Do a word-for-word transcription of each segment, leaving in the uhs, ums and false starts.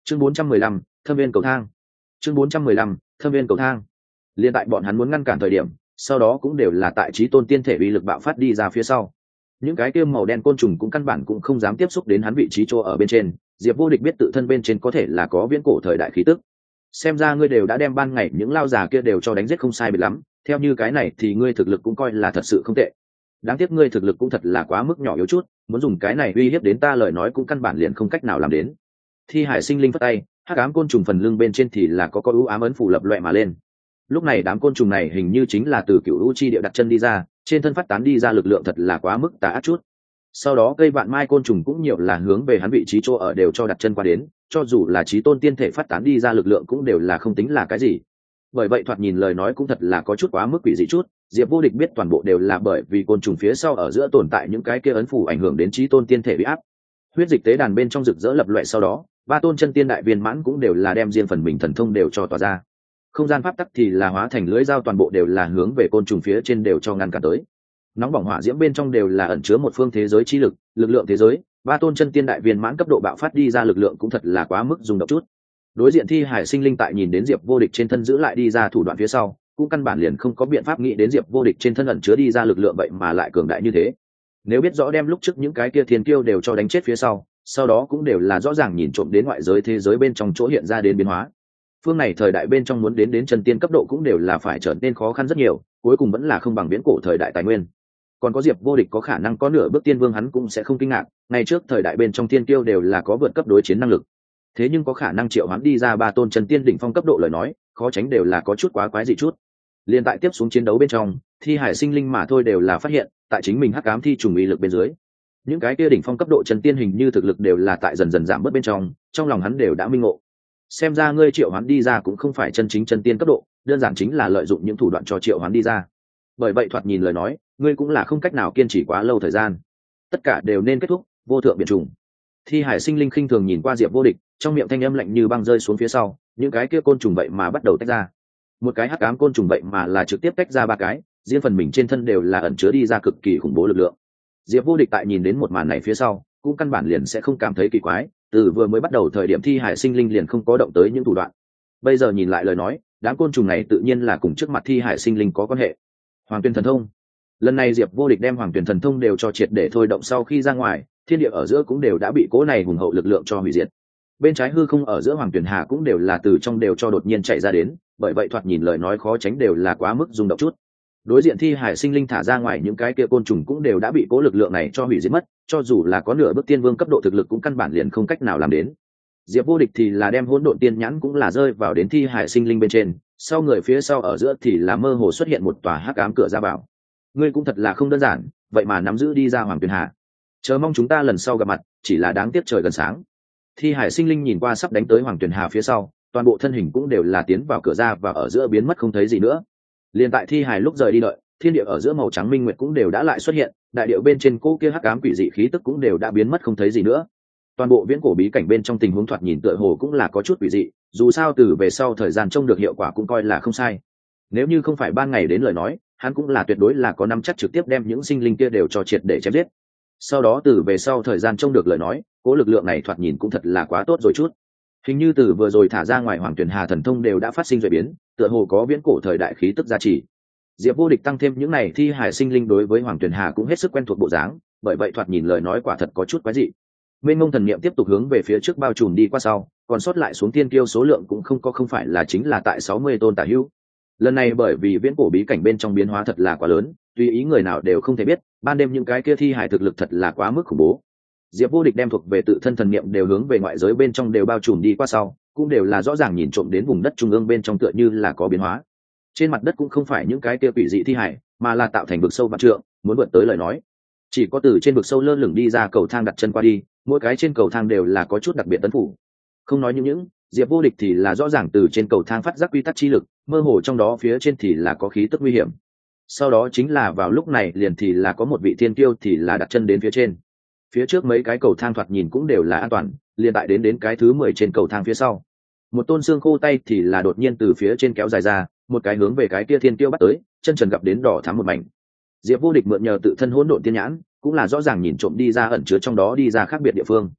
chương bốn trăm mười lăm, thâm viên cầu thang. chương bốn trăm mười lăm, thâm viên cầu thang. Liên tại bọn hắn muốn ngăn cản thời điểm, sau đó cũng đều là tại chí tôn tiên thể uy lực bạo phát đi ra phía sau. Những cái kia màu đen côn trùng cũng căn bản cũng không dám tiếp xúc đến hắn vị trí chỗ ở bên trên. Diệp Vô Địch biết tự thân bên trên có thể là có viễn cổ thời đại khí tức. Xem ra ngươi đều đã đem ban ngày những lao già kia đều cho đánh giết không sai biệt lắm, theo như cái này thì ngươi thực lực cũng coi là thật sự không tệ. Đáng tiếc ngươi thực lực cũng thật là quá mức nhỏ yếu chút, muốn dùng cái này uy hiếp đến ta lời nói cũng căn bản liền không cách nào làm đến. Thi Hải Sinh Linh phất tay, hắc ám côn trùng phần lưng bên trên thì là có có ưu ám ấn phủ lập loè mà lên. Lúc này đám côn trùng này hình như chính là từ cựu u chi địa đặt chân đi ra, trên thân phát tán đi ra lực lượng thật là quá mức tà ác chút. Sau đó cây vạn mai côn trùng cũng nhiều là hướng về hắn vị trí chỗ ở đều cho đặt chân qua đến, cho dù là chí tôn tiên thể phát tán đi ra lực lượng cũng đều là không tính là cái gì. Bởi vậy thoạt nhìn lời nói cũng thật là có chút quá mức quỷ dị chút. Diệp Vô Địch biết toàn bộ đều là bởi vì côn trùng phía sau ở giữa tồn tại những cái kia ấn phủ ảnh hưởng đến chí tôn tiên thể bị áp. Huyết dịch tế đàn bên trong rực rỡ lập loè, sau đó ba tôn chân tiên đại viên mãn cũng đều là đem riêng phần mình thần thông đều cho tỏa ra. Không gian pháp tắc thì là hóa thành lưỡi dao, toàn bộ đều là hướng về côn trùng phía trên đều cho ngăn cản tới. Nóng bỏng hỏa diễm bên trong đều là ẩn chứa một phương thế giới chi lực, lực lượng thế giới. Ba tôn chân tiên đại viên mãn cấp độ bạo phát đi ra lực lượng cũng thật là quá mức rung động chút. Đối diện Thi Hải Sinh Linh tại nhìn đến Diệp Vô Địch trên thân giữ lại đi ra thủ đoạn phía sau, cũng căn bản liền không có biện pháp nghĩ đến Diệp Vô Địch trên thân ẩn chứa đi ra lực lượng vậy mà lại cường đại như thế. Nếu biết rõ đem lúc trước những cái kia thiên kiêu đều cho đánh chết phía sau, sau đó cũng đều là rõ ràng nhìn trộm đến ngoại giới thế giới bên trong chỗ hiện ra đến biến hóa. Phương này thời đại bên trong muốn đến đến chân tiên cấp độ cũng đều là phải trở nên khó khăn rất nhiều, cuối cùng vẫn là không bằng viễn cổ thời đại tài nguyên. Còn có Diệp Vô Địch có khả năng có nửa bước tiên vương hắn cũng sẽ không kinh ngạc, ngày trước thời đại bên trong tiên kiêu đều là có vượt cấp đối chiến năng lực. Thế nhưng có khả năng triệu hoán đi ra ba tôn chân tiên đỉnh phong cấp độ lời nói, khó tránh đều là có chút quá quái dị chút. Liên tại tiếp xuống chiến đấu bên trong, Thi Hải Sinh Linh mà thôi đều là phát hiện, tại chính mình hắc ám thi trùng uy lực bên dưới, những cái kia đỉnh phong cấp độ chân tiên hình như thực lực đều là tại dần dần giảm bớt bên trong, trong lòng hắn đều đã minh ngộ. Xem ra ngươi triệu hoán đi ra cũng không phải chân chính chân tiên cấp độ, đơn giản chính là lợi dụng những thủ đoạn cho triệu hoán đi ra. Bởi vậy thoạt nhìn lời nói, ngươi cũng là không cách nào kiên trì quá lâu thời gian, tất cả đều nên kết thúc. Vô thượng biệt trùng. Thi Hải Sinh Linh khinh thường nhìn qua Diệp Vô Địch, trong miệng thanh âm lạnh như băng rơi xuống phía sau, những cái kia côn trùng vậy mà bắt đầu tách ra. Một cái hắc ám côn trùng vậy mà là trực tiếp tách ra ba cái, riêng phần mình trên thân đều là ẩn chứa đi ra cực kỳ khủng bố lực lượng. Diệp Vô Địch tại nhìn đến một màn này phía sau, cũng căn bản liền sẽ không cảm thấy kỳ quái, từ vừa mới bắt đầu thời điểm Thi Hải Sinh Linh liền không có động tới những thủ đoạn. Bây giờ nhìn lại lời nói, đám côn trùng này tự nhiên là cùng trước mặt Thi Hải Sinh Linh có quan hệ. Hoàng Tuyền Thần Thông. Lần này Diệp Vô Địch đem Hoàng Tuyền Thần Thông đều cho triệt để thôi động sau khi ra ngoài, thiên địa ở giữa cũng đều đã bị cố này hùng hậu lực lượng cho hủy diệt. Bên trái hư không ở giữa Hoàng Tuyền Hà cũng đều là từ trong đều cho đột nhiên chạy ra đến, bởi vậy thoạt nhìn lời nói khó tránh đều là quá mức rung động chút. Đối diện Thi Hải Sinh Linh thả ra ngoài những cái kia côn trùng cũng đều đã bị cố lực lượng này cho hủy diệt mất, cho dù là có nửa bước tiên vương cấp độ thực lực cũng căn bản liền không cách nào làm đến. Diệp Vô Địch thì là đem hỗn độn tiên nhãn cũng là rơi vào đến Thi Hải Sinh Linh bên trên, sau người phía sau ở giữa thì là mơ hồ xuất hiện một tòa hắc ám cửa ra vào. Ngươi cũng thật là không đơn giản, vậy mà nắm giữ đi ra Hoàng Tuyền Hà. Chờ mong chúng ta lần sau gặp mặt, chỉ là đáng tiếc trời gần sáng. Thi Hải Sinh Linh nhìn qua sắp đánh tới Hoàng Tuyền Hà phía sau, toàn bộ thân hình cũng đều là tiến vào cửa ra và ở giữa biến mất không thấy gì nữa. Liên tại Thi Hải lúc rời đi đợi, thiên địa ở giữa màu trắng minh nguyệt cũng đều đã lại xuất hiện, đại điệu bên trên cô kia hắc ám quỷ dị khí tức cũng đều đã biến mất không thấy gì nữa. Toàn bộ viễn cổ bí cảnh bên trong tình huống thoạt nhìn tựa hồ cũng là có chút quỷ dị, dù sao từ về sau thời gian trông được hiệu quả cũng coi là không sai. Nếu như không phải ban ngày đến lời nói, hắn cũng là tuyệt đối là có nắm chắc trực tiếp đem những sinh linh kia đều cho triệt để chém giết. Sau đó từ về sau thời gian trông được lời nói, cố lực lượng này thoạt nhìn cũng thật là quá tốt rồi chút. Hình như từ vừa rồi thả ra ngoài Hoàng Tuyền Hà thần thông đều đã phát sinh rồi biến, tựa hồ có viễn cổ thời đại khí tức gia trì. Diệp Vô Địch tăng thêm những này Thi Hải Sinh Linh đối với Hoàng Tuyền Hà cũng hết sức quen thuộc bộ dáng, bởi vậy thoạt nhìn lời nói quả thật có chút quái dị. Mênh mông thần niệm tiếp tục hướng về phía trước bao trùm đi qua sau, còn sót lại xuống tiên kiêu số lượng cũng không có không phải là chính là tại sáu mươi tôn tả hữu. Lần này bởi vì viễn cổ bí cảnh bên trong biến hóa thật là quá lớn, tùy ý người nào đều không thể biết, ban đêm những cái kia thi hải thực lực thật là quá mức khủng bố. Diệp Vô Địch đem thuộc về tự thân thần niệm đều hướng về ngoại giới bên trong đều bao trùm đi qua sau, cũng đều là rõ ràng nhìn trộm đến vùng đất trung ương bên trong tựa như là có biến hóa. Trên mặt đất cũng không phải những cái kia quỷ dị thi hải, mà là tạo thành vực sâu vạn trượng, muốn vượt tới lời nói, chỉ có từ trên vực sâu lơ lửng đi ra cầu thang đặt chân qua đi, mỗi cái trên cầu thang đều là có chút đặc biệt tấn phủ. Không nói những những, Diệp Vô Địch thì là rõ ràng từ trên cầu thang phát giác quy tắc chi lực, mơ hồ trong đó phía trên thì là có khí tức nguy hiểm. Sau đó chính là vào lúc này liền thì là có một vị thiên kiêu thì là đặt chân đến phía trên. Phía trước mấy cái cầu thang thoạt nhìn cũng đều là an toàn, liền tại đến đến cái thứ mười trên cầu thang phía sau. Một tôn xương khô tay thì là đột nhiên từ phía trên kéo dài ra, một cái hướng về cái kia thiên kiêu bắt tới, chân trần gặp đến đỏ thắm một mảnh. Diệp Vô Địch mượn nhờ tự thân hỗn độn tiên nhãn, cũng là rõ ràng nhìn trộm đi ra ẩn chứa trong đó đi ra khác biệt địa phương.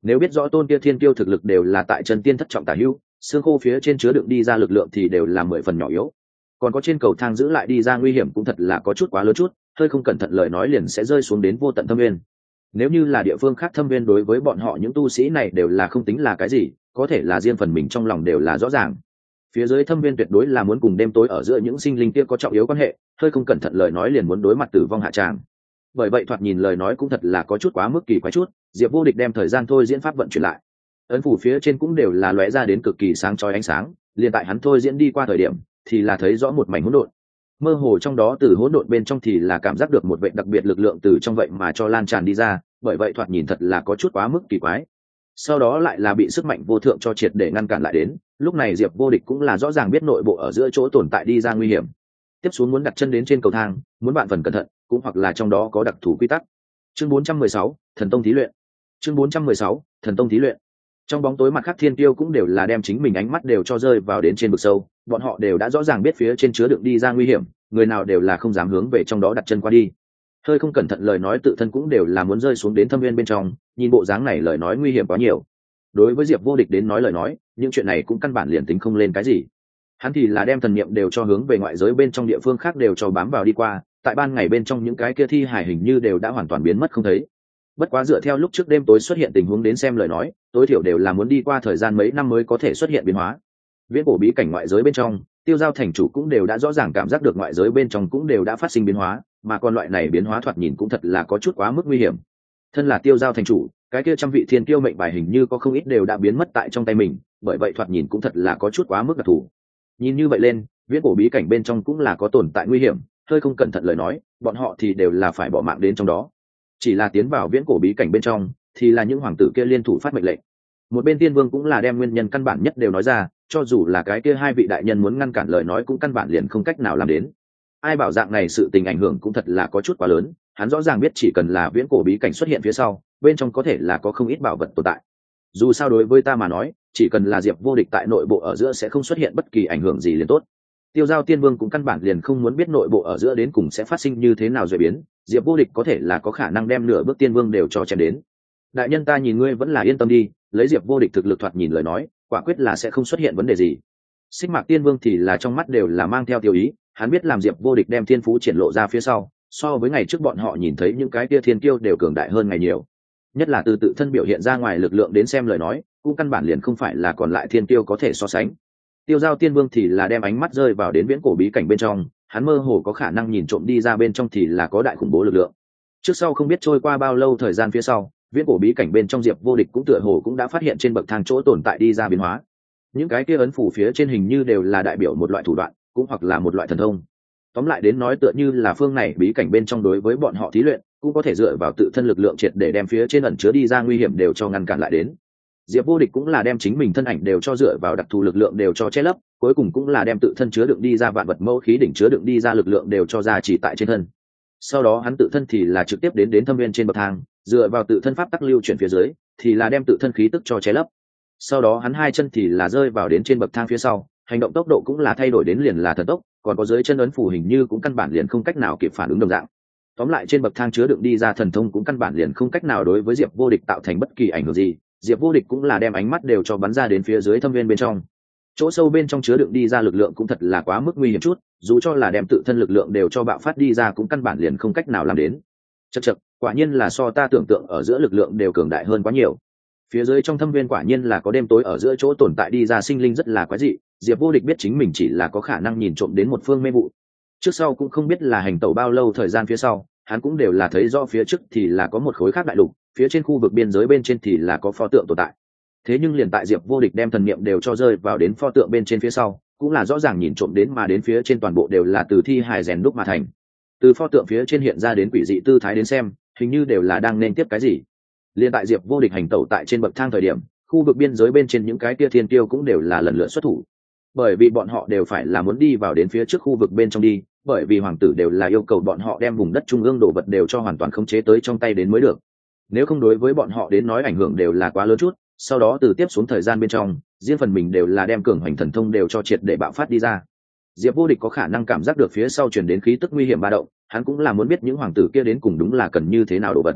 Nếu biết rõ tôn kia thiên kiêu thực lực đều là tại chân tiên thất trọng tả hữu, xương khô phía trên chứa đựng đi ra lực lượng thì đều là mười phần nhỏ yếu, còn có trên cầu thang giữ lại đi ra nguy hiểm cũng thật là có chút quá lớn chút, hơi không cẩn thận lời nói liền sẽ rơi xuống đến vô tận thâm viên. Nếu như là địa phương khác thâm viên đối với bọn họ những tu sĩ này đều là không tính là cái gì, có thể là riêng phần mình trong lòng đều là rõ ràng. Phía dưới thâm viên tuyệt đối là muốn cùng đêm tối ở giữa những sinh linh kia có trọng yếu quan hệ, hơi không cẩn thận lời nói liền muốn đối mặt tử vong hạ tràng. Bởi vậy thoạt nhìn lời nói cũng thật là có chút quá mức kỳ quái chút, Diệp Vô Địch đem thời gian thôi diễn pháp vận chuyển lại. Ấn phủ phía trên cũng đều là lóe ra đến cực kỳ sáng chói ánh sáng, liền tại hắn thôi diễn đi qua thời điểm, thì là thấy rõ một mảnh hỗn độn. Mơ hồ trong đó từ hỗn độn bên trong thì là cảm giác được một vệ đặc biệt lực lượng từ trong vậy mà cho lan tràn đi ra, bởi vậy thoạt nhìn thật là có chút quá mức kỳ quái. Sau đó lại là bị sức mạnh vô thượng cho triệt để ngăn cản lại đến, lúc này Diệp Vô Địch cũng là rõ ràng biết nội bộ ở giữa chỗ tồn tại đi ra nguy hiểm. Tiếp xuống muốn đặt chân đến trên cầu thang, muốn bạn phần cẩn thận, cũng hoặc là trong đó có đặc thù quy tắc. Chương bốn trăm mười sáu, Thần Tông thí luyện. Chương bốn trăm mười sáu, Thần Tông thí luyện. Trong bóng tối mặt khác thiên tiêu cũng đều là đem chính mình ánh mắt đều cho rơi vào đến trên vực sâu, bọn họ đều đã rõ ràng biết phía trên chứa đựng đi ra nguy hiểm, người nào đều là không dám hướng về trong đó đặt chân qua đi. Hơi không cẩn thận lời nói tự thân cũng đều là muốn rơi xuống đến thâm viên bên trong, nhìn bộ dáng này lời nói nguy hiểm quá nhiều. Đối với Diệp Vô Địch đến nói lời nói, những chuyện này cũng căn bản liền tính không lên cái gì. Hắn thì là đem thần niệm đều cho hướng về ngoại giới bên trong địa phương khác đều cho bám vào đi qua, tại ban ngày bên trong những cái kia thi hải hình như đều đã hoàn toàn biến mất không thấy. Bất quá dựa theo lúc trước đêm tối xuất hiện tình huống đến xem lời nói, tối thiểu đều là muốn đi qua thời gian mấy năm mới có thể xuất hiện biến hóa. Viễn cổ bí cảnh ngoại giới bên trong, Tiêu Giao thành chủ cũng đều đã rõ ràng cảm giác được ngoại giới bên trong cũng đều đã phát sinh biến hóa, mà còn loại này biến hóa thoạt nhìn cũng thật là có chút quá mức nguy hiểm. Thân là Tiêu Giao thành chủ, cái kia trăm vị thiên kiêu mệnh bài hình như có không ít đều đã biến mất tại trong tay mình, bởi vậy thoạt nhìn cũng thật là có chút quá mức đặc thù. Nhìn như vậy lên, viễn cổ bí cảnh bên trong cũng là có tồn tại nguy hiểm, hơi không cẩn thận lời nói, bọn họ thì đều là phải bỏ mạng đến trong đó. Chỉ là tiến vào viễn cổ bí cảnh bên trong, thì là những hoàng tử kia liên thủ phát mệnh lệnh. Một bên tiên vương cũng là đem nguyên nhân căn bản nhất đều nói ra, cho dù là cái kia hai vị đại nhân muốn ngăn cản lời nói cũng căn bản liền không cách nào làm đến. Ai bảo dạng này sự tình ảnh hưởng cũng thật là có chút quá lớn, hắn rõ ràng biết chỉ cần là viễn cổ bí cảnh xuất hiện phía sau, bên trong có thể là có không ít bảo vật tồn tại. Dù sao đối với ta mà nói, chỉ cần là Diệp Vô Địch tại nội bộ ở giữa sẽ không xuất hiện bất kỳ ảnh hưởng gì liền tốt. Tiêu Giao tiên vương cũng căn bản liền không muốn biết nội bộ ở giữa đến cùng sẽ phát sinh như thế nào rồi biến, Diệp Vô Địch có thể là có khả năng đem nửa bước tiên vương đều cho chém đến. Đại nhân ta nhìn ngươi vẫn là yên tâm đi, lấy Diệp Vô Địch thực lực thoạt nhìn lời nói, quả quyết là sẽ không xuất hiện vấn đề gì. Xích Mạc tiên vương thì là trong mắt đều là mang theo tiêu ý, hắn biết làm Diệp Vô Địch đem thiên phú triển lộ ra phía sau, so với ngày trước bọn họ nhìn thấy những cái kia thiên kiêu đều cường đại hơn ngày nhiều. Nhất là từ tự thân biểu hiện ra ngoài lực lượng đến xem lời nói, cũng căn bản liền không phải là còn lại thiên kiêu có thể so sánh. Tiêu Giao tiên vương thì là đem ánh mắt rơi vào đến viễn cổ bí cảnh bên trong, hắn mơ hồ có khả năng nhìn trộm đi ra bên trong thì là có đại khủng bố lực lượng. Trước sau không biết trôi qua bao lâu thời gian phía sau, viễn cổ bí cảnh bên trong Diệp Vô Địch cũng tựa hồ cũng đã phát hiện trên bậc thang chỗ tồn tại đi ra biến hóa. Những cái kia ấn phủ phía trên hình như đều là đại biểu một loại thủ đoạn, cũng hoặc là một loại thần thông. Tóm lại đến nói tựa như là phương này bí cảnh bên trong đối với bọn họ thí luyện, cũng có thể dựa vào tự thân lực lượng triệt để đem phía trên ẩn chứa đi ra nguy hiểm đều cho ngăn cản lại đến. Diệp Vô Địch cũng là đem chính mình thân ảnh đều cho dựa vào đặc thù lực lượng đều cho che lấp, cuối cùng cũng là đem tự thân chứa đựng đi ra vạn vật mẫu khí đỉnh chứa đựng đi ra lực lượng đều cho ra chỉ tại trên thân. Sau đó hắn tự thân thì là trực tiếp đến đến thâm viên trên bậc thang, dựa vào tự thân pháp tắc lưu chuyển phía dưới, thì là đem tự thân khí tức cho che lấp. Sau đó hắn hai chân thì là rơi vào đến trên bậc thang phía sau, hành động tốc độ cũng là thay đổi đến liền là thần tốc, còn có dưới chân ấn phù hình như cũng căn bản liền không cách nào kịp phản ứng đồng dạng. Tóm lại trên bậc thang chứa đựng đi ra thần thông cũng căn bản liền không cách nào đối với Diệp Vô Địch tạo thành bất kỳ ảnh hưởng gì. Diệp Vô Địch cũng là đem ánh mắt đều cho bắn ra đến phía dưới thâm viên bên trong. Chỗ sâu bên trong chứa đựng đi ra lực lượng cũng thật là quá mức nguy hiểm chút, dù cho là đem tự thân lực lượng đều cho bạo phát đi ra cũng căn bản liền không cách nào làm đến. Chậc chậc, quả nhiên là so ta tưởng tượng ở giữa lực lượng đều cường đại hơn quá nhiều. Phía dưới trong thâm viên quả nhiên là có đêm tối ở giữa chỗ tồn tại đi ra sinh linh rất là quái dị. Diệp Vô Địch biết chính mình chỉ là có khả năng nhìn trộm đến một phương mê vụ. Trước sau cũng không biết là hành tẩu bao lâu thời gian phía sau, hắn cũng đều là thấy rõ phía trước thì là có một khối khác đại lục, phía trên khu vực biên giới bên trên thì là có pho tượng tồn tại. Thế nhưng liền tại Diệp Vô Địch đem thần niệm đều cho rơi vào đến pho tượng bên trên phía sau, cũng là rõ ràng nhìn trộm đến mà đến phía trên toàn bộ đều là từ thi hài rèn đúc mà thành. Từ pho tượng phía trên hiện ra đến quỷ dị tư thái đến xem, hình như đều là đang nên tiếp cái gì. Liên tại Diệp Vô Địch hành tẩu tại trên bậc thang thời điểm, khu vực biên giới bên trên những cái tia thiên tiêu cũng đều là lần lượt xuất thủ, bởi vì bọn họ đều phải là muốn đi vào đến phía trước khu vực bên trong đi, bởi vì hoàng tử đều là yêu cầu bọn họ đem vùng đất trung ương đồ vật đều cho hoàn toàn khống chế tới trong tay đến mới được. Nếu không đối với bọn họ đến nói ảnh hưởng đều là quá lớn chút, sau đó từ tiếp xuống thời gian bên trong, riêng phần mình đều là đem cường hoành thần thông đều cho triệt để bạo phát đi ra. Diệp Vô Địch có khả năng cảm giác được phía sau truyền đến khí tức nguy hiểm ba động, hắn cũng là muốn biết những hoàng tử kia đến cùng đúng là cần như thế nào đồ vật.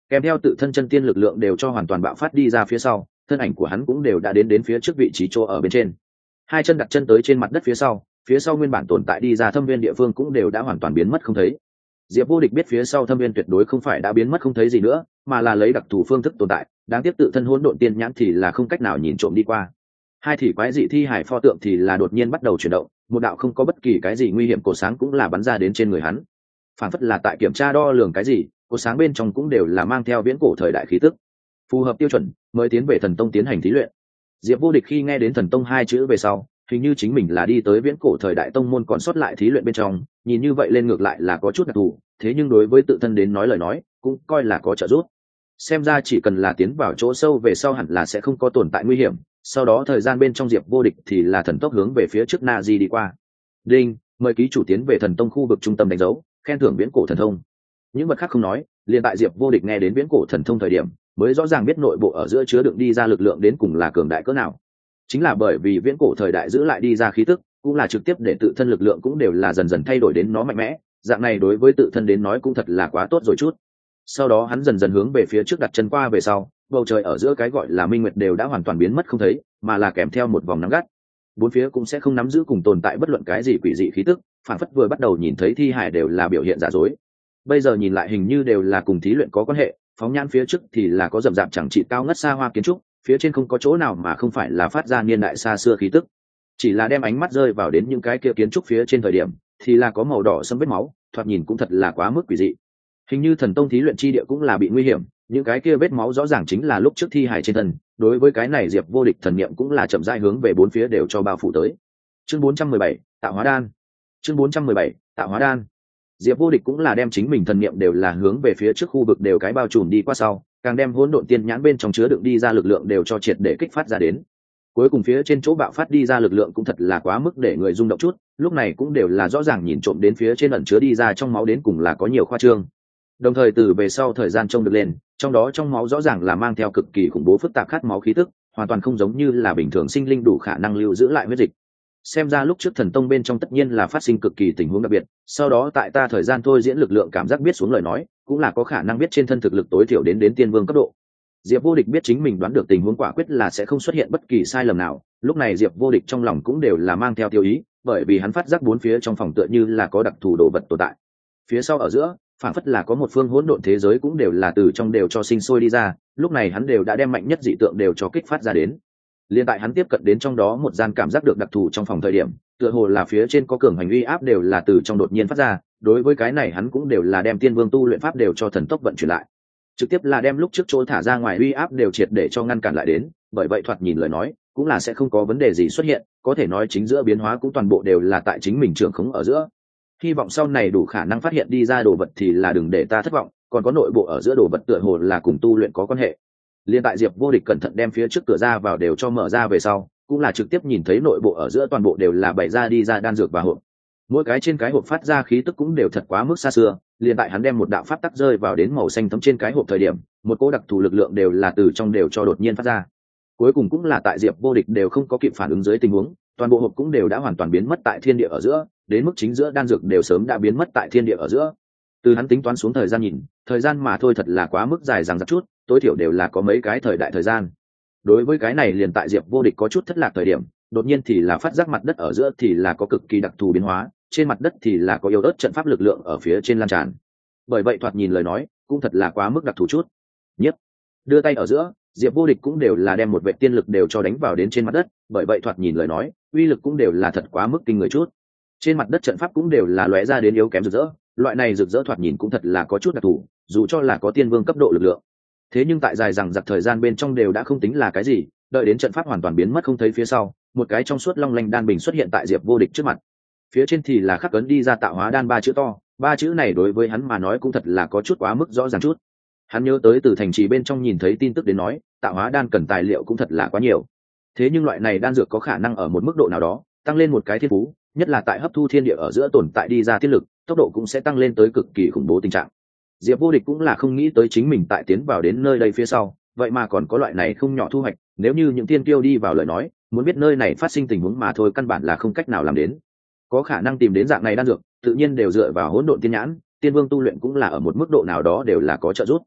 kèm theo tự thân chân tiên lực lượng đều cho hoàn toàn bạo phát đi ra phía sau, thân ảnh của hắn cũng đều đã đến đến phía trước vị trí chỗ ở bên trên. Hai chân đặt chân tới trên mặt đất phía sau, phía sau nguyên bản tồn tại đi ra thâm viên địa phương cũng đều đã hoàn toàn biến mất không thấy. Diệp Vô Địch biết phía sau thâm viên tuyệt đối không phải đã biến mất không thấy gì nữa, mà là lấy đặc thù phương thức tồn tại, đáng tiếc tự thân hỗn độn tiên nhãn thì là không cách nào nhìn trộm đi qua. Hai thì quái dị thi hải pho tượng thì là đột nhiên bắt đầu chuyển động, một đạo không có bất kỳ cái gì nguy hiểm cổ sáng cũng là bắn ra đến trên người hắn. Phản phất là tại kiểm tra đo lường cái gì, cổ sáng bên trong cũng đều là mang theo viễn cổ thời đại khí tức, phù hợp tiêu chuẩn mới tiến về Thần Tông tiến hành thí luyện. Diệp Vô Địch khi nghe đến Thần Tông hai chữ về sau, hình như chính mình là đi tới viễn cổ thời đại tông môn còn sót lại thí luyện bên trong, nhìn như vậy lên ngược lại là có chút đặc thù, thế nhưng đối với tự thân đến nói lời nói cũng coi là có trợ giúp. Xem ra chỉ cần là tiến vào chỗ sâu về sau hẳn là sẽ không có tồn tại nguy hiểm. Sau đó thời gian bên trong Diệp Vô Địch thì là thần tốc hướng về phía trước Na Di đi qua. Đinh, mời ký chủ tiến về Thần Tông khu vực trung tâm đánh dấu, khen thưởng viễn cổ thần thông. Những vật khác không nói, liền tại Diệp Vô Địch nghe đến viễn cổ thần thông thời điểm, mới rõ ràng biết nội bộ ở giữa chứa đựng đi ra lực lượng đến cùng là cường đại cỡ nào. Chính là bởi vì viễn cổ thời đại giữ lại đi ra khí tức, cũng là trực tiếp để tự thân lực lượng cũng đều là dần dần thay đổi đến nó mạnh mẽ, dạng này đối với tự thân đến nói cũng thật là quá tốt rồi chút. Sau đó hắn dần dần hướng về phía trước đặt chân qua về sau, bầu trời ở giữa cái gọi là minh nguyệt đều đã hoàn toàn biến mất không thấy, mà là kèm theo một vòng nắng gắt. Bốn phía cũng sẽ không nắm giữ cùng tồn tại bất luận cái gì quỷ dị khí tức, phản phất vừa bắt đầu nhìn thấy thi hải đều là biểu hiện giả dối. Bây giờ nhìn lại hình như đều là cùng thí luyện có quan hệ, phóng nhãn phía trước thì là có rậm rạp chẳng trị cao ngất xa hoa kiến trúc, phía trên không có chỗ nào mà không phải là phát ra niên đại xa xưa khí tức. Chỉ là đem ánh mắt rơi vào đến những cái kia kiến trúc phía trên thời điểm, thì là có màu đỏ sẫm vết máu, thoạt nhìn cũng thật là quá mức quỷ dị. Hình như Thần Tông thí luyện chi địa cũng là bị nguy hiểm, những cái kia vết máu rõ ràng chính là lúc trước thi hải trên thân. Đối với cái này Diệp Vô Địch thần niệm cũng là chậm rãi hướng về bốn phía đều cho bao phủ tới. Chương bốn trăm mười bảy, Tạo Hóa Đan. Chương bốn trăm mười bảy, Tạo Hóa Đan. Diệp Vô Địch cũng là đem chính mình thần niệm đều là hướng về phía trước khu vực đều cái bao trùm đi qua sau, càng đem hỗn độn tiên nhãn bên trong chứa đựng đi ra lực lượng đều cho triệt để kích phát ra đến. Cuối cùng phía trên chỗ bạo phát đi ra lực lượng cũng thật là quá mức để người rung động chút, lúc này cũng đều là rõ ràng nhìn trộm đến phía trên ẩn chứa đi ra trong máu đến cùng là có nhiều khoa trương. Đồng thời từ về sau thời gian trông được lên, trong đó trong máu rõ ràng là mang theo cực kỳ khủng bố phức tạp khát máu khí tức, hoàn toàn không giống như là bình thường sinh linh đủ khả năng lưu giữ lại huyết dịch. Xem ra lúc trước Thần Tông bên trong tất nhiên là phát sinh cực kỳ tình huống đặc biệt, sau đó tại ta thời gian thôi diễn lực lượng cảm giác biết xuống lời nói, cũng là có khả năng biết trên thân thực lực tối thiểu đến đến tiên vương cấp độ. Diệp Vô Địch biết chính mình đoán được tình huống quả quyết là sẽ không xuất hiện bất kỳ sai lầm nào, lúc này Diệp Vô Địch trong lòng cũng đều là mang theo tiêu ý, bởi vì hắn phát giác bốn phía trong phòng tựa như là có đặc thù đồ vật tồn tại. Phía sau ở giữa, phản phất là có một phương hỗn độn thế giới cũng đều là từ trong đều cho sinh sôi đi ra, lúc này hắn đều đã đem mạnh nhất dị tượng đều cho kích phát ra đến. Liên tại hắn tiếp cận đến trong đó một gian cảm giác được đặc thù trong phòng thời điểm, tựa hồ là phía trên có cường hành uy áp đều là từ trong đột nhiên phát ra, đối với cái này hắn cũng đều là đem tiên vương tu luyện pháp đều cho thần tốc vận chuyển lại, trực tiếp là đem lúc trước chỗ thả ra ngoài uy áp đều triệt để cho ngăn cản lại đến, bởi vậy thoạt nhìn lời nói cũng là sẽ không có vấn đề gì xuất hiện, có thể nói chính giữa biến hóa cũng toàn bộ đều là tại chính mình trưởng khống ở giữa. Hy vọng sau này đủ khả năng phát hiện đi ra đồ vật thì là đừng để ta thất vọng, còn có nội bộ ở giữa đồ vật tựa hồ là cùng tu luyện có quan hệ. Liên tại Diệp Vô Địch cẩn thận đem phía trước cửa ra vào đều cho mở ra về sau, cũng là trực tiếp nhìn thấy nội bộ ở giữa toàn bộ đều là bày ra đi ra đan dược và hộp. Mỗi cái trên cái hộp phát ra khí tức cũng đều thật quá mức xa xưa, liên tại hắn đem một đạo pháp tắc rơi vào đến màu xanh thấm trên cái hộp thời điểm, một cỗ đặc thù lực lượng đều là từ trong đều cho đột nhiên phát ra. Cuối cùng cũng là tại Diệp Vô Địch đều không có kịp phản ứng dưới tình huống, toàn bộ hộp cũng đều đã hoàn toàn biến mất tại thiên địa ở giữa, đến mức chính giữa đan dược đều sớm đã biến mất tại thiên địa ở giữa. Từ hắn tính toán xuống thời gian nhìn, thời gian mà thôi thật là quá mức dài dằng dặc chút, tối thiểu đều là có mấy cái thời đại thời gian. Đối với cái này liền tại Diệp Vô Địch có chút thất lạc thời điểm, đột nhiên thì là phát giác mặt đất ở giữa thì là có cực kỳ đặc thù biến hóa, trên mặt đất thì là có yếu ớt trận pháp lực lượng ở phía trên lan tràn. Bởi vậy thoạt nhìn lời nói cũng thật là quá mức đặc thù chút. Nhất đưa tay ở giữa, Diệp Vô Địch cũng đều là đem một vệ tiên lực đều cho đánh vào đến trên mặt đất, bởi vậy thoạt nhìn lời nói uy lực cũng đều là thật quá mức kinh người chút. Trên mặt đất trận pháp cũng đều là lóe ra đến yếu kém rực rỡ, loại này rực rỡ thoạt nhìn cũng thật là có chút đặc thù, dù cho là có tiên vương cấp độ lực lượng. Thế nhưng tại dài rằng giặc thời gian bên trong đều đã không tính là cái gì, đợi đến trận pháp hoàn toàn biến mất không thấy phía sau, một cái trong suốt long lanh đan bình xuất hiện tại Diệp Vô Địch trước mặt. Phía trên thì là khắc ấn đi ra tạo hóa đan ba chữ to, ba chữ này đối với hắn mà nói cũng thật là có chút quá mức rõ ràng chút. Hắn nhớ tới từ thành trì bên trong nhìn thấy tin tức đến nói, tạo hóa đan cần tài liệu cũng thật là quá nhiều. Thế nhưng loại này đan dược có khả năng ở một mức độ nào đó tăng lên một cái thiên phú, nhất là tại hấp thu thiên địa ở giữa tồn tại đi ra thiên lực, tốc độ cũng sẽ tăng lên tới cực kỳ khủng bố tình trạng. Diệp Vô Địch cũng là không nghĩ tới chính mình tại tiến vào đến nơi đây phía sau, vậy mà còn có loại này không nhỏ thu hoạch, nếu như những tiên kiêu đi vào lời nói, muốn biết nơi này phát sinh tình huống mà thôi căn bản là không cách nào làm đến. Có khả năng tìm đến dạng này đan dược, tự nhiên đều dựa vào hỗn độn tiên nhãn, tiên vương tu luyện cũng là ở một mức độ nào đó đều là có trợ giúp.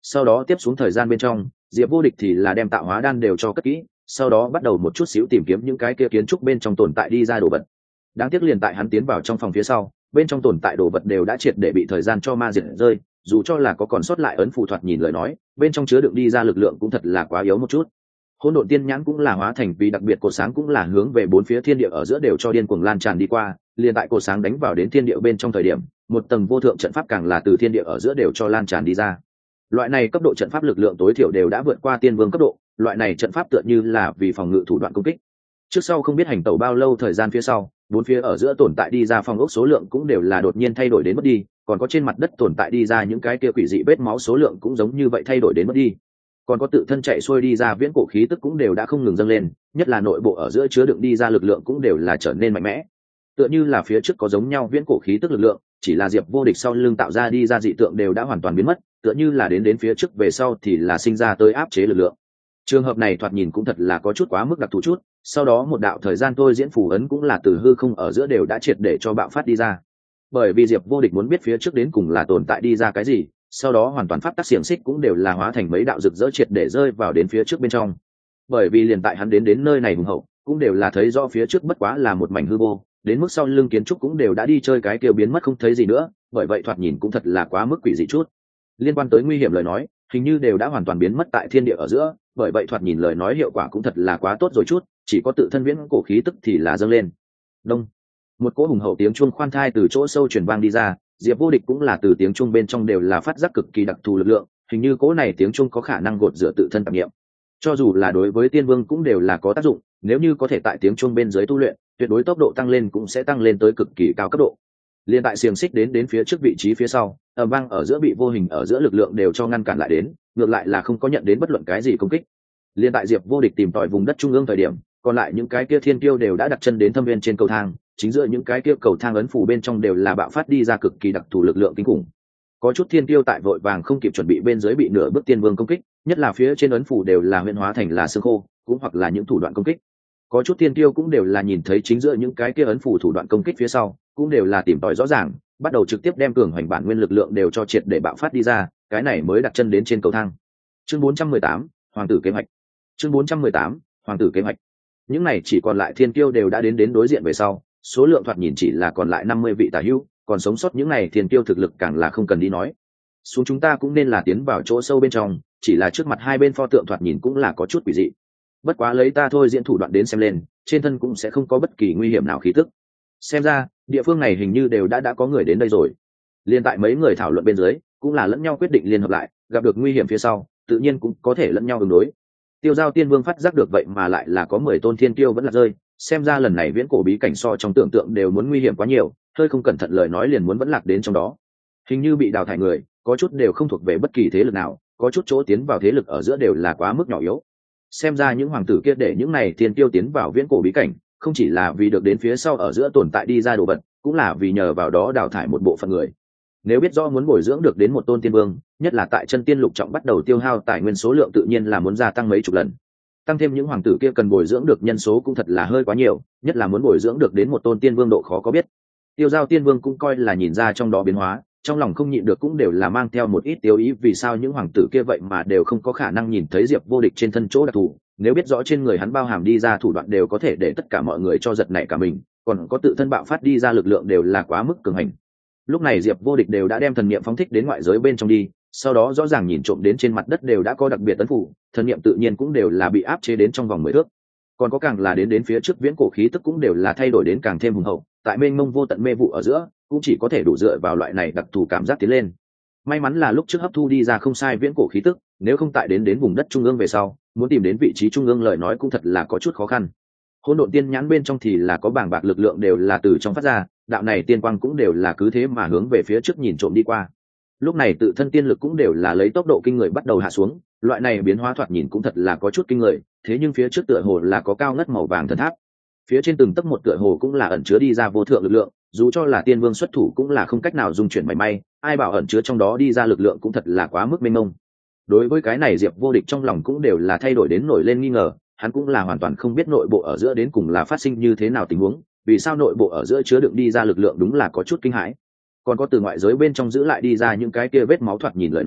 sau đó tiếp xuống thời gian bên trong Diệp Vô Địch thì là đem tạo hóa đan đều cho cất kỹ, sau đó bắt đầu một chút xíu tìm kiếm những cái kia kiến trúc bên trong tồn tại đi ra đồ vật. Đáng tiếc liền tại hắn tiến vào trong phòng phía sau, bên trong tồn tại đồ vật đều đã triệt để bị thời gian cho ma diệt rơi, dù cho là có còn sót lại ấn phù thoạt nhìn lời nói, bên trong chứa đựng đi ra lực lượng cũng thật là quá yếu một chút. Hỗn độn tiên nhãn cũng là hóa thành vì đặc biệt cột sáng cũng là hướng về bốn phía thiên địa ở giữa đều cho điên cuồng lan tràn đi qua, liền tại cột sáng đánh vào đến thiên địa bên trong thời điểm, một tầng vô thượng trận pháp càng là từ thiên địa ở giữa đều cho lan tràn đi ra. Loại này cấp độ trận pháp lực lượng tối thiểu đều đã vượt qua tiên vương cấp độ, loại này trận pháp tựa như là vì phòng ngự thủ đoạn công kích. Trước sau không biết hành tẩu bao lâu thời gian phía sau, bốn phía ở giữa tồn tại đi ra phong ốc số lượng cũng đều là đột nhiên thay đổi đến mất đi, còn có trên mặt đất tồn tại đi ra những cái kia quỷ dị vết máu số lượng cũng giống như vậy thay đổi đến mất đi. Còn có tự thân chạy xuôi đi ra viễn cổ khí tức cũng đều đã không ngừng dâng lên, nhất là nội bộ ở giữa chứa đựng đi ra lực lượng cũng đều là trở nên mạnh mẽ. Tựa như là phía trước có giống nhau viễn cổ khí tức lực lượng, chỉ là Diệp Vô Địch sau lưng tạo ra đi ra dị tượng đều đã hoàn toàn biến mất, tựa như là đến đến phía trước về sau thì là sinh ra tới áp chế lực lượng. Trường hợp này thoạt nhìn cũng thật là có chút quá mức đặc thù chút, sau đó một đạo thời gian tôi diễn phù ấn cũng là từ hư không ở giữa đều đã triệt để cho bạo phát đi ra. Bởi vì Diệp Vô Địch muốn biết phía trước đến cùng là tồn tại đi ra cái gì, sau đó hoàn toàn pháp tắc xiềng xích cũng đều là hóa thành mấy đạo rực rỡ triệt để rơi vào đến phía trước bên trong. Bởi vì liền tại hắn đến đến nơi này hùng hậu, cũng đều là thấy rõ phía trước bất quá là một mảnh hư vô, đến mức sau lưng kiến trúc cũng đều đã đi chơi cái kia biến mất không thấy gì nữa, bởi vậy thoạt nhìn cũng thật là quá mức quỷ dị chút. Liên quan tới nguy hiểm lời nói, hình như đều đã hoàn toàn biến mất tại thiên địa ở giữa, bởi vậy thoạt nhìn lời nói hiệu quả cũng thật là quá tốt rồi chút, chỉ có tự thân viễn cổ khí tức thì là dâng lên. Đông, một cỗ hùng hậu tiếng chuông khoan thai từ chỗ sâu truyền vang đi ra, Diệp Vô Địch cũng là từ tiếng chuông bên trong đều là phát giác cực kỳ đặc thù lực lượng, hình như cỗ này tiếng chuông có khả năng gột rửa tự thân tạp niệm. Cho dù là đối với tiên vương cũng đều là có tác dụng, nếu như có thể tại tiếng chuông bên dưới tu luyện, tuyệt đối tốc độ tăng lên cũng sẽ tăng lên tới cực kỳ cao cấp độ. Liên tại xiềng xích đến đến phía trước vị trí phía sau, ầm vang ở giữa bị vô hình ở giữa lực lượng đều cho ngăn cản lại đến, ngược lại là không có nhận đến bất luận cái gì công kích. Liên tại Diệp Vô Địch tìm tòi vùng đất trung ương thời điểm, còn lại những cái kia thiên tiêu đều đã đặt chân đến thâm viên trên cầu thang, chính giữa những cái kia cầu thang ấn phủ bên trong đều là bạo phát đi ra cực kỳ đặc thù lực lượng kinh khủng. Có chút thiên tiêu tại vội vàng không kịp chuẩn bị bên dưới bị nửa bước tiên vương công kích, nhất là phía trên ấn phủ đều là huyễn hóa thành là xương khô, cũng hoặc là những thủ đoạn công kích. Có chút thiên tiêu cũng đều là nhìn thấy chính giữa những cái kia ấn phủ thủ đoạn công kích phía sau, cũng đều là tìm tòi rõ ràng, bắt đầu trực tiếp đem cường hoành bản nguyên lực lượng đều cho triệt để bạo phát đi ra, cái này mới đặt chân đến trên cầu thang. Chương bốn trăm mười tám, hoàng tử kế hoạch. Chương bốn trăm mười tám, hoàng tử kế hoạch. Những này chỉ còn lại thiên tiêu đều đã đến đến đối diện về sau, số lượng thoạt nhìn chỉ là còn lại năm mươi vị tả hữu, còn sống sót những này thiên tiêu thực lực càng là không cần đi nói. Xuống chúng ta cũng nên là tiến vào chỗ sâu bên trong, chỉ là trước mặt hai bên pho tượng thoạt nhìn cũng là có chút quỷ dị. Bất quá lấy ta thôi diễn thủ đoạn đến xem lên, trên thân cũng sẽ không có bất kỳ nguy hiểm nào khí tức. Xem ra, địa phương này hình như đều đã đã có người đến đây rồi. Liên tại mấy người thảo luận bên dưới, cũng là lẫn nhau quyết định liên hợp lại, gặp được nguy hiểm phía sau, tự nhiên cũng có thể lẫn nhau ứng đối. Tiêu Giao Tiên Vương phát giác được vậy mà lại là có mười tôn thiên tiêu vẫn là rơi, xem ra lần này viễn cổ bí cảnh so trong tưởng tượng đều muốn nguy hiểm quá nhiều, hơi không cẩn thận lời nói liền muốn vẫn lạc đến trong đó. Hình như bị đào thải người, có chút đều không thuộc về bất kỳ thế lực nào, có chút chỗ tiến vào thế lực ở giữa đều là quá mức nhỏ yếu. Xem ra những hoàng tử kia để những này thiên tiêu tiến vào viễn cổ bí cảnh, không chỉ là vì được đến phía sau ở giữa tồn tại đi ra đồ vật, cũng là vì nhờ vào đó đào thải một bộ phận người. Nếu biết rõ muốn bồi dưỡng được đến một tôn tiên vương, nhất là tại chân tiên lục trọng bắt đầu tiêu hao tài nguyên số lượng tự nhiên là muốn gia tăng mấy chục lần. Tăng thêm những hoàng tử kia cần bồi dưỡng được nhân số cũng thật là hơi quá nhiều, nhất là muốn bồi dưỡng được đến một tôn tiên vương độ khó có biết. Tiêu Giao Tiên Vương cũng coi là nhìn ra trong đó biến hóa, trong lòng không nhịn được cũng đều là mang theo một ít tiêu ý, vì sao những hoàng tử kia vậy mà đều không có khả năng nhìn thấy Diệp Vô Địch trên thân chỗ đặc thù, nếu biết rõ trên người hắn bao hàm đi ra thủ đoạn đều có thể để tất cả mọi người cho giật nảy cả mình, còn có tự thân bạo phát đi ra lực lượng đều là quá mức cường hành. Lúc này Diệp Vô Địch đều đã đem thần niệm phóng thích đến ngoại giới bên trong đi, sau đó rõ ràng nhìn trộm đến trên mặt đất đều đã có đặc biệt tấn phủ, thần niệm tự nhiên cũng đều là bị áp chế đến trong vòng mười thước. Còn có càng là đến đến phía trước viễn cổ khí tức cũng đều là thay đổi đến càng thêm hùng hậu, tại mênh mông vô tận mê vụ ở giữa, cũng chỉ có thể đủ dựa vào loại này đặc thù cảm giác tiến lên. May mắn là lúc trước hấp thu đi ra không sai viễn cổ khí tức, nếu không tại đến đến vùng đất trung ương về sau, muốn tìm đến vị trí trung ương lời nói cũng thật là có chút khó khăn. Hỗn độn tiên nhãn bên trong thì là có bảng bạc lực lượng đều là từ trong phát ra, đạo này tiên quang cũng đều là cứ thế mà hướng về phía trước nhìn trộm đi qua. Lúc này tự thân tiên lực cũng đều là lấy tốc độ kinh người bắt đầu hạ xuống, loại này biến hóa thoạt nhìn cũng thật là có chút kinh người, thế nhưng phía trước tựa hồ là có cao ngất màu vàng thần tháp. Phía trên từng tấc một tựa hồ cũng là ẩn chứa đi ra vô thượng lực lượng, dù cho là tiên vương xuất thủ cũng là không cách nào dung chuyển mảy may, ai bảo ẩn chứa trong đó đi ra lực lượng cũng thật là quá mức mênh mông. Đối với cái này Diệp Vô Địch trong lòng cũng đều là thay đổi đến nổi lên nghi ngờ, hắn cũng là hoàn toàn không biết nội bộ ở giữa đến cùng là phát sinh như thế nào tình huống, vì sao nội bộ ở giữa chứa đựng đi ra lực lượng đúng là có chút kinh hãi. Còn có từ ngoại giới bên trong giữ lại đi ra những cái kia vết máu thoạt nhìn lời nói,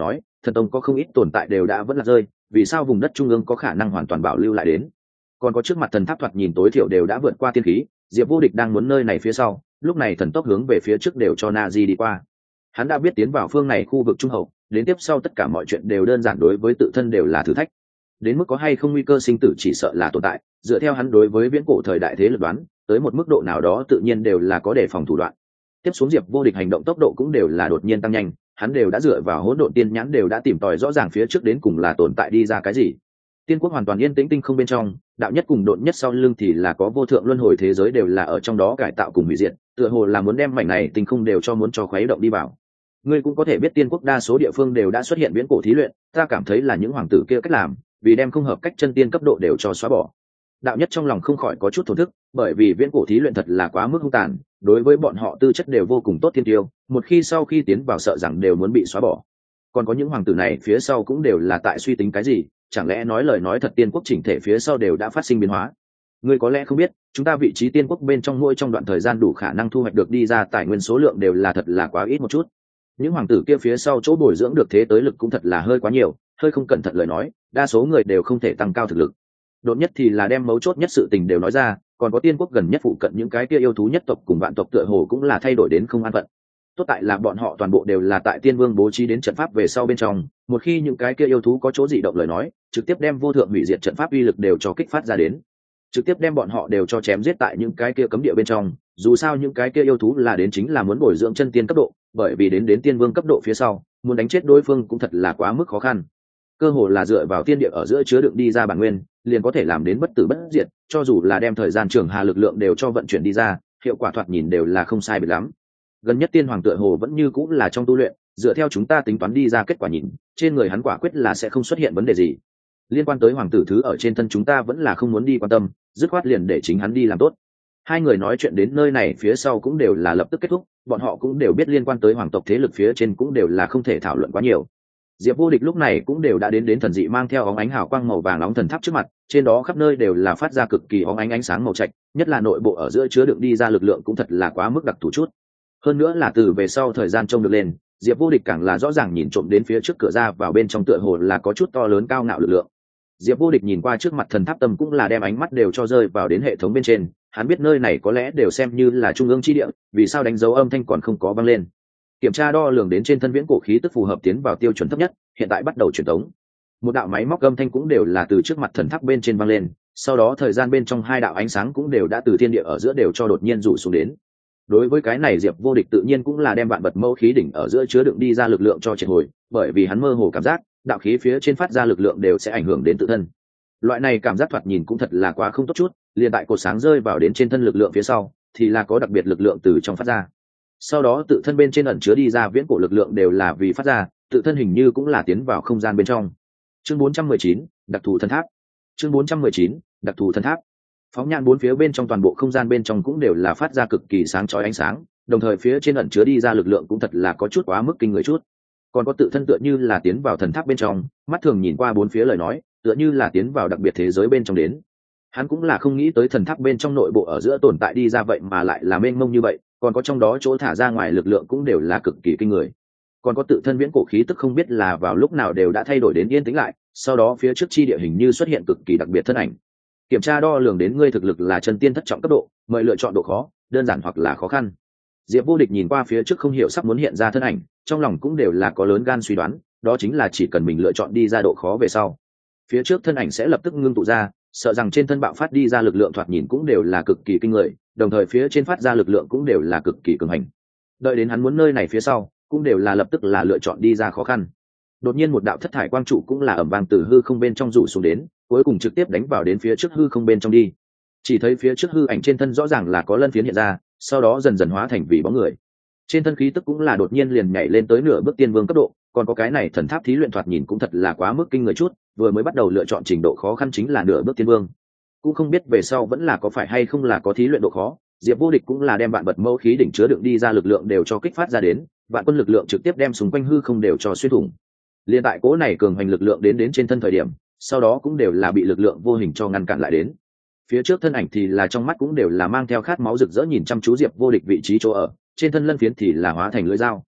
thần tông có không ít tồn tại đều đã vẫn là rơi, vì sao vùng đất trung ương có khả năng hoàn toàn bảo lưu lại đến? Còn có trước mặt thần tháp thoạt nhìn tối thiểu đều đã vượt qua tiên khí, Diệp Vô Địch đang muốn nơi này phía sau, lúc này thần tốc hướng về phía trước đều cho Nazi đi qua. Hắn đã biết tiến vào phương này khu vực trung hậu, đến tiếp sau tất cả mọi chuyện đều đơn giản, đối với tự thân đều là thử thách. Đến mức có hay không nguy cơ sinh tử chỉ sợ là tồn tại, dựa theo hắn đối với viễn cổ thời đại thế lực đoán, tới một mức độ nào đó tự nhiên đều là có đề phòng thủ đoạn. Tiếp xuống Diệp Vô Địch hành động tốc độ cũng đều là đột nhiên tăng nhanh, hắn đều đã dựa vào hỗn độn tiên nhãn đều đã tìm tòi rõ ràng phía trước đến cùng là tồn tại đi ra cái gì. Tiên quốc hoàn toàn yên tĩnh tinh không bên trong, đạo nhất cùng độn nhất sau lưng thì là có vô thượng luân hồi thế giới đều là ở trong đó cải tạo cùng hủy diệt, tựa hồ là muốn đem mảnh này tinh không đều cho muốn cho khuấy động đi vào. Ngươi cũng có thể biết tiên quốc đa số địa phương đều đã xuất hiện viễn cổ thí luyện, ta cảm thấy là những hoàng tử kia cách làm, vì đem không hợp cách chân tiên cấp độ đều cho xóa bỏ. Đạo nhất trong lòng không khỏi có chút thổn thức, bởi vì viễn cổ thí luyện thật là quá mức hung tàn, đối với bọn họ tư chất đều vô cùng tốt thiên tiêu, một khi sau khi tiến vào sợ rằng đều muốn bị xóa bỏ. Còn có những hoàng tử này phía sau cũng đều là tại suy tính cái gì, chẳng lẽ nói lời nói thật tiên quốc chỉnh thể phía sau đều đã phát sinh biến hóa? Ngươi có lẽ không biết, chúng ta vị trí tiên quốc bên trong mỗi trong đoạn thời gian đủ khả năng thu hoạch được đi ra tài nguyên số lượng đều là thật là quá ít một chút. Những hoàng tử kia phía sau chỗ bồi dưỡng được thế tới lực cũng thật là hơi quá nhiều, hơi không cẩn thận lời nói, đa số người đều không thể tăng cao thực lực. Đột nhất thì là đem mấu chốt nhất sự tình đều nói ra, còn có tiên quốc gần nhất phụ cận những cái kia yêu thú nhất tộc cùng vạn tộc tựa hồ cũng là thay đổi đến không an phận. Tốt tại là bọn họ toàn bộ đều là tại tiên vương bố trí đến trận pháp về sau bên trong, một khi những cái kia yêu thú có chỗ dị động lời nói, trực tiếp đem vô thượng hủy diệt trận pháp uy lực đều cho kích phát ra đến, trực tiếp đem bọn họ đều cho chém giết tại những cái kia cấm địa bên trong. Dù sao những cái kia yêu thú là đến chính là muốn bồi dưỡng chân tiên cấp độ, bởi vì đến đến tiên vương cấp độ phía sau, muốn đánh chết đối phương cũng thật là quá mức khó khăn. Cơ hồ là dựa vào tiên địa ở giữa chứa đựng đi ra bản nguyên, liền có thể làm đến bất tử bất diệt, cho dù là đem thời gian trường hà lực lượng đều cho vận chuyển đi ra, hiệu quả thoạt nhìn đều là không sai biệt lắm. Gần nhất tiên hoàng tựa hồ vẫn như cũng là trong tu luyện, dựa theo chúng ta tính toán đi ra kết quả nhìn, trên người hắn quả quyết là sẽ không xuất hiện vấn đề gì. Liên quan tới hoàng tử thứ ở trên thân chúng ta vẫn là không muốn đi quan tâm, dứt khoát liền để chính hắn đi làm tốt. Hai người nói chuyện đến nơi này phía sau cũng đều là lập tức kết thúc, bọn họ cũng đều biết liên quan tới hoàng tộc thế lực phía trên cũng đều là không thể thảo luận quá nhiều. Diệp Vô Địch lúc này cũng đều đã đến đến thần dị mang theo óng ánh hào quang màu vàng nóng thần tháp trước mặt, trên đó khắp nơi đều là phát ra cực kỳ óng ánh ánh sáng màu trạch, nhất là nội bộ ở giữa chứa đựng đi ra lực lượng cũng thật là quá mức đặc thù chút. Hơn nữa là từ về sau thời gian trông được lên, Diệp Vô Địch càng là rõ ràng nhìn trộm đến phía trước cửa ra vào bên trong tựa hồ là có chút to lớn cao ngạo lực lượng. Diệp Vô Địch nhìn qua trước mặt thần tháp tâm cũng là đem ánh mắt đều cho rơi vào đến hệ thống bên trên, hắn biết nơi này có lẽ đều xem như là trung ương chi địa, vì sao đánh dấu âm thanh còn không có vang lên. Kiểm tra đo lường đến trên thân viễn cổ khí tức phù hợp tiến vào tiêu chuẩn thấp nhất, hiện tại bắt đầu truyền tống. Một đạo máy móc âm thanh cũng đều là từ trước mặt thần tháp bên trên vang lên, sau đó thời gian bên trong hai đạo ánh sáng cũng đều đã từ thiên địa ở giữa đều cho đột nhiên rủ xuống đến. Đối với cái này Diệp Vô Địch tự nhiên cũng là đem vạn vật mẫu khí đỉnh ở giữa chứa đựng đi ra lực lượng cho triệt hồi, bởi vì hắn mơ hồ cảm giác đạo khí phía trên phát ra lực lượng đều sẽ ảnh hưởng đến tự thân. Loại này cảm giác thoạt nhìn cũng thật là quá không tốt chút, liền tại cột sáng rơi vào đến trên thân lực lượng phía sau thì là có đặc biệt lực lượng từ trong phát ra. Sau đó tự thân bên trên ẩn chứa đi ra viễn cổ lực lượng đều là vì phát ra, tự thân hình như cũng là tiến vào không gian bên trong. Chương bốn trăm mười chín, đặc thù thần tháp. Chương bốn trăm mười chín, đặc thù thần tháp. Phóng nhãn bốn phía bên trong toàn bộ không gian bên trong cũng đều là phát ra cực kỳ sáng chói ánh sáng, đồng thời phía trên ẩn chứa đi ra lực lượng cũng thật là có chút quá mức kinh người chút. Còn có tự thân tựa như là tiến vào thần tháp bên trong, mắt thường nhìn qua bốn phía lời nói, tựa như là tiến vào đặc biệt thế giới bên trong đến. Hắn cũng là không nghĩ tới thần tháp bên trong nội bộ ở giữa tồn tại đi ra vậy mà lại là mênh mông như vậy, còn có trong đó chỗ thả ra ngoài lực lượng cũng đều là cực kỳ kinh người. Còn có tự thân viễn cổ khí tức không biết là vào lúc nào đều đã thay đổi đến yên tĩnh lại, sau đó phía trước chi địa hình như xuất hiện cực kỳ đặc biệt thân ảnh. Kiểm tra đo lường đến ngươi thực lực là chân tiên thất trọng cấp độ, mời lựa chọn độ khó, đơn giản hoặc là khó khăn. Diệp Vô Địch nhìn qua phía trước không hiểu sắp muốn hiện ra thân ảnh, trong lòng cũng đều là có lớn gan suy đoán, đó chính là chỉ cần mình lựa chọn đi ra độ khó về sau, phía trước thân ảnh sẽ lập tức ngưng tụ ra, sợ rằng trên thân bạo phát đi ra lực lượng thoạt nhìn cũng đều là cực kỳ kinh người, đồng thời phía trên phát ra lực lượng cũng đều là cực kỳ cường hành. Đợi đến hắn muốn nơi này phía sau, cũng đều là lập tức là lựa chọn đi ra khó khăn. Đột nhiên một đạo thất thải quang trụ cũng là ầm vang từ hư không bên trong rủ xuống đến, cuối cùng trực tiếp đánh vào đến phía trước hư không bên trong đi. Chỉ thấy phía trước hư ảnh trên thân rõ ràng là có lân phiến hiện ra, sau đó dần dần hóa thành vì bóng người. Trên thân khí tức cũng là đột nhiên liền nhảy lên tới nửa bước tiên vương cấp độ, còn có cái này thần tháp thí luyện thoạt nhìn cũng thật là quá mức kinh người chút, vừa mới bắt đầu lựa chọn trình độ khó khăn chính là nửa bước tiên vương. Cũng không biết về sau vẫn là có phải hay không là có thí luyện độ khó, Diệp Vô Địch cũng là đem vạn vật mẫu khí đỉnh chứa đựng đi ra lực lượng đều cho kích phát ra đến, vạn quân lực lượng trực tiếp đem xung quanh hư không đều cho xuyên thủng. Liên tại cố này cường hành lực lượng đến đến trên thân thời điểm, sau đó cũng đều là bị lực lượng vô hình cho ngăn cản lại đến. Phía trước thân ảnh thì là trong mắt cũng đều là mang theo khát máu rực rỡ nhìn chăm chú Diệp Vô Địch vị trí chỗ ở, trên thân lân phiến thì là hóa thành lưỡi dao.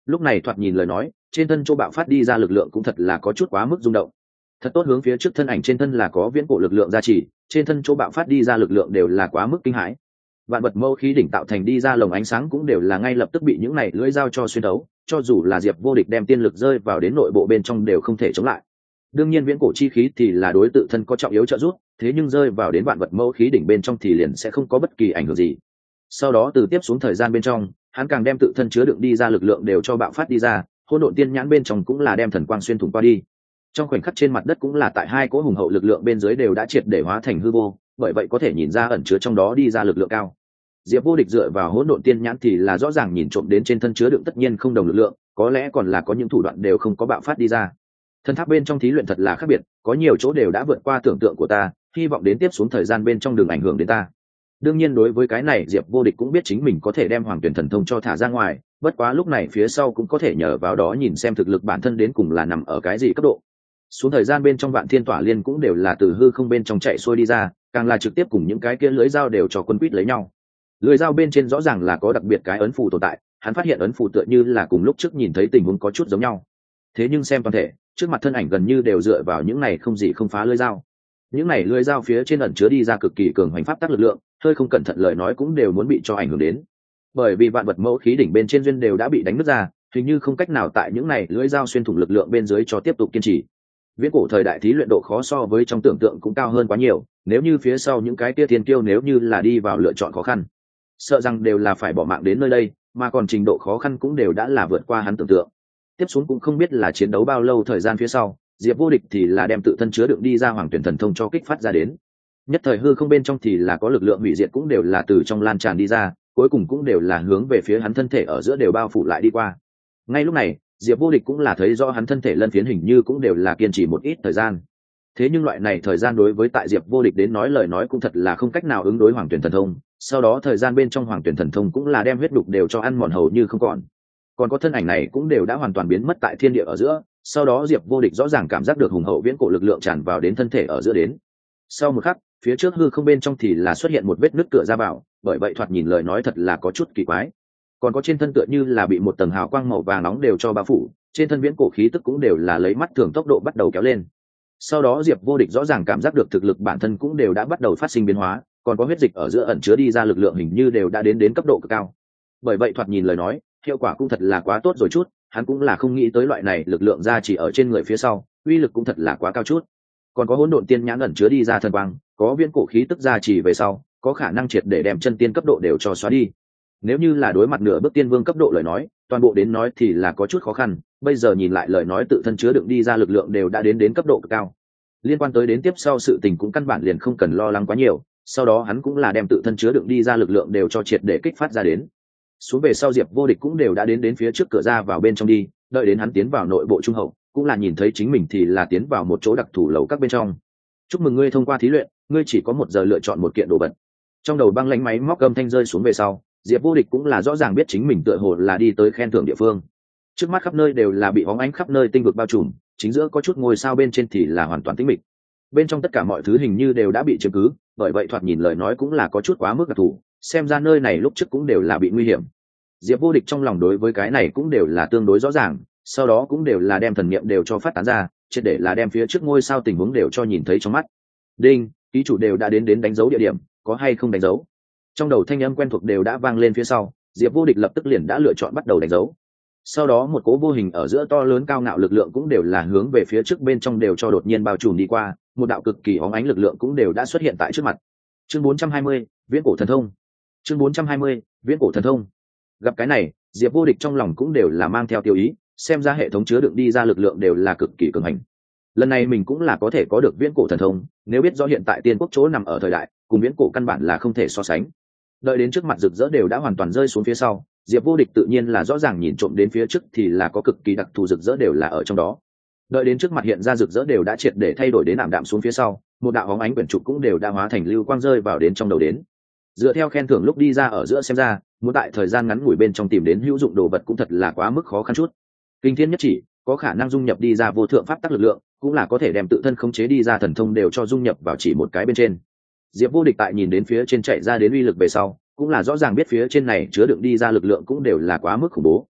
lúc này thoạt nhìn lời nói trên thân chỗ bạo phát đi ra lực lượng cũng thật là có chút quá mức rung động. Thật tốt, hướng phía trước thân ảnh trên thân là có viễn cổ lực lượng gia trì, trên thân chỗ bạo phát đi ra lực lượng đều là quá mức kinh hãi. Vạn vật mâu khí đỉnh tạo thành đi ra lồng ánh sáng cũng đều là ngay lập tức bị những này lưỡi dao cho xuyên thấu, cho dù là Diệp Vô Địch đem tiên lực rơi vào đến nội bộ bên trong đều không thể chống lại. Đương nhiên viễn cổ chi khí thì là đối tự thân có trọng yếu trợ giúp, thế nhưng rơi vào đến vạn vật mâu khí đỉnh bên trong thì liền sẽ không có bất kỳ ảnh hưởng gì. Sau đó từ tiếp xuống thời gian bên trong, hắn càng đem tự thân chứa đựng đi ra lực lượng đều cho bạo phát đi ra, hỗn độn tiên nhãn bên trong cũng là đem thần quang xuyên thủng qua đi. Trong khoảnh khắc trên mặt đất cũng là tại hai cỗ hùng hậu lực lượng bên dưới đều đã triệt để hóa thành hư vô, bởi vậy có thể nhìn ra ẩn chứa trong đó đi ra lực lượng cao. Diệp Vô Địch dựa vào hỗn độn tiên nhãn thì là rõ ràng nhìn trộm đến trên thân chứa đựng tất nhiên không đồng lực lượng, có lẽ còn là có những thủ đoạn đều không có bạo phát đi ra. Thần tháp bên trong thí luyện thật là khác biệt, có nhiều chỗ đều đã vượt qua tưởng tượng của ta, hy vọng đến tiếp xuống thời gian bên trong đừng ảnh hưởng đến ta. Đương nhiên đối với cái này Diệp Vô Địch cũng biết chính mình có thể đem Hoàng Tuyển Thần Thông cho thả ra ngoài, bất quá lúc này phía sau cũng có thể nhờ vào đó nhìn xem thực lực bản thân đến cùng là nằm ở cái gì cấp độ. Xuống thời gian bên trong Vạn Thiên Tỏa Liên cũng đều là từ hư không bên trong chạy xuôi đi ra, càng là trực tiếp cùng những cái kia lưới dao đều cho quân quýt lấy nhau. Lưới dao bên trên rõ ràng là có đặc biệt cái ấn phù tồn tại, hắn phát hiện ấn phù tựa như là cùng lúc trước nhìn thấy tình huống có chút giống nhau. Thế nhưng xem toàn thể, trước mặt thân ảnh gần như đều dựa vào những này không gì không phá lưới dao. Những này lưới dao phía trên ẩn chứa đi ra cực kỳ cường hoành pháp tắc lực lượng, hơi không cẩn thận lời nói cũng đều muốn bị cho ảnh hưởng đến. Bởi vì vạn vật mẫu khí đỉnh bên trên duyên đều đã bị đánh nứt ra, hình như không cách nào tại những này lưới dao xuyên thủng lực lượng bên dưới cho tiếp tục kiên trì. Viễn cổ thời đại thí luyện độ khó so với trong tưởng tượng cũng cao hơn quá nhiều, nếu như phía sau những cái tia thiên kiêu nếu như là đi vào lựa chọn khó khăn, sợ rằng đều là phải bỏ mạng đến nơi đây, mà còn trình độ khó khăn cũng đều đã là vượt qua hắn tưởng tượng. Tiếp xuống cũng không biết là chiến đấu bao lâu thời gian phía sau, Diệp Vô Địch thì là đem tự thân chứa đựng đi ra Hoàng Tuyển Thần Thông cho kích phát ra đến. Nhất thời hư không bên trong thì là có lực lượng hủy diệt cũng đều là từ trong lan tràn đi ra, cuối cùng cũng đều là hướng về phía hắn thân thể ở giữa đều bao phủ lại đi qua. Ngay lúc này, Diệp Vô Địch cũng là thấy rõ hắn thân thể lân phiến hình như cũng đều là kiên trì một ít thời gian. Thế nhưng loại này thời gian đối với tại Diệp Vô Địch đến nói lời nói cũng thật là không cách nào ứng đối Hoàng Tuyển Thần Thông, sau đó thời gian bên trong Hoàng Tuyển Thần Thông cũng là đem huyết đục đều cho ăn mòn hầu như không còn. Còn có thân ảnh này cũng đều đã hoàn toàn biến mất tại thiên địa ở giữa, sau đó Diệp Vô Địch rõ ràng cảm giác được hùng hậu viễn cổ lực lượng tràn vào đến thân thể ở giữa đến. Sau một khắc, phía trước hư không bên trong thì là xuất hiện một vết nứt cửa ra vào, bởi vậy thoạt nhìn lời nói thật là có chút kỳ quái. Còn có trên thân tựa như là bị một tầng hào quang màu vàng nóng đều cho bao phủ, trên thân viễn cổ khí tức cũng đều là lấy mắt thường tốc độ bắt đầu kéo lên. Sau đó Diệp Vô Địch rõ ràng cảm giác được thực lực bản thân cũng đều đã bắt đầu phát sinh biến hóa, còn có huyết dịch ở giữa ẩn chứa đi ra lực lượng hình như đều đã đến đến cấp độ cực cao. Bởi vậy thoạt nhìn lời nói, hiệu quả cũng thật là quá tốt rồi chút, hắn cũng là không nghĩ tới loại này lực lượng ra chỉ ở trên người phía sau, uy lực cũng thật là quá cao chút. Còn có hỗn độn tiên nhãn ẩn chứa đi ra thần quang, có viễn cổ khí tức ra chỉ về sau, có khả năng triệt để đem chân tiên cấp độ đều cho xóa đi. Nếu như là đối mặt nửa bước tiên vương cấp độ lời nói, toàn bộ đến nói thì là có chút khó khăn, bây giờ nhìn lại lời nói tự thân chứa đựng đi ra lực lượng đều đã đến đến cấp độ cực cao. Liên quan tới đến tiếp sau sự tình cũng căn bản liền không cần lo lắng quá nhiều, sau đó hắn cũng là đem tự thân chứa đựng đi ra lực lượng đều cho triệt để kích phát ra đến. Xuống về sau Diệp Vô Địch cũng đều đã đến đến phía trước cửa ra vào bên trong đi, đợi đến hắn tiến vào nội bộ trung hậu, cũng là nhìn thấy chính mình thì là tiến vào một chỗ đặc thù lầu các bên trong. Chúc mừng ngươi thông qua thí luyện, ngươi chỉ có một giờ lựa chọn một kiện đồ vật. Trong đầu băng lãnh máy móc âm thanh rơi xuống về sau, Diệp Vô Địch cũng là rõ ràng biết chính mình tựa hồ là đi tới khen thưởng địa phương. Trước mắt khắp nơi đều là bị bóng ánh khắp nơi tinh vực bao trùm, chính giữa có chút ngôi sao bên trên thì là hoàn toàn tĩnh mịch. Bên trong tất cả mọi thứ hình như đều đã bị chiếm cứ, bởi vậy thoạt nhìn lời nói cũng là có chút quá mức đặc thù, xem ra nơi này lúc trước cũng đều là bị nguy hiểm. Diệp Vô Địch trong lòng đối với cái này cũng đều là tương đối rõ ràng, sau đó cũng đều là đem thần niệm đều cho phát tán ra, triệt để là đem phía trước ngôi sao tình huống đều cho nhìn thấy trong mắt. Đinh, ký chủ đều đã đến đến đánh dấu địa điểm, có hay không đánh dấu? Trong đầu thanh âm quen thuộc đều đã vang lên phía sau, Diệp Vô Địch lập tức liền đã lựa chọn bắt đầu đánh dấu. Sau đó một cỗ vô hình ở giữa to lớn cao ngạo lực lượng cũng đều là hướng về phía trước bên trong đều cho đột nhiên bao trùm đi qua, một đạo cực kỳ óng ánh lực lượng cũng đều đã xuất hiện tại trước mặt. Chương bốn trăm hai mươi, Viễn cổ thần thông. Chương bốn trăm hai mươi, Viễn cổ thần thông. Gặp cái này, Diệp Vô Địch trong lòng cũng đều là mang theo tiêu ý, xem ra hệ thống chứa đựng đi ra lực lượng đều là cực kỳ cường hành. Lần này mình cũng là có thể có được viễn cổ thần thông, nếu biết rõ hiện tại tiên quốc chỗ nằm ở thời đại, cùng viễn cổ căn bản là không thể so sánh. Đợi đến trước mặt rực rỡ đều đã hoàn toàn rơi xuống phía sau, Diệp Vô Địch tự nhiên là rõ ràng nhìn trộm đến phía trước thì là có cực kỳ đặc thù rực rỡ đều là ở trong đó. Đợi đến trước mặt hiện ra rực rỡ đều đã triệt để thay đổi đến ảm đạm xuống phía sau, một đạo bóng ánh quyển trục cũng đều đã hóa thành lưu quang rơi vào đến trong đầu đến. Dựa theo khen thưởng lúc đi ra ở giữa xem ra, muốn tại thời gian ngắn ngủi bên trong tìm đến hữu dụng đồ vật cũng thật là quá mức khó khăn chút. Kinh thiên nhất chỉ, có khả năng dung nhập đi ra vô thượng pháp tắc lực lượng, cũng là có thể đem tự thân khống chế đi ra thần thông đều cho dung nhập vào chỉ một cái bên trên. Diệp Vô Địch tại nhìn đến phía trên chạy ra đến uy lực về sau, cũng là rõ ràng biết phía trên này chứa đựng đi ra lực lượng cũng đều là quá mức khủng bố.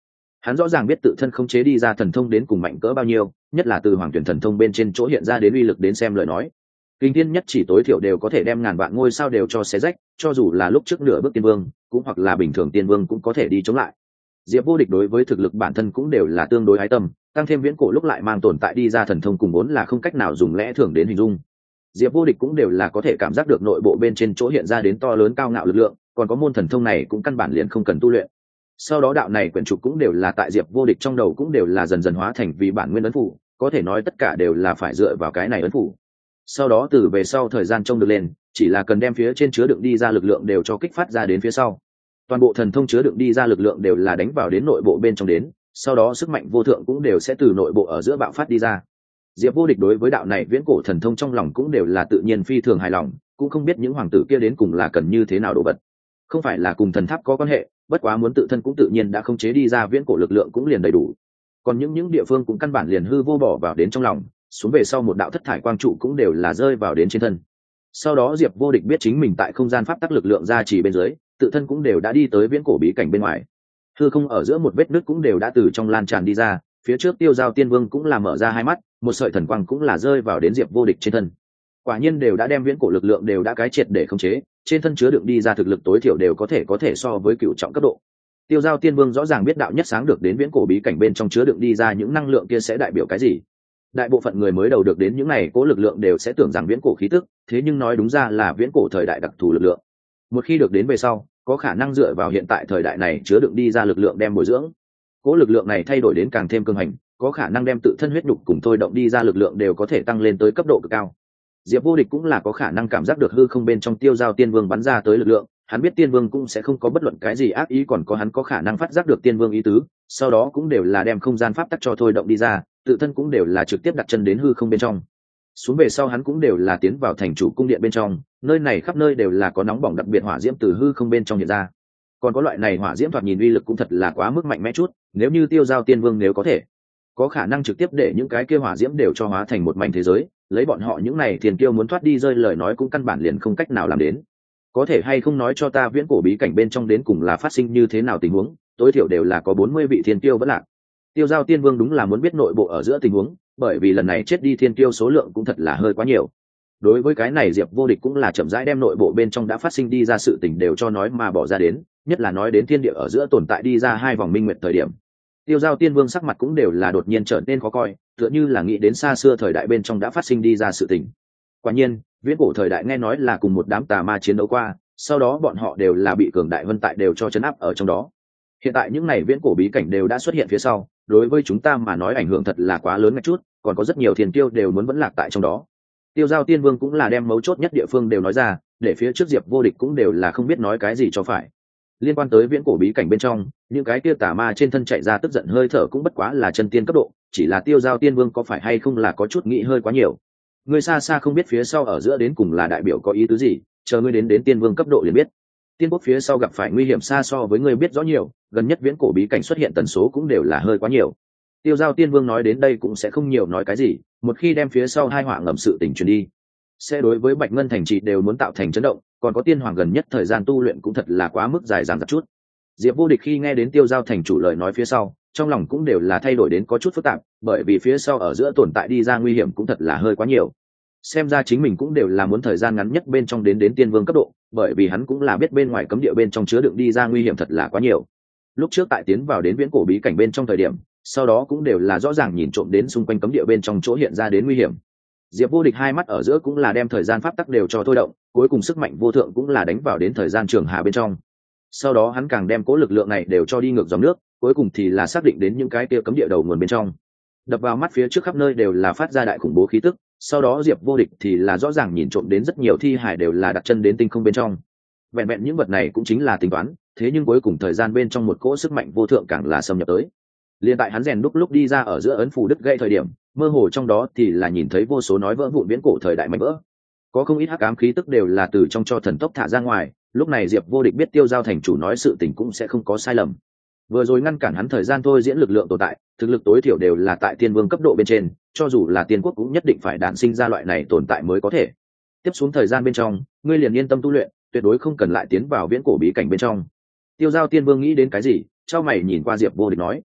Hắn rõ ràng biết tự thân khống chế đi ra thần thông đến cùng mạnh cỡ bao nhiêu, nhất là từ hoàng tuyển thần thông bên trên chỗ hiện ra đến uy lực đến xem lời nói, kinh thiên nhất chỉ tối thiểu đều có thể đem ngàn vạn ngôi sao đều cho xé rách, cho dù là lúc trước nửa bước tiên vương cũng hoặc là bình thường tiên vương cũng có thể đi chống lại. Diệp Vô Địch đối với thực lực bản thân cũng đều là tương đối ái tâm, tăng thêm viễn cổ lúc lại mang tồn tại đi ra thần thông cùng vốn là không cách nào dùng lẽ thường đến hình dung. Diệp Vô Địch cũng đều là có thể cảm giác được nội bộ bên trên chỗ hiện ra đến to lớn cao ngạo lực lượng, còn có môn thần thông này cũng căn bản liền không cần tu luyện. Sau đó đạo này quyển trục cũng đều là tại Diệp Vô Địch trong đầu cũng đều là dần dần hóa thành vì bản nguyên ấn phủ, có thể nói tất cả đều là phải dựa vào cái này ấn phủ. Sau đó từ về sau thời gian trông được lên, chỉ là cần đem phía trên chứa đựng đi ra lực lượng đều cho kích phát ra đến phía sau. Toàn bộ thần thông chứa đựng đi ra lực lượng đều là đánh vào đến nội bộ bên trong đến, sau đó sức mạnh vô thượng cũng đều sẽ từ nội bộ ở giữa bạo phát đi ra. Diệp Vô Địch đối với đạo này viễn cổ thần thông trong lòng cũng đều là tự nhiên phi thường hài lòng, cũng không biết những hoàng tử kia đến cùng là cần như thế nào đồ vật. Không phải là cùng thần tháp có quan hệ, bất quá muốn tự thân cũng tự nhiên đã không chế đi ra viễn cổ lực lượng cũng liền đầy đủ. Còn những những địa phương cũng căn bản liền hư vô bỏ vào đến trong lòng, xuống về sau một đạo thất thải quang trụ cũng đều là rơi vào đến trên thân. Sau đó Diệp Vô Địch biết chính mình tại không gian pháp tắc lực lượng gia trì bên dưới, tự thân cũng đều đã đi tới viễn cổ bí cảnh bên ngoài. Hư không ở giữa một vết nứt cũng đều đã từ trong lan tràn đi ra, phía trước Tiêu Giao Tiên Vương cũng là mở ra hai mắt, một sợi thần quang cũng là rơi vào đến Diệp Vô Địch trên thân. Quả nhiên đều đã đem viễn cổ lực lượng đều đã cái triệt để khống chế, trên thân chứa đựng đi ra thực lực tối thiểu đều có thể có thể so với cựu trọng cấp độ. Tiêu Giao Tiên Vương rõ ràng biết đạo nhất sáng được đến viễn cổ bí cảnh bên trong chứa đựng đi ra những năng lượng kia sẽ đại biểu cái gì. Đại bộ phận người mới đầu được đến những này cố lực lượng đều sẽ tưởng rằng viễn cổ khí tức, thế nhưng nói đúng ra là viễn cổ thời đại đặc thù lực lượng. Một khi được đến về sau, có khả năng dựa vào hiện tại thời đại này chứa đựng đi ra lực lượng đem bồi dưỡng. Cố lực lượng này thay đổi đến càng thêm cường hành, có khả năng đem tự thân huyết nhục cùng thôi động đi ra lực lượng đều có thể tăng lên tới cấp độ cực cao. Diệp Vô Địch cũng là có khả năng cảm giác được hư không bên trong Tiêu Giao Tiên Vương bắn ra tới lực lượng, hắn biết Tiên Vương cũng sẽ không có bất luận cái gì ác ý, còn có hắn có khả năng phát giác được Tiên Vương ý tứ, sau đó cũng đều là đem không gian pháp tắc cho thôi động đi ra, tự thân cũng đều là trực tiếp đặt chân đến hư không bên trong. Xuống về sau hắn cũng đều là tiến vào thành chủ cung điện bên trong, nơi này khắp nơi đều là có nóng bỏng đặc biệt hỏa diễm từ hư không bên trong hiện ra. Còn có loại này hỏa diễm thoạt nhìn uy lực cũng thật là quá mức mạnh mẽ chút, nếu như Tiêu Giao Tiên Vương nếu có thể, có khả năng trực tiếp để những cái kia hỏa diễm đều cho hóa thành một mảnh thế giới, lấy bọn họ những này thiên kiêu muốn thoát đi rơi lời nói cũng căn bản liền không cách nào làm đến. Có thể hay không nói cho ta viễn cổ bí cảnh bên trong đến cùng là phát sinh như thế nào tình huống, tối thiểu đều là có bốn mươi vị thiên kiêu vẫn lạc. Tiêu Giao Tiên Vương đúng là muốn biết nội bộ ở giữa tình huống, bởi vì lần này chết đi thiên kiêu số lượng cũng thật là hơi quá nhiều. Đối với cái này Diệp Vô Địch cũng là chậm rãi đem nội bộ bên trong đã phát sinh đi ra sự tình đều cho nói mà bỏ ra đến, nhất là nói đến thiên địa ở giữa tồn tại đi ra hai vòng minh nguyệt thời điểm. Tiêu Giao Tiên Vương sắc mặt cũng đều là đột nhiên trở nên khó coi, tựa như là nghĩ đến xa xưa thời đại bên trong đã phát sinh đi ra sự tình. Quả nhiên, viễn cổ thời đại nghe nói là cùng một đám tà ma chiến đấu qua, sau đó bọn họ đều là bị cường đại vân tại đều cho chấn áp ở trong đó. Hiện tại những này viễn cổ bí cảnh đều đã xuất hiện phía sau, đối với chúng ta mà nói ảnh hưởng thật là quá lớn một chút, còn có rất nhiều thiên tiêu đều muốn vẫn lạc tại trong đó. Tiêu Giao Tiên Vương cũng là đem mấu chốt nhất địa phương đều nói ra, để phía trước Diệp Vô Địch cũng đều là không biết nói cái gì cho phải. Liên quan tới viễn cổ bí cảnh bên trong, những cái kia tà ma trên thân chạy ra tức giận hơi thở cũng bất quá là chân tiên cấp độ, chỉ là Tiêu Giao Tiên Vương có phải hay không là có chút nghĩ hơi quá nhiều. Người xa xa không biết phía sau ở giữa đến cùng là đại biểu có ý tứ gì, chờ ngươi đến đến tiên vương cấp độ liền biết. Tiên quốc phía sau gặp phải nguy hiểm xa so với ngươi biết rõ nhiều, gần nhất viễn cổ bí cảnh xuất hiện tần số cũng đều là hơi quá nhiều. Tiêu Giao Tiên Vương nói đến đây cũng sẽ không nhiều nói cái gì, một khi đem phía sau hai họa ngầm sự tình truyền đi, sẽ đối với Bạch Ngân thành trì đều muốn tạo thành chấn động, còn có tiên hoàng gần nhất thời gian tu luyện cũng thật là quá mức dài dằng dặc chút. Diệp Vô Địch khi nghe đến Tiêu Giao thành chủ lời nói phía sau, trong lòng cũng đều là thay đổi đến có chút phức tạp, bởi vì phía sau ở giữa tồn tại đi ra nguy hiểm cũng thật là hơi quá nhiều. Xem ra chính mình cũng đều là muốn thời gian ngắn nhất bên trong đến đến tiên vương cấp độ, bởi vì hắn cũng là biết bên ngoài cấm địa bên trong chứa đựng đi ra nguy hiểm thật là quá nhiều. Lúc trước tại tiến vào đến viễn cổ bí cảnh bên trong thời điểm, sau đó cũng đều là rõ ràng nhìn trộm đến xung quanh cấm địa bên trong chỗ hiện ra đến nguy hiểm. Diệp Vô Địch hai mắt ở giữa cũng là đem thời gian pháp tắc đều cho thôi động, cuối cùng sức mạnh vô thượng cũng là đánh vào đến thời gian trường hà bên trong. Sau đó hắn càng đem cố lực lượng này đều cho đi ngược dòng nước, cuối cùng thì là xác định đến những cái kia cấm địa đầu nguồn bên trong. Đập vào mắt phía trước khắp nơi đều là phát ra đại khủng bố khí tức, sau đó Diệp Vô Địch thì là rõ ràng nhìn trộm đến rất nhiều thi hải đều là đặt chân đến tinh không bên trong. Vẹn vẹn những vật này cũng chính là tính toán, thế nhưng cuối cùng thời gian bên trong một cỗ sức mạnh vô thượng càng là xâm nhập tới. Liên tại hắn rèn đúc lúc đi ra ở giữa ấn phù đứt gãy thời điểm, mơ hồ trong đó thì là nhìn thấy vô số nói vỡ vụn viễn cổ thời đại mảnh vỡ. Có không ít hắc ám khí tức đều là từ trong cho thần tốc thả ra ngoài, lúc này Diệp Vô Địch biết Tiêu Giao thành chủ nói sự tình cũng sẽ không có sai lầm. Vừa rồi ngăn cản hắn thời gian thôi diễn lực lượng tồn tại, thực lực tối thiểu đều là tại tiên vương cấp độ bên trên, cho dù là tiên quốc cũng nhất định phải đản sinh ra loại này tồn tại mới có thể. Tiếp xuống thời gian bên trong, ngươi liền yên tâm tu luyện, tuyệt đối không cần lại tiến vào viễn cổ bí cảnh bên trong. Tiêu Giao Tiên Vương nghĩ đến cái gì, chau mày nhìn qua Diệp Vô Địch nói.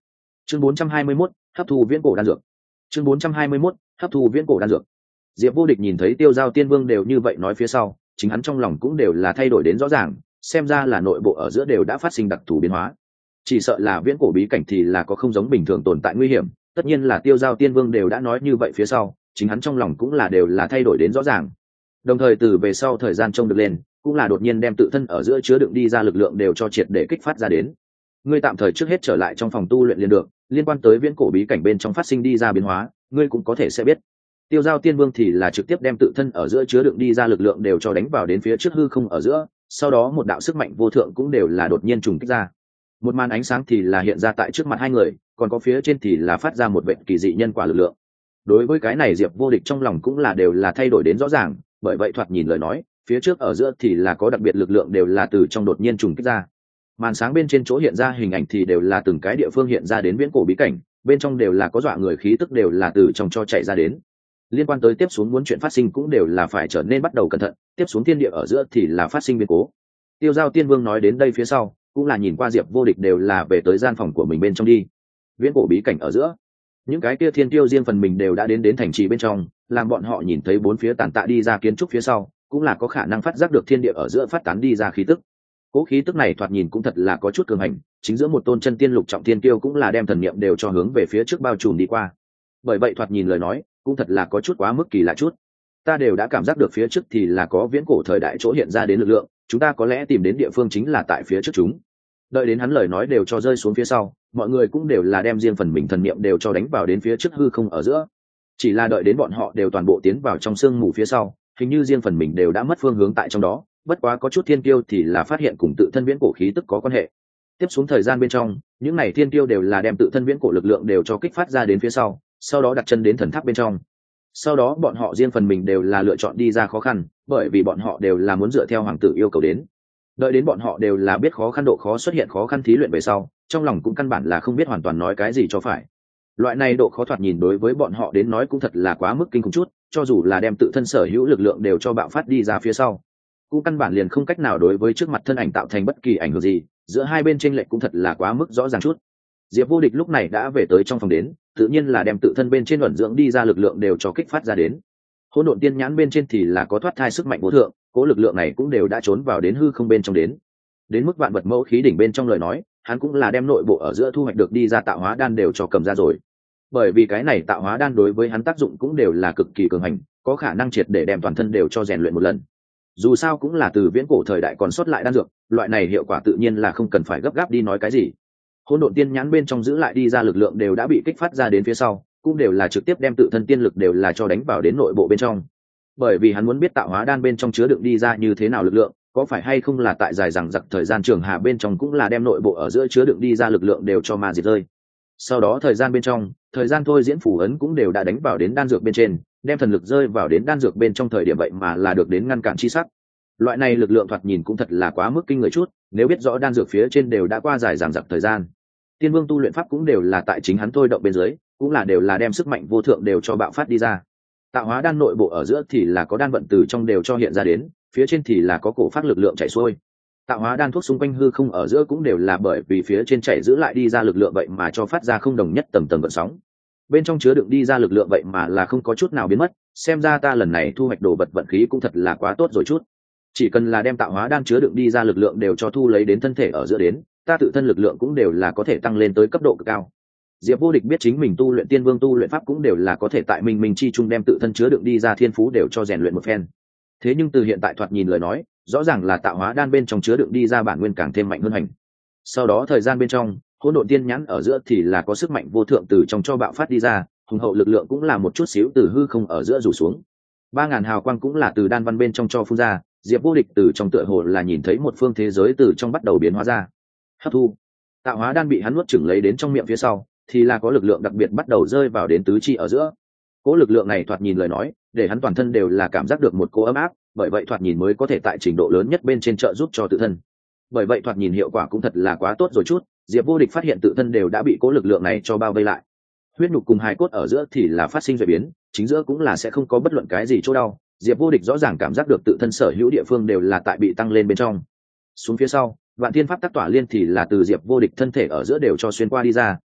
chương bốn trăm hai mươi mốt, hấp thu viễn cổ đan dược. chương bốn trăm hai mươi mốt, hấp thu viễn cổ đan dược. Diệp Vô Địch nhìn thấy Tiêu Giao Tiên Vương đều như vậy nói phía sau, chính hắn trong lòng cũng đều là thay đổi đến rõ ràng, xem ra là nội bộ ở giữa đều đã phát sinh đặc thù biến hóa. Chỉ sợ là viễn cổ bí cảnh thì là có không giống bình thường tồn tại nguy hiểm, tất nhiên là Tiêu Giao Tiên Vương đều đã nói như vậy phía sau, chính hắn trong lòng cũng là đều là thay đổi đến rõ ràng. Đồng thời từ về sau thời gian trông được lên, cũng là đột nhiên đem tự thân ở giữa chứa đựng đi ra lực lượng đều cho triệt để kích phát ra đến. Ngươi tạm thời trước hết trở lại trong phòng tu luyện liền được, liên quan tới viễn cổ bí cảnh bên trong phát sinh đi ra biến hóa, ngươi cũng có thể sẽ biết. Tiêu Giao Tiên Vương thì là trực tiếp đem tự thân ở giữa chứa đựng đi ra lực lượng đều cho đánh vào đến phía trước hư không ở giữa, sau đó một đạo sức mạnh vô thượng cũng đều là đột nhiên trùng kích ra. Một màn ánh sáng thì là hiện ra tại trước mặt hai người, còn có phía trên thì là phát ra một vệt kỳ dị nhân quả lực lượng. Đối với cái này Diệp Vô Địch trong lòng cũng là đều là thay đổi đến rõ ràng, bởi vậy thoạt nhìn lời nói, phía trước ở giữa thì là có đặc biệt lực lượng đều là từ trong đột nhiên trùng kích ra. Màn sáng bên trên chỗ hiện ra hình ảnh thì đều là từng cái địa phương hiện ra đến viễn cổ bí cảnh, bên trong đều là có dọa người khí tức đều là từ trong cho chạy ra đến. Liên quan tới tiếp xuống muốn chuyện phát sinh cũng đều là phải trở nên bắt đầu cẩn thận, tiếp xuống thiên địa ở giữa thì là phát sinh biến cố. Tiêu Giao Tiên Vương nói đến đây phía sau, cũng là nhìn qua Diệp Vô Địch đều là về tới gian phòng của mình bên trong đi. Viễn cổ bí cảnh ở giữa, những cái kia thiên tiêu riêng phần mình đều đã đến đến thành trì bên trong, làm bọn họ nhìn thấy bốn phía tàn tạ đi ra kiến trúc phía sau, cũng là có khả năng phát giác được thiên địa ở giữa phát tán đi ra khí tức. Cố khí tức này thoạt nhìn cũng thật là có chút cường hành, chính giữa một tôn chân tiên lục trọng thiên tiêu cũng là đem thần niệm đều cho hướng về phía trước bao trùm đi qua. Bởi vậy thoạt nhìn lời nói, cũng thật là có chút quá mức kỳ lạ chút. Ta đều đã cảm giác được phía trước thì là có viễn cổ thời đại chỗ hiện ra đến lực lượng, chúng ta có lẽ tìm đến địa phương chính là tại phía trước chúng. Đợi đến hắn lời nói đều cho rơi xuống phía sau, mọi người cũng đều là đem riêng phần mình thần niệm đều cho đánh vào đến phía trước hư không ở giữa. Chỉ là đợi đến bọn họ đều toàn bộ tiến vào trong sương mù phía sau, hình như riêng phần mình đều đã mất phương hướng tại trong đó, bất quá có chút thiên tiêu thì là phát hiện cùng tự thân viễn cổ khí tức có quan hệ. Tiếp xuống thời gian bên trong, những này thiên tiêu đều là đem tự thân viễn cổ lực lượng đều cho kích phát ra đến phía sau, sau đó đặt chân đến thần tháp bên trong. Sau đó bọn họ riêng phần mình đều là lựa chọn đi ra khó khăn, bởi vì bọn họ đều là muốn dựa theo hoàng tử yêu cầu đến. Đợi đến bọn họ đều là biết khó khăn độ khó xuất hiện khó khăn thí luyện về sau, trong lòng cũng căn bản là không biết hoàn toàn nói cái gì cho phải. Loại này độ khó thoạt nhìn đối với bọn họ đến nói cũng thật là quá mức kinh khủng chút, cho dù là đem tự thân sở hữu lực lượng đều cho bạo phát đi ra phía sau, cũng căn bản liền không cách nào đối với trước mặt thân ảnh tạo thành bất kỳ ảnh hưởng gì, giữa hai bên chênh lệch cũng thật là quá mức rõ ràng chút. Diệp Vô Địch lúc này đã về tới trong phòng đến, tự nhiên là đem tự thân bên trên ẩn dưỡng đi ra lực lượng đều cho kích phát ra đến. Hỗn độn tiên nhãn bên trên thì là có thoát thai sức mạnh vô thượng, cố lực lượng này cũng đều đã trốn vào đến hư không bên trong đến. Đến mức vạn vật mẫu khí đỉnh bên trong lời nói, hắn cũng là đem nội bộ ở giữa thu hoạch được đi ra tạo hóa đan đều cho cầm ra rồi. Bởi vì cái này tạo hóa đan đối với hắn tác dụng cũng đều là cực kỳ cường hành, có khả năng triệt để đem toàn thân đều cho rèn luyện một lần. Dù sao cũng là từ viễn cổ thời đại còn sót lại đan dược, loại này hiệu quả tự nhiên là không cần phải gấp gáp đi nói cái gì. Hỗn độn tiên nhãn bên trong giữ lại đi ra lực lượng đều đã bị kích phát ra đến phía sau, cũng đều là trực tiếp đem tự thân tiên lực đều là cho đánh vào đến nội bộ bên trong. Bởi vì hắn muốn biết tạo hóa đan bên trong chứa đựng đi ra như thế nào lực lượng, có phải hay không là tại dài rằng giặc thời gian trường hạ bên trong cũng là đem nội bộ ở giữa chứa đựng đi ra lực lượng đều cho ma diệt rơi. Sau đó thời gian bên trong, thời gian thôi diễn phủ ấn cũng đều đã đánh vào đến đan dược bên trên, đem thần lực rơi vào đến đan dược bên trong thời điểm vậy mà là được đến ngăn cản chi sắc. Loại này lực lượng thoạt nhìn cũng thật là quá mức kinh người chút, nếu biết rõ đan dược phía trên đều đã qua dài dằng dặc thời gian. Tiên Vương tu luyện pháp cũng đều là tại chính hắn thôi động bên dưới, cũng là đều là đem sức mạnh vô thượng đều cho bạo phát đi ra. Tạo hóa đan nội bộ ở giữa thì là có đan vận từ trong đều cho hiện ra đến, phía trên thì là có cổ phát lực lượng chảy xuôi. Tạo hóa đan thuốc xung quanh hư không ở giữa cũng đều là bởi vì phía trên chảy giữ lại đi ra lực lượng vậy mà cho phát ra không đồng nhất tầng tầng gợn sóng. Bên trong chứa đựng đi ra lực lượng vậy mà là không có chút nào biến mất, xem ra ta lần này thu hoạch đồ vật vận khí cũng thật là quá tốt rồi chút. Chỉ cần là đem tạo hóa đan chứa đựng đi ra lực lượng đều cho thu lấy đến thân thể ở giữa đến, ta tự thân lực lượng cũng đều là có thể tăng lên tới cấp độ cực cao. Diệp Vô Địch biết chính mình tu luyện Tiên Vương tu luyện pháp cũng đều là có thể tại minh minh chi trung đem tự thân chứa đựng đi ra thiên phú đều cho rèn luyện một phen. Thế nhưng từ hiện tại thoạt nhìn lời nói, rõ ràng là tạo hóa đan bên trong chứa đựng đi ra bản nguyên càng thêm mạnh hơn hành. Sau đó thời gian bên trong, hỗn độn tiên nhãn ở giữa thì là có sức mạnh vô thượng từ trong cho bạo phát đi ra, hùng hậu lực lượng cũng là một chút xíu từ hư không ở giữa rủ xuống. Ba ngàn hào quang cũng là từ đan văn bên trong cho phun ra, Diệp Vô Địch từ trong tựa hồ là nhìn thấy một phương thế giới từ trong bắt đầu biến hóa ra. Hấp thu. Tạo hóa đan bị hắn nuốt chửng lấy đến trong miệng phía sau, thì là có lực lượng đặc biệt bắt đầu rơi vào đến tứ chi ở giữa. Cố lực lượng này thoạt nhìn lời nói, để hắn toàn thân đều là cảm giác được một cỗ ấm áp, bởi vậy thoạt nhìn mới có thể tại trình độ lớn nhất bên trên trợ giúp cho tự thân. Bởi vậy thoạt nhìn hiệu quả cũng thật là quá tốt rồi chút, Diệp Vô Địch phát hiện tự thân đều đã bị cố lực lượng này cho bao vây lại. Huyết nhục cùng hài cốt ở giữa thì là phát sinh rồi biến, chính giữa cũng là sẽ không có bất luận cái gì chỗ đau. Diệp Vô Địch rõ ràng cảm giác được tự thân sở hữu địa phương đều là tại bị tăng lên bên trong. Xuống phía sau, Vạn Thiên Pháp Tắc Tỏa Liên thì là từ Diệp Vô Địch thân thể ở giữa đều cho xuyên qua đi ra,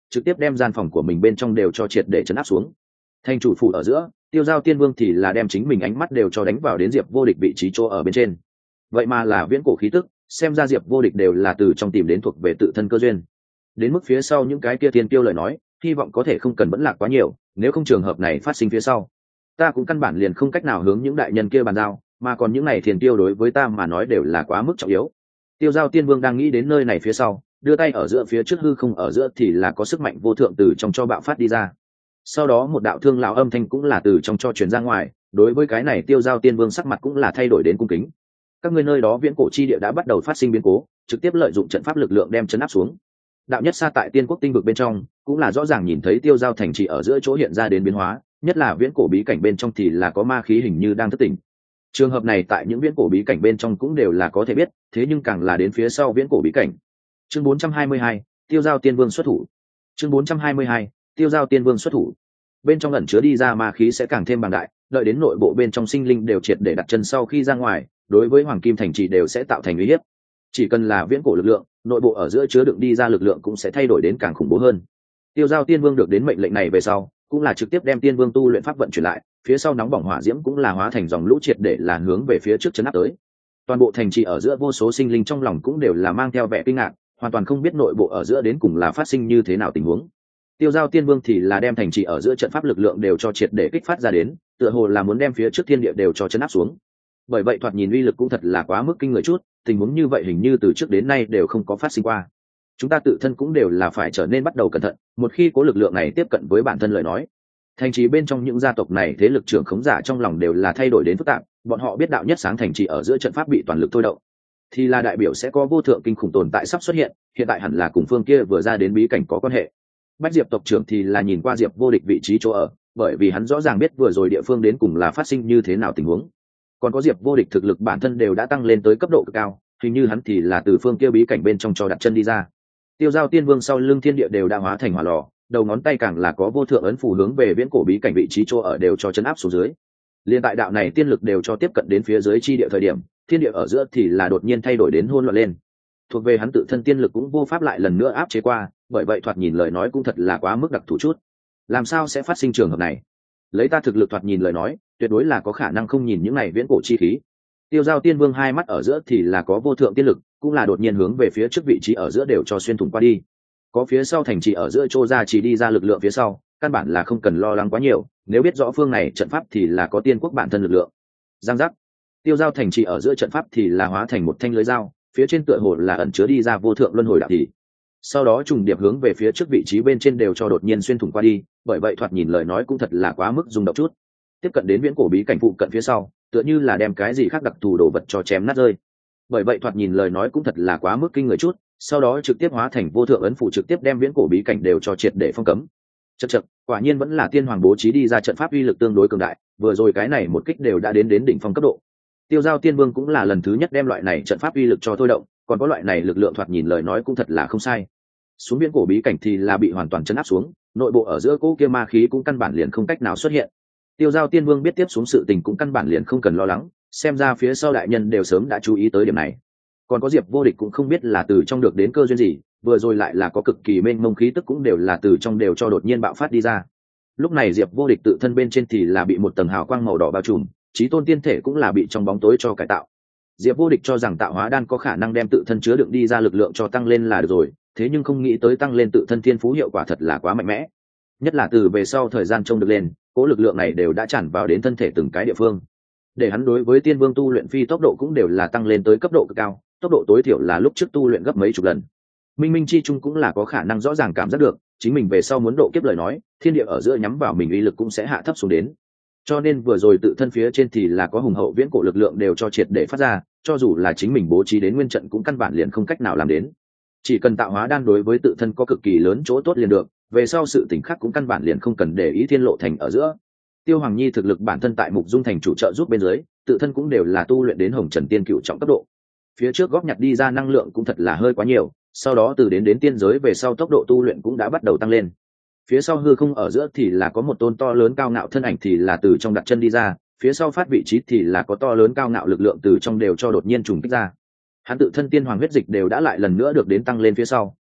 trực tiếp đem gian phòng của mình bên trong đều cho triệt để chấn áp xuống. Thành chủ phủ ở giữa, Tiêu Giao Tiên Vương thì là đem chính mình ánh mắt đều cho đánh vào đến Diệp Vô Địch vị trí chỗ ở bên trên. Vậy mà là viễn cổ khí tức, xem ra Diệp Vô Địch đều là từ trong tìm đến thuộc về tự thân cơ duyên. Đến mức phía sau những cái kia tiên tiêu lời nói, hy vọng có thể không cần vẫn lạc quá nhiều, nếu không trường hợp này phát sinh phía sau, ta cũng căn bản liền không cách nào hướng những đại nhân kia bàn giao, mà còn những này thiên tiêu đối với ta mà nói đều là quá mức trọng yếu. Tiêu Giao Tiên Vương đang nghĩ đến nơi này phía sau, đưa tay ở giữa phía trước hư không ở giữa thì là có sức mạnh vô thượng từ trong cho bạo phát đi ra. Sau đó một đạo thương lão âm thanh cũng là từ trong cho truyền ra ngoài, đối với cái này Tiêu Giao Tiên Vương sắc mặt cũng là thay đổi đến cung kính. Các ngươi nơi đó viễn cổ chi địa đã bắt đầu phát sinh biến cố, trực tiếp lợi dụng trận pháp lực lượng đem chấn áp xuống. Đạo Nhất Sa tại Tiên Quốc tinh vực bên trong cũng là rõ ràng nhìn thấy Tiêu Giao thành trì ở giữa chỗ hiện ra đến biến hóa, nhất là viễn cổ bí cảnh bên trong thì là có ma khí hình như đang thức tỉnh. Trường hợp này tại những viễn cổ bí cảnh bên trong cũng đều là có thể biết, thế nhưng càng là đến phía sau viễn cổ bí cảnh. Chương bốn trăm hai mươi hai, Tiêu Giao Tiên Vương xuất thủ. Chương bốn trăm hai mươi hai, Tiêu Giao Tiên Vương xuất thủ. Bên trong ẩn chứa đi ra ma khí sẽ càng thêm bằng đại, đợi đến nội bộ bên trong sinh linh đều triệt để đặt chân sau khi ra ngoài, đối với Hoàng Kim thành trì đều sẽ tạo thành uy hiếp. Chỉ cần là viễn cổ lực lượng, nội bộ ở giữa chứa đựng đi ra lực lượng cũng sẽ thay đổi đến càng khủng bố hơn. Tiêu Giao Tiên Vương được đến mệnh lệnh này về sau, cũng là trực tiếp đem Tiên Vương tu luyện pháp vận chuyển lại, phía sau nóng bỏng hỏa diễm cũng là hóa thành dòng lũ triệt để là hướng về phía trước chấn áp tới. Toàn bộ thành trì ở giữa vô số sinh linh trong lòng cũng đều là mang theo vẻ kinh ngạc, hoàn toàn không biết nội bộ ở giữa đến cùng là phát sinh như thế nào tình huống. Tiêu Giao Tiên Vương thì là đem thành trì ở giữa trận pháp lực lượng đều cho triệt để kích phát ra đến, tựa hồ là muốn đem phía trước thiên địa đều cho chấn áp xuống. Bởi vậy thoạt nhìn uy lực cũng thật là quá mức kinh người chút, tình huống như vậy hình như từ trước đến nay đều không có phát sinh qua. Chúng ta tự thân cũng đều là phải trở nên bắt đầu cẩn thận, một khi có lực lượng này tiếp cận với bản thân lời nói. Thành trì bên trong những gia tộc này thế lực trưởng khống giả trong lòng đều là thay đổi đến phức tạp, bọn họ biết đạo nhất sáng thành trì ở giữa trận pháp bị toàn lực thôi động, thì là đại biểu sẽ có vô thượng kinh khủng tồn tại sắp xuất hiện, hiện tại hẳn là cùng phương kia vừa ra đến bí cảnh có quan hệ. Bách Diệp tộc trưởng thì là nhìn qua Diệp Vô Địch vị trí chỗ ở, bởi vì hắn rõ ràng biết vừa rồi địa phương đến cùng là phát sinh như thế nào tình huống. Còn có Diệp Vô Địch thực lực bản thân đều đã tăng lên tới cấp độ cực cao, hình như hắn thì là từ phương kia bí cảnh bên trong cho đặt chân đi ra. Tiêu Giao Tiên Vương sau lưng thiên địa đều đã hóa thành hỏa lò, đầu ngón tay càng là có vô thượng ấn phù hướng về viễn cổ bí cảnh vị trí chỗ ở đều cho chấn áp xuống dưới. Liên tại đạo này tiên lực đều cho tiếp cận đến phía dưới chi địa thời điểm, thiên địa ở giữa thì là đột nhiên thay đổi đến hỗn loạn lên. Thuộc về hắn tự thân tiên lực cũng vô pháp lại lần nữa áp chế qua, bởi vậy thoạt nhìn lời nói cũng thật là quá mức đặc thù chút. Làm sao sẽ phát sinh trường hợp này? Lấy ta thực lực thoạt nhìn lời nói, tuyệt đối là có khả năng không nhìn những này viễn cổ chi khí. Tiêu Giao Tiên Vương hai mắt ở giữa thì là có vô thượng tiên lực, cũng là đột nhiên hướng về phía trước vị trí ở giữa đều cho xuyên thủng qua đi. Có phía sau thành trì ở giữa trô ra chỉ đi ra lực lượng phía sau, căn bản là không cần lo lắng quá nhiều, nếu biết rõ phương này trận pháp thì là có tiên quốc bản thân lực lượng. Giang giác. Tiêu Giao thành trì ở giữa trận pháp thì là hóa thành một thanh lưới dao, phía trên tựa hồ là ẩn chứa đi ra vô thượng luân hồi đạo thì. Sau đó trùng điệp hướng về phía trước vị trí bên trên đều cho đột nhiên xuyên thủng qua đi, bởi vậy thoạt nhìn lời nói cũng thật là quá mức rung động chút. Tiếp cận đến viễn cổ bí cảnh phụ cận phía sau, tựa như là đem cái gì khác đặc thù đồ vật cho chém nát rơi. Bởi vậy thoạt nhìn lời nói cũng thật là quá mức kinh người chút, sau đó trực tiếp hóa thành vô thượng ấn phụ trực tiếp đem viễn cổ bí cảnh đều cho triệt để phong cấm. Chậc chậc, quả nhiên vẫn là tiên hoàng bố trí đi ra trận pháp uy lực tương đối cường đại, vừa rồi cái này một kích đều đã đến đến đỉnh phong cấp độ. Tiêu Giao Tiên Vương cũng là lần thứ nhất đem loại này trận pháp uy lực cho thôi động, còn có loại này lực lượng thoạt nhìn lời nói cũng thật là không sai. Xuống viễn cổ bí cảnh thì là bị hoàn toàn chấn áp xuống, nội bộ ở giữa cỗ kia ma khí cũng căn bản liền không cách nào xuất hiện. Tiêu Giao Tiên Vương biết tiếp xuống sự tình cũng căn bản liền không cần lo lắng, xem ra phía sau đại nhân đều sớm đã chú ý tới điểm này. Còn có Diệp Vô Địch cũng không biết là từ trong được đến cơ duyên gì, vừa rồi lại là có cực kỳ mênh mông khí tức cũng đều là từ trong đều cho đột nhiên bạo phát đi ra. Lúc này Diệp Vô Địch tự thân bên trên thì là bị một tầng hào quang màu đỏ bao trùm, chí tôn tiên thể cũng là bị trong bóng tối cho cải tạo. Diệp Vô Địch cho rằng tạo hóa đan có khả năng đem tự thân chứa đựng đi ra lực lượng cho tăng lên là được rồi, thế nhưng không nghĩ tới tăng lên tự thân thiên phú hiệu quả thật là quá mạnh mẽ. Nhất là từ về sau thời gian trông được lên, cố lực lượng này đều đã tràn vào đến thân thể từng cái địa phương. Để hắn đối với tiên vương tu luyện phi tốc độ cũng đều là tăng lên tới cấp độ cực cao, tốc độ tối thiểu là lúc trước tu luyện gấp mấy chục lần. Minh Minh chi trung cũng là có khả năng rõ ràng cảm giác được, chính mình về sau muốn độ kiếp lời nói, thiên địa ở giữa nhắm vào mình uy lực cũng sẽ hạ thấp xuống đến. Cho nên vừa rồi tự thân phía trên thì là có hùng hậu viễn cổ lực lượng đều cho triệt để phát ra, cho dù là chính mình bố trí đến nguyên trận cũng căn bản liền không cách nào làm đến. Chỉ cần tạo hóa đan đối với tự thân có cực kỳ lớn chỗ tốt liền được, về sau sự tình khác cũng căn bản liền không cần để ý thiên lộ thành ở giữa. Tiêu Hoàng Nhi thực lực bản thân tại Mục Dung thành chủ trợ giúp bên dưới, tự thân cũng đều là tu luyện đến Hồng Trần Tiên Cửu trọng cấp độ. Phía trước góp nhặt đi ra năng lượng cũng thật là hơi quá nhiều, sau đó từ đến đến tiên giới về sau tốc độ tu luyện cũng đã bắt đầu tăng lên. Phía sau hư không ở giữa thì là có một tôn to lớn cao ngạo thân ảnh thì là từ trong đặt chân đi ra, phía sau phát vị trí thì là có to lớn cao ngạo lực lượng từ trong đều cho đột nhiên trùng kích ra. Hắn tự thân tiên hoàng huyết dịch đều đã lại lần nữa được đến tăng lên phía sau,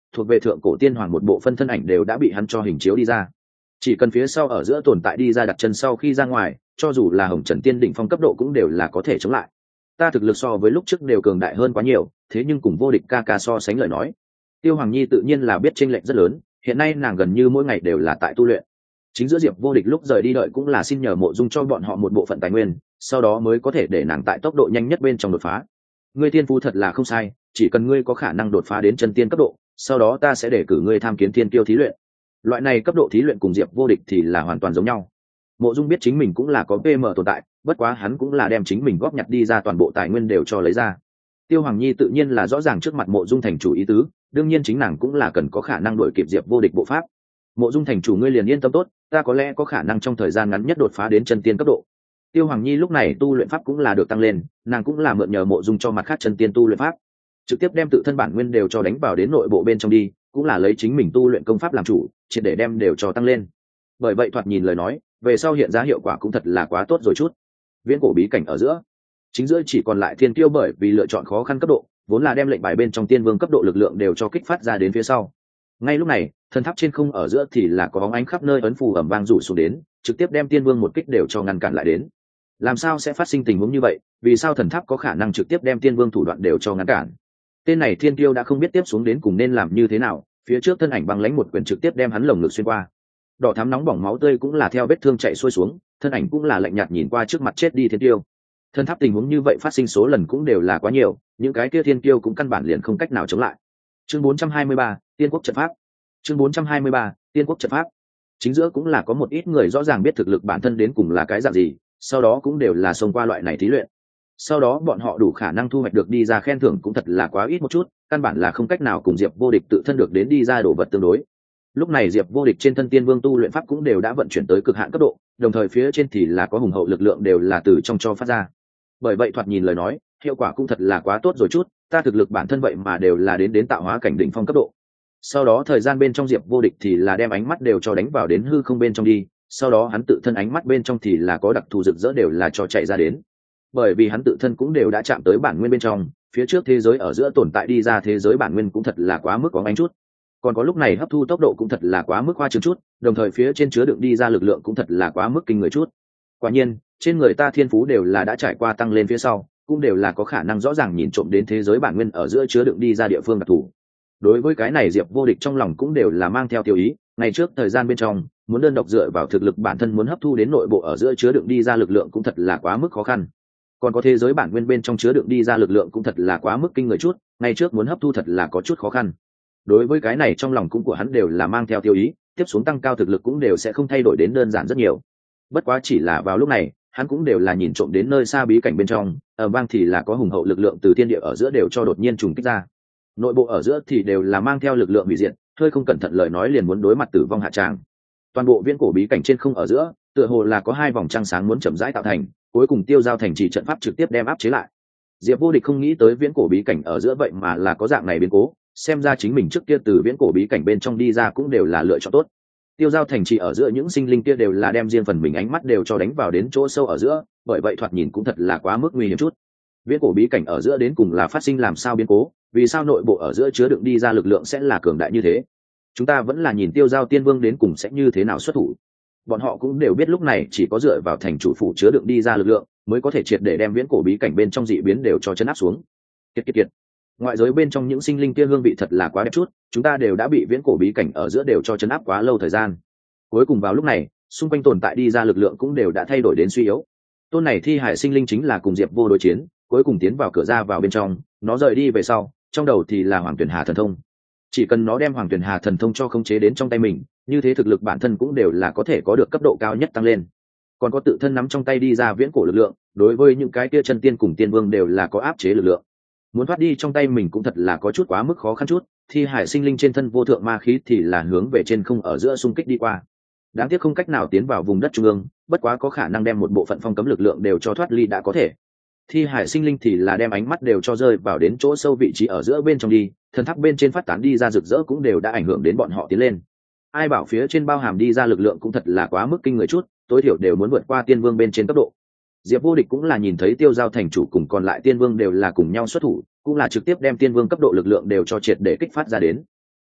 thuộc về thượng cổ tiên hoàng một bộ phân thân ảnh đều đã bị hắn cho hình chiếu đi ra. Chỉ cần phía sau ở giữa tồn tại đi ra đặt chân sau khi ra ngoài, cho dù là hồng trần tiên đỉnh phong cấp độ cũng đều là có thể chống lại. Ta thực lực so với lúc trước đều cường đại hơn quá nhiều, thế nhưng cùng vô địch ca ca so sánh lời nói, Tiêu Hoàng Nhi tự nhiên là biết chênh lệch rất lớn, hiện nay nàng gần như mỗi ngày đều là tại tu luyện. Chính giữa Diệp vô địch lúc rời đi đợi cũng là xin nhờ Mộ Dung cho bọn họ một bộ phận tài nguyên, sau đó mới có thể để nàng tại tốc độ nhanh nhất bên trong đột phá. Ngươi tiên phú thật là không sai, chỉ cần ngươi có khả năng đột phá đến chân tiên cấp độ, sau đó ta sẽ để cử ngươi tham kiến thiên kiêu thí luyện. Loại này cấp độ thí luyện cùng Diệp vô địch thì là hoàn toàn giống nhau. Mộ Dung biết chính mình cũng là có pê em tồn tại, bất quá hắn cũng là đem chính mình góp nhặt đi ra toàn bộ tài nguyên đều cho lấy ra. Tiêu Hoàng Nhi tự nhiên là rõ ràng trước mặt Mộ Dung thành chủ ý tứ, đương nhiên chính nàng cũng là cần có khả năng đuổi kịp Diệp vô địch bộ pháp. Mộ Dung thành chủ ngươi liền yên tâm tốt, ta có lẽ có khả năng trong thời gian ngắn nhất đột phá đến chân tiên cấp độ. Tiêu Hoàng Nhi lúc này tu luyện pháp cũng là được tăng lên, nàng cũng là mượn nhờ Mộ Dung cho mặt khác chân tiên tu luyện pháp, trực tiếp đem tự thân bản nguyên đều cho đánh vào đến nội bộ bên trong đi, cũng là lấy chính mình tu luyện công pháp làm chủ, triệt để đem đều cho tăng lên. Bởi vậy thoạt nhìn lời nói, về sau hiện ra hiệu quả cũng thật là quá tốt rồi chút. Viễn cổ bí cảnh ở giữa, chính giữa chỉ còn lại thiên tiêu, bởi vì lựa chọn khó khăn cấp độ, vốn là đem lệnh bài bên trong tiên vương cấp độ lực lượng đều cho kích phát ra đến phía sau. Ngay lúc này, thần tháp trên không ở giữa thì là có bóng ánh khắp nơi ấn phù ầm vang rủ xuống đến, trực tiếp đem tiên vương một kích đều cho ngăn cản lại đến. Làm sao sẽ phát sinh tình huống như vậy? Vì sao thần tháp có khả năng trực tiếp đem tiên vương thủ đoạn đều cho ngăn cản? Tên này thiên tiêu đã không biết tiếp xuống đến cùng nên làm như thế nào, phía trước thân ảnh băng lãnh một quyền trực tiếp đem hắn lồng ngực xuyên qua. Đỏ thắm nóng bỏng máu tươi cũng là theo vết thương chạy xuôi xuống, thân ảnh cũng là lạnh nhạt nhìn qua trước mặt chết đi thiên tiêu. Thần tháp tình huống như vậy phát sinh số lần cũng đều là quá nhiều, những cái kia thiên tiêu cũng căn bản liền không cách nào chống lại. Chương bốn trăm hai mươi ba, Tiên quốc trận pháp. Chương bốn trăm hai mươi ba, Tiên quốc trận pháp. Chính giữa cũng là có một ít người rõ ràng biết thực lực bản thân đến cùng là cái dạng gì, sau đó cũng đều là xông qua loại này thí luyện. Sau đó bọn họ đủ khả năng thu hoạch được đi ra khen thưởng cũng thật là quá ít một chút, căn bản là không cách nào cùng Diệp vô địch tự thân được đến đi ra đồ vật tương đối. Lúc này Diệp vô địch trên thân tiên vương tu luyện pháp cũng đều đã vận chuyển tới cực hạn cấp độ, đồng thời phía trên thì là có hùng hậu lực lượng đều là từ trong cho phát ra. Bởi vậy thoạt nhìn lời nói, hiệu quả cũng thật là quá tốt rồi chút, ta thực lực bản thân vậy mà đều là đến đến tạo hóa cảnh đỉnh phong cấp độ. Sau đó thời gian bên trong Diệp vô địch thì là đem ánh mắt đều cho đánh vào đến hư không bên trong đi, sau đó hắn tự thân ánh mắt bên trong thì là có đặc thù rực rỡ đều là cho chạy ra đến. Bởi vì hắn tự thân cũng đều đã chạm tới bản nguyên bên trong, phía trước thế giới ở giữa tồn tại đi ra thế giới bản nguyên cũng thật là quá mức có ánh chút. Còn có lúc này hấp thu tốc độ cũng thật là quá mức hoa trương chút, đồng thời phía trên chứa đựng đi ra lực lượng cũng thật là quá mức kinh người chút. Quả nhiên, trên người ta thiên phú đều là đã trải qua tăng lên phía sau, cũng đều là có khả năng rõ ràng nhìn trộm đến thế giới bản nguyên ở giữa chứa đựng đi ra địa phương đặc thù. Đối với cái này Diệp vô địch trong lòng cũng đều là mang theo tiêu ý, ngày trước thời gian bên trong, muốn đơn độc dựa vào thực lực bản thân muốn hấp thu đến nội bộ ở giữa chứa đựng đi ra lực lượng cũng thật là quá mức khó khăn. Còn có thế giới bản nguyên bên trong chứa đựng đi ra lực lượng cũng thật là quá mức kinh người chút, ngày trước muốn hấp thu thật là có chút khó khăn. Đối với cái này trong lòng cũng của hắn đều là mang theo tiêu ý, tiếp xuống tăng cao thực lực cũng đều sẽ không thay đổi đến đơn giản rất nhiều. Bất quá chỉ là vào lúc này, hắn cũng đều là nhìn trộm đến nơi xa bí cảnh bên trong, ở vang thì là có hùng hậu lực lượng từ thiên địa ở giữa đều cho đột nhiên trùng kích ra. Nội bộ ở giữa thì đều là mang theo lực lượng hủy diệt, hơi không cẩn thận lời nói liền muốn đối mặt tử vong hạ tràng. Toàn bộ viễn cổ bí cảnh trên không ở giữa, tựa hồ là có hai vòng trăng sáng muốn chậm rãi tạo thành, cuối cùng tiêu giao thành trì trận pháp trực tiếp đem áp chế lại. Diệp vô địch không nghĩ tới viễn cổ bí cảnh ở giữa vậy mà là có dạng này biến cố, xem ra chính mình trước kia từ viễn cổ bí cảnh bên trong đi ra cũng đều là lựa chọn tốt. Tiêu giao thành trì ở giữa những sinh linh kia đều là đem riêng phần mình ánh mắt đều cho đánh vào đến chỗ sâu ở giữa, bởi vậy thoạt nhìn cũng thật là quá mức nguy hiểm chút. Viễn cổ bí cảnh ở giữa đến cùng là phát sinh làm sao biến cố, vì sao nội bộ ở giữa chứa đựng đi ra lực lượng sẽ là cường đại như thế? Chúng ta vẫn là nhìn tiêu giao tiên vương đến cùng sẽ như thế nào xuất thủ. Bọn họ cũng đều biết lúc này chỉ có dựa vào thành chủ phủ chứa đựng đi ra lực lượng mới có thể triệt để đem viễn cổ bí cảnh bên trong dị biến đều cho chấn áp xuống. Kiệt kiệt kiệt. Ngoại giới bên trong những sinh linh kia hương vị thật là quá đẹp chút, chúng ta đều đã bị viễn cổ bí cảnh ở giữa đều cho chấn áp quá lâu thời gian. Cuối cùng vào lúc này, xung quanh tồn tại đi ra lực lượng cũng đều đã thay đổi đến suy yếu. Tôn này thi hải sinh linh chính là cùng Diệp vô đối chiến, cuối cùng tiến vào cửa ra vào bên trong, nó rời đi về sau, trong đầu thì là Hoàng Tuyển Hà thần thông. Chỉ cần nó đem Hoàng Tuyển Hà thần thông cho khống chế đến trong tay mình, như thế thực lực bản thân cũng đều là có thể có được cấp độ cao nhất tăng lên. Còn có tự thân nắm trong tay đi ra viễn cổ lực lượng, đối với những cái kia chân tiên cùng tiên vương đều là có áp chế lực lượng. Muốn thoát đi trong tay mình cũng thật là có chút quá mức khó khăn chút, thi hải sinh linh trên thân vô thượng ma khí thì là hướng về trên không ở giữa xung kích đi qua. Đáng tiếc không cách nào tiến vào vùng đất trung ương, bất quá có khả năng đem một bộ phận phong cấm lực lượng đều cho thoát ly đã có thể. Thi hải sinh linh thì là đem ánh mắt đều cho rơi vào đến chỗ sâu vị trí ở giữa bên trong đi, thần tháp bên trên phát tán đi ra rực rỡ cũng đều đã ảnh hưởng đến bọn họ tiến lên. Ai bảo phía trên bao hàm đi ra lực lượng cũng thật là quá mức kinh người chút, tối thiểu đều muốn vượt qua tiên vương bên trên cấp độ. Diệp vô địch cũng là nhìn thấy tiêu giao thành chủ cùng còn lại tiên vương đều là cùng nhau xuất thủ, cũng là trực tiếp đem tiên vương cấp độ lực lượng đều cho triệt để kích phát ra đến.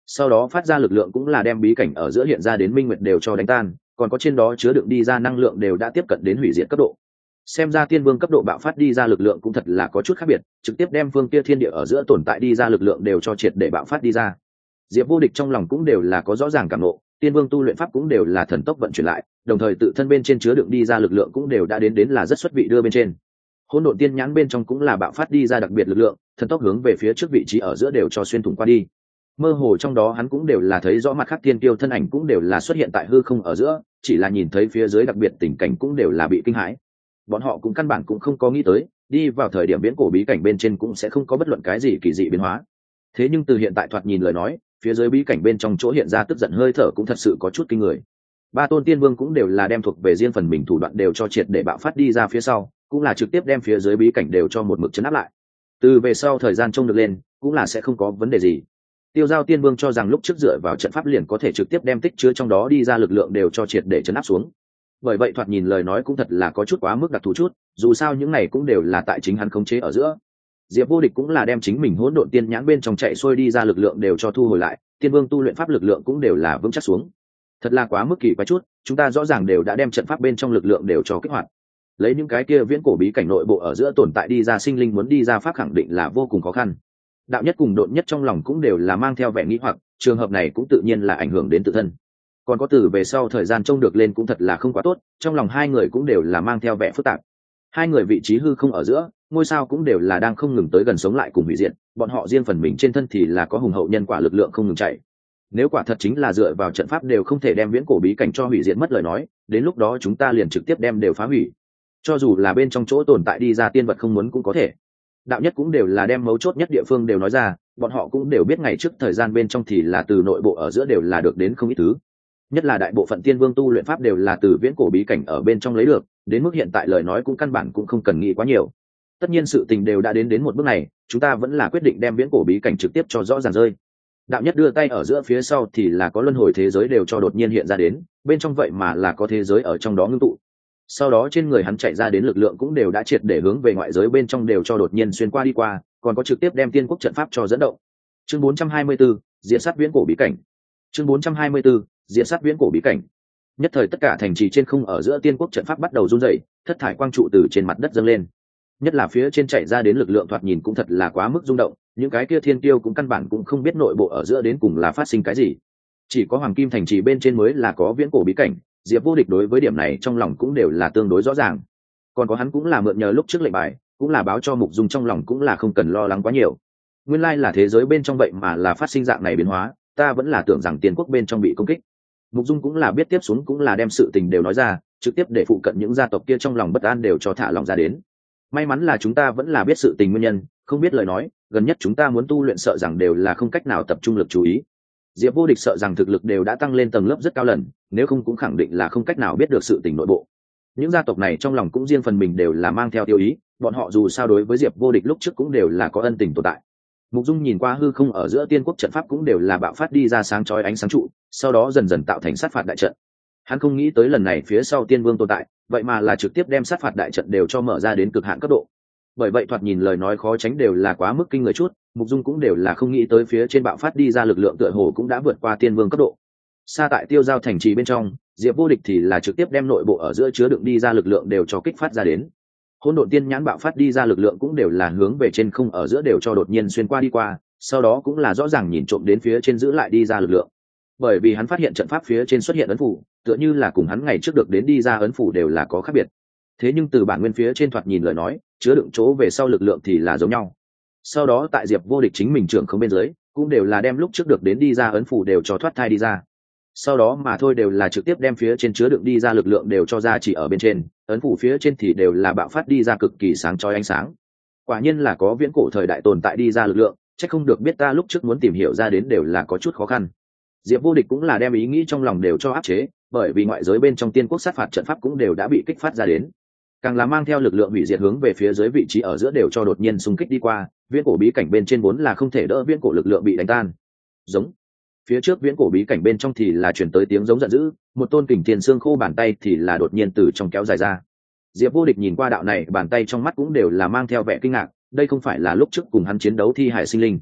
sau đó phát ra lực lượng cũng là đem bí cảnh ở giữa hiện ra đến minh nguyệt đều cho đánh tan, còn có trên đó chứa đựng đi ra năng lượng đều đã tiếp cận đến hủy diệt cấp độ. Xem ra tiên vương cấp độ bạo phát đi ra lực lượng cũng thật là có chút khác biệt, trực tiếp đem phương kia thiên địa ở giữa tồn tại đi ra lực lượng đều cho triệt để bạo phát đi ra. Diệp Vô Địch trong lòng cũng đều là có rõ ràng cảm ngộ, tiên vương tu luyện pháp cũng đều là thần tốc vận chuyển lại, đồng thời tự thân bên trên chứa đựng đi ra lực lượng cũng đều đã đến đến là rất xuất vị đưa bên trên. Hỗn độn tiên nhãn bên trong cũng là bạo phát đi ra đặc biệt lực lượng, thần tốc hướng về phía trước vị trí ở giữa đều cho xuyên thủng qua đi. Mơ hồ trong đó hắn cũng đều là thấy rõ mặt khác tiên tiêu thân ảnh cũng đều là xuất hiện tại hư không ở giữa, chỉ là nhìn thấy phía dưới đặc biệt tình cảnh cũng đều là bị kinh hãi. Bọn họ cũng căn bản cũng không có nghĩ tới, đi vào thời điểm viễn cổ bí cảnh bên trên cũng sẽ không có bất luận cái gì kỳ dị biến hóa. Thế nhưng từ hiện tại thoạt nhìn lời nói, phía dưới bí cảnh bên trong chỗ hiện ra tức giận hơi thở cũng thật sự có chút kinh người. Ba tôn tiên vương cũng đều là đem thuộc về riêng phần mình thủ đoạn đều cho triệt để bạo phát đi ra phía sau, cũng là trực tiếp đem phía dưới bí cảnh đều cho một mực chấn áp lại. Từ về sau thời gian trông được lên, cũng là sẽ không có vấn đề gì. Tiêu Giao Tiên Vương cho rằng lúc trước dựa vào trận pháp liền có thể trực tiếp đem tích chứa trong đó đi ra lực lượng đều cho triệt để chấn áp xuống. Bởi vậy thoạt nhìn lời nói cũng thật là có chút quá mức đặc thù chút, dù sao những này cũng đều là tại chính hắn khống chế ở giữa. Diệp Vô Địch cũng là đem chính mình hỗn độn tiên nhãn bên trong chạy xuôi đi ra lực lượng đều cho thu hồi lại, Tiên Vương tu luyện pháp lực lượng cũng đều là vững chắc xuống. Thật là quá mức kỳ quái chút, chúng ta rõ ràng đều đã đem trận pháp bên trong lực lượng đều cho kích hoạt. Lấy những cái kia viễn cổ bí cảnh nội bộ ở giữa tồn tại đi ra sinh linh muốn đi ra pháp khẳng định là vô cùng khó khăn. Đạo nhất cùng độn nhất trong lòng cũng đều là mang theo vẻ nghĩ hoặc, trường hợp này cũng tự nhiên là ảnh hưởng đến tự thân. Còn có từ về sau thời gian trông được lên cũng thật là không quá tốt, trong lòng hai người cũng đều là mang theo vẻ phức tạp. Hai người vị trí hư không ở giữa, ngôi sao cũng đều là đang không ngừng tới gần sống lại cùng hủy diệt, bọn họ riêng phần mình trên thân thì là có hùng hậu nhân quả lực lượng không ngừng chạy. Nếu quả thật chính là dựa vào trận pháp đều không thể đem viễn cổ bí cảnh cho hủy diệt mất lời nói, đến lúc đó chúng ta liền trực tiếp đem đều phá hủy. Cho dù là bên trong chỗ tồn tại đi ra tiên vật không muốn cũng có thể. Đạo nhất cũng đều là đem mấu chốt nhất địa phương đều nói ra, bọn họ cũng đều biết ngày trước thời gian bên trong thì là từ nội bộ ở giữa đều là được đến không ít thứ. Nhất là đại bộ phận tiên vương tu luyện pháp đều là từ viễn cổ bí cảnh ở bên trong lấy được, đến mức hiện tại lời nói cũng căn bản cũng không cần nghĩ quá nhiều. Tất nhiên sự tình đều đã đến đến một bước này, chúng ta vẫn là quyết định đem viễn cổ bí cảnh trực tiếp cho rõ ràng rơi. Đạo nhất đưa tay ở giữa phía sau thì là có luân hồi thế giới đều cho đột nhiên hiện ra đến, bên trong vậy mà là có thế giới ở trong đó ngưng tụ. Sau đó trên người hắn chạy ra đến lực lượng cũng đều đã triệt để hướng về ngoại giới bên trong đều cho đột nhiên xuyên qua đi qua, còn có trực tiếp đem tiên quốc trận pháp cho dẫn động. Chương bốn trăm hai mươi 4, diện sát viễn cổ bí cảnh. Chương bốn trăm hai mươi 4, diện sát viễn cổ bí cảnh. Nhất thời tất cả thành trì trên không ở giữa tiên quốc trận pháp bắt đầu run rẩy, thất thải quang trụ từ trên mặt đất dâng lên. Nhất là phía trên chạy ra đến lực lượng thoạt nhìn cũng thật là quá mức rung động, những cái kia thiên tiêu cũng căn bản cũng không biết nội bộ ở giữa đến cùng là phát sinh cái gì. Chỉ có hoàng kim thành trì bên trên mới là có viễn cổ bí cảnh, Diệp Vô Địch đối với điểm này trong lòng cũng đều là tương đối rõ ràng. Còn có hắn cũng là mượn nhờ lúc trước lệnh bài, cũng là báo cho Mục Dung trong lòng cũng là không cần lo lắng quá nhiều. Nguyên lai là thế giới bên trong vậy mà là phát sinh dạng này biến hóa, ta vẫn là tưởng rằng tiên quốc bên trong bị công kích. Mục Dung cũng là biết tiếp xuống cũng là đem sự tình đều nói ra, trực tiếp để phụ cận những gia tộc kia trong lòng bất an đều cho thả lòng ra đến. May mắn là chúng ta vẫn là biết sự tình nguyên nhân, không biết lời nói, gần nhất chúng ta muốn tu luyện sợ rằng đều là không cách nào tập trung lực chú ý. Diệp Vô Địch sợ rằng thực lực đều đã tăng lên tầng lớp rất cao lần, nếu không cũng khẳng định là không cách nào biết được sự tình nội bộ. Những gia tộc này trong lòng cũng riêng phần mình đều là mang theo tiêu ý, bọn họ dù sao đối với Diệp Vô Địch lúc trước cũng đều là có ân tình tồn tại. Mục Dung nhìn qua hư không ở giữa tiên quốc trận pháp cũng đều là bạo phát đi ra sáng chói ánh sáng trụ, sau đó dần dần tạo thành sát phạt đại trận. Hắn không nghĩ tới lần này phía sau tiên vương tồn tại, vậy mà là trực tiếp đem sát phạt đại trận đều cho mở ra đến cực hạn cấp độ. Bởi vậy thoạt nhìn lời nói khó tránh đều là quá mức kinh người chút, Mục Dung cũng đều là không nghĩ tới phía trên bạo phát đi ra lực lượng tựa hồ cũng đã vượt qua tiên vương cấp độ. Xa tại Tiêu Giao thành trì bên trong, Diệp Vô Địch thì là trực tiếp đem nội bộ ở giữa chứa đựng đi ra lực lượng đều cho kích phát ra đến. Hỗn độn tiên nhãn bạo phát đi ra lực lượng cũng đều là hướng về trên không ở giữa đều cho đột nhiên xuyên qua đi qua, sau đó cũng là rõ ràng nhìn trộm đến phía trên giữ lại đi ra lực lượng. Bởi vì hắn phát hiện trận pháp phía trên xuất hiện ấn phủ, tựa như là cùng hắn ngày trước được đến đi ra ấn phủ đều là có khác biệt. Thế nhưng từ bản nguyên phía trên thoạt nhìn lời nói, chứa đựng chỗ về sau lực lượng thì là giống nhau. Sau đó tại Diệp Vô Địch chính mình trưởng không bên dưới, cũng đều là đem lúc trước được đến đi ra ấn phủ đều cho thoát thai đi ra. Sau đó mà thôi đều là trực tiếp đem phía trên chứa đựng đi ra lực lượng đều cho ra chỉ ở bên trên, ấn phủ phía trên thì đều là bạo phát đi ra cực kỳ sáng chói ánh sáng. Quả nhiên là có viễn cổ thời đại tồn tại đi ra lực lượng, chắc không được biết ta lúc trước muốn tìm hiểu ra đến đều là có chút khó khăn. Diệp Vô Địch cũng là đem ý nghĩ trong lòng đều cho áp chế, bởi vì ngoại giới bên trong tiên quốc sát phạt trận pháp cũng đều đã bị kích phát ra đến, càng là mang theo lực lượng hủy diệt hướng về phía dưới vị trí ở giữa đều cho đột nhiên xung kích đi qua, viễn cổ bí cảnh bên trên vốn là không thể đỡ viễn cổ lực lượng bị đánh tan. Giống phía trước viễn cổ bí cảnh bên trong thì là chuyển tới tiếng giống giận dữ, một tôn kình thiên xương khô bàn tay thì là đột nhiên từ trong kéo dài ra. Diệp Vô Địch nhìn qua đạo này, bàn tay trong mắt cũng đều là mang theo vẻ kinh ngạc, đây không phải là lúc trước cùng hắn chiến đấu thi hải sinh linh.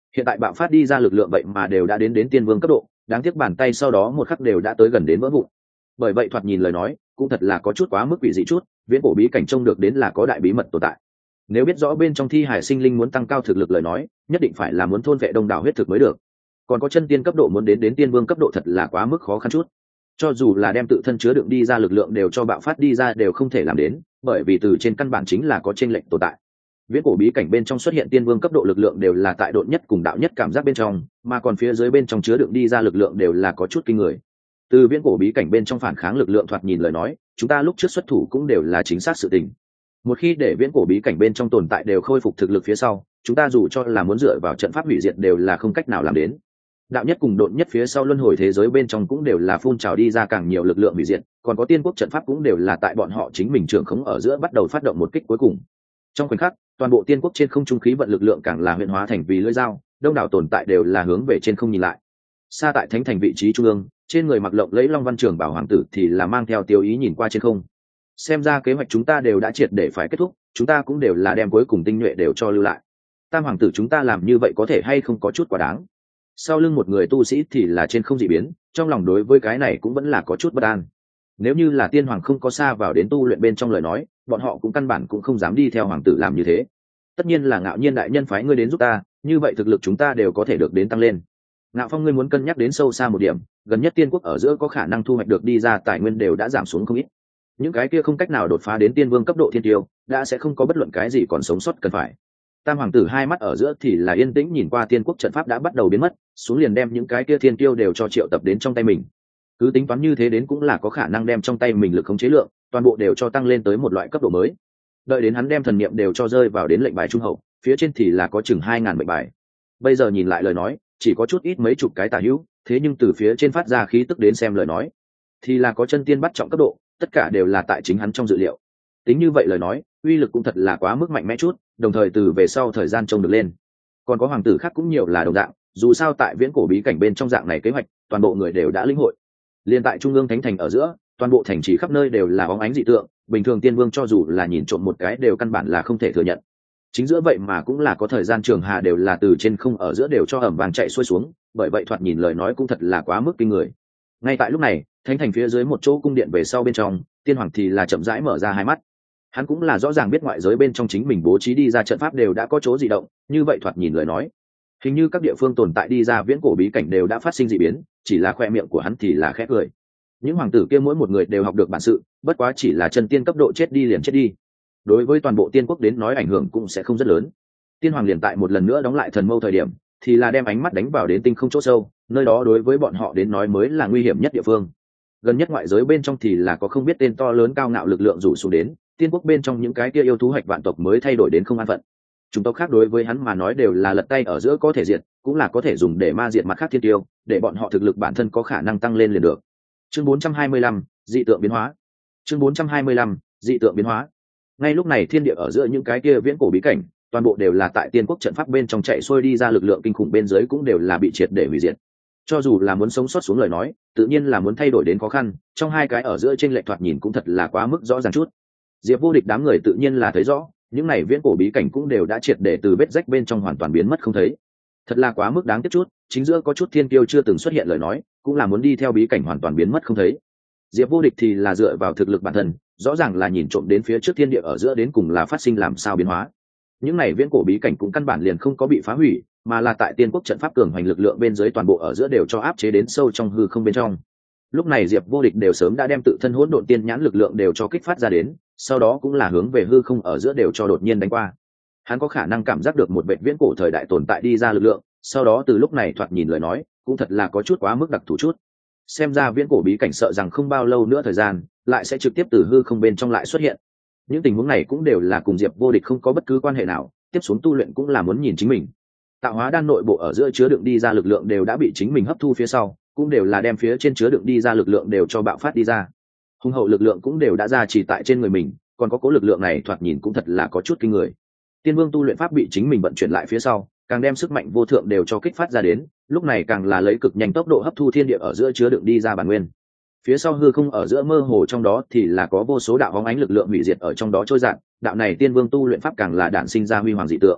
hiện tại bạo phát đi ra lực lượng vậy mà đều đã đến đến tiên vương cấp độ, đáng tiếc bàn tay sau đó một khắc đều đã tới gần đến vỡ vụn. Bởi vậy thoạt nhìn lời nói cũng thật là có chút quá mức quỷ dị chút, viễn cổ bí cảnh trông được đến là có đại bí mật tồn tại. Nếu biết rõ bên trong thi hải sinh linh muốn tăng cao thực lực lời nói, nhất định phải là muốn thôn vệ đông đảo huyết thực mới được. Còn có chân tiên cấp độ muốn đến đến tiên vương cấp độ thật là quá mức khó khăn chút. Cho dù là đem tự thân chứa đựng đi ra lực lượng đều cho bạo phát đi ra đều không thể làm đến, bởi vì từ trên căn bản chính là có chênh lệch tồn tại. Viễn cổ bí cảnh bên trong xuất hiện tiên vương cấp độ lực lượng đều là tại độn nhất cùng đạo nhất cảm giác bên trong, mà còn phía dưới bên trong chứa đựng đi ra lực lượng đều là có chút kinh người. Từ viễn cổ bí cảnh bên trong phản kháng lực lượng thoạt nhìn lời nói, chúng ta lúc trước xuất thủ cũng đều là chính xác sự tình. Một khi để viễn cổ bí cảnh bên trong tồn tại đều khôi phục thực lực phía sau, chúng ta dù cho là muốn dựa vào trận pháp hủy diệt đều là không cách nào làm đến. Đạo nhất cùng độn nhất phía sau luân hồi thế giới bên trong cũng đều là phun trào đi ra càng nhiều lực lượng hủy diệt, còn có tiên quốc trận pháp cũng đều là tại bọn họ chính mình trưởng khống ở giữa bắt đầu phát động một kích cuối cùng. Trong khoảnh khắc, toàn bộ tiên quốc trên không trung khí vận lực lượng càng là huyện hóa thành vì lưỡi dao, đông đảo tồn tại đều là hướng về trên không nhìn lại. Xa tại thánh thành vị trí trung ương, trên người mặc lộng lấy long văn trường bảo hoàng tử thì là mang theo tiêu ý nhìn qua trên không. Xem ra kế hoạch chúng ta đều đã triệt để phải kết thúc, chúng ta cũng đều là đem cuối cùng tinh nhuệ đều cho lưu lại. Tam hoàng tử chúng ta làm như vậy có thể hay không có chút quá đáng. Sau lưng một người tu sĩ thì là trên không dị biến, trong lòng đối với cái này cũng vẫn là có chút bất an. Nếu như là tiên hoàng không có xa vào đến tu luyện bên trong lời nói, bọn họ cũng căn bản cũng không dám đi theo hoàng tử làm như thế. Tất nhiên là Ngạo Nhiên đại nhân phái ngươi đến giúp ta, như vậy thực lực chúng ta đều có thể được đến tăng lên. Ngạo Phong ngươi muốn cân nhắc đến sâu xa một điểm, gần nhất tiên quốc ở giữa có khả năng thu hoạch được đi ra tài nguyên đều đã giảm xuống không ít. Những cái kia không cách nào đột phá đến tiên vương cấp độ thiên tiêu, đã sẽ không có bất luận cái gì còn sống sót cần phải. Tam hoàng tử hai mắt ở giữa thì là yên tĩnh nhìn qua tiên quốc trận pháp đã bắt đầu biến mất, xuống liền đem những cái kia thiên tiêu đều cho triệu tập đến trong tay mình. Cứ tính toán như thế đến cũng là có khả năng đem trong tay mình lực khống chế lượng, toàn bộ đều cho tăng lên tới một loại cấp độ mới. Đợi đến hắn đem thần niệm đều cho rơi vào đến lệnh bài trung hậu, phía trên thì là có chừng hai ngàn mệnh bài. Bây giờ nhìn lại lời nói, chỉ có chút ít mấy chục cái tả hữu, thế nhưng từ phía trên phát ra khí tức đến xem lời nói, thì là có chân tiên bắt trọng cấp độ, tất cả đều là tại chính hắn trong dự liệu. Tính như vậy lời nói, uy lực cũng thật là quá mức mạnh mẽ chút, đồng thời từ về sau thời gian trông được lên. Còn có hoàng tử khác cũng nhiều là đồng dạng, dù sao tại viễn cổ bí cảnh bên trong dạng này kế hoạch, toàn bộ người đều đã lĩnh hội. Liên tại trung ương thánh thành ở giữa, toàn bộ thành trì khắp nơi đều là bóng ánh dị tượng, bình thường tiên vương cho dù là nhìn trộm một cái đều căn bản là không thể thừa nhận. Chính giữa vậy mà cũng là có thời gian trường hà đều là từ trên không ở giữa đều cho ẩm vàng chạy xuôi xuống, bởi vậy thoạt nhìn lời nói cũng thật là quá mức kinh người. Ngay tại lúc này, thánh thành phía dưới một chỗ cung điện về sau bên trong, tiên hoàng thì là chậm rãi mở ra hai mắt. Hắn cũng là rõ ràng biết ngoại giới bên trong chính mình bố trí đi ra trận pháp đều đã có chỗ dị động, như vậy thoạt nhìn lời nói, hình như các địa phương tồn tại đi ra viễn cổ bí cảnh đều đã phát sinh dị biến, chỉ là khoe miệng của hắn thì là khẽ cười. Những hoàng tử kia mỗi một người đều học được bản sự, bất quá chỉ là chân tiên cấp độ chết đi liền chết đi. Đối với toàn bộ tiên quốc đến nói ảnh hưởng cũng sẽ không rất lớn. Tiên hoàng liền tại một lần nữa đóng lại thần mâu thời điểm, thì là đem ánh mắt đánh vào đến tinh không chỗ sâu, nơi đó đối với bọn họ đến nói mới là nguy hiểm nhất địa phương. Gần nhất ngoại giới bên trong thì là có không biết tên to lớn cao ngạo lực lượng rủ xuống đến, tiên quốc bên trong những cái kia yêu thú hạch vạn tộc mới thay đổi đến không an phận. Chúng tộc khác đối với hắn mà nói đều là lật tay ở giữa có thể diệt, cũng là có thể dùng để ma diệt mặt khác thiên tiêu, để bọn họ thực lực bản thân có khả năng tăng lên liền được. Chương bốn trăm hai mươi lăm, dị tượng biến hóa. Chương bốn trăm hai mươi lăm, dị tượng biến hóa. Ngay lúc này thiên địa ở giữa những cái kia viễn cổ bí cảnh, toàn bộ đều là tại tiên quốc trận pháp bên trong chạy xuôi đi ra lực lượng kinh khủng bên dưới cũng đều là bị triệt để hủy diệt. Cho dù là muốn sống sót xuống lời nói, tự nhiên là muốn thay đổi đến khó khăn, trong hai cái ở giữa chênh lệch thoạt nhìn cũng thật là quá mức rõ ràng chút. Diệp Vô Địch đám người tự nhiên là thấy rõ, những này viễn cổ bí cảnh cũng đều đã triệt để từ vết rách bên trong hoàn toàn biến mất không thấy. Thật là quá mức đáng tiếc chút, chính giữa có chút thiên kiêu chưa từng xuất hiện lời nói, cũng là muốn đi theo bí cảnh hoàn toàn biến mất không thấy. Diệp Vô Địch thì là dựa vào thực lực bản thân, rõ ràng là nhìn trộm đến phía trước thiên địa ở giữa đến cùng là phát sinh làm sao biến hóa. Những này viễn cổ bí cảnh cũng căn bản liền không có bị phá hủy, mà là tại tiên quốc trận pháp cường hoành lực lượng bên dưới toàn bộ ở giữa đều cho áp chế đến sâu trong hư không bên trong. Lúc này Diệp Vô Địch đều sớm đã đem tự thân hỗn độn tiên nhãn lực lượng đều cho kích phát ra đến, sau đó cũng là hướng về hư không ở giữa đều cho đột nhiên đánh qua. Hắn có khả năng cảm giác được một vệ viễn cổ thời đại tồn tại đi ra lực lượng, sau đó từ lúc này thoạt nhìn lời nói, cũng thật là có chút quá mức đặc thù chút. Xem ra viễn cổ bí cảnh sợ rằng không bao lâu nữa thời gian, lại sẽ trực tiếp từ hư không bên trong lại xuất hiện. Những tình huống này cũng đều là cùng Diệp Vô Địch không có bất cứ quan hệ nào, tiếp xuống tu luyện cũng là muốn nhìn chính mình. Tạo hóa đan nội bộ ở giữa chứa đựng đi ra lực lượng đều đã bị chính mình hấp thu phía sau, cũng đều là đem phía trên chứa đựng đi ra lực lượng đều cho bạo phát đi ra. Hùng hậu lực lượng cũng đều đã ra chỉ tại trên người mình, còn có cố lực lượng này thoạt nhìn cũng thật là có chút kinh người. Tiên Vương tu luyện pháp bị chính mình vận chuyển lại phía sau, càng đem sức mạnh vô thượng đều cho kích phát ra đến, lúc này càng là lấy cực nhanh tốc độ hấp thu thiên địa ở giữa chứa đựng đi ra bản nguyên. Phía sau hư không ở giữa mơ hồ trong đó thì là có vô số đạo bóng ánh lực lượng hủy diệt ở trong đó trôi dạt, đạo này Tiên Vương tu luyện pháp càng là đản sinh ra huy hoàng dị tượng.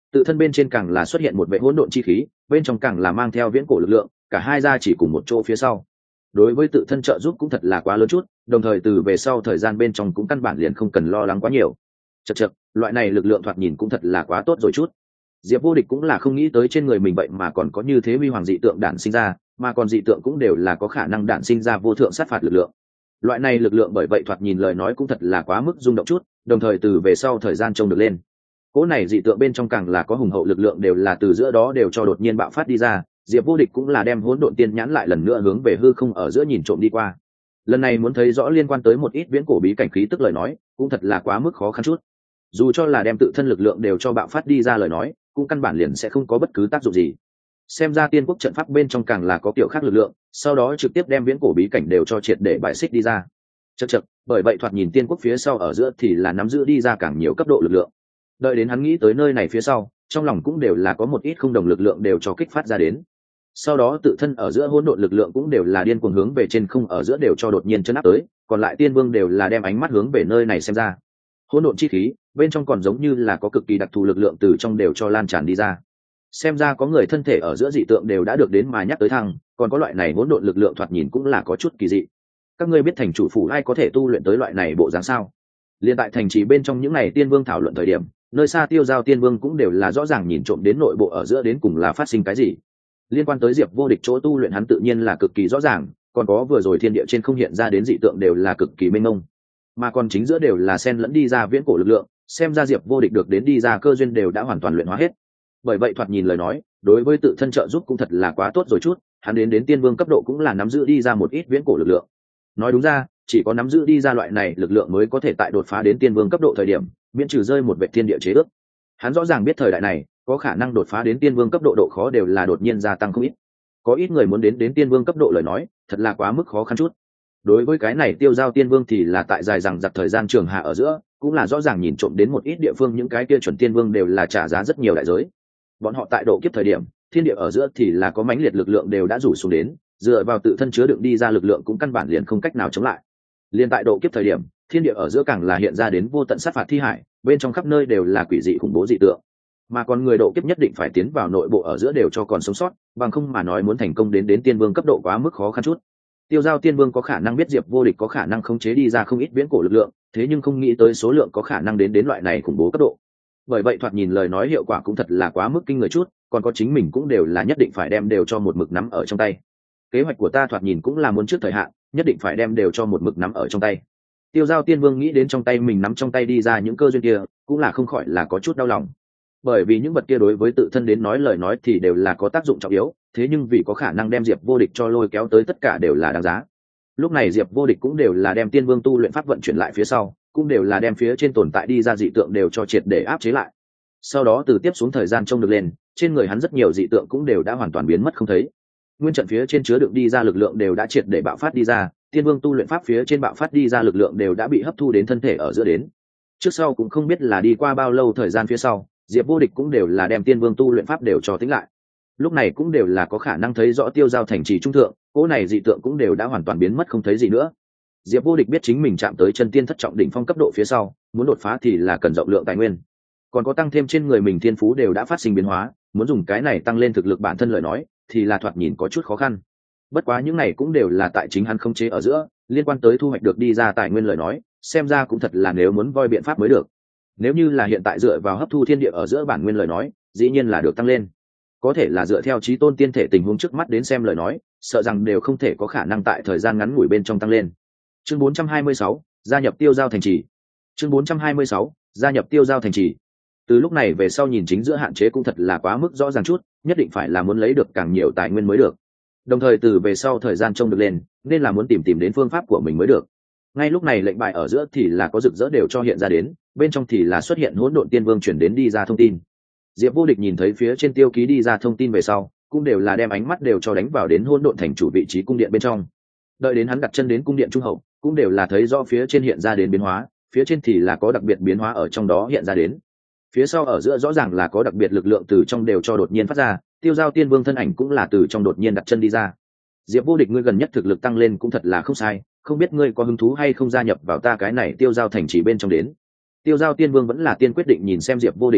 tự thân bên trên càng là xuất hiện một vệ hỗn độn chi khí, bên trong càng là mang theo viễn cổ lực lượng, cả hai ra chỉ cùng một chỗ phía sau. Đối với tự thân trợ giúp cũng thật là quá lớn chút, đồng thời từ về sau thời gian bên trong cũng căn bản liền không cần lo lắng quá nhiều. Chậc chậc, loại này lực lượng thoạt nhìn cũng thật là quá tốt rồi chút. Diệp Vô Địch cũng là không nghĩ tới trên người mình vậy mà còn có như thế huy hoàng dị tượng đản sinh ra, mà còn dị tượng cũng đều là có khả năng đản sinh ra vô thượng sát phạt lực lượng. Loại này lực lượng bởi vậy thoạt nhìn lời nói cũng thật là quá mức rung động chút, đồng thời từ về sau thời gian trông được lên. Cỗ này dị tượng bên trong càng là có hùng hậu lực lượng đều là từ giữa đó đều cho đột nhiên bạo phát đi ra, Diệp Vô Địch cũng là đem hỗn độn tiên nhãn lại lần nữa hướng về hư không ở giữa nhìn trộm đi qua. Lần này muốn thấy rõ liên quan tới một ít viễn cổ bí cảnh khí tức lời nói, cũng thật là quá mức khó khăn chút. Dù cho là đem tự thân lực lượng đều cho bạo phát đi ra lời nói, cũng căn bản liền sẽ không có bất cứ tác dụng gì. Xem ra tiên quốc trận pháp bên trong càng là có kiểu khác lực lượng, sau đó trực tiếp đem viễn cổ bí cảnh đều cho triệt để bại xích đi ra. Chậc chậc, bởi vậy thoạt nhìn tiên quốc phía sau ở giữa thì là nắm giữ đi ra càng nhiều cấp độ lực lượng. Đợi đến hắn nghĩ tới nơi này phía sau, trong lòng cũng đều là có một ít không đồng lực lượng đều cho kích phát ra đến. Sau đó tự thân ở giữa hỗn độn lực lượng cũng đều là điên cuồng hướng về trên không ở giữa đều cho đột nhiên chấn áp tới, còn lại tiên vương đều là đem ánh mắt hướng về nơi này xem ra. Hỗn độn chi khí bên trong còn giống như là có cực kỳ đặc thù lực lượng từ trong đều cho lan tràn đi ra. Xem ra có người thân thể ở giữa dị tượng đều đã được đến mà nhắc tới thăng, còn có loại này hỗn độn lực lượng thoạt nhìn cũng là có chút kỳ dị. Các ngươi biết thành chủ phủ ai có thể tu luyện tới loại này bộ dáng sao? Liên tại thành trì bên trong những này tiên vương thảo luận thời điểm, nơi xa Tiêu Giao tiên vương cũng đều là rõ ràng nhìn trộm đến nội bộ ở giữa đến cùng là phát sinh cái gì. Liên quan tới Diệp Vô Địch chỗ tu luyện hắn tự nhiên là cực kỳ rõ ràng, còn có vừa rồi thiên địa trên không hiện ra đến dị tượng đều là cực kỳ mênh mông, mà còn chính giữa đều là xen lẫn đi ra viễn cổ lực lượng, xem ra Diệp Vô Địch được đến đi ra cơ duyên đều đã hoàn toàn luyện hóa hết. Bởi vậy thoạt nhìn lời nói, đối với tự thân trợ giúp cũng thật là quá tốt rồi chút, hắn đến đến tiên vương cấp độ cũng là nắm giữ đi ra một ít viễn cổ lực lượng. Nói đúng ra, chỉ có nắm giữ đi ra loại này lực lượng mới có thể tại đột phá đến tiên vương cấp độ thời điểm, miễn trừ rơi một vệ thiên địa chế ước. Hắn rõ ràng biết thời đại này, có khả năng đột phá đến tiên vương cấp độ độ khó đều là đột nhiên gia tăng không ít. Có ít người muốn đến đến tiên vương cấp độ lời nói, thật là quá mức khó khăn chút. Đối với cái này Tiêu Giao tiên vương thì là tại dài rằng giặc thời gian trường hạ ở giữa, cũng là rõ ràng nhìn trộm đến một ít địa phương những cái kia chuẩn tiên vương đều là trả giá rất nhiều đại giới. Bọn họ tại độ kiếp thời điểm, thiên địa ở giữa thì là có mãnh liệt lực lượng đều đã rủ xuống đến, dựa vào tự thân chứa đựng đi ra lực lượng cũng căn bản liền không cách nào chống lại. Liên tại độ kiếp thời điểm, thiên địa ở giữa càng là hiện ra đến vô tận sát phạt thi hải, bên trong khắp nơi đều là quỷ dị khủng bố dị tượng. Mà còn người độ kiếp nhất định phải tiến vào nội bộ ở giữa đều cho còn sống sót, bằng không mà nói muốn thành công đến đến tiên vương cấp độ quá mức khó khăn chút. Tiêu Giao tiên vương có khả năng biết Diệp Vô Địch có khả năng khống chế đi ra không ít viễn cổ lực lượng, thế nhưng không nghĩ tới số lượng có khả năng đến đến loại này khủng bố cấp độ. Bởi vậy thoạt nhìn lời nói hiệu quả cũng thật là quá mức kinh người chút, còn có chính mình cũng đều là nhất định phải đem đều cho một mực nắm ở trong tay. Kế hoạch của ta thoạt nhìn cũng là muốn trước thời hạn, nhất định phải đem đều cho một mực nắm ở trong tay. Tiêu Giao tiên vương nghĩ đến trong tay mình nắm trong tay đi ra những cơ duyên kia, cũng là không khỏi là có chút đau lòng. Bởi vì những vật kia đối với tự thân đến nói lời nói thì đều là có tác dụng trọng yếu, thế nhưng vì có khả năng đem Diệp Vô Địch cho lôi kéo tới tất cả đều là đáng giá. Lúc này Diệp Vô Địch cũng đều là đem tiên vương tu luyện pháp vận chuyển lại phía sau, cũng đều là đem phía trên tồn tại đi ra dị tượng đều cho triệt để áp chế lại. Sau đó từ tiếp xuống thời gian trông được lên, trên người hắn rất nhiều dị tượng cũng đều đã hoàn toàn biến mất không thấy. Nguyên trận phía trên chứa đựng đi ra lực lượng đều đã triệt để bạo phát đi ra, tiên vương tu luyện pháp phía trên bạo phát đi ra lực lượng đều đã bị hấp thu đến thân thể ở giữa đến. Trước sau cũng không biết là đi qua bao lâu thời gian phía sau, Diệp Vô Địch cũng đều là đem tiên vương tu luyện pháp đều cho tính lại. Lúc này cũng đều là có khả năng thấy rõ Tiêu Giao thành trì trung thượng, cỗ này dị tượng cũng đều đã hoàn toàn biến mất không thấy gì nữa. Diệp Vô Địch biết chính mình chạm tới chân tiên thất trọng đỉnh phong cấp độ phía sau, muốn đột phá thì là cần rộng lượng tài nguyên, còn có tăng thêm trên người mình thiên phú đều đã phát sinh biến hóa, muốn dùng cái này tăng lên thực lực bản thân lời nói, thì là thoạt nhìn có chút khó khăn. Bất quá những này cũng đều là tại chính hắn không chế ở giữa, liên quan tới thu hoạch được đi ra tài nguyên lời nói, xem ra cũng thật là nếu muốn voi biện pháp mới được. Nếu như là hiện tại dựa vào hấp thu thiên địa ở giữa bản nguyên lời nói, dĩ nhiên là được tăng lên. Có thể là dựa theo chí tôn tiên thể tình huống trước mắt đến xem lời nói, sợ rằng đều không thể có khả năng tại thời gian ngắn ngủi bên trong tăng lên. Chương bốn trăm hai mươi sáu, gia nhập Tiêu Giao thành trì. Chương bốn trăm hai mươi sáu, gia nhập Tiêu Giao thành trì. Từ lúc này về sau nhìn chính giữa hạn chế cũng thật là quá mức rõ ràng chút, nhất định phải là muốn lấy được càng nhiều tài nguyên mới được. Đồng thời từ về sau thời gian trông được lên, nên là muốn tìm tìm đến phương pháp của mình mới được. Ngay lúc này lệnh bài ở giữa thì là có rực rỡ đều cho hiện ra đến, bên trong thì là xuất hiện hỗn độn tiên vương chuyển đến đi ra thông tin. Diệp Vô Địch nhìn thấy phía trên tiêu ký đi ra thông tin về sau, cũng đều là đem ánh mắt đều cho đánh vào đến hỗn độn thành chủ vị trí cung điện bên trong. Đợi đến hắn đặt chân đến cung điện trung hậu, cũng đều là thấy rõ phía trên hiện ra đến biến hóa, phía trên thì là có đặc biệt biến hóa ở trong đó hiện ra đến. Phía sau ở giữa rõ ràng là có đặc biệt lực lượng từ trong đều cho đột nhiên phát ra, Tiêu Giao tiên vương thân ảnh cũng là từ trong đột nhiên đặt chân đi ra. Diệp Vô Địch ngươi gần nhất thực lực tăng lên cũng thật là không sai, không biết ngươi có hứng thú hay không gia nhập vào ta cái này Tiêu Giao thành trì bên trong đến. Tiêu Giao tiên vương vẫn là tiên quyết định nhìn xem Diệp Vô Địch thái độ,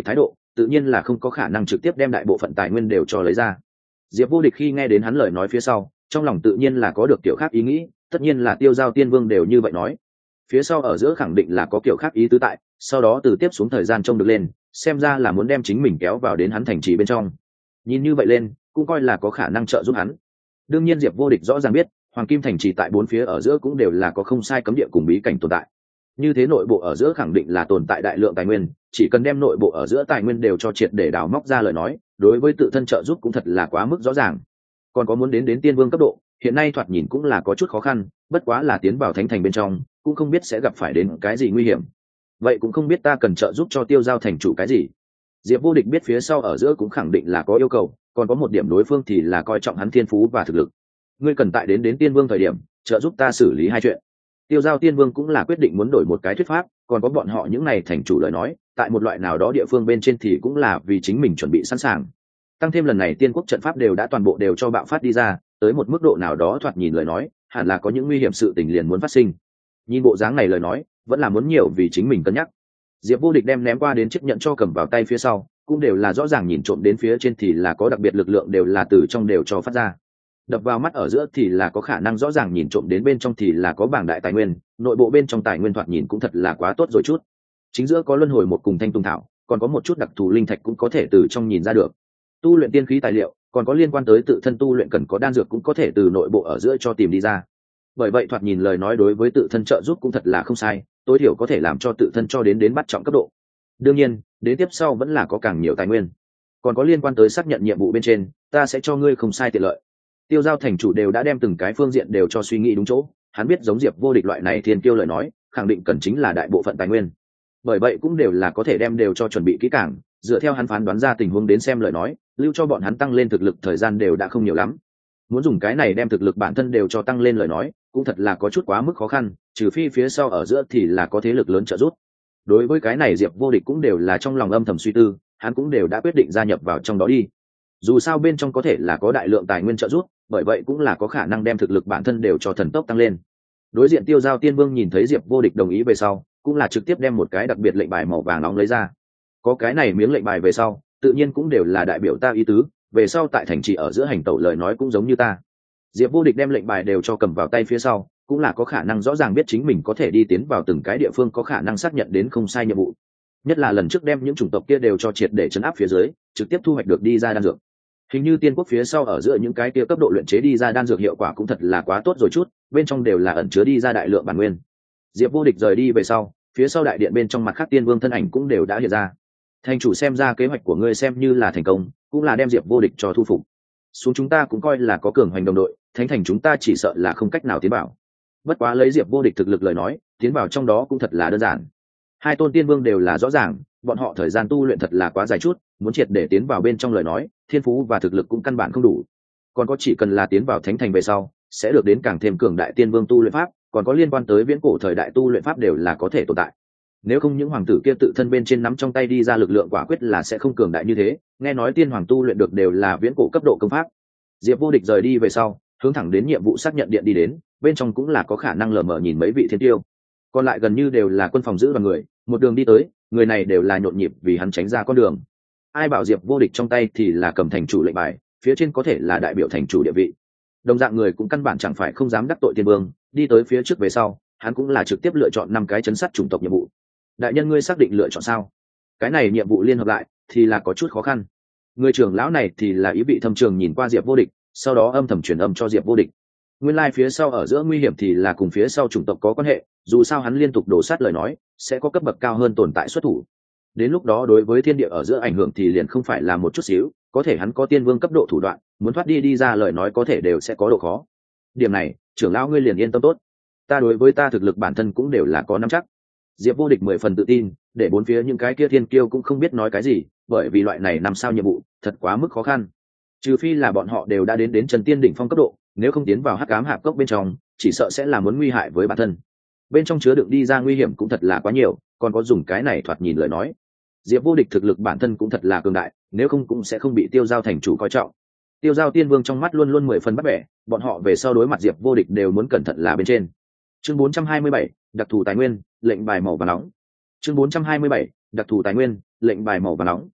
tự nhiên là không có khả năng trực tiếp đem đại bộ phận tài nguyên đều cho lấy ra. Diệp Vô Địch khi nghe đến hắn lời nói phía sau, trong lòng tự nhiên là có được kiểu khác ý nghĩ, tất nhiên là Tiêu Giao Tiên Vương đều như vậy nói, phía sau ở giữa khẳng định là có kiểu khác ý tứ tại, sau đó từ tiếp xuống thời gian trông được lên, xem ra là muốn đem chính mình kéo vào đến hắn thành trì bên trong. Nhìn như vậy lên, cũng coi là có khả năng trợ giúp hắn. Đương nhiên Diệp Vô Địch rõ ràng biết, Hoàng Kim thành trì tại bốn phía ở giữa cũng đều là có không sai cấm địa cùng bí cảnh tồn tại. Như thế nội bộ ở giữa khẳng định là tồn tại đại lượng tài nguyên, chỉ cần đem nội bộ ở giữa tài nguyên đều cho triệt để đào móc ra lời nói, đối với tự thân trợ giúp cũng thật là quá mức rõ ràng. Còn có muốn đến đến tiên vương cấp độ, hiện nay thoạt nhìn cũng là có chút khó khăn, bất quá là tiến vào thánh thành bên trong, cũng không biết sẽ gặp phải đến cái gì nguy hiểm. Vậy cũng không biết ta cần trợ giúp cho Tiêu Giao thành chủ cái gì. Diệp Vô Địch biết phía sau ở giữa cũng khẳng định là có yêu cầu, còn có một điểm đối phương thì là coi trọng hắn thiên phú và thực lực. Ngươi cần tại đến đến tiên vương thời điểm, trợ giúp ta xử lý hai chuyện. Tiêu Giao Tiên Vương cũng là quyết định muốn đổi một cái thuyết pháp, còn có bọn họ những này thành chủ lời nói, tại một loại nào đó địa phương bên trên thì cũng là vì chính mình chuẩn bị sẵn sàng. Tăng thêm lần này tiên quốc trận pháp đều đã toàn bộ đều cho bạo phát đi ra, tới một mức độ nào đó thoạt nhìn lời nói, hẳn là có những nguy hiểm sự tình liền muốn phát sinh. Nhìn bộ dáng này lời nói, vẫn là muốn nhiều vì chính mình cân nhắc. Diệp Vô Địch đem ném qua đến chiếc nhẫn cho cầm vào tay phía sau, cũng đều là rõ ràng nhìn trộm đến phía trên thì là có đặc biệt lực lượng đều là từ trong đều cho phát ra. Đập vào mắt ở giữa thì là có khả năng rõ ràng nhìn trộm đến bên trong thì là có bảng đại tài nguyên, nội bộ bên trong tài nguyên thoạt nhìn cũng thật là quá tốt rồi chút. Chính giữa có luân hồi một cùng thanh tùng thảo, còn có một chút đặc thù linh thạch cũng có thể từ trong nhìn ra được. Tu luyện tiên khí tài liệu, còn có liên quan tới tự thân tu luyện cần có đan dược cũng có thể từ nội bộ ở giữa cho tìm đi ra. Bởi vậy thoạt nhìn lời nói đối với tự thân trợ giúp cũng thật là không sai, tối thiểu có thể làm cho tự thân cho đến đến bắt trọng cấp độ. Đương nhiên, đến tiếp sau vẫn là có càng nhiều tài nguyên. Còn có liên quan tới xác nhận nhiệm vụ bên trên, ta sẽ cho ngươi không sai tiện lợi. Tiêu Giao thành chủ đều đã đem từng cái phương diện đều cho suy nghĩ đúng chỗ, hắn biết giống Diệp Vô Địch loại này thiên kiêu lời nói, khẳng định cần chính là đại bộ phận tài nguyên. Bởi vậy cũng đều là có thể đem đều cho chuẩn bị kỹ càng, dựa theo hắn phán đoán ra tình huống đến xem lời nói, lưu cho bọn hắn tăng lên thực lực thời gian đều đã không nhiều lắm. Muốn dùng cái này đem thực lực bản thân đều cho tăng lên lời nói, cũng thật là có chút quá mức khó khăn, trừ phi phía sau ở giữa thì là có thế lực lớn trợ giúp. Đối với cái này Diệp Vô Địch cũng đều là trong lòng âm thầm suy tư, hắn cũng đều đã quyết định gia nhập vào trong đó đi. Dù sao bên trong có thể là có đại lượng tài nguyên trợ giúp, bởi vậy cũng là có khả năng đem thực lực bản thân đều cho thần tốc tăng lên. Đối diện Tiêu Giao Tiên Vương nhìn thấy Diệp Vô Địch đồng ý về sau, cũng là trực tiếp đem một cái đặc biệt lệnh bài màu vàng nóng lấy ra. Có cái này miếng lệnh bài về sau, tự nhiên cũng đều là đại biểu ta ý tứ, về sau tại thành trì ở giữa hành tẩu lời nói cũng giống như ta. Diệp Vô Địch đem lệnh bài đều cho cầm vào tay phía sau, cũng là có khả năng rõ ràng biết chính mình có thể đi tiến vào từng cái địa phương có khả năng xác nhận đến không sai nhiệm vụ. Nhất là lần trước đem những chủng tộc kia đều cho triệt để trấn áp phía dưới, trực tiếp thu hoạch được đi ra đan dược. Hình như tiên quốc phía sau ở giữa những cái kia cấp độ luyện chế đi ra đan dược hiệu quả cũng thật là quá tốt rồi chút, bên trong đều là ẩn chứa đi ra đại lượng bản nguyên. Diệp Vô Địch rời đi về sau, phía sau đại điện bên trong mặt khác tiên vương thân ảnh cũng đều đã hiện ra. Thành chủ xem ra kế hoạch của ngươi xem như là thành công, cũng là đem Diệp Vô Địch cho thu phục. Xuống chúng ta cũng coi là có cường hoành đồng đội, thánh thành chúng ta chỉ sợ là không cách nào tiến vào. Bất quá lấy Diệp Vô Địch thực lực lời nói, tiến vào trong đó cũng thật là đơn giản. Hai tôn tiên vương đều là rõ ràng, bọn họ thời gian tu luyện thật là quá dài chút, muốn triệt để tiến vào bên trong lời nói, thiên phú và thực lực cũng căn bản không đủ. Còn có chỉ cần là tiến vào thánh thành về sau, sẽ được đến càng thêm cường đại tiên vương tu luyện pháp, còn có liên quan tới viễn cổ thời đại tu luyện pháp đều là có thể tồn tại. Nếu không những hoàng tử kia tự thân bên trên nắm trong tay đi ra lực lượng quả quyết là sẽ không cường đại như thế, nghe nói tiên hoàng tu luyện được đều là viễn cổ cấp độ công pháp. Diệp Vô Địch rời đi về sau, hướng thẳng đến nhiệm vụ xác nhận điện đi đến, bên trong cũng là có khả năng lờ mờ nhìn mấy vị thiên tiêu. Còn lại gần như đều là quân phòng giữ đoàn người, một đường đi tới, người này đều là nhộn nhịp vì hắn tránh ra con đường. Ai bảo Diệp Vô Địch trong tay thì là cầm thành chủ lệnh bài, phía trên có thể là đại biểu thành chủ địa vị. Đồng dạng người cũng căn bản chẳng phải không dám đắc tội tiên vương, đi tới phía trước về sau, hắn cũng là trực tiếp lựa chọn năm cái chấn sát chủng tộc nhiệm vụ. Đại nhân ngươi xác định lựa chọn sao? Cái này nhiệm vụ liên hợp lại thì là có chút khó khăn. Người trưởng lão này thì là ý vị thâm trường nhìn qua Diệp Vô Địch, sau đó âm thầm truyền âm cho Diệp Vô Địch. Nguyên lai like phía sau ở giữa nguy hiểm thì là cùng phía sau chủng tộc có quan hệ, dù sao hắn liên tục đổ sát lời nói, sẽ có cấp bậc cao hơn tồn tại xuất thủ. Đến lúc đó đối với thiên địa ở giữa ảnh hưởng thì liền không phải là một chút xíu, có thể hắn có tiên vương cấp độ thủ đoạn, muốn thoát đi đi ra lời nói có thể đều sẽ có độ khó. Điểm này, trưởng lão ngươi liền yên tâm tốt. Ta đối với ta thực lực bản thân cũng đều là có nắm chắc. Diệp Vô Địch mười phần tự tin, để bốn phía những cái kia thiên kiêu cũng không biết nói cái gì, bởi vì loại này năm sao nhiệm vụ, thật quá mức khó khăn. Trừ phi là bọn họ đều đã đến đến chân tiên đỉnh phong cấp độ, nếu không tiến vào hắc ám hạp cốc bên trong, chỉ sợ sẽ là muốn nguy hại với bản thân. Bên trong chứa đựng đi ra nguy hiểm cũng thật là quá nhiều, còn có dùng cái này thoạt nhìn lời nói. Diệp Vô Địch thực lực bản thân cũng thật là cường đại, nếu không cũng sẽ không bị Tiêu Giao thành chủ coi trọng. Tiêu Giao Tiên Vương trong mắt luôn luôn mười phần bắt bẻ, bọn họ về sau đối mặt Diệp Vô Địch đều muốn cẩn thận là bên trên. Chương bốn trăm hai mươi bảy, đặc thù tài nguyên, lệnh bài màu vàng nóng. Chương bốn trăm hai mươi bảy, đặc thù tài nguyên, lệnh bài màu vàng nóng.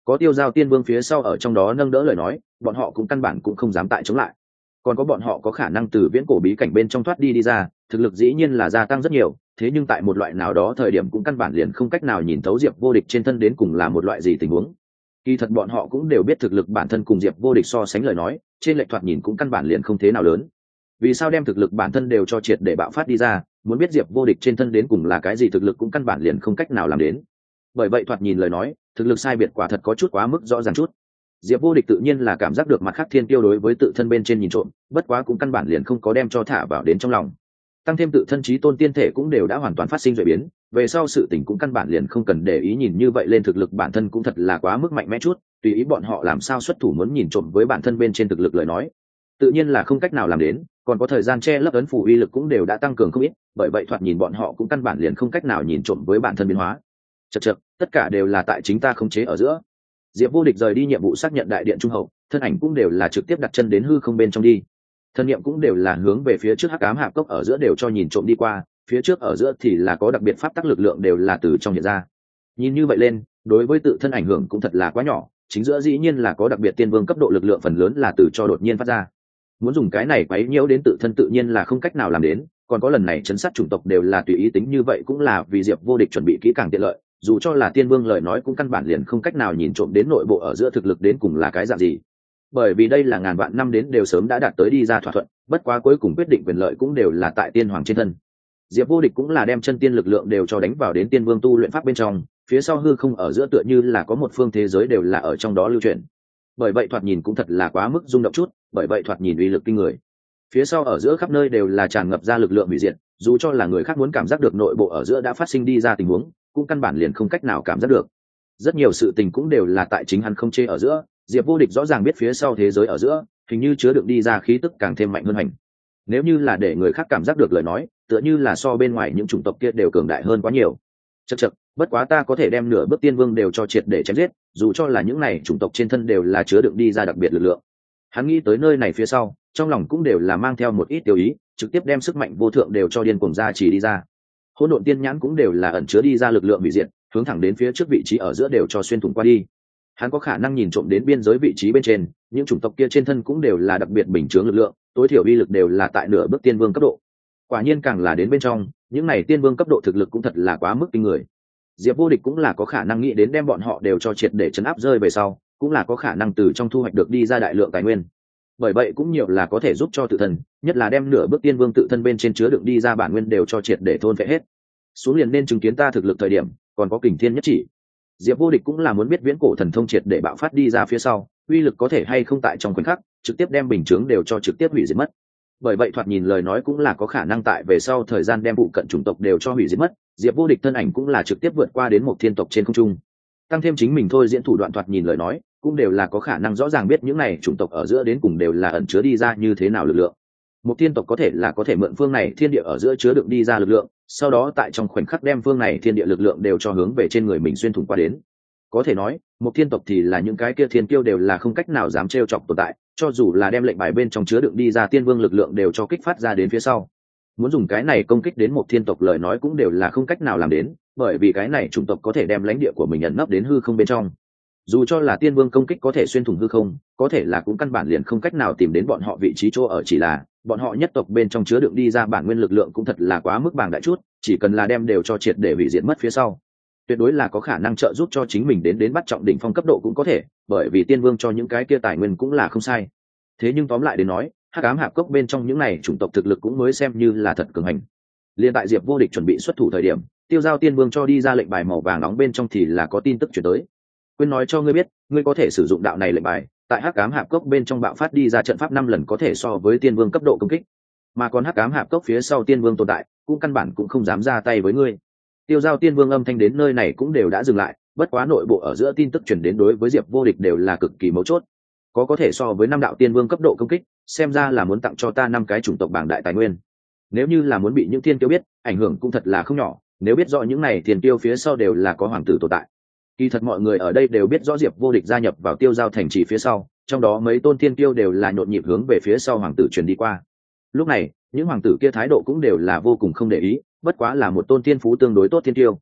có tiêu giao tiên vương phía sau ở trong đó nâng đỡ lời nói, bọn họ cũng căn bản cũng không dám tại chống lại. Còn có bọn họ có khả năng từ viễn cổ bí cảnh bên trong thoát đi đi ra, thực lực dĩ nhiên là gia tăng rất nhiều, thế nhưng tại một loại nào đó thời điểm cũng căn bản liền không cách nào nhìn thấu Diệp Vô Địch trên thân đến cùng là một loại gì tình huống. Kỳ thật bọn họ cũng đều biết thực lực bản thân cùng Diệp Vô Địch so sánh lời nói, trên lệch thoạt nhìn cũng căn bản liền không thế nào lớn. Vì sao đem thực lực bản thân đều cho triệt để bạo phát đi ra, muốn biết Diệp Vô Địch trên thân đến cùng là cái gì thực lực cũng căn bản liền không cách nào làm đến. Bởi vậy thoạt nhìn lời nói, thực lực sai biệt quả thật có chút quá mức rõ ràng chút. Diệp Vô Địch tự nhiên là cảm giác được mặt khác thiên tiêu đối với tự thân bên trên nhìn trộm, bất quá cũng căn bản liền không có đem cho thả vào đến trong lòng. Tăng thêm tự thân trí tôn tiên thể cũng đều đã hoàn toàn phát sinh rồi biến, về sau sự tình cũng căn bản liền không cần để ý, nhìn như vậy lên thực lực bản thân cũng thật là quá mức mạnh mẽ chút, tùy ý bọn họ làm sao xuất thủ muốn nhìn trộm với bản thân bên trên thực lực lời nói, tự nhiên là không cách nào làm đến, còn có thời gian che lấp ấn phủ uy lực cũng đều đã tăng cường không ít, bởi vậy thoạt nhìn bọn họ cũng căn bản liền không cách nào nhìn trộm với bản thân biến hóa. Chậc chậc, tất cả đều là tại chính ta khống chế ở giữa. Diệp Vô Địch rời đi nhiệm vụ xác nhận đại điện trung hậu, thân ảnh cũng đều là trực tiếp đặt chân đến hư không bên trong đi. Thân niệm cũng đều là hướng về phía trước hắc ám hạp cốc ở giữa đều cho nhìn trộm đi qua, phía trước ở giữa thì là có đặc biệt pháp tắc lực lượng đều là từ trong hiện ra. Nhìn như vậy lên, đối với tự thân ảnh hưởng cũng thật là quá nhỏ, chính giữa dĩ nhiên là có đặc biệt tiên vương cấp độ lực lượng phần lớn là từ cho đột nhiên phát ra. Muốn dùng cái này quấy nhiễu đến tự thân tự nhiên là không cách nào làm đến, còn có lần này chấn sát chủng tộc đều là tùy ý tính như vậy cũng là vì Diệp Vô Địch chuẩn bị kỹ càng tiện lợi, dù cho là tiên vương lời nói cũng căn bản liền không cách nào nhìn trộm đến nội bộ ở giữa thực lực đến cùng là cái dạng gì. Bởi vì đây là ngàn vạn năm đến đều sớm đã đạt tới đi ra thỏa thuận, bất quá cuối cùng quyết định quyền lợi cũng đều là tại tiên hoàng trên thân. Diệp Vô Địch cũng là đem chân tiên lực lượng đều cho đánh vào đến tiên vương tu luyện pháp bên trong, phía sau hư không ở giữa tựa như là có một phương thế giới đều là ở trong đó lưu truyền. Bởi vậy thoạt nhìn cũng thật là quá mức rung động chút, bởi vậy thoạt nhìn uy lực kinh người. Phía sau ở giữa khắp nơi đều là tràn ngập ra lực lượng hủy diệt, dù cho là người khác muốn cảm giác được nội bộ ở giữa đã phát sinh đi ra tình huống, cũng căn bản liền không cách nào cảm giác được. Rất nhiều sự tình cũng đều là tại chính hắn không chê ở giữa, Diệp Vô Địch rõ ràng biết phía sau thế giới ở giữa hình như chứa đựng đi ra khí tức càng thêm mạnh hơn hành. Nếu như là để người khác cảm giác được lời nói, tựa như là so bên ngoài những chủng tộc kia đều cường đại hơn quá nhiều. Chậc chậc, bất quá ta có thể đem nửa bước tiên vương đều cho triệt để chém giết, dù cho là những này chủng tộc trên thân đều là chứa đựng đi ra đặc biệt lực lượng. Hắn nghĩ tới nơi này phía sau, trong lòng cũng đều là mang theo một ít tiêu ý, trực tiếp đem sức mạnh vô thượng đều cho điên cuồng ra chỉ đi ra. Hỗn độn tiên nhãn cũng đều là ẩn chứa đi ra lực lượng hủy diệt, hướng thẳng đến phía trước vị trí ở giữa đều cho xuyên thủng qua đi. Hắn có khả năng nhìn trộm đến biên giới vị trí bên trên, những chủng tộc kia trên thân cũng đều là đặc biệt bình chướng lực lượng, tối thiểu uy lực đều là tại nửa bước tiên vương cấp độ. Quả nhiên càng là đến bên trong, những này tiên vương cấp độ thực lực cũng thật là quá mức kinh người. Diệp Vô Địch cũng là có khả năng nghĩ đến đem bọn họ đều cho triệt để chấn áp rơi về sau, cũng là có khả năng từ trong thu hoạch được đi ra đại lượng tài nguyên. Bởi vậy cũng nhiều là có thể giúp cho tự thân, nhất là đem nửa bước tiên vương tự thân bên trên chứa đựng đi ra bản nguyên đều cho triệt để thôn phệ hết. Xuống liền nên chứng kiến ta thực lực thời điểm, còn có kình thiên nhất chỉ. Diệp Vô Địch cũng là muốn biết viễn cổ thần thông triệt để bạo phát đi ra phía sau, uy lực có thể hay không tại trong khoảnh khắc trực tiếp đem bình chướng đều cho trực tiếp hủy diệt mất. Bởi vậy thoạt nhìn lời nói cũng là có khả năng tại về sau thời gian đem vụ cận chủng tộc đều cho hủy diệt mất. Diệp Vô Địch thân ảnh cũng là trực tiếp vượt qua đến một thiên tộc trên không trung, tăng thêm chính mình thôi diễn thủ đoạn, thoạt nhìn lời nói cũng đều là có khả năng rõ ràng biết những này chủng tộc ở giữa đến cùng đều là ẩn chứa đi ra như thế nào lực lượng. Một thiên tộc có thể là có thể mượn phương này thiên địa ở giữa chứa đựng đi ra lực lượng, sau đó tại trong khoảnh khắc đem phương này thiên địa lực lượng đều cho hướng về trên người mình xuyên thủng qua đến. Có thể nói một thiên tộc thì là những cái kia thiên kiêu đều là không cách nào dám trêu chọc tồn tại, cho dù là đem lệnh bài bên trong chứa đựng đi ra tiên vương lực lượng đều cho kích phát ra đến phía sau. Muốn dùng cái này công kích đến một thiên tộc lời nói cũng đều là không cách nào làm đến, bởi vì cái này chủng tộc có thể đem lãnh địa của mình ẩn nấp đến hư không bên trong. Dù cho là tiên vương công kích có thể xuyên thủng hư không, có thể là cũng căn bản liền không cách nào tìm đến bọn họ vị trí chỗ ở, chỉ là bọn họ nhất tộc bên trong chứa đựng đi ra bản nguyên lực lượng cũng thật là quá mức bàng đại chút, chỉ cần là đem đều cho triệt để hủy diệt mất phía sau, tuyệt đối là có khả năng trợ giúp cho chính mình đến đến bắt trọng đỉnh phong cấp độ cũng có thể, bởi vì tiên vương cho những cái kia tài nguyên cũng là không sai. Thế nhưng tóm lại đến nói, hắc ám hạp cốc bên trong những này chủng tộc thực lực cũng mới xem như là thật cường hành. Liên tại Diệp Vô Địch chuẩn bị xuất thủ thời điểm, tiêu giao tiên vương cho đi ra lệnh bài màu vàng nóng bên trong thì là có tin tức chuyển tới. Quên nói cho ngươi biết, ngươi có thể sử dụng đạo này lệnh bài, tại hắc ám hạp cốc bên trong bạo phát đi ra trận pháp năm lần có thể so với tiên vương cấp độ công kích, mà còn hắc ám hạp cốc phía sau tiên vương tồn tại cũng căn bản cũng không dám ra tay với ngươi. Tiêu giao tiên vương âm thanh đến nơi này cũng đều đã dừng lại, bất quá nội bộ ở giữa tin tức truyền đến đối với Diệp Vô Địch đều là cực kỳ mấu chốt. Có có thể so với năm đạo tiên vương cấp độ công kích, xem ra là muốn tặng cho ta năm cái chủng tộc bảng đại tài nguyên. Nếu như là muốn bị những thiên tiêu biết, ảnh hưởng cũng thật là không nhỏ, nếu biết rõ những này thiên tiêu phía sau đều là có hoàng tử tồn tại. Kỳ thật mọi người ở đây đều biết rõ Diệp Vô Địch gia nhập vào tiêu giao thành trì phía sau, trong đó mấy tôn thiên tiêu đều là nhộn nhịp hướng về phía sau hoàng tử truyền đi qua. Lúc này, những hoàng tử kia thái độ cũng đều là vô cùng không để ý, bất quá là một tôn thiên phú tương đối tốt thiên tiêu.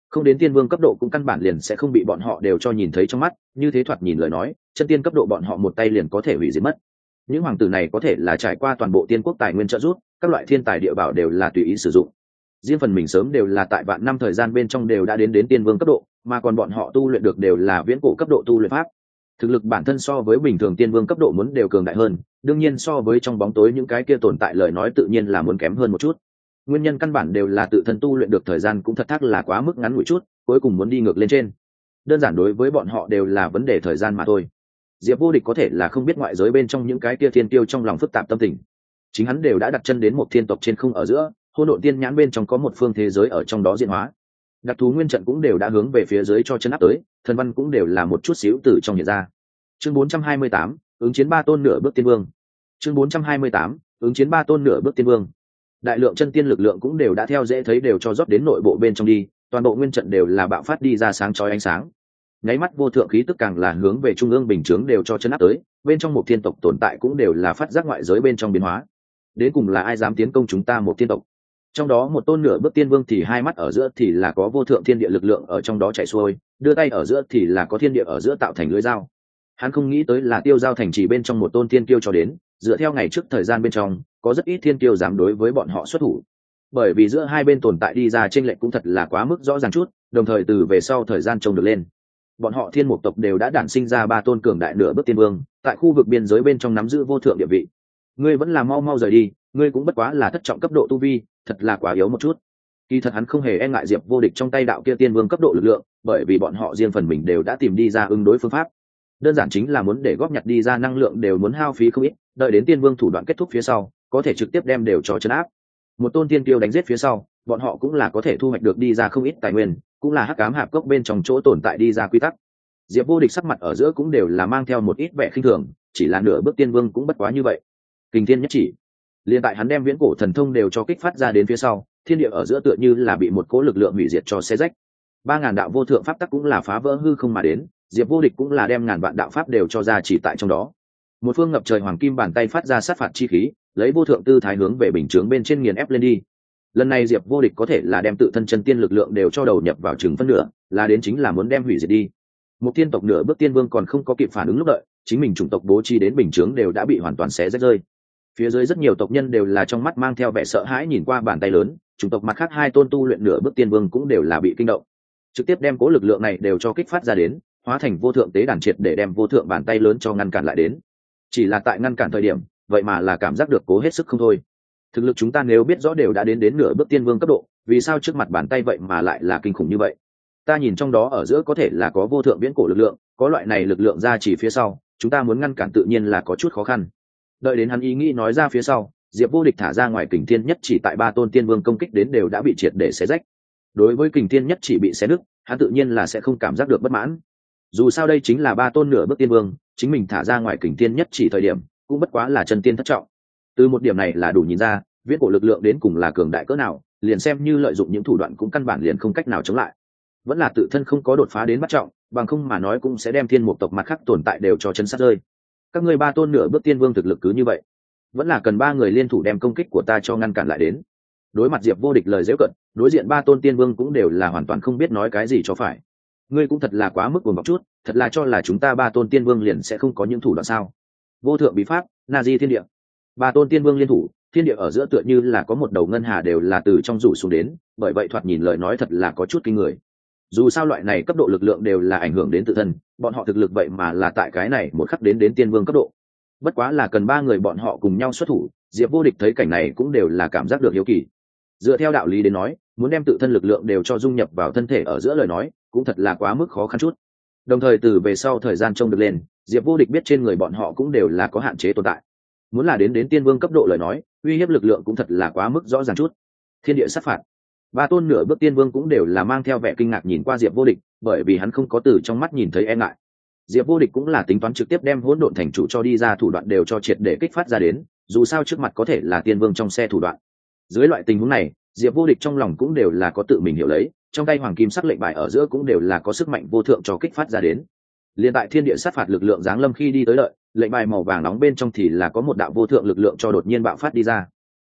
không đến tiên vương cấp độ cũng căn bản liền sẽ không bị bọn họ đều cho nhìn thấy trong mắt, như thế thoạt nhìn lời nói chân tiên cấp độ bọn họ một tay liền có thể hủy diệt mất. Những hoàng tử này có thể là trải qua toàn bộ tiên quốc tài nguyên trợ giúp, các loại thiên tài địa bảo đều là tùy ý sử dụng, riêng phần mình sớm đều là tại vạn năm thời gian bên trong đều đã đến đến tiên vương cấp độ, mà còn bọn họ tu luyện được đều là viễn cổ cấp độ tu luyện pháp, thực lực bản thân so với bình thường tiên vương cấp độ muốn đều cường đại hơn, đương nhiên so với trong bóng tối những cái kia tồn tại lời nói tự nhiên là muốn kém hơn một chút. Nguyên nhân căn bản đều là tự thân tu luyện được thời gian cũng thật thắc là quá mức ngắn ngủi chút, cuối cùng muốn đi ngược lên trên đơn giản đối với bọn họ đều là vấn đề thời gian mà thôi. Diệp Vô Địch có thể là không biết ngoại giới bên trong những cái kia thiên tiêu trong lòng phức tạp tâm tình, chính hắn đều đã đặt chân đến một thiên tộc trên không ở giữa, hỗn độn tiên nhãn bên trong có một phương thế giới ở trong đó diễn hóa, đặc thú nguyên trận cũng đều đã hướng về phía dưới cho chân áp tới, thần văn cũng đều là một chút xíu từ trong hiện ra. Chương bốn trăm hai mươi tám, ứng chiến ba tôn nửa bước tiên vương. Chương bốn trăm hai mươi tám, ứng chiến ba tôn nửa bước tiên vương. Đại lượng chân tiên lực lượng cũng đều đã theo dễ thấy đều cho rót đến nội bộ bên trong đi, toàn bộ nguyên trận đều là bạo phát đi ra sáng chói ánh sáng. Nháy mắt vô thượng khí tức càng là hướng về trung ương bình chướng đều cho chân áp tới, bên trong một thiên tộc tồn tại cũng đều là phát giác ngoại giới bên trong biến hóa. Đến cùng là ai dám tiến công chúng ta một thiên tộc? Trong đó một tôn nửa bước tiên vương thì hai mắt ở giữa thì là có vô thượng thiên địa lực lượng ở trong đó chạy xuôi, đưa tay ở giữa thì là có thiên địa ở giữa tạo thành lưới dao. Hắn không nghĩ tới là tiêu giao thành trì bên trong một tôn thiên kiêu cho đến, dựa theo ngày trước thời gian bên trong có rất ít thiên kiêu dám đối với bọn họ xuất thủ, bởi vì giữa hai bên tồn tại đi ra chênh lệch cũng thật là quá mức rõ ràng chút, đồng thời từ về sau thời gian trông được lên, bọn họ thiên mục tộc đều đã đản sinh ra ba tôn cường đại nửa bước tiên vương, tại khu vực biên giới bên trong nắm giữ vô thượng địa vị. Ngươi vẫn là mau mau rời đi, ngươi cũng bất quá là thất trọng cấp độ tu vi, thật là quá yếu một chút. Kỳ thật hắn không hề e ngại Diệp Vô Địch trong tay đạo kia tiên vương cấp độ lực lượng, bởi vì bọn họ riêng phần mình đều đã tìm đi ra ứng đối phương pháp, đơn giản chính là muốn để góp nhặt đi ra năng lượng đều muốn hao phí không ít, đợi đến tiên vương thủ đoạn kết thúc phía sau có thể trực tiếp đem đều cho chấn áp. Một tôn tiên tiêu đánh giết phía sau, bọn họ cũng là có thể thu hoạch được đi ra không ít tài nguyên, cũng là hắc ám hạp cốc bên trong chỗ tồn tại đi ra quy tắc. Diệp Vô Địch sắc mặt ở giữa cũng đều là mang theo một ít vẻ khinh thường, chỉ là nửa bước tiên vương cũng bất quá như vậy. Kình thiên nhất chỉ, liền tại hắn đem viễn cổ thần thông đều cho kích phát ra đến phía sau, thiên địa ở giữa tựa như là bị một cỗ lực lượng hủy diệt cho xé rách. Ba ngàn đạo vô thượng pháp tắc cũng là phá vỡ hư không mà đến, Diệp Vô Địch cũng là đem ngàn vạn đạo pháp đều cho ra chỉ tại trong đó. Một phương ngập trời hoàng kim bàn tay phát ra sát phạt chi khí, lấy vô thượng tư thái hướng về bình chướng bên trên nghiền ép lên đi. Lần này Diệp Vô Địch có thể là đem tự thân chân tiên lực lượng đều cho đầu nhập vào chừng phân nửa, là đến chính là muốn đem hủy diệt đi. Một tiên tộc nửa bước tiên vương còn không có kịp phản ứng lúc đợi, chính mình chủng tộc bố trí đến bình chướng đều đã bị hoàn toàn xé rách rơi. Phía dưới rất nhiều tộc nhân đều là trong mắt mang theo vẻ sợ hãi nhìn qua bàn tay lớn, chủng tộc mặt khác hai tôn tu luyện nửa bước tiên vương cũng đều là bị kinh động, trực tiếp đem cố lực lượng này đều cho kích phát ra đến, hóa thành vô thượng tế đàn triệt để đem vô thượng bàn tay lớn cho ngăn cản lại đến. Chỉ là tại ngăn cản thời điểm, vậy mà là cảm giác được cố hết sức không thôi. Thực lực chúng ta nếu biết rõ đều đã đến đến nửa bước tiên vương cấp độ, vì sao trước mặt bàn tay vậy mà lại là kinh khủng như vậy? Ta nhìn trong đó ở giữa có thể là có vô thượng viễn cổ lực lượng, có loại này lực lượng ra chỉ phía sau, chúng ta muốn ngăn cản tự nhiên là có chút khó khăn. Đợi đến hắn ý nghĩ nói ra phía sau, Diệp Vô Địch thả ra ngoài kình thiên nhất chỉ tại ba tôn tiên vương công kích đến đều đã bị triệt để xé rách. Đối với kình thiên nhất chỉ bị xé nứt, hắn tự nhiên là sẽ không cảm giác được bất mãn. Dù sao đây chính là ba tôn nửa bước tiên vương, chính mình thả ra ngoài kình thiên nhất chỉ thời điểm, cũng bất quá là chân tiên thất trọng. Từ một điểm này là đủ nhìn ra, viễn cổ lực lượng đến cùng là cường đại cỡ nào, liền xem như lợi dụng những thủ đoạn cũng căn bản liền không cách nào chống lại. Vẫn là tự thân không có đột phá đến bắt trọng, bằng không mà nói cũng sẽ đem thiên mục tộc mặt khác tồn tại đều cho chân sát rơi. Các ngươi ba tôn nửa bước tiên vương thực lực cứ như vậy, vẫn là cần ba người liên thủ đem công kích của ta cho ngăn cản lại đến. Đối mặt Diệp Vô Địch lời giễu cận, đối diện ba tôn tiên vương cũng đều là hoàn toàn không biết nói cái gì cho phải. Ngươi cũng thật là quá mức cuồng vọng chút, thật là cho là chúng ta ba tôn tiên vương liền sẽ không có những thủ đoạn sao? Vô thượng bí pháp, na di thiên địa. Ba tôn tiên vương liên thủ, thiên địa ở giữa tựa như là có một đầu ngân hà đều là từ trong rủ xuống đến, bởi vậy thoạt nhìn lời nói thật là có chút kinh người. Dù sao loại này cấp độ lực lượng đều là ảnh hưởng đến tự thân, bọn họ thực lực vậy mà là tại cái này một khắc đến đến tiên vương cấp độ. Bất quá là cần ba người bọn họ cùng nhau xuất thủ, Diệp Vô Địch thấy cảnh này cũng đều là cảm giác được hiếu kỳ. Dựa theo đạo lý đến nói, muốn đem tự thân lực lượng đều cho dung nhập vào thân thể ở giữa lời nói, cũng thật là quá mức khó khăn chút. Đồng thời từ về sau thời gian trông được lên, Diệp Vô Địch biết trên người bọn họ cũng đều là có hạn chế tồn tại. Muốn là đến đến tiên vương cấp độ lời nói, uy hiếp lực lượng cũng thật là quá mức rõ ràng chút. Thiên địa sát phạt, ba tôn nửa bước tiên vương cũng đều là mang theo vẻ kinh ngạc nhìn qua Diệp Vô Địch, bởi vì hắn không có từ trong mắt nhìn thấy e ngại. Diệp Vô Địch cũng là tính toán trực tiếp đem hỗn độn thành chủ cho đi ra thủ đoạn đều cho triệt để kích phát ra đến, dù sao trước mặt có thể là tiên vương trong xe thủ đoạn. Dưới loại tình huống này, Diệp Vô Địch trong lòng cũng đều là có tự mình hiểu lấy, trong tay hoàng kim sắc lệnh bài ở giữa cũng đều là có sức mạnh vô thượng cho kích phát ra đến. Liên tại thiên địa sát phạt lực lượng giáng lâm khi đi tới lợi, lệnh bài màu vàng nóng bên trong thì là có một đạo vô thượng lực lượng cho đột nhiên bạo phát đi ra.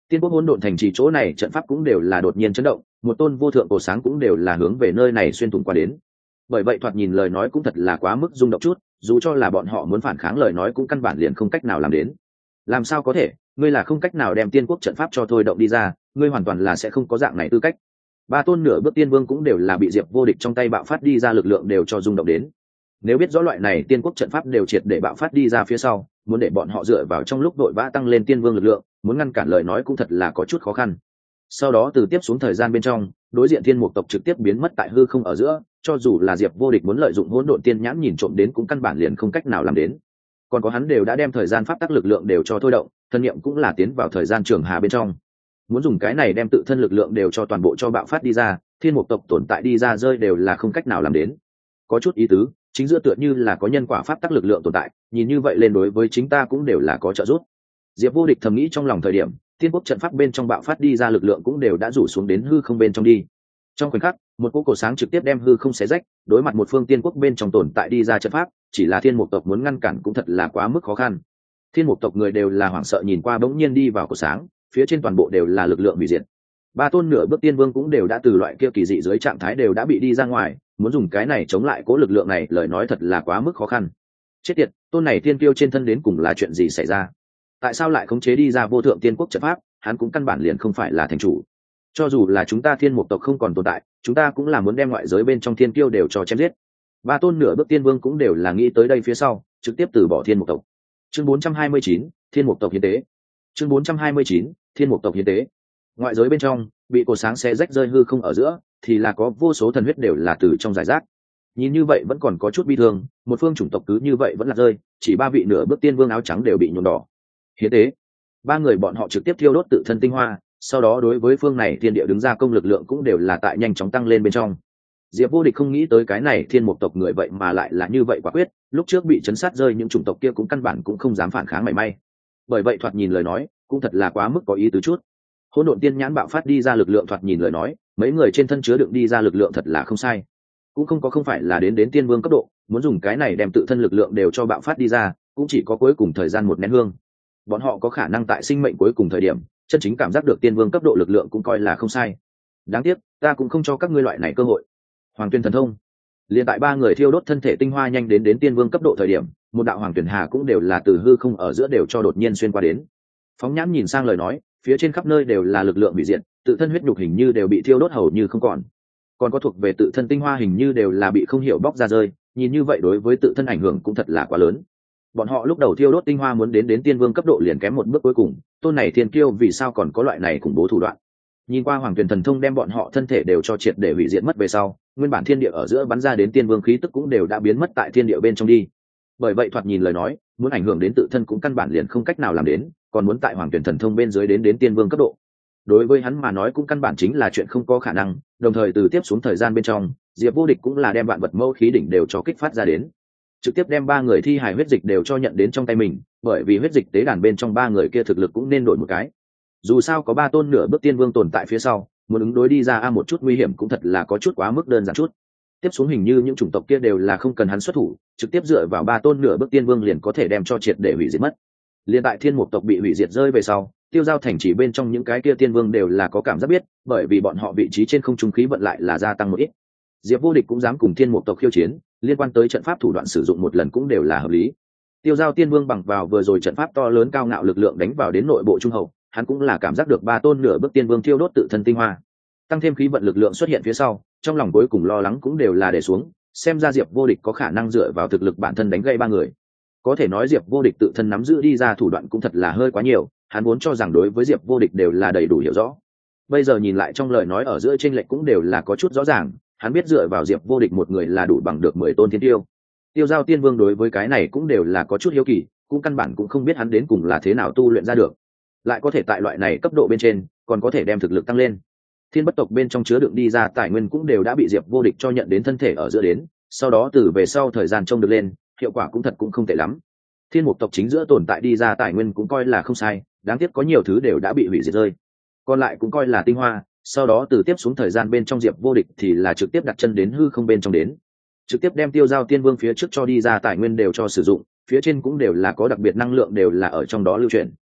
Tiên quốc hỗn độn thành trì chỗ này trận pháp cũng đều là đột nhiên chấn động, một tôn vô thượng cổ sáng cũng đều là hướng về nơi này xuyên thủng qua đến. Bởi vậy thoạt nhìn lời nói cũng thật là quá mức rung động chút, dù cho là bọn họ muốn phản kháng lời nói cũng căn bản liền không cách nào làm đến. Làm sao có thể, ngươi là không cách nào đem tiên quốc trận pháp cho thôi động đi ra, ngươi hoàn toàn là sẽ không có dạng này tư cách. Ba tôn nửa bước tiên vương cũng đều là bị Diệp Vô Địch trong tay bạo phát đi ra lực lượng đều cho rung động đến. Nếu biết rõ loại này tiên quốc trận pháp đều triệt để bạo phát đi ra phía sau, muốn để bọn họ dựa vào trong lúc đội vã tăng lên tiên vương lực lượng, muốn ngăn cản lời nói cũng thật là có chút khó khăn. Sau đó từ tiếp xuống thời gian bên trong, đối diện thiên mục tộc trực tiếp biến mất tại hư không ở giữa, cho dù là Diệp Vô Địch muốn lợi dụng hỗn độn tiên nhãn nhìn trộm đến cũng căn bản liền không cách nào làm đến. Còn có hắn đều đã đem thời gian pháp tắc lực lượng đều cho thôi động, thân niệm cũng là tiến vào thời gian trường hà bên trong. Muốn dùng cái này đem tự thân lực lượng đều cho toàn bộ cho bạo phát đi ra, thiên mục tộc tồn tại đi ra rơi đều là không cách nào làm đến. Có chút ý tứ, chính giữa tựa như là có nhân quả pháp tắc lực lượng tồn tại, nhìn như vậy lên đối với chính ta cũng đều là có trợ giúp. Diệp Vô Địch thầm nghĩ trong lòng thời điểm, thiên quốc trận pháp bên trong bạo phát đi ra lực lượng cũng đều đã rủ xuống đến hư không bên trong đi. Trong khoảnh khắc, một cỗ cổ sáng trực tiếp đem hư không xé rách, đối mặt một phương tiên quốc bên trong tồn tại đi ra trận pháp, chỉ là thiên mục tộc muốn ngăn cản cũng thật là quá mức khó khăn. Thiên mục tộc người đều là hoảng sợ nhìn qua bỗng nhiên đi vào cổ sáng, phía trên toàn bộ đều là lực lượng hủy diệt. Ba tôn nửa bước tiên vương cũng đều đã từ loại kia kỳ dị dưới trạng thái đều đã bị đi ra ngoài, muốn dùng cái này chống lại cỗ lực lượng này lời nói thật là quá mức khó khăn. Chết tiệt, tôn này tiên kiêu trên thân đến cùng là chuyện gì xảy ra? Tại sao lại khống chế đi ra vô thượng tiên quốc trận pháp, hắn cũng căn bản liền không phải là thành chủ. Cho dù là chúng ta thiên mục tộc không còn tồn tại, chúng ta cũng là muốn đem ngoại giới bên trong thiên kiêu đều cho chém giết. Ba tôn nửa bước tiên vương cũng đều là nghĩ tới đây phía sau, trực tiếp từ bỏ thiên mục tộc. Chương bốn trăm hai mươi chín, thiên mục tộc hiến tế. Chương bốn trăm hai mươi chín, thiên mục tộc hiến tế. Ngoại giới bên trong, bị cột sáng xé rách rơi hư không ở giữa, thì là có vô số thần huyết đều là từ trong giải rác. Nhìn như vậy vẫn còn có chút bi thương, một phương chủng tộc cứ như vậy vẫn là rơi, chỉ ba vị nửa bước tiên vương áo trắng đều bị nhuộm đỏ. Hiến tế. Ba người bọn họ trực tiếp thiêu đốt tự thân tinh hoa, sau đó đối với phương này thiên địa đứng ra công lực lượng cũng đều là tại nhanh chóng tăng lên bên trong. Diệp Vô Địch không nghĩ tới cái này thiên mục tộc người vậy mà lại là như vậy quả quyết, lúc trước bị chấn sát rơi những chủng tộc kia cũng căn bản cũng không dám phản kháng mảy may. Bởi vậy thoạt nhìn lời nói cũng thật là quá mức có ý tứ chút. Hỗn độn tiên nhãn bạo phát đi ra lực lượng thoạt nhìn lời nói, mấy người trên thân chứa đựng đi ra lực lượng thật là không sai. Cũng không có không phải là đến đến tiên vương cấp độ, muốn dùng cái này đem tự thân lực lượng đều cho bạo phát đi ra, cũng chỉ có cuối cùng thời gian một nén hương. Bọn họ có khả năng tại sinh mệnh cuối cùng thời điểm, chân chính cảm giác được tiên vương cấp độ lực lượng cũng coi là không sai. Đáng tiếc, ta cũng không cho các ngươi loại này cơ hội. Hoàng Tuyên thần thông. Liên tại ba người thiêu đốt thân thể tinh hoa nhanh đến đến tiên vương cấp độ thời điểm, một đạo hoàng tuyển hà cũng đều là từ hư không ở giữa đều cho đột nhiên xuyên qua đến. Phóng nhãn nhìn sang lời nói, phía trên khắp nơi đều là lực lượng bị diệt, tự thân huyết nhục hình như đều bị thiêu đốt hầu như không còn. Còn có thuộc về tự thân tinh hoa hình như đều là bị không hiểu bóc ra rơi, nhìn như vậy đối với tự thân ảnh hưởng cũng thật là quá lớn. Bọn họ lúc đầu thiêu đốt tinh hoa muốn đến đến tiên vương cấp độ liền kém một bước cuối cùng, tôn này thiên kiêu vì sao còn có loại này khủng bố thủ đoạn. Nhìn qua hoàng tuyển thần thông đem bọn họ thân thể đều cho triệt để hủy diệt mất về sau, nguyên bản thiên địa ở giữa bắn ra đến tiên vương khí tức cũng đều đã biến mất tại thiên địa bên trong đi. Bởi vậy thoạt nhìn lời nói, muốn ảnh hưởng đến tự thân cũng căn bản liền không cách nào làm đến, còn muốn tại hoàng tuyển thần thông bên dưới đến đến tiên vương cấp độ. Đối với hắn mà nói cũng căn bản chính là chuyện không có khả năng, đồng thời từ tiếp xuống thời gian bên trong, Diệp Vô Địch cũng là đem vạn vật mâu khí đỉnh đều cho kích phát ra đến. Trực tiếp đem ba người thi hài huyết dịch đều cho nhận đến trong tay mình, bởi vì huyết dịch tế đàn bên trong ba người kia thực lực cũng nên đổi một cái. Dù sao có ba tôn nửa bước tiên vương tồn tại phía sau, muốn ứng đối đi ra a một chút nguy hiểm cũng thật là có chút quá mức đơn giản chút. Tiếp xuống hình như những chủng tộc kia đều là không cần hắn xuất thủ, trực tiếp dựa vào ba tôn nửa bước tiên vương liền có thể đem cho triệt để hủy diệt mất. Liên tại thiên mục tộc bị hủy diệt rơi về sau, tiêu giao thành chỉ bên trong những cái kia tiên vương đều là có cảm giác biết, bởi vì bọn họ vị trí trên không trung khí vận lại là gia tăng một ít. Diệp Vô Địch cũng dám cùng thiên mục tộc khiêu chiến, liên quan tới trận pháp thủ đoạn sử dụng một lần cũng đều là hợp lý. Tiêu giao tiên vương bằng vào vừa rồi trận pháp to lớn cao ngạo lực lượng đánh vào đến nội bộ trung hậu, hắn cũng là cảm giác được ba tôn nửa bước tiên vương thiêu đốt tự thân tinh hoa, tăng thêm khí vận lực lượng xuất hiện phía sau, trong lòng cuối cùng lo lắng cũng đều là để xuống, xem ra Diệp Vô Địch có khả năng dựa vào thực lực bản thân đánh gây ba người. Có thể nói Diệp Vô Địch tự thân nắm giữ đi ra thủ đoạn cũng thật là hơi quá nhiều, hắn vốn cho rằng đối với Diệp Vô Địch đều là đầy đủ hiểu rõ. Bây giờ nhìn lại trong lời nói ở giữa chênh lệch cũng đều là có chút rõ ràng, hắn biết dựa vào Diệp Vô Địch một người là đủ bằng được mười tôn thiên tiêu. Tiêu giao tiên vương đối với cái này cũng đều là có chút hiếu kỳ, cũng căn bản cũng không biết hắn đến cùng là thế nào tu luyện ra được, lại có thể tại loại này cấp độ bên trên còn có thể đem thực lực tăng lên. Thiên bất tộc bên trong chứa đựng đi ra tài nguyên cũng đều đã bị Diệp Vô Địch cho nhận đến thân thể ở giữa đến, sau đó từ về sau thời gian trông được lên, hiệu quả cũng thật cũng không tệ lắm. Thiên mục tộc chính giữa tồn tại đi ra tài nguyên cũng coi là không sai, đáng tiếc có nhiều thứ đều đã bị hủy diệt rơi, còn lại cũng coi là tinh hoa. Sau đó từ tiếp xuống thời gian bên trong Diệp Vô Địch thì là trực tiếp đặt chân đến hư không bên trong đến, trực tiếp đem tiêu giao tiên vương phía trước cho đi ra tài nguyên đều cho sử dụng, phía trên cũng đều là có đặc biệt năng lượng đều là ở trong đó lưu chuyển.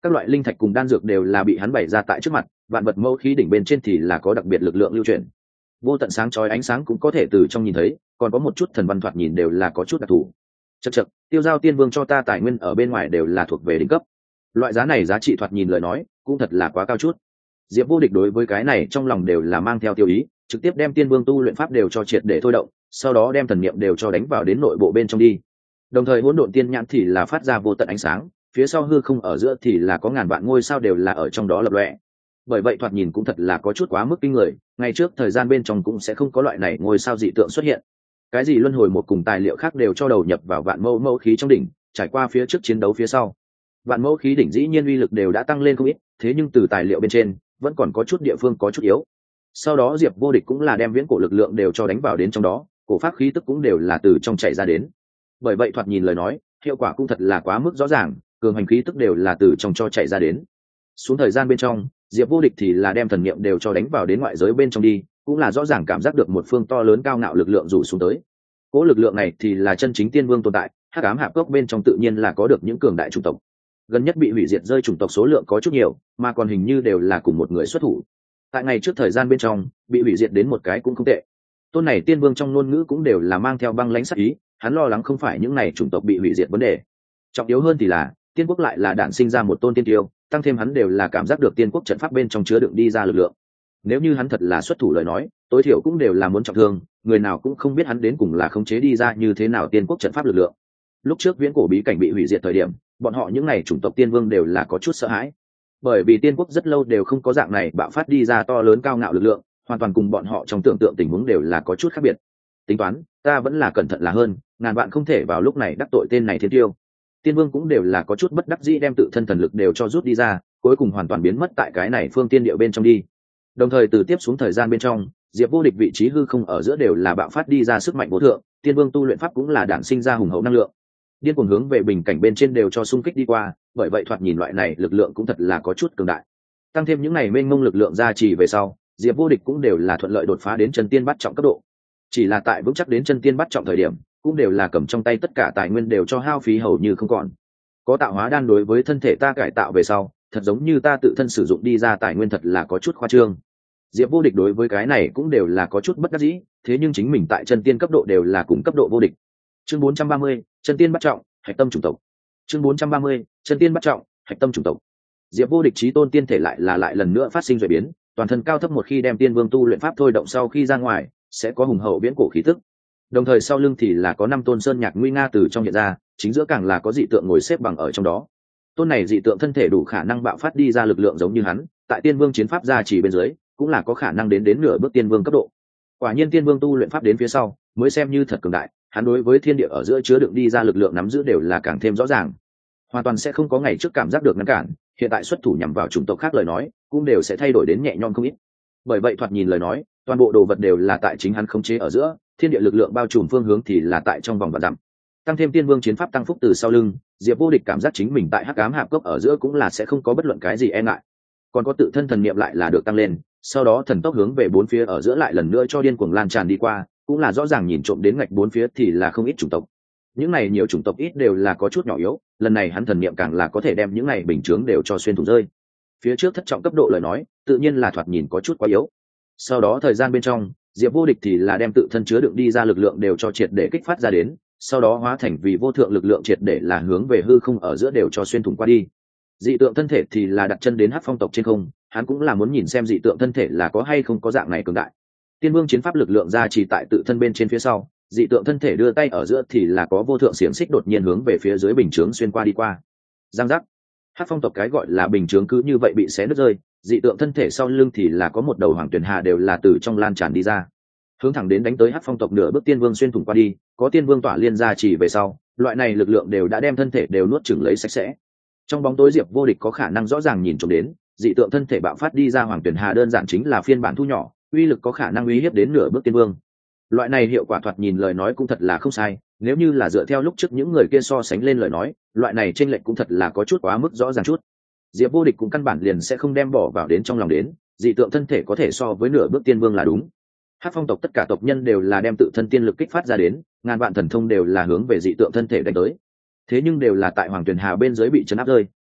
các loại linh thạch cùng đan dược đều là bị hắn bày ra tại trước mặt, vạn vật mẫu khí đỉnh bên trên thì là có đặc biệt lực lượng lưu chuyển, vô tận sáng chói ánh sáng cũng có thể từ trong nhìn thấy, còn có một chút thần văn thoạt nhìn đều là có chút đặc thù. Chậc chậc, tiêu giao tiên vương cho ta tài nguyên ở bên ngoài đều là thuộc về đỉnh cấp, loại giá này giá trị thoạt nhìn lời nói cũng thật là quá cao chút. Diệp Vô Địch đối với cái này trong lòng đều là mang theo tiêu ý, trực tiếp đem tiên vương tu luyện pháp đều cho triệt để thôi động, sau đó đem thần niệm đều cho đánh vào đến nội bộ bên trong đi. Đồng thời hỗn độn tiên nhãn thì là phát ra vô tận ánh sáng, phía sau hư không ở giữa thì là có ngàn vạn ngôi sao đều là ở trong đó lập lòe. Bởi vậy thoạt nhìn cũng thật là có chút quá mức kinh người, ngay trước thời gian bên trong cũng sẽ không có loại này ngôi sao dị tượng xuất hiện. Cái gì luân hồi một cùng tài liệu khác đều cho đầu nhập vào vạn mẫu mẫu khí trong đỉnh, trải qua phía trước chiến đấu phía sau. Vạn mẫu khí đỉnh dĩ nhiên uy lực đều đã tăng lên không ít, thế nhưng từ tài liệu bên trên vẫn còn có chút địa phương có chút yếu. Sau đó Diệp Vô Địch cũng là đem viễn cổ lực lượng đều cho đánh vào đến trong đó, cổ pháp khí tức cũng đều là từ trong chảy ra đến. Bởi vậy thoạt nhìn lời nói hiệu quả cũng thật là quá mức rõ ràng, cường hành khí tức đều là từ trong cho chảy ra đến. Xuống thời gian bên trong, Diệp Vô Địch thì là đem thần niệm đều cho đánh vào đến ngoại giới bên trong đi, cũng là rõ ràng cảm giác được một phương to lớn cao ngạo lực lượng rủ xuống tới. Cỗ lực lượng này thì là chân chính tiên vương tồn tại, hắc ám hạp cốc bên trong tự nhiên là có được những cường đại chủng tộc. Gần nhất bị hủy diệt rơi chủng tộc số lượng có chút nhiều, mà còn hình như đều là cùng một người xuất thủ. Tại ngày trước thời gian bên trong, bị hủy diệt đến một cái cũng không tệ. Tôn này tiên vương trong ngôn ngữ cũng đều là mang theo băng lãnh sắc ý, hắn lo lắng không phải những này chủng tộc bị hủy diệt vấn đề. Trọng yếu hơn thì là, tiên quốc lại là đản sinh ra một tôn tiên tiêu, tăng thêm hắn đều là cảm giác được tiên quốc trận pháp bên trong chứa đựng đi ra lực lượng. Nếu như hắn thật là xuất thủ lời nói, tối thiểu cũng đều là muốn trọng thương, người nào cũng không biết hắn đến cùng là khống chế đi ra như thế nào tiên quốc trận pháp lực lượng. Lúc trước viễn cổ bí cảnh bị hủy diệt thời điểm, bọn họ những này chủng tộc tiên vương đều là có chút sợ hãi, bởi vì tiên quốc rất lâu đều không có dạng này bạo phát đi ra to lớn cao ngạo lực lượng, hoàn toàn cùng bọn họ trong tưởng tượng tình huống đều là có chút khác biệt. Tính toán, ta vẫn là cẩn thận là hơn, ngàn vạn không thể vào lúc này đắc tội tên này thiên tiêu. Tiên vương cũng đều là có chút bất đắc dĩ đem tự thân thần lực đều cho rút đi ra, cuối cùng hoàn toàn biến mất tại cái này phương tiên địa bên trong đi. Đồng thời từ tiếp xuống thời gian bên trong, Diệp Vô Địch vị trí hư không ở giữa đều là bạo phát đi ra sức mạnh vô thượng, tiên vương tu luyện pháp cũng là đản sinh ra hùng hậu năng lượng, điên cuồng hướng về bình cảnh bên trên đều cho xung kích đi qua, bởi vậy thoạt nhìn loại này lực lượng cũng thật là có chút cường đại. Tăng thêm những này mênh mông lực lượng gia trì về sau, Diệp Vô Địch cũng đều là thuận lợi đột phá đến chân tiên bắt trọng cấp độ. Chỉ là tại vững chắc đến chân tiên bắt trọng thời điểm, cũng đều là cầm trong tay tất cả tài nguyên đều cho hao phí hầu như không còn. Có tạo hóa đan đối với thân thể ta cải tạo về sau, thật giống như ta tự thân sử dụng đi ra tài nguyên thật là có chút khoa trương. Diệp Vô Địch đối với cái này cũng đều là có chút bất đắc dĩ, thế nhưng chính mình tại chân tiên cấp độ đều là cùng cấp độ vô địch. Chương bốn trăm ba mươi, chân tiên bắt trọng, hạch tâm chủng tộc. Chương bốn trăm ba mươi, chân tiên bắt trọng, hạch tâm chủng tộc. Diệp Vô Địch chí tôn tiên thể lại là lại lần nữa phát sinh rồi biến, toàn thân cao thấp một khi đem tiên vương tu luyện pháp thôi động sau khi ra ngoài, sẽ có hùng hậu viễn cổ khí tức. Đồng thời sau lưng thì là có năm tôn sơn nhạc nguy nga từ trong hiện ra, chính giữa càng là có dị tượng ngồi xếp bằng ở trong đó. Tôn này dị tượng thân thể đủ khả năng bạo phát đi ra lực lượng giống như hắn, tại tiên vương chiến pháp gia chỉ bên dưới, cũng là có khả năng đến đến nửa bước tiên vương cấp độ. Quả nhiên tiên vương tu luyện pháp đến phía sau, mới xem như thật cường đại, hắn đối với thiên địa ở giữa chứa đựng đi ra lực lượng nắm giữ đều là càng thêm rõ ràng, hoàn toàn sẽ không có ngày trước cảm giác được ngăn cản. Hiện tại xuất thủ nhằm vào chủng tộc khác lời nói, cũng đều sẽ thay đổi đến nhẹ nhõm không ít. Bởi vậy thoạt nhìn lời nói, toàn bộ đồ vật đều là tại chính hắn khống chế ở giữa, thiên địa lực lượng bao trùm phương hướng thì là tại trong vòng vạn dặm. Tăng thêm tiên vương chiến pháp tăng phúc từ sau lưng, Diệp Vô Địch cảm giác chính mình tại hắc ám hạp cốc ở giữa cũng là sẽ không có bất luận cái gì e ngại, còn có tự thân thần niệm lại là được tăng lên, sau đó thần tốc hướng về bốn phía ở giữa lại lần nữa cho điên cuồng lan tràn đi qua, cũng là rõ ràng nhìn trộm đến ngạch bốn phía thì là không ít chủng tộc. Những này nhiều chủng tộc ít đều là có chút nhỏ yếu, lần này hắn thần niệm càng là có thể đem những này bình chướng đều cho xuyên thủng rơi. Phía trước thất trọng cấp độ lời nói, tự nhiên là thoạt nhìn có chút quá yếu. Sau đó thời gian bên trong, Diệp Vô Địch thì là đem tự thân chứa đựng đi ra lực lượng đều cho triệt để kích phát ra đến, sau đó hóa thành vì vô thượng lực lượng triệt để là hướng về hư không ở giữa đều cho xuyên thủng qua đi. Dị tượng thân thể thì là đặt chân đến hắc phong tộc trên không, hắn cũng là muốn nhìn xem dị tượng thân thể là có hay không có dạng này cường đại. Tiên vương chiến pháp lực lượng ra chỉ tại tự thân bên trên phía sau, dị tượng thân thể đưa tay ở giữa thì là có vô thượng xiềng xích đột nhiên hướng về phía dưới bình chướng xuyên qua đi qua. Giang giác, hắc phong tộc cái gọi là bình chướng cứ như vậy bị xé nứt rơi, dị tượng thân thể sau lưng thì là có một đầu hoàng tuyển hà đều là từ trong lan tràn đi ra, hướng thẳng đến đánh tới hắc phong tộc nửa bước tiên vương xuyên thủng qua đi. Có tiên vương tỏa liên ra chỉ về sau, loại này lực lượng đều đã đem thân thể đều nuốt chửng lấy sạch sẽ. Trong bóng tối Diệp Vô Địch có khả năng rõ ràng nhìn trộm đến, dị tượng thân thể bạo phát đi ra hoàng tuyển hà đơn giản chính là phiên bản thu nhỏ, uy lực có khả năng uy hiếp đến nửa bước tiên vương. Loại này hiệu quả thoạt nhìn lời nói cũng thật là không sai, nếu như là dựa theo lúc trước những người kia so sánh lên lời nói, loại này chênh lệch cũng thật là có chút quá mức rõ ràng chút. Diệp Vô Địch cũng căn bản liền sẽ không đem bỏ vào đến trong lòng đến, dị tượng thân thể có thể so với nửa bước tiên vương là đúng. Hắc phong tộc tất cả tộc nhân đều là đem tự thân tiên lực kích phát ra đến, ngàn vạn thần thông đều là hướng về dị tượng thân thể đánh tới. Thế nhưng đều là tại hoàng tuyển hà bên dưới bị chấn áp rơi,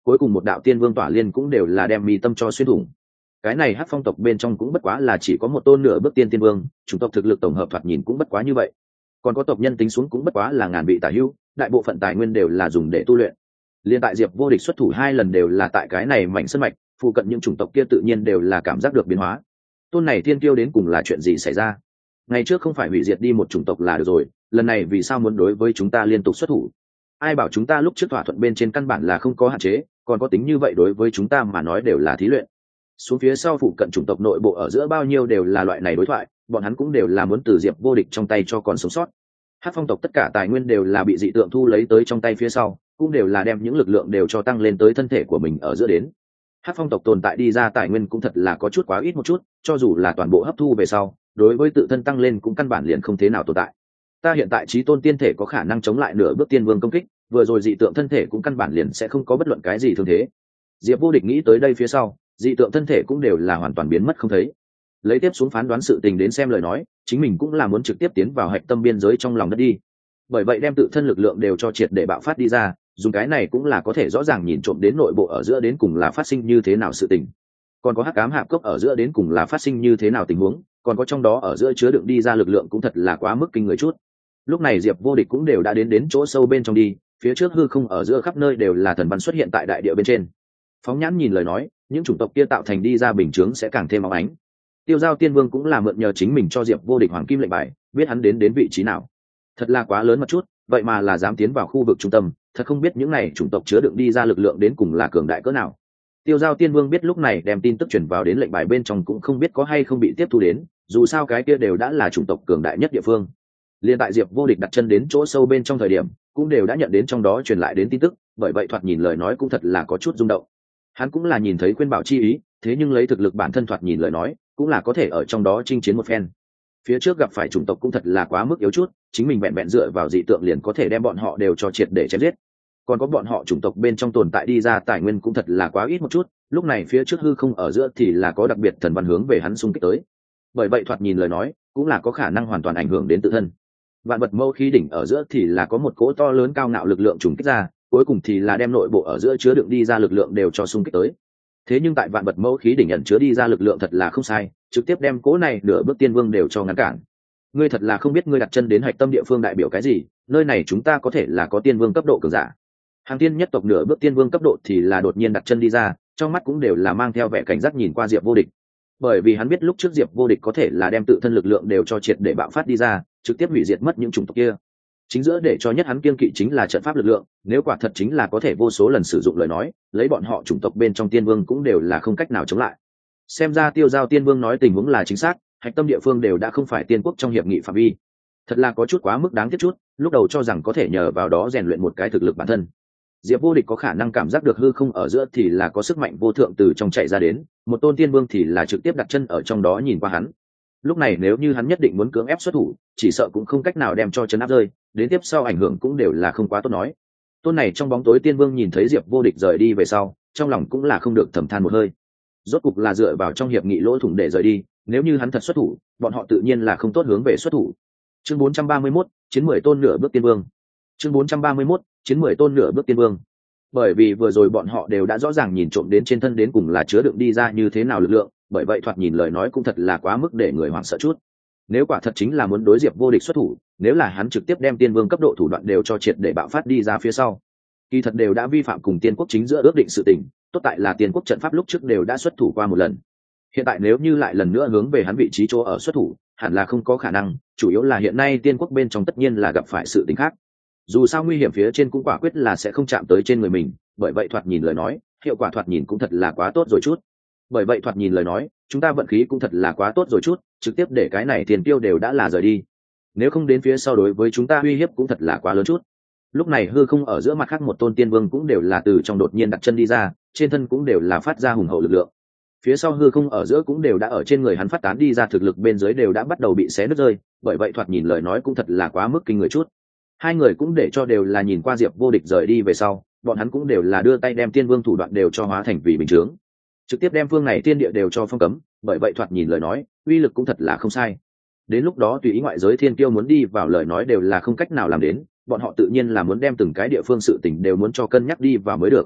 cuối cùng một đạo tiên vương tỏa liên cũng đều là đem mi tâm cho xuyên thủng. Cái này Hắc Phong tộc bên trong cũng bất quá là chỉ có một tôn nửa bước tiên tiên vương, chủng tộc thực lực tổng hợp thoạt nhìn cũng bất quá như vậy. Còn có tộc nhân tính xuống cũng bất quá là ngàn vị tả hữu, đại bộ phận tài nguyên đều là dùng để tu luyện. Liên tại Diệp Vô Địch xuất thủ hai lần đều là tại cái này mảnh sơn mạch, phụ cận những chủng tộc kia tự nhiên đều là cảm giác được biến hóa. Tôn này tiên tiêu đến cùng là chuyện gì xảy ra? Ngày trước không phải hủy diệt đi một chủng tộc là được rồi, lần này vì sao muốn đối với chúng ta liên tục xuất thủ? Ai bảo chúng ta lúc trước thỏa thuận bên trên căn bản là không có hạn chế, còn có tính như vậy đối với chúng ta mà nói đều là thí luyện. Xuống phía sau phụ cận chủng tộc nội bộ ở giữa bao nhiêu đều là loại này đối thoại, bọn hắn cũng đều là muốn từ Diệp Vô Địch trong tay cho còn sống sót. Hắc Phong tộc tất cả tài nguyên đều là bị dị tượng thu lấy tới trong tay phía sau, cũng đều là đem những lực lượng đều cho tăng lên tới thân thể của mình ở giữa đến. Hắc Phong tộc tồn tại đi ra tài nguyên cũng thật là có chút quá ít một chút, cho dù là toàn bộ hấp thu về sau, đối với tự thân tăng lên cũng căn bản liền không thế nào tồn tại. Ta hiện tại chí tôn tiên thể có khả năng chống lại nửa bước tiên vương công kích, vừa rồi dị tượng thân thể cũng căn bản liền sẽ không có bất luận cái gì thương thế. Diệp Vô Địch nghĩ tới đây phía sau, dị tượng thân thể cũng đều là hoàn toàn biến mất không thấy. Lấy tiếp xuống phán đoán sự tình đến xem lời nói, chính mình cũng là muốn trực tiếp tiến vào hạch tâm biên giới trong lòng đất đi. Bởi vậy đem tự thân lực lượng đều cho triệt để bạo phát đi ra, dùng cái này cũng là có thể rõ ràng nhìn trộm đến nội bộ ở giữa đến cùng là phát sinh như thế nào sự tình. Còn có hắc ám hạp cốc ở giữa đến cùng là phát sinh như thế nào tình huống, còn có trong đó ở giữa chứa đựng đi ra lực lượng cũng thật là quá mức kinh người chút. Lúc này Diệp Vô Địch cũng đều đã đến đến chỗ sâu bên trong đi, phía trước hư không ở giữa khắp nơi đều là thần văn xuất hiện tại đại địa bên trên. Phóng nhãn nhìn lời nói, những chủng tộc kia tạo thành đi ra bình chướng sẽ càng thêm óng ánh. Tiêu Giao Tiên Vương cũng là mượn nhờ chính mình cho Diệp Vô Địch hoàng kim lệnh bài, biết hắn đến đến vị trí nào. Thật là quá lớn một chút, vậy mà là dám tiến vào khu vực trung tâm, thật không biết những này chủng tộc chứa đựng đi ra lực lượng đến cùng là cường đại cỡ nào. Tiêu Giao Tiên Vương biết lúc này đem tin tức truyền vào đến lệnh bài bên trong cũng không biết có hay không bị tiếp thu đến, dù sao cái kia đều đã là chủng tộc cường đại nhất địa phương. Liên tại Diệp Vô Địch đặt chân đến chỗ sâu bên trong thời điểm, cũng đều đã nhận đến trong đó truyền lại đến tin tức, bởi vậy thoạt nhìn lời nói cũng thật là có chút rung động. Hắn cũng là nhìn thấy khuyên bảo chi ý, thế nhưng lấy thực lực bản thân thoạt nhìn lời nói, cũng là có thể ở trong đó chinh chiến một phen. Phía trước gặp phải chủng tộc cũng thật là quá mức yếu chút, chính mình vẹn vẹn dựa vào dị tượng liền có thể đem bọn họ đều cho triệt để chém giết. Còn có bọn họ chủng tộc bên trong tồn tại đi ra tài nguyên cũng thật là quá ít một chút, lúc này phía trước hư không ở giữa thì là có đặc biệt thần văn hướng về hắn xung kích tới. Bởi vậy thoạt nhìn lời nói, cũng là có khả năng hoàn toàn ảnh hưởng đến tự thân. Vạn vật mâu khí đỉnh ở giữa thì là có một cỗ to lớn cao ngạo lực lượng trùng kích ra, cuối cùng thì là đem nội bộ ở giữa chứa đựng đi ra lực lượng đều cho xung kích tới. Thế nhưng tại vạn vật mâu khí đỉnh nhận chứa đi ra lực lượng thật là không sai, trực tiếp đem cỗ này nửa bước tiên vương đều cho ngăn cản. Ngươi thật là không biết ngươi đặt chân đến hạch tâm địa phương đại biểu cái gì, nơi này chúng ta có thể là có tiên vương cấp độ cường giả. Hàng tiên nhất tộc nửa bước tiên vương cấp độ thì là đột nhiên đặt chân đi ra, trong mắt cũng đều là mang theo vẻ cảnh giác nhìn qua Diệp Vô Địch. Bởi vì hắn biết lúc trước Diệp Vô Địch có thể là đem tự thân lực lượng đều cho triệt để bạo phát đi ra, trực tiếp hủy diệt mất những chủng tộc kia. Chính giữa để cho nhất hắn kiên kỵ chính là trận pháp lực lượng, nếu quả thật chính là có thể vô số lần sử dụng lời nói, lấy bọn họ chủng tộc bên trong tiên vương cũng đều là không cách nào chống lại. Xem ra Tiêu Giao Tiên Vương nói tình huống là chính xác, hạch tâm địa phương đều đã không phải tiên quốc trong hiệp nghị phạm vi. Thật là có chút quá mức đáng tiếc chút, lúc đầu cho rằng có thể nhờ vào đó rèn luyện một cái thực lực bản thân. Diệp Vô Địch có khả năng cảm giác được hư không ở giữa thì là có sức mạnh vô thượng từ trong chạy ra đến, một tôn tiên vương thì là trực tiếp đặt chân ở trong đó nhìn qua hắn. Lúc này nếu như hắn nhất định muốn cưỡng ép xuất thủ, chỉ sợ cũng không cách nào đem cho chấn áp rơi, đến tiếp sau ảnh hưởng cũng đều là không quá tốt nói. Tôn này trong bóng tối tiên vương nhìn thấy Diệp Vô Địch rời đi về sau, trong lòng cũng là không được thầm than một hơi. Rốt cục là dựa vào trong hiệp nghị lỗ thủng để rời đi, nếu như hắn thật xuất thủ, bọn họ tự nhiên là không tốt hướng về xuất thủ. Chương bốn trăm ba mươi mốt, chiến mười tôn nửa bước tiên vương. Chương bốn trăm ba mươi mốt, chiến mười tôn nửa bước tiên vương. Bởi vì vừa rồi bọn họ đều đã rõ ràng nhìn trộm đến trên thân đến cùng là chứa đựng đi ra như thế nào lực lượng, bởi vậy thoạt nhìn lời nói cũng thật là quá mức để người hoảng sợ chút. Nếu quả thật chính là muốn đối Diệp Vô Địch xuất thủ, nếu là hắn trực tiếp đem tiên vương cấp độ thủ đoạn đều cho triệt để bạo phát đi ra phía sau, kỳ thật đều đã vi phạm cùng tiên quốc chính giữa ước định sự tình, tốt tại là tiên quốc trận pháp lúc trước đều đã xuất thủ qua một lần. Hiện tại nếu như lại lần nữa hướng về hắn vị trí chỗ ở xuất thủ, hẳn là không có khả năng, chủ yếu là hiện nay tiên quốc bên trong tất nhiên là gặp phải sự tình khác. Dù sao nguy hiểm phía trên cũng quả quyết là sẽ không chạm tới trên người mình, bởi vậy thoạt nhìn lời nói, hiệu quả thoạt nhìn cũng thật là quá tốt rồi chút. Bởi vậy thoạt nhìn lời nói, chúng ta vận khí cũng thật là quá tốt rồi chút, trực tiếp để cái này tiền tiêu đều đã là rời đi. Nếu không đến phía sau đối với chúng ta uy hiếp cũng thật là quá lớn chút. Lúc này hư không ở giữa mặt khác một tôn tiên vương cũng đều là từ trong đột nhiên đặt chân đi ra, trên thân cũng đều là phát ra hùng hậu lực lượng. Phía sau hư không ở giữa cũng đều đã ở trên người hắn phát tán đi ra thực lực bên dưới đều đã bắt đầu bị xé nứt rơi, bởi vậy thoạt nhìn lời nói cũng thật là quá mức kinh người chút. Hai người cũng để cho đều là nhìn qua Diệp Vô Địch rời đi về sau, bọn hắn cũng đều là đưa tay đem tiên vương thủ đoạn đều cho hóa thành vì bình chướng, trực tiếp đem phương này tiên địa đều cho phong cấm, bởi vậy thoạt nhìn lời nói, uy lực cũng thật là không sai. Đến lúc đó tùy ý ngoại giới thiên kiêu muốn đi vào lời nói đều là không cách nào làm đến, bọn họ tự nhiên là muốn đem từng cái địa phương sự tình đều muốn cho cân nhắc đi vào mới được.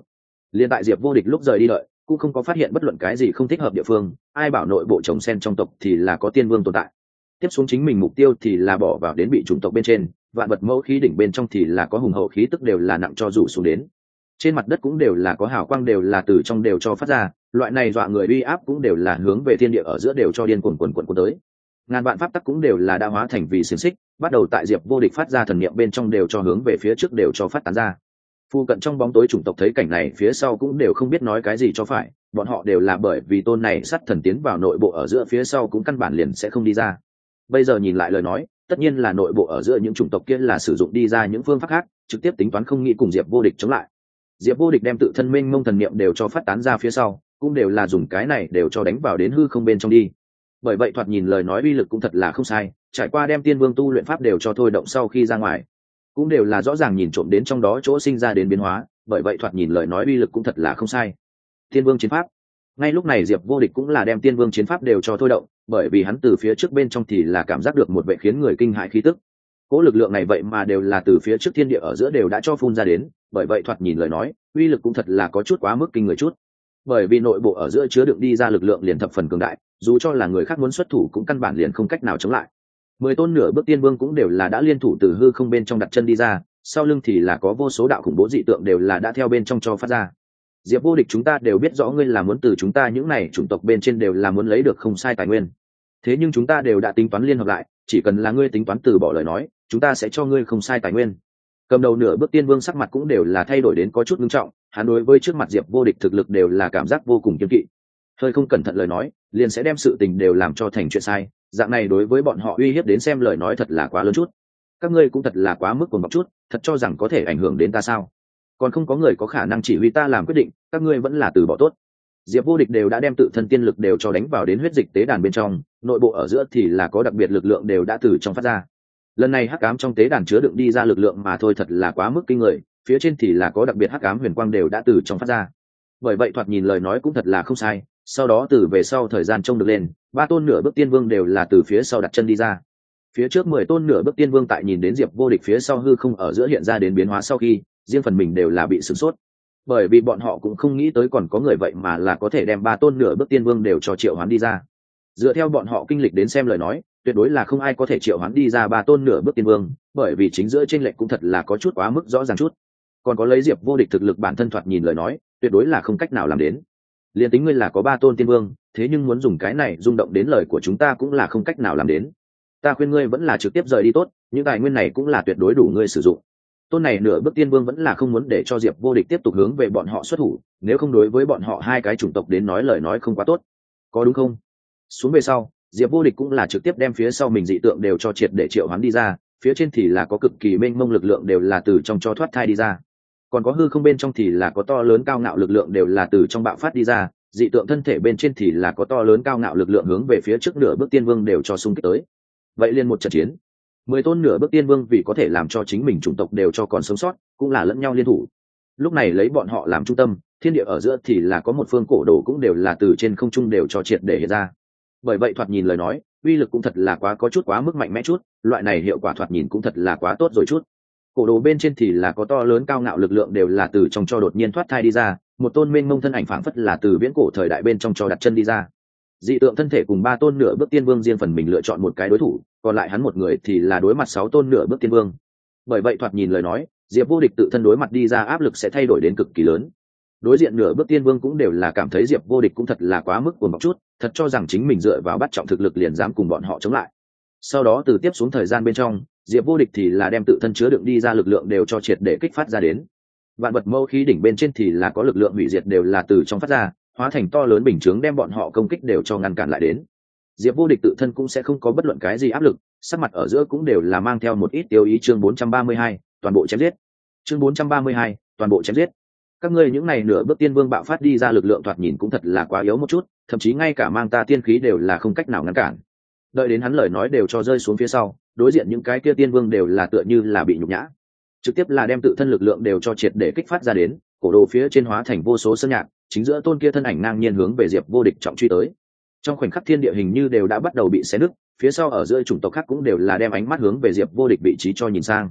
Liên tại Diệp Vô Địch lúc rời đi đợi, cũng không có phát hiện bất luận cái gì không thích hợp địa phương, ai bảo nội bộ trồng sen trong tộc thì là có tiên vương tồn tại. Tiếp xuống chính mình mục tiêu thì là bỏ vào đến bị chủng tộc bên trên, vạn vật mẫu khí đỉnh bên trong thì là có hùng hậu khí tức đều là nặng cho rủ xuống đến. Trên mặt đất cũng đều là có hào quang đều là từ trong đều cho phát ra, loại này dọa người uy áp cũng đều là hướng về thiên địa ở giữa đều cho điên cuồng cuồn cuộn cuốn tới. Ngàn vạn pháp tắc cũng đều là đã hóa thành vì xiềng xích, bắt đầu tại Diệp Vô Địch phát ra thần niệm bên trong đều cho hướng về phía trước đều cho phát tán ra. Phu cận trong bóng tối chủng tộc thấy cảnh này phía sau cũng đều không biết nói cái gì cho phải, bọn họ đều là bởi vì tôn này sát thần tiến vào nội bộ ở giữa phía sau cũng căn bản liền sẽ không đi ra. Bây giờ nhìn lại lời nói, tất nhiên là nội bộ ở giữa những chủng tộc kia là sử dụng đi ra những phương pháp khác, trực tiếp tính toán không nghĩ cùng Diệp Vô Địch chống lại. Diệp Vô Địch đem tự thân minh mông thần niệm đều cho phát tán ra phía sau, cũng đều là dùng cái này đều cho đánh vào đến hư không bên trong đi. Bởi vậy thoạt nhìn lời nói uy lực cũng thật là không sai, trải qua đem tiên vương tu luyện pháp đều cho thôi động sau khi ra ngoài, cũng đều là rõ ràng nhìn trộm đến trong đó chỗ sinh ra đến biến hóa, bởi vậy thoạt nhìn lời nói uy lực cũng thật là không sai. Tiên vương chiến pháp. Ngay lúc này Diệp Vô Địch cũng là đem tiên vương chiến pháp đều cho thôi động, bởi vì hắn từ phía trước bên trong thì là cảm giác được một vệ khiến người kinh hãi khí tức. Cỗ lực lượng này vậy mà đều là từ phía trước thiên địa ở giữa đều đã cho phun ra đến, bởi vậy thoạt nhìn lời nói, uy lực cũng thật là có chút quá mức kinh người chút. Bởi vì nội bộ ở giữa chứa đựng đi ra lực lượng liền thập phần cường đại, dù cho là người khác muốn xuất thủ cũng căn bản liền không cách nào chống lại. Mười tôn nửa bước tiên vương cũng đều là đã liên thủ từ hư không bên trong đặt chân đi ra, sau lưng thì là có vô số đạo khủng bố dị tượng đều là đã theo bên trong cho phát ra. Diệp Vô Địch, chúng ta đều biết rõ ngươi là muốn từ chúng ta những này chủng tộc bên trên đều là muốn lấy được không sai tài nguyên. Thế nhưng chúng ta đều đã tính toán liên hợp lại, chỉ cần là ngươi tính toán từ bỏ lời nói, chúng ta sẽ cho ngươi không sai tài nguyên. Cầm đầu nửa bước tiên vương sắc mặt cũng đều là thay đổi đến có chút nghiêm trọng, hắn đối với trước mặt Diệp Vô Địch thực lực đều là cảm giác vô cùng kiêng kỵ. Hơi không cẩn thận lời nói, liền sẽ đem sự tình đều làm cho thành chuyện sai, dạng này đối với bọn họ uy hiếp đến xem lời nói thật là quá lớn chút. Các ngươi cũng thật là quá mức cuồng vọng chút, thật cho rằng có thể ảnh hưởng đến ta sao? Còn không có người có khả năng chỉ huy ta làm quyết định, các ngươi vẫn là từ bỏ tốt. Diệp Vô Địch đều đã đem tự thân tiên lực đều cho đánh vào đến huyết dịch tế đàn bên trong, nội bộ ở giữa thì là có đặc biệt lực lượng đều đã từ trong phát ra. Lần này hắc ám trong tế đàn chứa đựng đi ra lực lượng mà thôi thật là quá mức kinh người, phía trên thì là có đặc biệt hắc ám huyền quang đều đã từ trong phát ra. Bởi vậy thoạt nhìn lời nói cũng thật là không sai, sau đó từ về sau thời gian trông được lên, ba tôn nửa bước tiên vương đều là từ phía sau đặt chân đi ra. Phía trước mười tôn nửa bước tiên vương tại nhìn đến Diệp Vô Địch phía sau hư không ở giữa hiện ra đến biến hóa sau khi, riêng phần mình đều là bị sửng sốt. Bởi vì bọn họ cũng không nghĩ tới còn có người vậy mà là có thể đem ba tôn nửa bước tiên vương đều cho triệu hoán đi ra. Dựa theo bọn họ kinh lịch đến xem lời nói, tuyệt đối là không ai có thể triệu hoán đi ra ba tôn nửa bước tiên vương, bởi vì chính giữa chênh lệch cũng thật là có chút quá mức rõ ràng chút. Còn có lấy Diệp Vô Địch thực lực bản thân thoạt nhìn lời nói, tuyệt đối là không cách nào làm đến. Liên tính ngươi là có ba tôn tiên vương, thế nhưng muốn dùng cái này rung động đến lời của chúng ta cũng là không cách nào làm đến. Ta khuyên ngươi vẫn là trực tiếp rời đi tốt, những tài nguyên này cũng là tuyệt đối đủ ngươi sử dụng. Tôn này nửa bước tiên vương vẫn là không muốn để cho Diệp Vô Địch tiếp tục hướng về bọn họ xuất thủ, nếu không đối với bọn họ hai cái chủng tộc đến nói lời nói không quá tốt, có đúng không? Xuống về sau, Diệp Vô Địch cũng là trực tiếp đem phía sau mình dị tượng đều cho triệt để triệu hoán đi ra, phía trên thì là có cực kỳ mênh mông lực lượng đều là từ trong cho thoát thai đi ra, còn có hư không bên trong thì là có to lớn cao ngạo lực lượng đều là từ trong bạo phát đi ra, dị tượng thân thể bên trên thì là có to lớn cao ngạo lực lượng hướng về phía trước nửa bước tiên vương đều cho xung kích tới. Vậy liền một trận chiến, mười tôn nửa bước tiên vương vì có thể làm cho chính mình chủng tộc đều cho còn sống sót, cũng là lẫn nhau liên thủ. Lúc này lấy bọn họ làm trung tâm, thiên địa ở giữa thì là có một phương cổ đồ cũng đều là từ trên không trung đều cho triệt để hiện ra. Bởi vậy thoạt nhìn lời nói, uy lực cũng thật là quá có chút quá mức mạnh mẽ chút, loại này hiệu quả thoạt nhìn cũng thật là quá tốt rồi chút. Cổ đồ bên trên thì là có to lớn cao ngạo lực lượng đều là từ trong cho đột nhiên thoát thai đi ra, một tôn mênh mông thân ảnh phảng phất là từ viễn cổ thời đại bên trong cho đặt chân đi ra. Dị tượng thân thể cùng ba tôn nửa bước tiên vương riêng phần mình lựa chọn một cái đối thủ, còn lại hắn một người thì là đối mặt sáu tôn nửa bước tiên vương. Bởi vậy thoạt nhìn lời nói, Diệp Vô Địch tự thân đối mặt đi ra áp lực sẽ thay đổi đến cực kỳ lớn. Đối diện nửa bước tiên vương cũng đều là cảm thấy Diệp Vô Địch cũng thật là quá mức cuồng vọng chút, thật cho rằng chính mình dựa vào bắt trọng thực lực liền dám cùng bọn họ chống lại. Sau đó từ tiếp xuống thời gian bên trong, Diệp Vô Địch thì là đem tự thân chứa đựng đi ra lực lượng đều cho triệt để kích phát ra đến. Vạn vật mâu khí đỉnh bên trên thì là có lực lượng hủy diệt đều là từ trong phát ra, hóa thành to lớn bình chướng đem bọn họ công kích đều cho ngăn cản lại đến. Diệp Vô Địch tự thân cũng sẽ không có bất luận cái gì áp lực, sắc mặt ở giữa cũng đều là mang theo một ít tiêu ý. Chương bốn trăm ba mươi hai, toàn bộ chém giết. Chương bốn trăm ba mươi hai, toàn bộ chém giết. Các ngươi những này nửa bước tiên vương bạo phát đi ra lực lượng thoạt nhìn cũng thật là quá yếu một chút, thậm chí ngay cả mang ta tiên khí đều là không cách nào ngăn cản. Đợi đến hắn lời nói đều cho rơi xuống phía sau, đối diện những cái kia tiên vương đều là tựa như là bị nhục nhã, trực tiếp là đem tự thân lực lượng đều cho triệt để kích phát ra đến, cổ đồ phía trên hóa thành vô số sơn nhạc, chính giữa tôn kia thân ảnh ngang nhiên hướng về Diệp Vô Địch trọng truy tới. Trong khoảnh khắc thiên địa hình như đều đã bắt đầu bị xé nứt, phía sau ở giữa chủng tộc khác cũng đều là đem ánh mắt hướng về Diệp Vô Địch vị trí cho nhìn sang.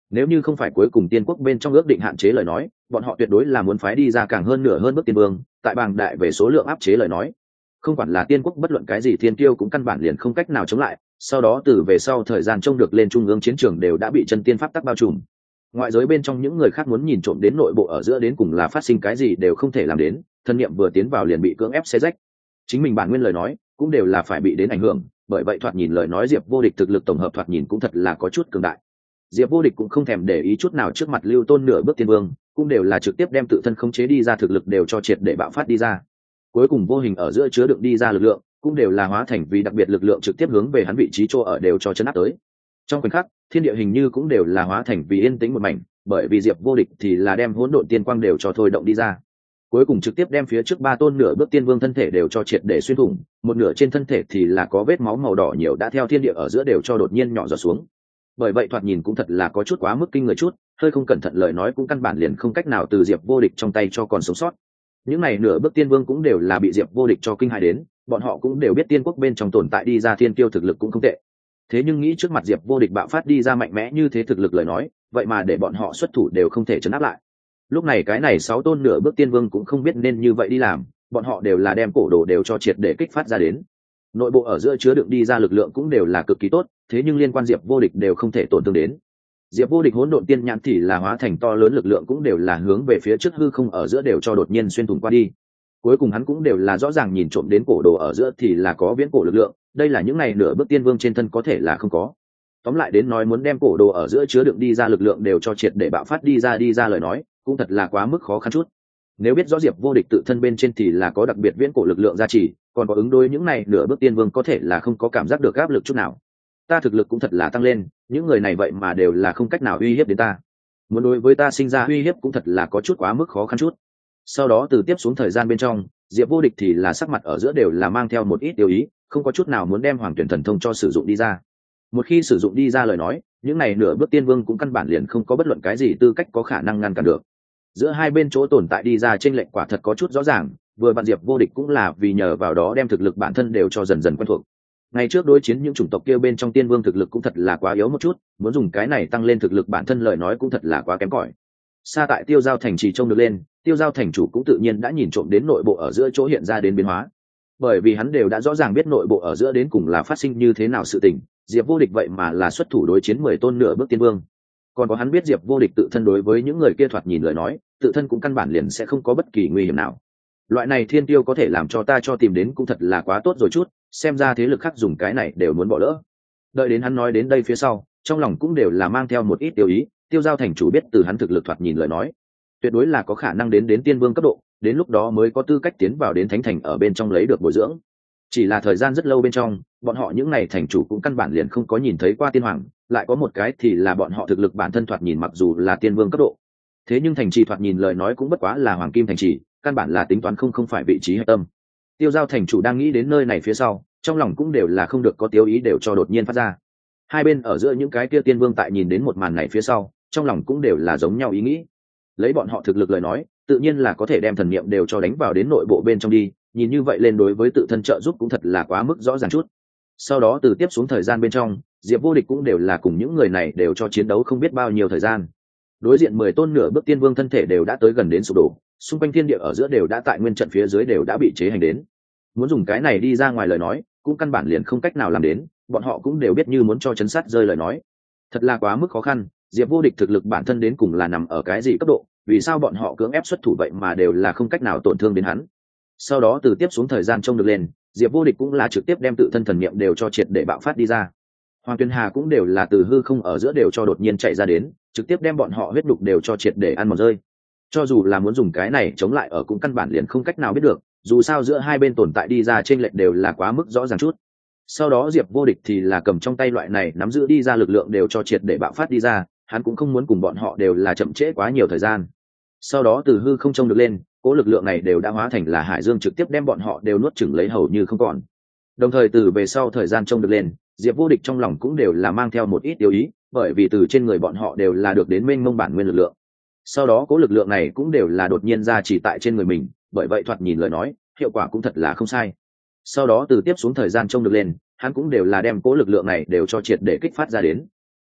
Nếu như không phải cuối cùng tiên quốc bên trong ước định hạn chế lời nói, bọn họ tuyệt đối là muốn phái đi ra càng hơn nửa hơn bước tiên vương, tại bảng đại về số lượng áp chế lời nói, không quản là tiên quốc bất luận cái gì thiên tiêu cũng căn bản liền không cách nào chống lại. Sau đó từ về sau thời gian trông được lên trung ương chiến trường đều đã bị chân tiên pháp tắc bao trùm. Ngoại giới bên trong những người khác muốn nhìn trộm đến nội bộ ở giữa đến cùng là phát sinh cái gì đều không thể làm đến, thân niệm vừa tiến vào liền bị cưỡng ép xé rách. Chính mình bản nguyên lời nói cũng đều là phải bị đến ảnh hưởng, bởi vậy thoạt nhìn lời nói Diệp Vô Địch thực lực tổng hợp thoạt nhìn cũng thật là có chút cường đại. Diệp Vô Địch cũng không thèm để ý chút nào trước mặt Lưu Tôn nửa bước tiên vương, cũng đều là trực tiếp đem tự thân khống chế đi ra thực lực đều cho triệt để bạo phát đi ra. Cuối cùng vô hình ở giữa chứa đựng đi ra lực lượng, cũng đều là hóa thành vì đặc biệt lực lượng trực tiếp hướng về hắn vị trí chỗ ở đều cho chấn áp tới. Trong khoảnh khắc, thiên địa hình như cũng đều là hóa thành vì yên tĩnh một mảnh, bởi vì Diệp Vô Địch thì là đem hỗn độn tiên quang đều cho thôi động đi ra. Cuối cùng trực tiếp đem phía trước ba tôn nửa bước tiên vương thân thể đều cho triệt để xuyên thủng, một nửa trên thân thể thì là có vết máu màu đỏ nhiều đã theo thiên địa ở giữa đều cho đột nhiên nhỏ giọt xuống. Bởi vậy thoạt nhìn cũng thật là có chút quá mức kinh người chút, hơi không cẩn thận lời nói cũng căn bản liền không cách nào từ Diệp Vô Địch trong tay cho còn sống sót. Những này nửa bước tiên vương cũng đều là bị Diệp Vô Địch cho kinh hãi đến, bọn họ cũng đều biết tiên quốc bên trong tồn tại đi ra thiên kiêu thực lực cũng không tệ. Thế nhưng nghĩ trước mặt Diệp Vô Địch bạo phát đi ra mạnh mẽ như thế thực lực lời nói, vậy mà để bọn họ xuất thủ đều không thể trấn áp lại. Lúc này cái này sáu tôn nửa bước tiên vương cũng không biết nên như vậy đi làm, bọn họ đều là đem cổ đồ đều cho triệt để kích phát ra đến. Nội bộ ở giữa chứa đựng đi ra lực lượng cũng đều là cực kỳ tốt, thế nhưng liên quan Diệp Vô Địch đều không thể tổn thương đến. Diệp Vô Địch hỗn độn tiên nhãn thì là hóa thành to lớn lực lượng cũng đều là hướng về phía trước hư không ở giữa đều cho đột nhiên xuyên thủng qua đi. Cuối cùng hắn cũng đều là rõ ràng nhìn trộm đến cổ đồ ở giữa thì là có viễn cổ lực lượng, đây là những này nửa bước tiên vương trên thân có thể là không có. Tóm lại đến nói muốn đem cổ đồ ở giữa chứa đựng đi ra lực lượng đều cho triệt để bạo phát đi ra đi ra lời nói, cũng thật là quá mức khó khăn chút. Nếu biết rõ Diệp Vô Địch tự thân bên trên thì là có đặc biệt viễn cổ lực lượng gia trì, còn có ứng đối những này nửa bước tiên vương có thể là không có cảm giác được áp lực chút nào. Ta thực lực cũng thật là tăng lên, những người này vậy mà đều là không cách nào uy hiếp đến ta. Muốn đối với ta sinh ra uy hiếp cũng thật là có chút quá mức khó khăn chút. Sau đó từ tiếp xuống thời gian bên trong, Diệp Vô Địch thì là sắc mặt ở giữa đều là mang theo một ít tiêu ý, không có chút nào muốn đem Hoàng Tuyển Thần Thông cho sử dụng đi ra. Một khi sử dụng đi ra lời nói, những này nửa bước tiên vương cũng căn bản liền không có bất luận cái gì tư cách có khả năng ngăn cản được. Giữa hai bên chỗ tồn tại đi ra trên lệnh quả thật có chút rõ ràng, vừa bạn Diệp Vô Địch cũng là vì nhờ vào đó đem thực lực bản thân đều cho dần dần quen thuộc. Ngày trước đối chiến những chủng tộc kia bên trong tiên vương thực lực cũng thật là quá yếu một chút, muốn dùng cái này tăng lên thực lực bản thân lời nói cũng thật là quá kém cỏi. Xa tại Tiêu Giao thành trì trông được lên, Tiêu Giao thành chủ cũng tự nhiên đã nhìn trộm đến nội bộ ở giữa chỗ hiện ra đến biến hóa. Bởi vì hắn đều đã rõ ràng biết nội bộ ở giữa đến cùng là phát sinh như thế nào sự tình, Diệp Vô Địch vậy mà là xuất thủ đối chiến mười tôn nửa bước tiên vương. Còn có hắn biết Diệp Vô Địch tự thân đối với những người kia thoạt nhìn lời nói, tự thân cũng căn bản liền sẽ không có bất kỳ nguy hiểm nào. Loại này thiên tiêu có thể làm cho ta cho tìm đến cũng thật là quá tốt rồi chút, xem ra thế lực khác dùng cái này đều muốn bỏ lỡ. Đợi đến hắn nói đến đây phía sau, trong lòng cũng đều là mang theo một ít tiêu ý, Tiêu Giao thành chủ biết từ hắn thực lực thoạt nhìn lời nói, tuyệt đối là có khả năng đến đến tiên vương cấp độ, đến lúc đó mới có tư cách tiến vào đến thánh thành ở bên trong lấy được bồi dưỡng. Chỉ là thời gian rất lâu bên trong, bọn họ những này thành chủ cũng căn bản liền không có nhìn thấy qua tiên hoàng, lại có một cái thì là bọn họ thực lực bản thân thoạt nhìn mặc dù là tiên vương cấp độ, thế nhưng thành trì thoạt nhìn lời nói cũng bất quá là hoàng kim thành trì, căn bản là tính toán không không phải vị trí hạch tâm. Tiêu Giao thành chủ đang nghĩ đến nơi này phía sau, trong lòng cũng đều là không được có tiêu ý đều cho đột nhiên phát ra. Hai bên ở giữa những cái kia tiên vương tại nhìn đến một màn này phía sau, trong lòng cũng đều là giống nhau ý nghĩ. Lấy bọn họ thực lực lời nói, tự nhiên là có thể đem thần niệm đều cho đánh vào đến nội bộ bên trong đi, nhìn như vậy lên đối với tự thân trợ giúp cũng thật là quá mức rõ ràng chút. Sau đó từ tiếp xuống thời gian bên trong, Diệp Vô Địch cũng đều là cùng những người này đều cho chiến đấu không biết bao nhiêu thời gian. Đối diện mười tôn nửa bước tiên vương thân thể đều đã tới gần đến sụp đổ, xung quanh thiên địa ở giữa đều đã tại nguyên trận phía dưới đều đã bị chế hành đến. Muốn dùng cái này đi ra ngoài lời nói, cũng căn bản liền không cách nào làm đến, bọn họ cũng đều biết như muốn cho chấn sát rơi lời nói, thật là quá mức khó khăn. Diệp Vô Địch thực lực bản thân đến cùng là nằm ở cái gì cấp độ, vì sao bọn họ cưỡng ép xuất thủ vậy mà đều là không cách nào tổn thương đến hắn. Sau đó từ tiếp xuống thời gian trông được lên, Diệp Vô Địch cũng là trực tiếp đem tự thân thần niệm đều cho triệt để bạo phát đi ra. Hoàng Tuyền Hà cũng đều là từ hư không ở giữa đều cho đột nhiên chạy ra đến, trực tiếp đem bọn họ huyết đục đều cho triệt để ăn mòn rơi. Cho dù là muốn dùng cái này chống lại ở cũng căn bản liền không cách nào biết được, dù sao giữa hai bên tồn tại đi ra trên lệch đều là quá mức rõ ràng chút. Sau đó Diệp Vô Địch thì là cầm trong tay loại này nắm giữ đi ra lực lượng đều cho triệt để bạo phát đi ra, hắn cũng không muốn cùng bọn họ đều là chậm trễ quá nhiều thời gian. Sau đó từ hư không trông được lên, cố lực lượng này đều đã hóa thành là hải dương trực tiếp đem bọn họ đều nuốt chửng lấy hầu như không còn. Đồng thời từ về sau thời gian trông được lên, Diệp Vô Địch trong lòng cũng đều là mang theo một ít tiêu ý, bởi vì từ trên người bọn họ đều là được đến mênh mông bản nguyên lực lượng. Sau đó cố lực lượng này cũng đều là đột nhiên ra chỉ tại trên người mình, bởi vậy thoạt nhìn lời nói, hiệu quả cũng thật là không sai. Sau đó từ tiếp xuống thời gian trông được lên, hắn cũng đều là đem cố lực lượng này đều cho triệt để kích phát ra đến.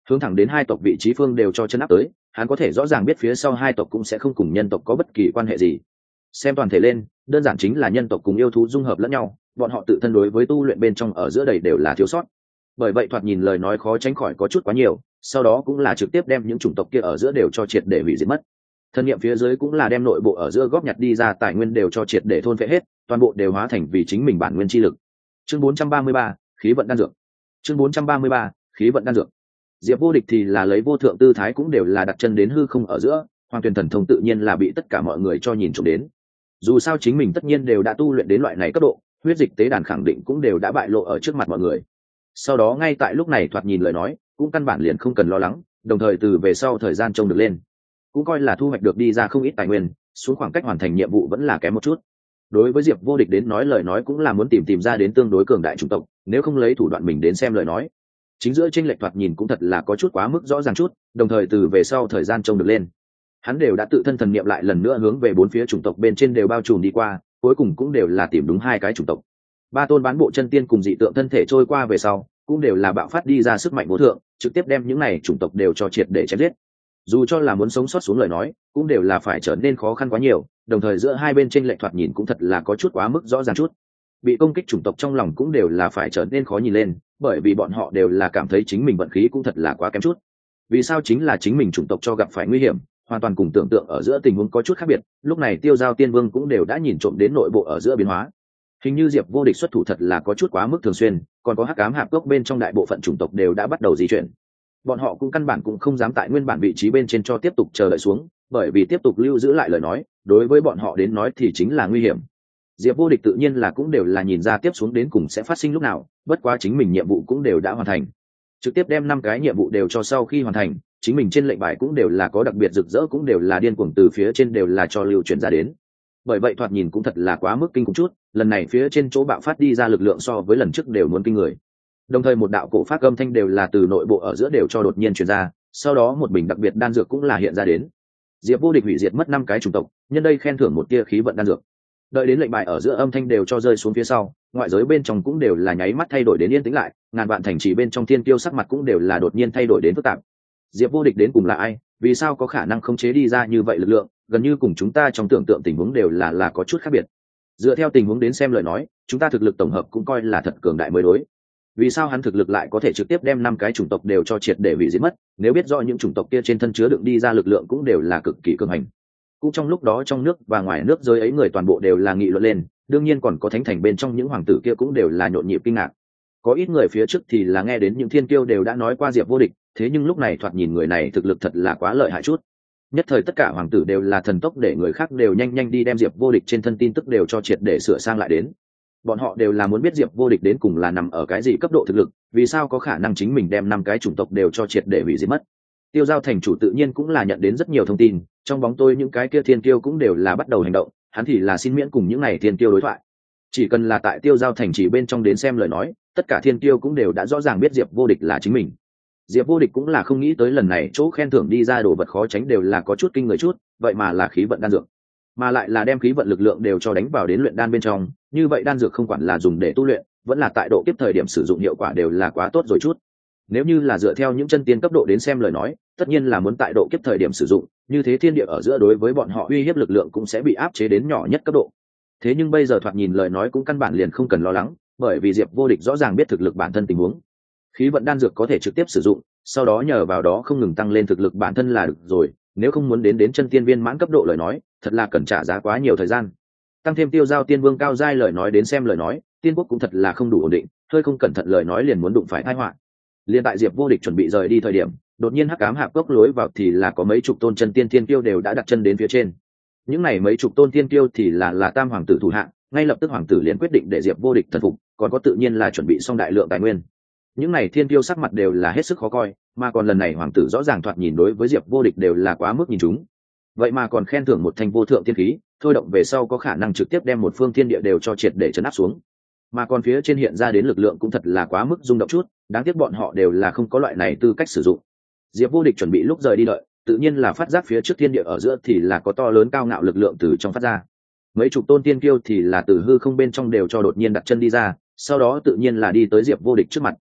hướng thẳng đến hai tộc vị trí phương đều cho chân áp tới. Hắn có thể rõ ràng biết phía sau hai tộc cũng sẽ không cùng nhân tộc có bất kỳ quan hệ gì. Xem toàn thể lên, đơn giản chính là nhân tộc cùng yêu thú dung hợp lẫn nhau, bọn họ tự thân đối với tu luyện bên trong ở giữa đầy đều là thiếu sót. Bởi vậy thoạt nhìn lời nói khó tránh khỏi có chút quá nhiều, sau đó cũng là trực tiếp đem những chủng tộc kia ở giữa đều cho triệt để hủy diệt mất. Thân niệm phía dưới cũng là đem nội bộ ở giữa góp nhặt đi ra tài nguyên đều cho triệt để thôn phệ hết, toàn bộ đều hóa thành vì chính mình bản nguyên chi lực. Chương bốn trăm ba mươi ba, khí vận đan dược. Chương bốn trăm ba mươi ba, khí vận đan dược. Diệp Vô Địch thì là lấy vô thượng tư thái cũng đều là đặt chân đến hư không ở giữa, Hoàng Tuyền Thần Thông tự nhiên là bị tất cả mọi người cho nhìn trộm đến. Dù sao chính mình tất nhiên đều đã tu luyện đến loại này cấp độ, huyết dịch tế đàn khẳng định cũng đều đã bại lộ ở trước mặt mọi người. Sau đó ngay tại lúc này thoạt nhìn lời nói, cũng căn bản liền không cần lo lắng, đồng thời từ về sau thời gian trông được lên, cũng coi là thu hoạch được đi ra không ít tài nguyên, xuống khoảng cách hoàn thành nhiệm vụ vẫn là kém một chút. Đối với Diệp Vô Địch đến nói lời nói cũng là muốn tìm tìm ra đến tương đối cường đại chủng tộc, nếu không lấy thủ đoạn mình đến xem lời nói, chính giữa chênh lệch thoạt nhìn cũng thật là có chút quá mức rõ ràng chút, đồng thời từ về sau thời gian trông được lên, hắn đều đã tự thân thần niệm lại lần nữa hướng về bốn phía chủng tộc bên trên đều bao trùm đi qua, cuối cùng cũng đều là tìm đúng hai cái chủng tộc. Ba tôn bán bộ chân tiên cùng dị tượng thân thể trôi qua về sau, cũng đều là bạo phát đi ra sức mạnh vô thượng, trực tiếp đem những này chủng tộc đều cho triệt để chém giết. Dù cho là muốn sống sót xuống lời nói, cũng đều là phải trở nên khó khăn quá nhiều, đồng thời giữa hai bên chênh lệch thoạt nhìn cũng thật là có chút quá mức rõ ràng chút. Bị công kích chủng tộc trong lòng cũng đều là phải trở nên khó nhìn lên, bởi vì bọn họ đều là cảm thấy chính mình vận khí cũng thật là quá kém chút. Vì sao chính là chính mình chủng tộc cho gặp phải nguy hiểm, hoàn toàn cùng tưởng tượng ở giữa tình huống có chút khác biệt. Lúc này Tiêu Giao Tiên Vương cũng đều đã nhìn trộm đến nội bộ ở giữa biến hóa. Hình như Diệp Vô Địch xuất thủ thật là có chút quá mức thường xuyên, còn có hắc ám hạp cốc bên trong đại bộ phận chủng tộc đều đã bắt đầu di chuyển. Bọn họ cũng căn bản cũng không dám tại nguyên bản vị trí bên trên cho tiếp tục chờ đợi xuống, bởi vì tiếp tục lưu giữ lại lời nói, đối với bọn họ đến nói thì chính là nguy hiểm. Diệp Vô Địch tự nhiên là cũng đều là nhìn ra tiếp xuống đến cùng sẽ phát sinh lúc nào, bất quá chính mình nhiệm vụ cũng đều đã hoàn thành. Trực tiếp đem năm cái nhiệm vụ đều cho sau khi hoàn thành, chính mình trên lệnh bài cũng đều là có đặc biệt rực rỡ, cũng đều là điên cuồng từ phía trên đều là cho lưu chuyển ra đến. Bởi vậy thoạt nhìn cũng thật là quá mức kinh khủng chút, lần này phía trên chỗ bạo phát đi ra lực lượng so với lần trước đều muốn kinh người. Đồng thời một đạo cổ phát âm thanh đều là từ nội bộ ở giữa đều cho đột nhiên truyền ra, sau đó một bình đặc biệt đan dược cũng là hiện ra đến. Diệp Vô Địch hủy diệt mất năm cái chủng tộc, nhân đây khen thưởng một tia khí vận đan dược. Đợi đến lệnh bài ở giữa âm thanh đều cho rơi xuống phía sau, ngoại giới bên trong cũng đều là nháy mắt thay đổi đến yên tĩnh lại, ngàn vạn thành trì bên trong thiên kiêu sắc mặt cũng đều là đột nhiên thay đổi đến phức tạp. Diệp Vô Địch đến cùng là ai, vì sao có khả năng khống chế đi ra như vậy lực lượng, gần như cùng chúng ta trong tưởng tượng tình huống đều là là có chút khác biệt. Dựa theo tình huống đến xem lời nói, chúng ta thực lực tổng hợp cũng coi là thật cường đại mới đối. Vì sao hắn thực lực lại có thể trực tiếp đem năm cái chủng tộc đều cho triệt để hủy diệt mất, nếu biết rõ những chủng tộc kia trên thân chứa đựng đi ra lực lượng cũng đều là cực kỳ cường hành. Cũng trong lúc đó trong nước và ngoài nước giới ấy người toàn bộ đều là nghị luận lên, đương nhiên còn có thánh thành bên trong những hoàng tử kia cũng đều là nhộn nhịp kinh ngạc. Có ít người phía trước thì là nghe đến những thiên kiêu đều đã nói qua Diệp Vô Địch, thế nhưng lúc này thoạt nhìn người này thực lực thật là quá lợi hại chút. Nhất thời tất cả hoàng tử đều là thần tốc để người khác đều nhanh nhanh đi đem Diệp Vô Địch trên thân tin tức đều cho triệt để sửa sang lại đến. Bọn họ đều là muốn biết Diệp Vô Địch đến cùng là nằm ở cái gì cấp độ thực lực, vì sao có khả năng chính mình đem năm cái chủng tộc đều cho triệt để hủy diệt mất. Tiêu Giao thành chủ tự nhiên cũng là nhận đến rất nhiều thông tin, trong bóng tôi những cái kia thiên kiêu cũng đều là bắt đầu hành động, hắn thì là xin miễn cùng những này thiên kiêu đối thoại. Chỉ cần là tại Tiêu Giao thành chỉ bên trong đến xem lời nói, tất cả thiên kiêu cũng đều đã rõ ràng biết Diệp Vô Địch là chính mình. Diệp Vô Địch cũng là không nghĩ tới lần này chỗ khen thưởng đi ra đồ vật khó tránh đều là có chút kinh người chút, vậy mà là khí vận đan dược, mà lại là đem khí vận lực lượng đều cho đánh vào đến luyện đan bên trong, như vậy đan dược không quản là dùng để tu luyện, vẫn là tại độ kiếp thời điểm sử dụng hiệu quả đều là quá tốt rồi chút. Nếu như là dựa theo những chân tiên cấp độ đến xem lời nói, tất nhiên là muốn tại độ kiếp thời điểm sử dụng, như thế thiên địa ở giữa đối với bọn họ uy hiếp lực lượng cũng sẽ bị áp chế đến nhỏ nhất cấp độ. Thế nhưng bây giờ thoạt nhìn lời nói cũng căn bản liền không cần lo lắng, bởi vì Diệp Vô Địch rõ ràng biết thực lực bản thân tình huống. Khí vận đan dược có thể trực tiếp sử dụng, sau đó nhờ vào đó không ngừng tăng lên thực lực bản thân là được rồi, nếu không muốn đến đến chân tiên viên mãn cấp độ lời nói, thật là cần trả giá quá nhiều thời gian. Tăng thêm Tiêu Giao Tiên Vương cao giai lời nói đến xem lời nói, tiên quốc cũng thật là không đủ ổn định, hơi không cẩn thận lời nói liền muốn đụng phải tai họa. Liên tại Diệp Vô Địch chuẩn bị rời đi thời điểm, đột nhiên hắc ám hạp cốc lối vào thì là có mấy chục tôn chân tiên tiên kiêu đều đã đặt chân đến phía trên. Những này mấy chục tôn tiên kiêu thì là là tam hoàng tử thủ hạng, ngay lập tức hoàng tử liền quyết định để Diệp Vô Địch thần phục, còn có tự nhiên là chuẩn bị xong đại lượng tài nguyên. Những này thiên kiêu sắc mặt đều là hết sức khó coi, mà còn lần này hoàng tử rõ ràng thoạt nhìn đối với Diệp Vô Địch đều là quá mức nhìn chúng. Vậy mà còn khen thưởng một thanh vô thượng tiên khí, thôi động về sau có khả năng trực tiếp đem một phương thiên địa đều cho triệt để trấn áp xuống. Mà còn phía trên hiện ra đến lực lượng cũng thật là quá mức rung động chút, đáng tiếc bọn họ đều là không có loại này tư cách sử dụng. Diệp Vô Địch chuẩn bị lúc rời đi đợi, tự nhiên là phát giác phía trước thiên địa ở giữa thì là có to lớn cao ngạo lực lượng từ trong phát ra. Mấy chục tôn tiên kiêu thì là từ hư không bên trong đều cho đột nhiên đặt chân đi ra, sau đó tự nhiên là đi tới Diệp Vô Địch trước mặt.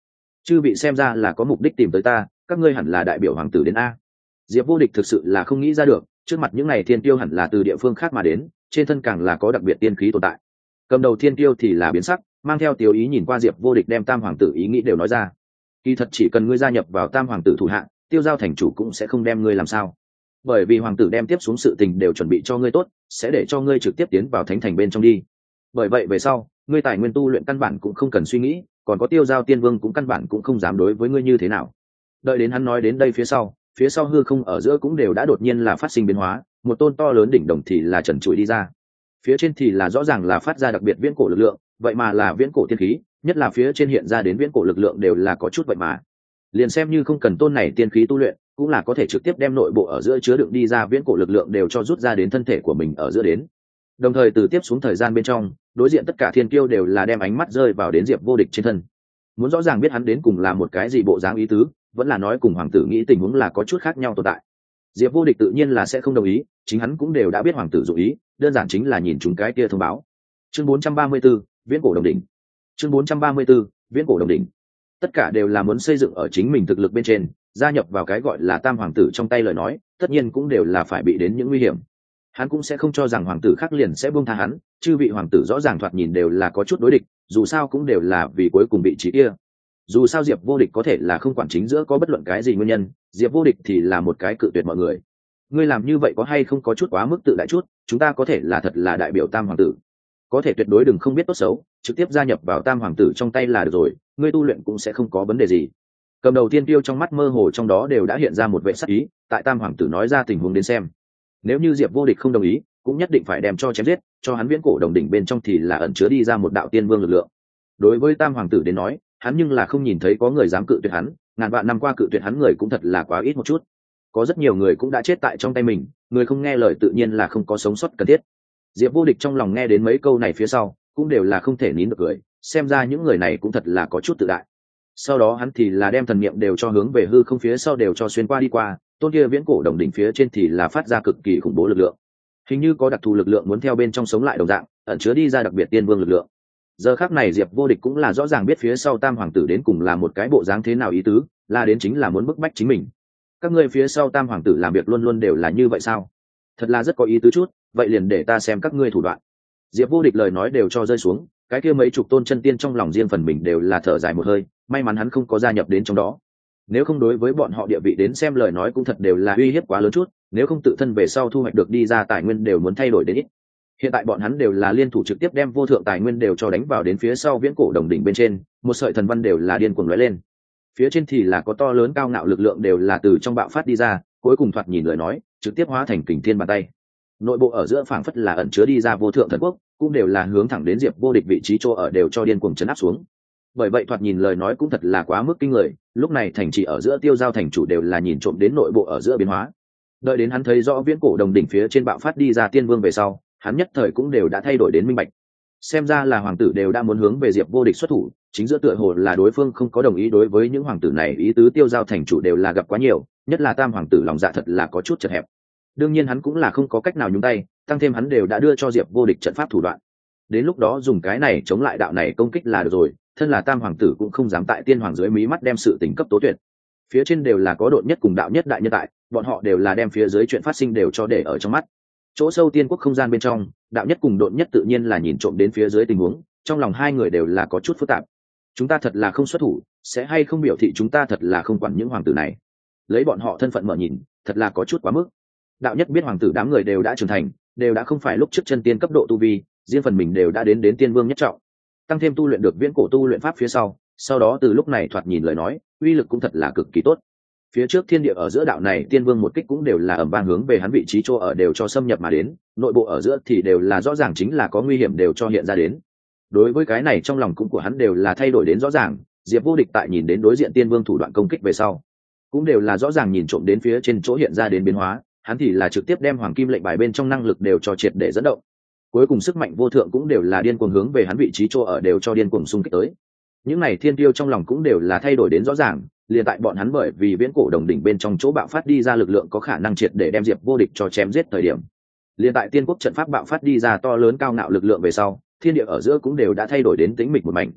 chư vị xem ra là có mục đích tìm tới ta, các ngươi hẳn là đại biểu hoàng tử đến a. Diệp Vô Địch thực sự là không nghĩ ra được, trước mặt những này thiên tiêu hẳn là từ địa phương khác mà đến, trên thân càng là có đặc biệt tiên khí tồn tại. Cầm đầu thiên tiêu thì là biến sắc, mang theo tiêu ý nhìn qua Diệp Vô Địch, đem tam hoàng tử ý nghĩ đều nói ra. Kỳ thật chỉ cần ngươi gia nhập vào tam hoàng tử thủ hạ, Tiêu Giao thành chủ cũng sẽ không đem ngươi làm sao, bởi vì hoàng tử đem tiếp xuống sự tình đều chuẩn bị cho ngươi tốt, sẽ để cho ngươi trực tiếp tiến vào thánh thành bên trong đi. Bởi vậy về sau, ngươi tài nguyên tu luyện căn bản cũng không cần suy nghĩ, còn có Tiêu Giao tiên vương cũng căn bản cũng không dám đối với ngươi như thế nào. Đợi đến hắn nói đến đây phía sau, phía sau hư không ở giữa cũng đều đã đột nhiên là phát sinh biến hóa, một tôn to lớn đỉnh đồng thì là trần trụi đi ra. Phía trên thì là rõ ràng là phát ra đặc biệt viễn cổ lực lượng, vậy mà là viễn cổ tiên khí, nhất là phía trên hiện ra đến viễn cổ lực lượng đều là có chút vậy mà. Liền xem như không cần tôn này tiên khí tu luyện, cũng là có thể trực tiếp đem nội bộ ở giữa chứa đựng đi ra viễn cổ lực lượng đều cho rút ra đến thân thể của mình ở giữa đến. Đồng thời từ tiếp xuống thời gian bên trong, đối diện tất cả thiên kiêu đều là đem ánh mắt rơi vào đến Diệp Vô Địch trên thân. Muốn rõ ràng biết hắn đến cùng là một cái gì bộ dáng ý tứ, vẫn là nói cùng hoàng tử nghĩ tình huống là có chút khác nhau tồn tại. Diệp Vô Địch tự nhiên là sẽ không đồng ý, chính hắn cũng đều đã biết hoàng tử dụng ý, đơn giản chính là nhìn chúng cái kia thông báo. Chương bốn trăm ba mươi 4, viễn cổ đồng đỉnh. Chương bốn trăm ba mươi 4, viễn cổ đồng đỉnh. Tất cả đều là muốn xây dựng ở chính mình thực lực bên trên, gia nhập vào cái gọi là tam hoàng tử trong tay lời nói, tất nhiên cũng đều là phải bị đến những nguy hiểm. Hắn cũng sẽ không cho rằng hoàng tử khác liền sẽ buông tha hắn, chư vị hoàng tử rõ ràng thoạt nhìn đều là có chút đối địch, dù sao cũng đều là vì cuối cùng vị trí kia. Dù sao Diệp Vô Địch có thể là không quản chính giữa có bất luận cái gì nguyên nhân, Diệp Vô Địch thì là một cái cự tuyệt mọi người. Ngươi làm như vậy có hay không có chút quá mức tự đại chút, chúng ta có thể là thật là đại biểu tam hoàng tử, có thể tuyệt đối đừng không biết tốt xấu, trực tiếp gia nhập vào tam hoàng tử trong tay là được rồi, ngươi tu luyện cũng sẽ không có vấn đề gì. Cầm đầu tiên tiêu trong mắt mơ hồ trong đó đều đã hiện ra một vẻ sắc ý, tại tam hoàng tử nói ra tình huống đến xem, nếu như Diệp Vô Địch không đồng ý, cũng nhất định phải đem cho chém giết, cho hắn viễn cổ đồng đỉnh bên trong thì là ẩn chứa đi ra một đạo tiên vương lực lượng. Đối với tam hoàng tử đến nói, hắn nhưng là không nhìn thấy có người dám cự tuyệt hắn, ngàn vạn năm qua cự tuyệt hắn người cũng thật là quá ít một chút. Có rất nhiều người cũng đã chết tại trong tay mình, người không nghe lời tự nhiên là không có sống sót cần thiết. Diệp Vô Địch trong lòng nghe đến mấy câu này phía sau, cũng đều là không thể nín được cười, xem ra những người này cũng thật là có chút tự đại. Sau đó hắn thì là đem thần niệm đều cho hướng về hư không phía sau đều cho xuyên qua đi qua, tôn kia viễn cổ đồng đỉnh phía trên thì là phát ra cực kỳ khủng bố lực lượng. Hình như có đặc thù lực lượng muốn theo bên trong sống lại đồng dạng, ẩn chứa đi ra đặc biệt tiên vương lực lượng. Giờ khắc này Diệp Vô Địch cũng là rõ ràng biết phía sau tam hoàng tử đến cùng là một cái bộ dáng thế nào ý tứ, là đến chính là muốn bức bách chính mình. Các ngươi phía sau tam hoàng tử làm việc luôn luôn đều là như vậy sao? Thật là rất có ý tứ chút, vậy liền để ta xem các ngươi thủ đoạn. Diệp Vô Địch lời nói đều cho rơi xuống, cái kia mấy chục tôn chân tiên trong lòng riêng phần mình đều là thở dài một hơi, may mắn hắn không có gia nhập đến trong đó. Nếu không đối với bọn họ địa vị đến xem lời nói cũng thật đều là uy hiếp quá lớn chút, nếu không tự thân về sau thu hoạch được đi ra tài nguyên đều muốn thay đổi đến ít. Hiện tại bọn hắn đều là liên thủ trực tiếp đem vô thượng tài nguyên đều cho đánh vào đến phía sau viễn cổ đồng đỉnh bên trên, một sợi thần văn đều là điên cuồng lóe lên. Phía trên thì là có to lớn cao ngạo lực lượng đều là từ trong bạo phát đi ra, cuối cùng thoạt nhìn lời nói, trực tiếp hóa thành kình thiên bàn tay. Nội bộ ở giữa phảng phất là ẩn chứa đi ra vô thượng thần quốc, cũng đều là hướng thẳng đến Diệp Vô Địch vị trí chỗ ở đều cho điên cuồng chấn áp xuống. Bởi vậy thoạt nhìn lời nói cũng thật là quá mức kinh người, lúc này thành trì ở giữa Tiêu Giao thành chủ đều là nhìn trộm đến nội bộ ở giữa biến hóa. Đợi đến hắn thấy rõ viễn cổ đồng đỉnh phía trên bạo phát đi ra tiên vương về sau, hắn nhất thời cũng đều đã thay đổi đến minh bạch. Xem ra là hoàng tử đều đã muốn hướng về Diệp Vô Địch xuất thủ, chính giữa tựa hồ là đối phương không có đồng ý đối với những hoàng tử này, ý tứ Tiêu Giao thành chủ đều là gặp quá nhiều, nhất là tam hoàng tử lòng dạ thật là có chút chật hẹp. Đương nhiên hắn cũng là không có cách nào nhúng tay, tăng thêm hắn đều đã đưa cho Diệp Vô Địch trận pháp thủ đoạn. Đến lúc đó dùng cái này chống lại đạo này công kích là được rồi, thân là tam hoàng tử cũng không dám tại tiên hoàng dưới mí mắt đem sự tình cấp tố tuyệt. Phía trên đều là có độn nhất cùng đạo nhất đại nhân tại, bọn họ đều là đem phía dưới chuyện phát sinh đều cho để ở trong mắt. Chỗ sâu tiên quốc không gian bên trong, đạo nhất cùng độn nhất tự nhiên là nhìn trộm đến phía dưới tình huống, trong lòng hai người đều là có chút phức tạp. Chúng ta thật là không xuất thủ, sẽ hay không biểu thị chúng ta thật là không quản những hoàng tử này. Lấy bọn họ thân phận mở nhìn, thật là có chút quá mức. Đạo nhất biết hoàng tử đám người đều đã trưởng thành, đều đã không phải lúc trước chân tiên cấp độ tu vi, riêng phần mình đều đã đến đến tiên vương nhất trọng, tăng thêm tu luyện được viễn cổ tu luyện pháp phía sau, sau đó từ lúc này thoạt nhìn lời nói, uy lực cũng thật là cực kỳ tốt. Phía trước thiên địa ở giữa đạo này tiên vương một kích cũng đều là ầm vang hướng về hắn vị trí chỗ ở đều cho xâm nhập mà đến, nội bộ ở giữa thì đều là rõ ràng chính là có nguy hiểm đều cho hiện ra đến. Đối với cái này trong lòng cũng của hắn đều là thay đổi đến rõ ràng, Diệp Vô Địch tại nhìn đến đối diện tiên vương thủ đoạn công kích về sau, cũng đều là rõ ràng nhìn trộm đến phía trên chỗ hiện ra đến biến hóa, hắn thì là trực tiếp đem hoàng kim lệnh bài bên trong năng lực đều cho triệt để dẫn động. Cuối cùng sức mạnh vô thượng cũng đều là điên cuồng hướng về hắn vị trí chỗ ở đều cho điên cuồng xung kích tới. Những này thiên tiêu trong lòng cũng đều là thay đổi đến rõ ràng, liền tại bọn hắn bởi vì viễn cổ đồng đỉnh bên trong chỗ bạo phát đi ra lực lượng có khả năng triệt để đem Diệp Vô Địch cho chém giết thời điểm, liền tại tiên quốc trận pháp bạo phát đi ra to lớn cao ngạo lực lượng về sau, thiên địa ở giữa cũng đều đã thay đổi đến tĩnh mịch một mảnh.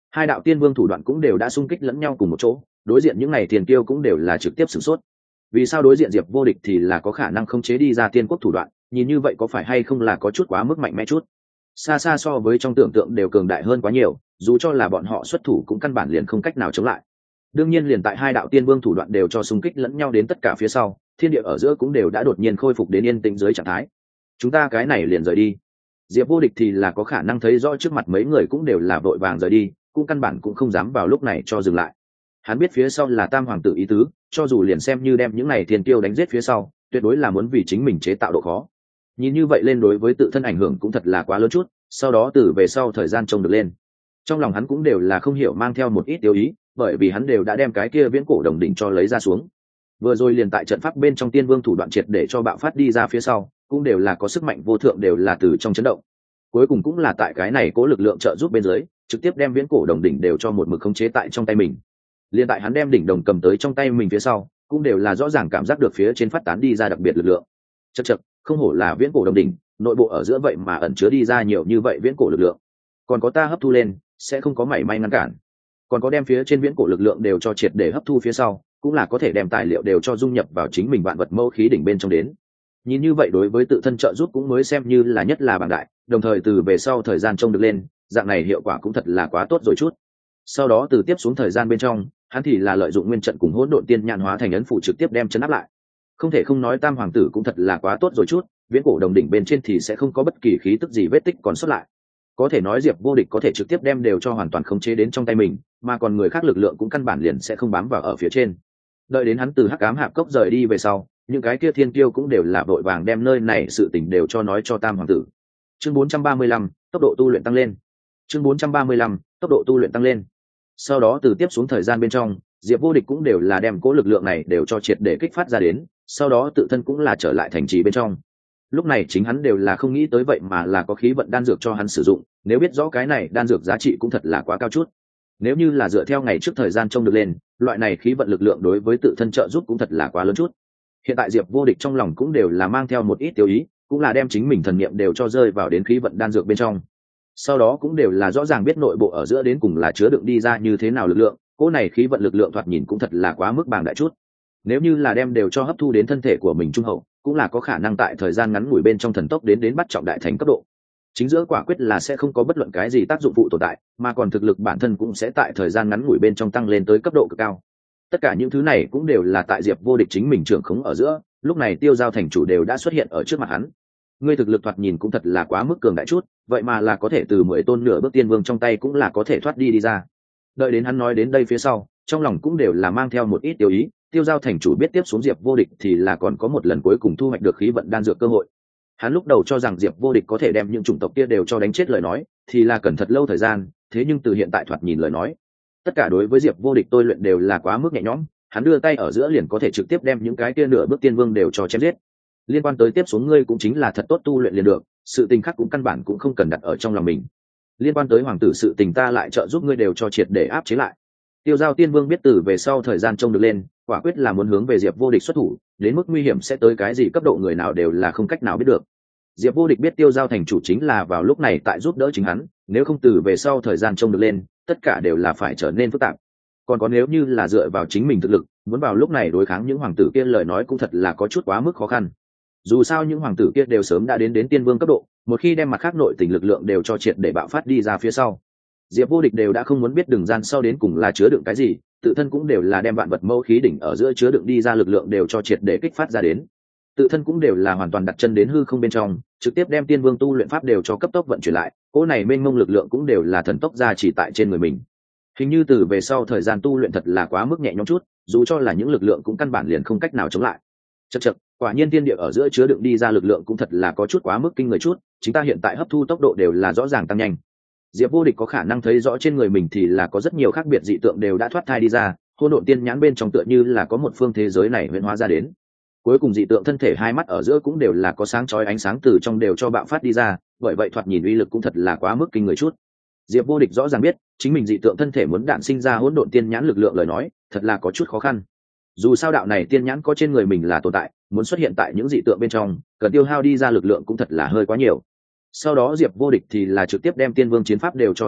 Hai đạo tiên vương thủ đoạn cũng đều đã xung kích lẫn nhau cùng một chỗ, đối diện những này tiền tiêu cũng đều là trực tiếp sửng sốt. Vì sao đối diện Diệp Vô Địch thì là có khả năng không chế đi ra tiên quốc thủ đoạn, nhìn như vậy có phải hay không là có chút quá mức mạnh mẽ chút, xa xa so với trong tưởng tượng đều cường đại hơn quá nhiều, dù cho là bọn họ xuất thủ cũng căn bản liền không cách nào chống lại. Đương nhiên liền tại hai đạo tiên vương thủ đoạn đều cho xung kích lẫn nhau đến tất cả phía sau, thiên địa ở giữa cũng đều đã đột nhiên khôi phục đến yên tĩnh dưới trạng thái. Chúng ta cái này liền rời đi. Diệp Vô Địch thì là có khả năng thấy rõ trước mặt mấy người cũng đều là vội vàng rời đi, cũng căn bản cũng không dám vào lúc này cho dừng lại. Hắn biết phía sau là Tam hoàng tử ý tứ, cho dù liền xem như đem những này thiên tiêu đánh giết phía sau, tuyệt đối là muốn vì chính mình chế tạo độ khó. Nhìn như vậy lên đối với tự thân ảnh hưởng cũng thật là quá lớn chút, sau đó từ về sau thời gian trông được lên. Trong lòng hắn cũng đều là không hiểu mang theo một ít tiêu ý, bởi vì hắn đều đã đem cái kia viễn cổ đồng đỉnh cho lấy ra xuống. Vừa rồi liền tại trận pháp bên trong tiên vương thủ đoạn triệt để cho bạo phát đi ra phía sau, cũng đều là có sức mạnh vô thượng đều là từ trong chấn động. Cuối cùng cũng là tại cái này cố lực lượng trợ giúp bên dưới, trực tiếp đem viễn cổ đồng đỉnh đều cho một mực khống chế tại trong tay mình. Liên tại hắn đem đỉnh đồng cầm tới trong tay mình phía sau, cũng đều là rõ ràng cảm giác được phía trên phát tán đi ra đặc biệt lực lượng. Chậc chậc, không hổ là viễn cổ đồng đỉnh, nội bộ ở giữa vậy mà ẩn chứa đi ra nhiều như vậy viễn cổ lực lượng. Còn có ta hấp thu lên, sẽ không có mảy may ngăn cản. Còn có đem phía trên viễn cổ lực lượng đều cho triệt để hấp thu phía sau, cũng là có thể đem tài liệu đều cho dung nhập vào chính mình vạn vật mẫu khí đỉnh bên trong đến. Nhìn như vậy đối với tự thân trợ giúp cũng mới xem như là nhất là bằng đại, đồng thời từ về sau thời gian trông được lên, dạng này hiệu quả cũng thật là quá tốt rồi chút. Sau đó từ tiếp xuống thời gian bên trong, hắn thì là lợi dụng nguyên trận cùng hỗn độn tiên nhãn hóa thành ấn phụ trực tiếp đem chấn áp lại. Không thể không nói Tam hoàng tử cũng thật là quá tốt rồi chút, viễn cổ đồng đỉnh bên trên thì sẽ không có bất kỳ khí tức gì vết tích còn sót lại. Có thể nói Diệp Vô Địch có thể trực tiếp đem đều cho hoàn toàn khống chế đến trong tay mình, mà còn người khác lực lượng cũng căn bản liền sẽ không bám vào ở phía trên. Đợi đến hắn từ Hắc Ám Hạp Cốc rời đi về sau, những cái kia thiên kiêu cũng đều là vội vàng đem nơi này sự tình đều cho nói cho Tam hoàng tử. Chương bốn trăm ba mươi lăm, tốc độ tu luyện tăng lên. Chương bốn trăm ba mươi lăm, tốc độ tu luyện tăng lên. Sau đó từ tiếp xuống thời gian bên trong, Diệp Vô Địch cũng đều là đem cố lực lượng này đều cho triệt để kích phát ra đến, sau đó tự thân cũng là trở lại thành trì bên trong. Lúc này chính hắn đều là không nghĩ tới vậy mà là có khí vận đan dược cho hắn sử dụng, nếu biết rõ cái này đan dược giá trị cũng thật là quá cao chút. Nếu như là dựa theo ngày trước thời gian trông được lên, loại này khí vận lực lượng đối với tự thân trợ giúp cũng thật là quá lớn chút. Hiện tại Diệp Vô Địch trong lòng cũng đều là mang theo một ít tiêu ý, cũng là đem chính mình thần niệm đều cho rơi vào đến khí vận đan dược bên trong. Sau đó cũng đều là rõ ràng biết nội bộ ở giữa đến cùng là chứa đựng đi ra như thế nào lực lượng, cỗ này khí vận lực lượng thoạt nhìn cũng thật là quá mức bàng đại chút. Nếu như là đem đều cho hấp thu đến thân thể của mình trung hậu, cũng là có khả năng tại thời gian ngắn ngủi bên trong thần tốc đến đến bắt trọng đại thành cấp độ. Chính giữa quả quyết là sẽ không có bất luận cái gì tác dụng phụ tồn tại, mà còn thực lực bản thân cũng sẽ tại thời gian ngắn ngủi bên trong tăng lên tới cấp độ cực cao. Tất cả những thứ này cũng đều là tại Diệp Vô Địch chính mình trưởng khống ở giữa, lúc này Tiêu Giao thành chủ đều đã xuất hiện ở trước mặt hắn. Ngươi thực lực thoạt nhìn cũng thật là quá mức cường đại chút, vậy mà là có thể từ mười tôn nửa bước tiên vương trong tay cũng là có thể thoát đi đi ra. Đợi đến hắn nói đến đây phía sau, trong lòng cũng đều là mang theo một ít tiêu ý, Tiêu Giao thành chủ biết tiếp xuống Diệp Vô Địch thì là còn có một lần cuối cùng thu hoạch được khí vận đan dược cơ hội. Hắn lúc đầu cho rằng Diệp Vô Địch có thể đem những chủng tộc kia đều cho đánh chết lời nói, thì là cần thật lâu thời gian, thế nhưng từ hiện tại thoạt nhìn lời nói, tất cả đối với Diệp Vô Địch tôi luyện đều là quá mức nhẹ nhõm, hắn đưa tay ở giữa liền có thể trực tiếp đem những cái kia nửa bước tiên vương đều cho chém giết. Liên quan tới tiếp xuống ngươi cũng chính là thật tốt tu luyện liền được, sự tình khác cũng căn bản cũng không cần đặt ở trong lòng mình. Liên quan tới hoàng tử sự tình ta lại trợ giúp ngươi đều cho triệt để áp chế lại. Tiêu Giao tiên vương biết từ về sau thời gian trông được lên, quả quyết là muốn hướng về Diệp Vô Địch xuất thủ, đến mức nguy hiểm sẽ tới cái gì cấp độ người nào đều là không cách nào biết được. Diệp Vô Địch biết Tiêu Giao thành chủ chính là vào lúc này tại giúp đỡ chính hắn, nếu không từ về sau thời gian trông được lên, tất cả đều là phải trở nên phức tạp. Còn có nếu như là dựa vào chính mình thực lực, muốn vào lúc này đối kháng những hoàng tử kia lời nói cũng thật là có chút quá mức khó khăn. Dù sao những hoàng tử kia đều sớm đã đến đến tiên vương cấp độ, một khi đem mặt khác nội tình lực lượng đều cho triệt để bạo phát đi ra phía sau, Diệp Vô Địch đều đã không muốn biết đường gian sau đến cùng là chứa đựng cái gì, tự thân cũng đều là đem vạn vật mâu khí đỉnh ở giữa chứa đựng đi ra lực lượng đều cho triệt để kích phát ra đến. Tự thân cũng đều là hoàn toàn đặt chân đến hư không bên trong, trực tiếp đem tiên vương tu luyện pháp đều cho cấp tốc vận chuyển lại, cỗ này mênh mông lực lượng cũng đều là thần tốc ra chỉ tại trên người mình. Hình như từ về sau thời gian tu luyện thật là quá mức nhẹ nhõm chút, dù cho là những lực lượng cũng căn bản liền không cách nào chống lại. Chậc chậc, quả nhiên tiên địa ở giữa chứa đựng đi ra lực lượng cũng thật là có chút quá mức kinh người chút, chúng ta hiện tại hấp thu tốc độ đều là rõ ràng tăng nhanh. Diệp Vô Địch có khả năng thấy rõ trên người mình thì là có rất nhiều khác biệt dị tượng đều đã thoát thai đi ra, hỗn độn tiên nhãn bên trong tựa như là có một phương thế giới này huyễn hóa ra đến. Cuối cùng dị tượng thân thể hai mắt ở giữa cũng đều là có sáng chói ánh sáng từ trong đều cho bạo phát đi ra, bởi vậy thoạt nhìn uy lực cũng thật là quá mức kinh người chút. Diệp Vô Địch rõ ràng biết, chính mình dị tượng thân thể muốn đạn sinh ra hỗn độn tiên nhãn lực lượng lời nói, thật là có chút khó khăn. Dù sao đạo này tiên nhãn có trên người mình là tồn tại, muốn xuất hiện tại những dị tượng bên trong, cần tiêu hao đi ra lực lượng cũng thật là hơi quá nhiều. Sau đó Diệp Vô Địch thì là trực tiếp đem tiên vương chiến pháp đều cho thôi động,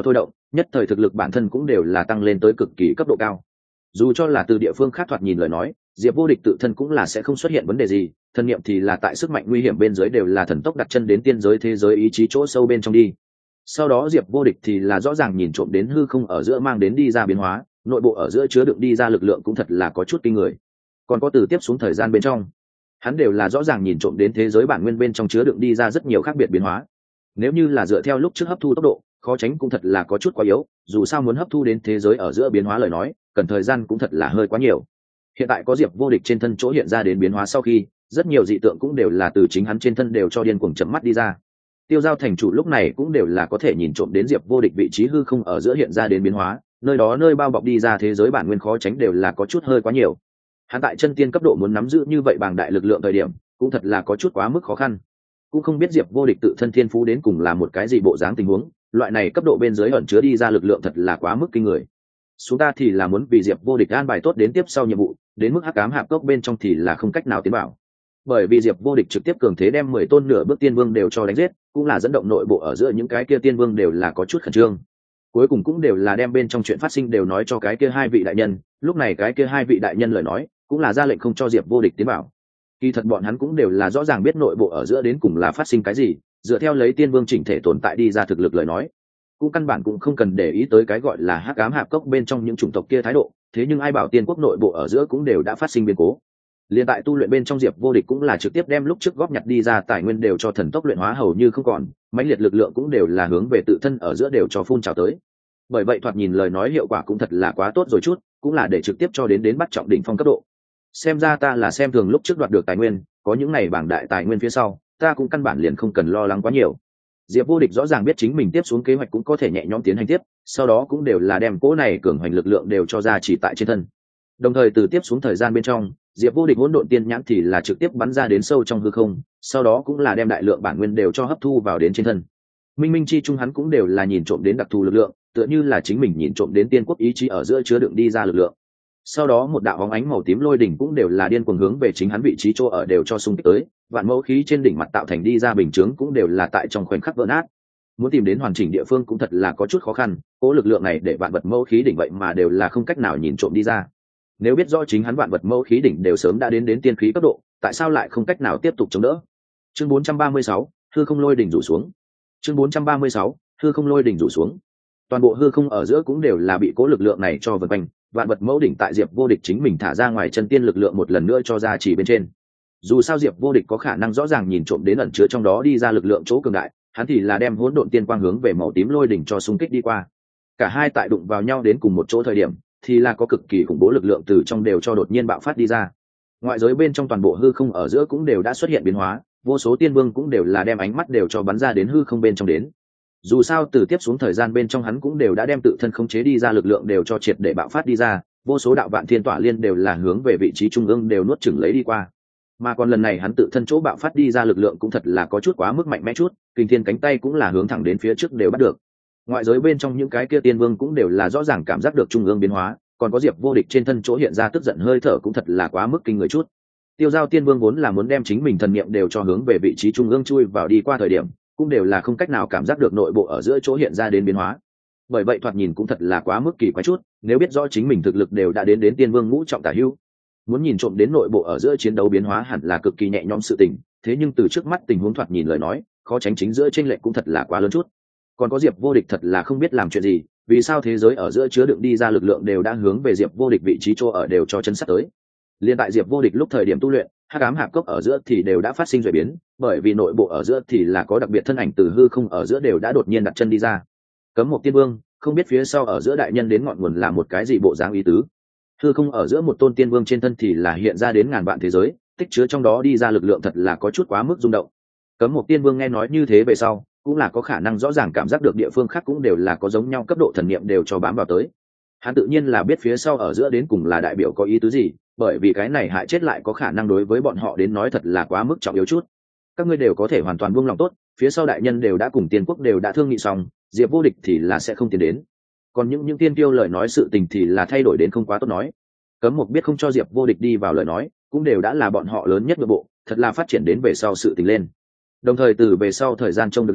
nhất thời thực lực bản thân cũng đều là tăng lên tới cực kỳ cấp độ cao. Dù cho là từ địa phương khác thoạt nhìn lời nói, Diệp Vô Địch tự thân cũng là sẽ không xuất hiện vấn đề gì, thần niệm thì là tại sức mạnh nguy hiểm bên dưới đều là thần tốc đặt chân đến tiên giới thế giới ý chí chỗ sâu bên trong đi. Sau đó Diệp Vô Địch thì là rõ ràng nhìn trộm đến hư không ở giữa mang đến đi ra biến hóa, nội bộ ở giữa chứa đựng đi ra lực lượng cũng thật là có chút kinh người. Còn có từ tiếp xuống thời gian bên trong, hắn đều là rõ ràng nhìn trộm đến thế giới bản nguyên bên trong chứa đựng đi ra rất nhiều khác biệt biến hóa. Nếu như là dựa theo lúc trước hấp thu tốc độ, khó tránh cũng thật là có chút quá yếu, dù sao muốn hấp thu đến thế giới ở giữa biến hóa lời nói, cần thời gian cũng thật là hơi quá nhiều. Hiện tại có Diệp Vô Địch trên thân chỗ hiện ra đến biến hóa sau khi, rất nhiều dị tượng cũng đều là từ chính hắn trên thân đều cho điên cuồng chậm mắt đi ra. Tiêu Giao thành chủ lúc này cũng đều là có thể nhìn trộm đến Diệp Vô Địch vị trí hư không ở giữa hiện ra đến biến hóa, nơi đó nơi bao bọc đi ra thế giới bản nguyên khó tránh đều là có chút hơi quá nhiều. Hắn tại chân tiên cấp độ muốn nắm giữ như vậy bàng đại lực lượng thời điểm, cũng thật là có chút quá mức khó khăn. Cũng không biết Diệp Vô Địch tự thân thiên phú đến cùng là một cái gì bộ dáng tình huống, loại này cấp độ bên dưới ẩn chứa đi ra lực lượng thật là quá mức kinh người. Chúng ta thì là muốn vì Diệp Vô Địch an bài tốt đến tiếp sau nhiệm vụ, đến mức hắc ám hạp cốc bên trong thì là không cách nào tiến vào. Bởi vì Diệp Vô Địch trực tiếp cường thế đem mười tôn nửa bước tiên vương đều cho đánh giết, cũng là dẫn động nội bộ ở giữa những cái kia tiên vương đều là có chút khẩn trương. Cuối cùng cũng đều là đem bên trong chuyện phát sinh đều nói cho cái kia hai vị đại nhân, lúc này cái kia hai vị đại nhân lời nói, cũng là ra lệnh không cho Diệp Vô Địch tiến vào. Kỳ thật bọn hắn cũng đều là rõ ràng biết nội bộ ở giữa đến cùng là phát sinh cái gì, dựa theo lấy tiên vương chỉnh thể tồn tại đi ra thực lực lời nói, cũng căn bản cũng không cần để ý tới cái gọi là hắc ám hạp cốc bên trong những chủng tộc kia thái độ, thế nhưng ai bảo tiên quốc nội bộ ở giữa cũng đều đã phát sinh biến cố. Liên tại tu luyện bên trong Diệp Vô Địch cũng là trực tiếp đem lúc trước góp nhặt đi ra tài nguyên đều cho thần tốc luyện hóa hầu như không còn, mãnh liệt lực lượng cũng đều là hướng về tự thân ở giữa đều cho phun trào tới. Bởi vậy thoạt nhìn lời nói hiệu quả cũng thật là quá tốt rồi chút, cũng là để trực tiếp cho đến đến bắt trọng đỉnh phong cấp độ. Xem ra ta là xem thường lúc trước đoạt được tài nguyên, có những này bảng đại tài nguyên phía sau, ta cũng căn bản liền không cần lo lắng quá nhiều. Diệp Vô Địch rõ ràng biết chính mình tiếp xuống kế hoạch cũng có thể nhẹ nhõm tiến hành tiếp, sau đó cũng đều là đem cỗ này cường hoành lực lượng đều cho ra chỉ tại trên thân. Đồng thời từ tiếp xuống thời gian bên trong, Diệp Vô Địch hỗn độn tiên nhãn thì là trực tiếp bắn ra đến sâu trong hư không, sau đó cũng là đem đại lượng bản nguyên đều cho hấp thu vào đến trên thân. Minh minh chi trung hắn cũng đều là nhìn trộm đến đặc thù lực lượng, tựa như là chính mình nhìn trộm đến tiên quốc ý chí ở giữa chứa đựng đi ra lực lượng. Sau đó một đạo bóng ánh màu tím lôi đỉnh cũng đều là điên cuồng hướng về chính hắn vị trí chỗ ở đều cho xung kích tới, vạn mẫu khí trên đỉnh mặt tạo thành đi ra bình chướng cũng đều là tại trong khoảnh khắc vỡ nát. Muốn tìm đến hoàn chỉnh địa phương cũng thật là có chút khó khăn, cố lực lượng này để vạn vật mẫu khí đỉnh vậy mà đều là không cách nào nhìn trộm đi ra. Nếu biết rõ chính hắn vạn vật mẫu khí đỉnh đều sớm đã đến đến tiên khí cấp độ, tại sao lại không cách nào tiếp tục chống đỡ? Chương bốn trăm ba mươi sáu, hư không lôi đỉnh rủ xuống. Chương bốn trăm ba mươi sáu, hư không lôi đỉnh rủ xuống. Toàn bộ hư không ở giữa cũng đều là bị cố lực lượng này cho vần quanh, vạn vật mẫu đỉnh tại Diệp Vô Địch chính mình thả ra ngoài chân tiên lực lượng một lần nữa cho ra chỉ bên trên. Dù sao Diệp Vô Địch có khả năng rõ ràng nhìn trộm đến ẩn chứa trong đó đi ra lực lượng chỗ cường đại, hắn thì là đem hỗn độn tiên quang hướng về màu tím lôi đỉnh cho xung kích đi qua. Cả hai tại đụng vào nhau đến cùng một chỗ thời điểm, thì là có cực kỳ khủng bố lực lượng từ trong đều cho đột nhiên bạo phát đi ra. Ngoại giới bên trong toàn bộ hư không ở giữa cũng đều đã xuất hiện biến hóa, vô số tiên vương cũng đều là đem ánh mắt đều cho bắn ra đến hư không bên trong đến. Dù sao từ tiếp xuống thời gian bên trong hắn cũng đều đã đem tự thân khống chế đi ra lực lượng đều cho triệt để bạo phát đi ra, vô số đạo vạn thiên tỏa liên đều là hướng về vị trí trung ương đều nuốt chửng lấy đi qua. Mà còn lần này hắn tự thân chỗ bạo phát đi ra lực lượng cũng thật là có chút quá mức mạnh mẽ chút, kinh thiên cánh tay cũng là hướng thẳng đến phía trước đều bắt được. Ngoại giới bên trong những cái kia tiên vương cũng đều là rõ ràng cảm giác được trung ương biến hóa, còn có Diệp Vô Địch trên thân chỗ hiện ra tức giận hơi thở cũng thật là quá mức kinh người chút. Tiêu Giao tiên vương vốn là muốn đem chính mình thần niệm đều cho hướng về vị trí trung ương chui vào đi qua thời điểm, cũng đều là không cách nào cảm giác được nội bộ ở giữa chỗ hiện ra đến biến hóa. Bởi vậy thoạt nhìn cũng thật là quá mức kỳ quái chút, nếu biết rõ chính mình thực lực đều đã đến đến tiên vương ngũ trọng tả hữu, muốn nhìn trộm đến nội bộ ở giữa chiến đấu biến hóa hẳn là cực kỳ nhẹ nhõm sự tình, thế nhưng từ trước mắt tình huống thoạt nhìn lời nói, khó tránh chính giữa chênh lệch cũng thật là quá lớn chút. Còn có Diệp Vô Địch thật là không biết làm chuyện gì, vì sao thế giới ở giữa chứa đựng đi ra lực lượng đều đang hướng về Diệp Vô Địch vị trí chỗ ở đều cho chân sát tới. Liên tại Diệp Vô Địch lúc thời điểm tu luyện, hắc ám hạp cốc ở giữa thì đều đã phát sinh chuyển biến, bởi vì nội bộ ở giữa thì là có đặc biệt thân ảnh từ hư không ở giữa đều đã đột nhiên đặt chân đi ra. Cấm một tiên vương, không biết phía sau ở giữa đại nhân đến ngọn nguồn là một cái gì bộ dáng ý tứ. Hư không ở giữa một tôn tiên vương trên thân thì là hiện ra đến ngàn vạn thế giới, tích chứa trong đó đi ra lực lượng thật là có chút quá mức rung động. Cấm một tiên vương nghe nói như thế về sau, cũng là có khả năng rõ ràng cảm giác được địa phương khác cũng đều là có giống nhau cấp độ thần niệm đều cho bám vào tới. Hắn tự nhiên là biết phía sau ở giữa đến cùng là đại biểu có ý tứ gì, bởi vì cái này hại chết lại có khả năng đối với bọn họ đến nói thật là quá mức trọng yếu chút. Các ngươi đều có thể hoàn toàn buông lòng tốt, phía sau đại nhân đều đã cùng tiên quốc đều đã thương nghị xong, Diệp Vô Địch thì là sẽ không tiến đến. Còn những những tiên tiêu lời nói sự tình thì là thay đổi đến không quá tốt nói. Cấm Mục biết không cho Diệp Vô Địch đi vào lời nói, cũng đều đã là bọn họ lớn nhất nội bộ, thật là phát triển đến về sau sự tình lên. Đồng thời từ về sau thời gian trông được lên,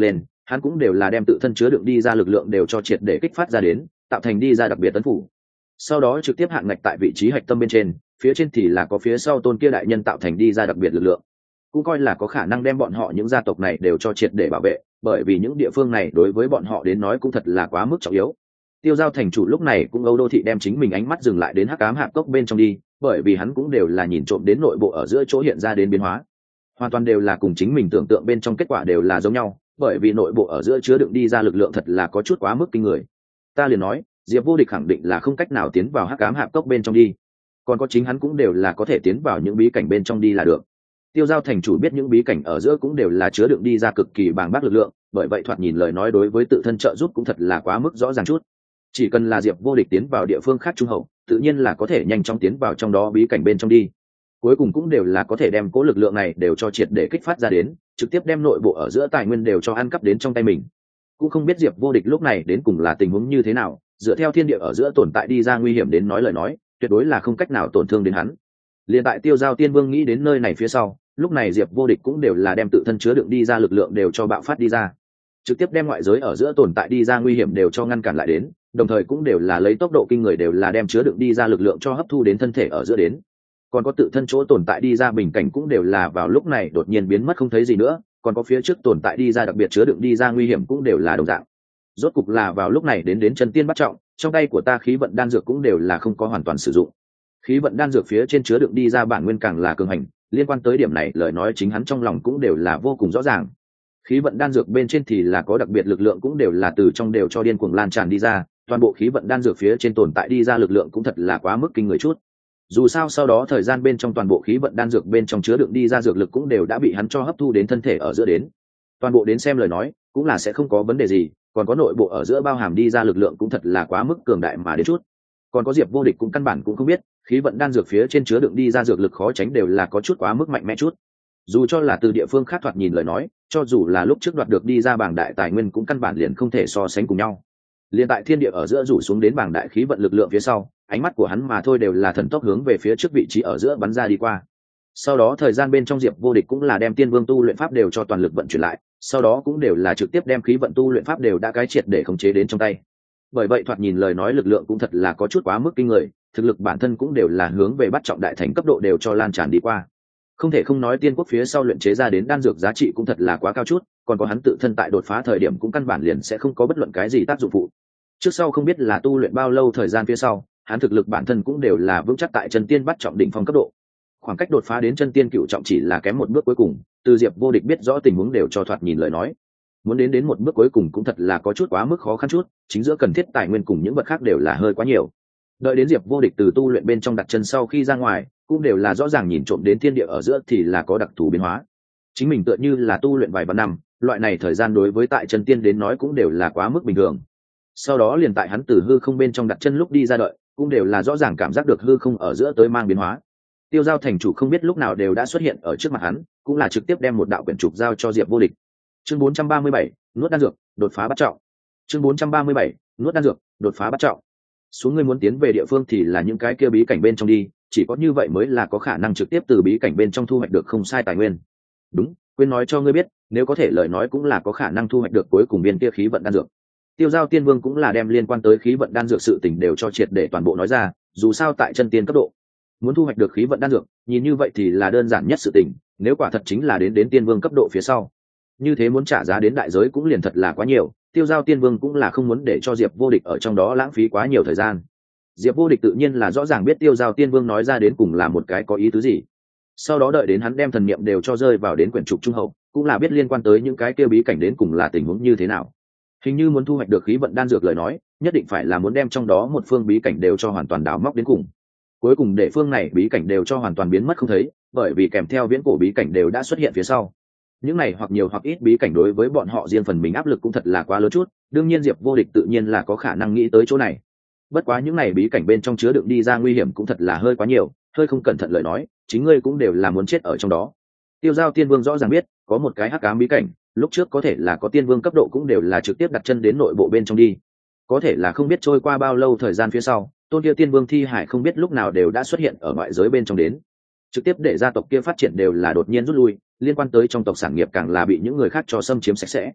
hắn cũng đều là đem tự thân chứa đựng đi ra lực lượng đều cho triệt để kích phát ra đến, tạo thành đi ra đặc biệt tấn phủ. Sau đó trực tiếp hạn ngạch tại vị trí hạch tâm bên trên, phía trên thì là có phía sau tôn kia đại nhân tạo thành đi ra đặc biệt lực lượng, cũng coi là có khả năng đem bọn họ những gia tộc này đều cho triệt để bảo vệ, bởi vì những địa phương này đối với bọn họ đến nói cũng thật là quá mức trọng yếu. Tiêu Giao thành chủ lúc này cũng Âu Đô thị đem chính mình ánh mắt dừng lại đến hắc ám hạp cốc bên trong đi, bởi vì hắn cũng đều là nhìn trộm đến nội bộ ở giữa chỗ hiện ra đến biến hóa, hoàn toàn đều là cùng chính mình tưởng tượng bên trong kết quả đều là giống nhau, bởi vì nội bộ ở giữa chứa đựng đi ra lực lượng thật là có chút quá mức kinh người. Ta liền nói, Diệp Vô Địch khẳng định là không cách nào tiến vào hắc ám hạp cốc bên trong đi, còn có chính hắn cũng đều là có thể tiến vào những bí cảnh bên trong đi là được. Tiêu Giao thành chủ biết những bí cảnh ở giữa cũng đều là chứa đựng đi ra cực kỳ bàng bác lực lượng, bởi vậy thoạt nhìn lời nói đối với tự thân trợ giúp cũng thật là quá mức rõ ràng chút. Chỉ cần là Diệp Vô Địch tiến vào địa phương khác trung hậu, tự nhiên là có thể nhanh chóng tiến vào trong đó bí cảnh bên trong đi. Cuối cùng cũng đều là có thể đem cố lực lượng này đều cho triệt để kích phát ra đến, trực tiếp đem nội bộ ở giữa tài nguyên đều cho ăn cắp đến trong tay mình. Cũng không biết Diệp Vô Địch lúc này đến cùng là tình huống như thế nào, dựa theo thiên địa ở giữa tồn tại đi ra nguy hiểm đến nói lời nói, tuyệt đối là không cách nào tổn thương đến hắn. Liên tại Tiêu Giao Tiên Vương nghĩ đến nơi này phía sau, lúc này Diệp Vô Địch cũng đều là đem tự thân chứa đựng đi ra lực lượng đều cho bạo phát đi ra, trực tiếp đem ngoại giới ở giữa tồn tại đi ra nguy hiểm đều cho ngăn cản lại đến, đồng thời cũng đều là lấy tốc độ kinh người đều là đem chứa đựng đi ra lực lượng cho hấp thu đến thân thể ở giữa đến. Còn có tự thân chỗ tồn tại đi ra bình cảnh cũng đều là vào lúc này đột nhiên biến mất không thấy gì nữa, còn có phía trước tồn tại đi ra đặc biệt chứa đựng đi ra nguy hiểm cũng đều là đồng dạng. Rốt cục là vào lúc này đến đến chân tiên bắt trọng, trong tay của ta khí vận đan dược cũng đều là không có hoàn toàn sử dụng. Khí vận đan dược phía trên chứa đựng đi ra bản nguyên càng là cường hành, liên quan tới điểm này lời nói chính hắn trong lòng cũng đều là vô cùng rõ ràng. Khí vận đan dược bên trên thì là có đặc biệt lực lượng cũng đều là từ trong đều cho điên cuồng lan tràn đi ra, toàn bộ khí vận đan dược phía trên tồn tại đi ra lực lượng cũng thật là quá mức kinh người chút. Dù sao sau đó thời gian bên trong toàn bộ khí vận đan dược bên trong chứa đựng đi ra dược lực cũng đều đã bị hắn cho hấp thu đến thân thể ở giữa đến. Toàn bộ đến xem lời nói, cũng là sẽ không có vấn đề gì, còn có nội bộ ở giữa bao hàm đi ra lực lượng cũng thật là quá mức cường đại mà đến chút. Còn có Diệp Vô Địch cũng căn bản cũng không biết, khí vận đan dược phía trên chứa đựng đi ra dược lực khó tránh đều là có chút quá mức mạnh mẽ chút. Dù cho là từ địa phương khác thoạt nhìn lời nói, cho dù là lúc trước đoạt được đi ra bảng đại tài nguyên cũng căn bản liền không thể so sánh cùng nhau. Liên tại thiên địa ở giữa rủ xuống đến bảng đại khí vận lực lượng phía sau, ánh mắt của hắn mà thôi đều là thần tốc hướng về phía trước vị trí ở giữa bắn ra đi qua. Sau đó thời gian bên trong Diệp Vô Địch cũng là đem tiên vương tu luyện pháp đều cho toàn lực vận chuyển lại, sau đó cũng đều là trực tiếp đem khí vận tu luyện pháp đều đã cái triệt để khống chế đến trong tay. Bởi vậy thoạt nhìn lời nói lực lượng cũng thật là có chút quá mức kinh người, thực lực bản thân cũng đều là hướng về bắt trọng đại thành cấp độ đều cho lan tràn đi qua. Không thể không nói tiên quốc phía sau luyện chế ra đến đan dược giá trị cũng thật là quá cao chút, còn có hắn tự thân tại đột phá thời điểm cũng căn bản liền sẽ không có bất luận cái gì tác dụng phụ. Trước sau không biết là tu luyện bao lâu thời gian phía sau, hắn thực lực bản thân cũng đều là vững chắc tại chân tiên bắt trọng đỉnh phong cấp độ. Khoảng cách đột phá đến chân tiên cựu trọng chỉ là kém một bước cuối cùng, từ Diệp Vô Địch biết rõ tình huống đều cho thoạt nhìn lời nói. Muốn đến đến một bước cuối cùng cũng thật là có chút quá mức khó khăn chút, chính giữa cần thiết tài nguyên cùng những vật khác đều là hơi quá nhiều. Đợi đến Diệp Vô Địch từ tu luyện bên trong đặt chân sau khi ra ngoài, cũng đều là rõ ràng nhìn trộm đến thiên địa ở giữa thì là có đặc thù biến hóa. Chính mình tựa như là tu luyện vài vạn năm, loại này thời gian đối với tại chân tiên đến nói cũng đều là quá mức bình thường. Sau đó liền tại hắn từ hư không bên trong đặt chân lúc đi ra đợi, cũng đều là rõ ràng cảm giác được hư không ở giữa tới mang biến hóa. Tiêu Giao thành chủ không biết lúc nào đều đã xuất hiện ở trước mặt hắn, cũng là trực tiếp đem một đạo quyển trục giao cho Diệp Vô Địch. Chương bốn trăm ba mươi bảy, nuốt đan dược, đột phá bắt trọng. Chương bốn trăm ba mươi bảy, nuốt đan dược, đột phá bắt trọng. Xuống ngươi muốn tiến về địa phương thì là những cái kia bí cảnh bên trong đi, chỉ có như vậy mới là có khả năng trực tiếp từ bí cảnh bên trong thu hoạch được không sai tài nguyên. Đúng, quên nói cho ngươi biết, nếu có thể lời nói cũng là có khả năng thu hoạch được cuối cùng viên kia khí vận đan dược. Tiêu Giao Tiên Vương cũng là đem liên quan tới khí vận đan dược sự tình đều cho triệt để toàn bộ nói ra, dù sao tại chân tiên cấp độ, muốn thu hoạch được khí vận đan dược, nhìn như vậy thì là đơn giản nhất sự tình, nếu quả thật chính là đến đến tiên vương cấp độ phía sau, như thế muốn trả giá đến đại giới cũng liền thật là quá nhiều. Tiêu Giao Tiên Vương cũng là không muốn để cho Diệp Vô Địch ở trong đó lãng phí quá nhiều thời gian. Diệp Vô Địch tự nhiên là rõ ràng biết Tiêu Giao Tiên Vương nói ra đến cùng là một cái có ý tứ gì. Sau đó đợi đến hắn đem thần niệm đều cho rơi vào đến quyển trục trung hậu, cũng là biết liên quan tới những cái kia bí cảnh đến cùng là tình huống như thế nào. Hình như muốn thu hoạch được khí vận đan dược lời nói, nhất định phải là muốn đem trong đó một phương bí cảnh đều cho hoàn toàn đào móc đến cùng. Cuối cùng để phương này bí cảnh đều cho hoàn toàn biến mất không thấy, bởi vì kèm theo viễn cổ bí cảnh đều đã xuất hiện phía sau. Những này hoặc nhiều hoặc ít bí cảnh đối với bọn họ riêng phần mình áp lực cũng thật là quá lớn chút, đương nhiên Diệp Vô Địch tự nhiên là có khả năng nghĩ tới chỗ này. Bất quá những này bí cảnh bên trong chứa đựng đi ra nguy hiểm cũng thật là hơi quá nhiều, hơi không cẩn thận lời nói, chính ngươi cũng đều là muốn chết ở trong đó. Tiêu Giao Tiên Vương rõ ràng biết, có một cái hắc ám bí cảnh, lúc trước có thể là có tiên vương cấp độ cũng đều là trực tiếp đặt chân đến nội bộ bên trong đi. Có thể là không biết trôi qua bao lâu thời gian phía sau, tôn kia tiên vương thi hải không biết lúc nào đều đã xuất hiện ở ngoại giới bên trong đến, trực tiếp để gia tộc kia phát triển đều là đột nhiên rút lui, liên quan tới trong tộc sản nghiệp càng là bị những người khác cho xâm chiếm sạch sẽ.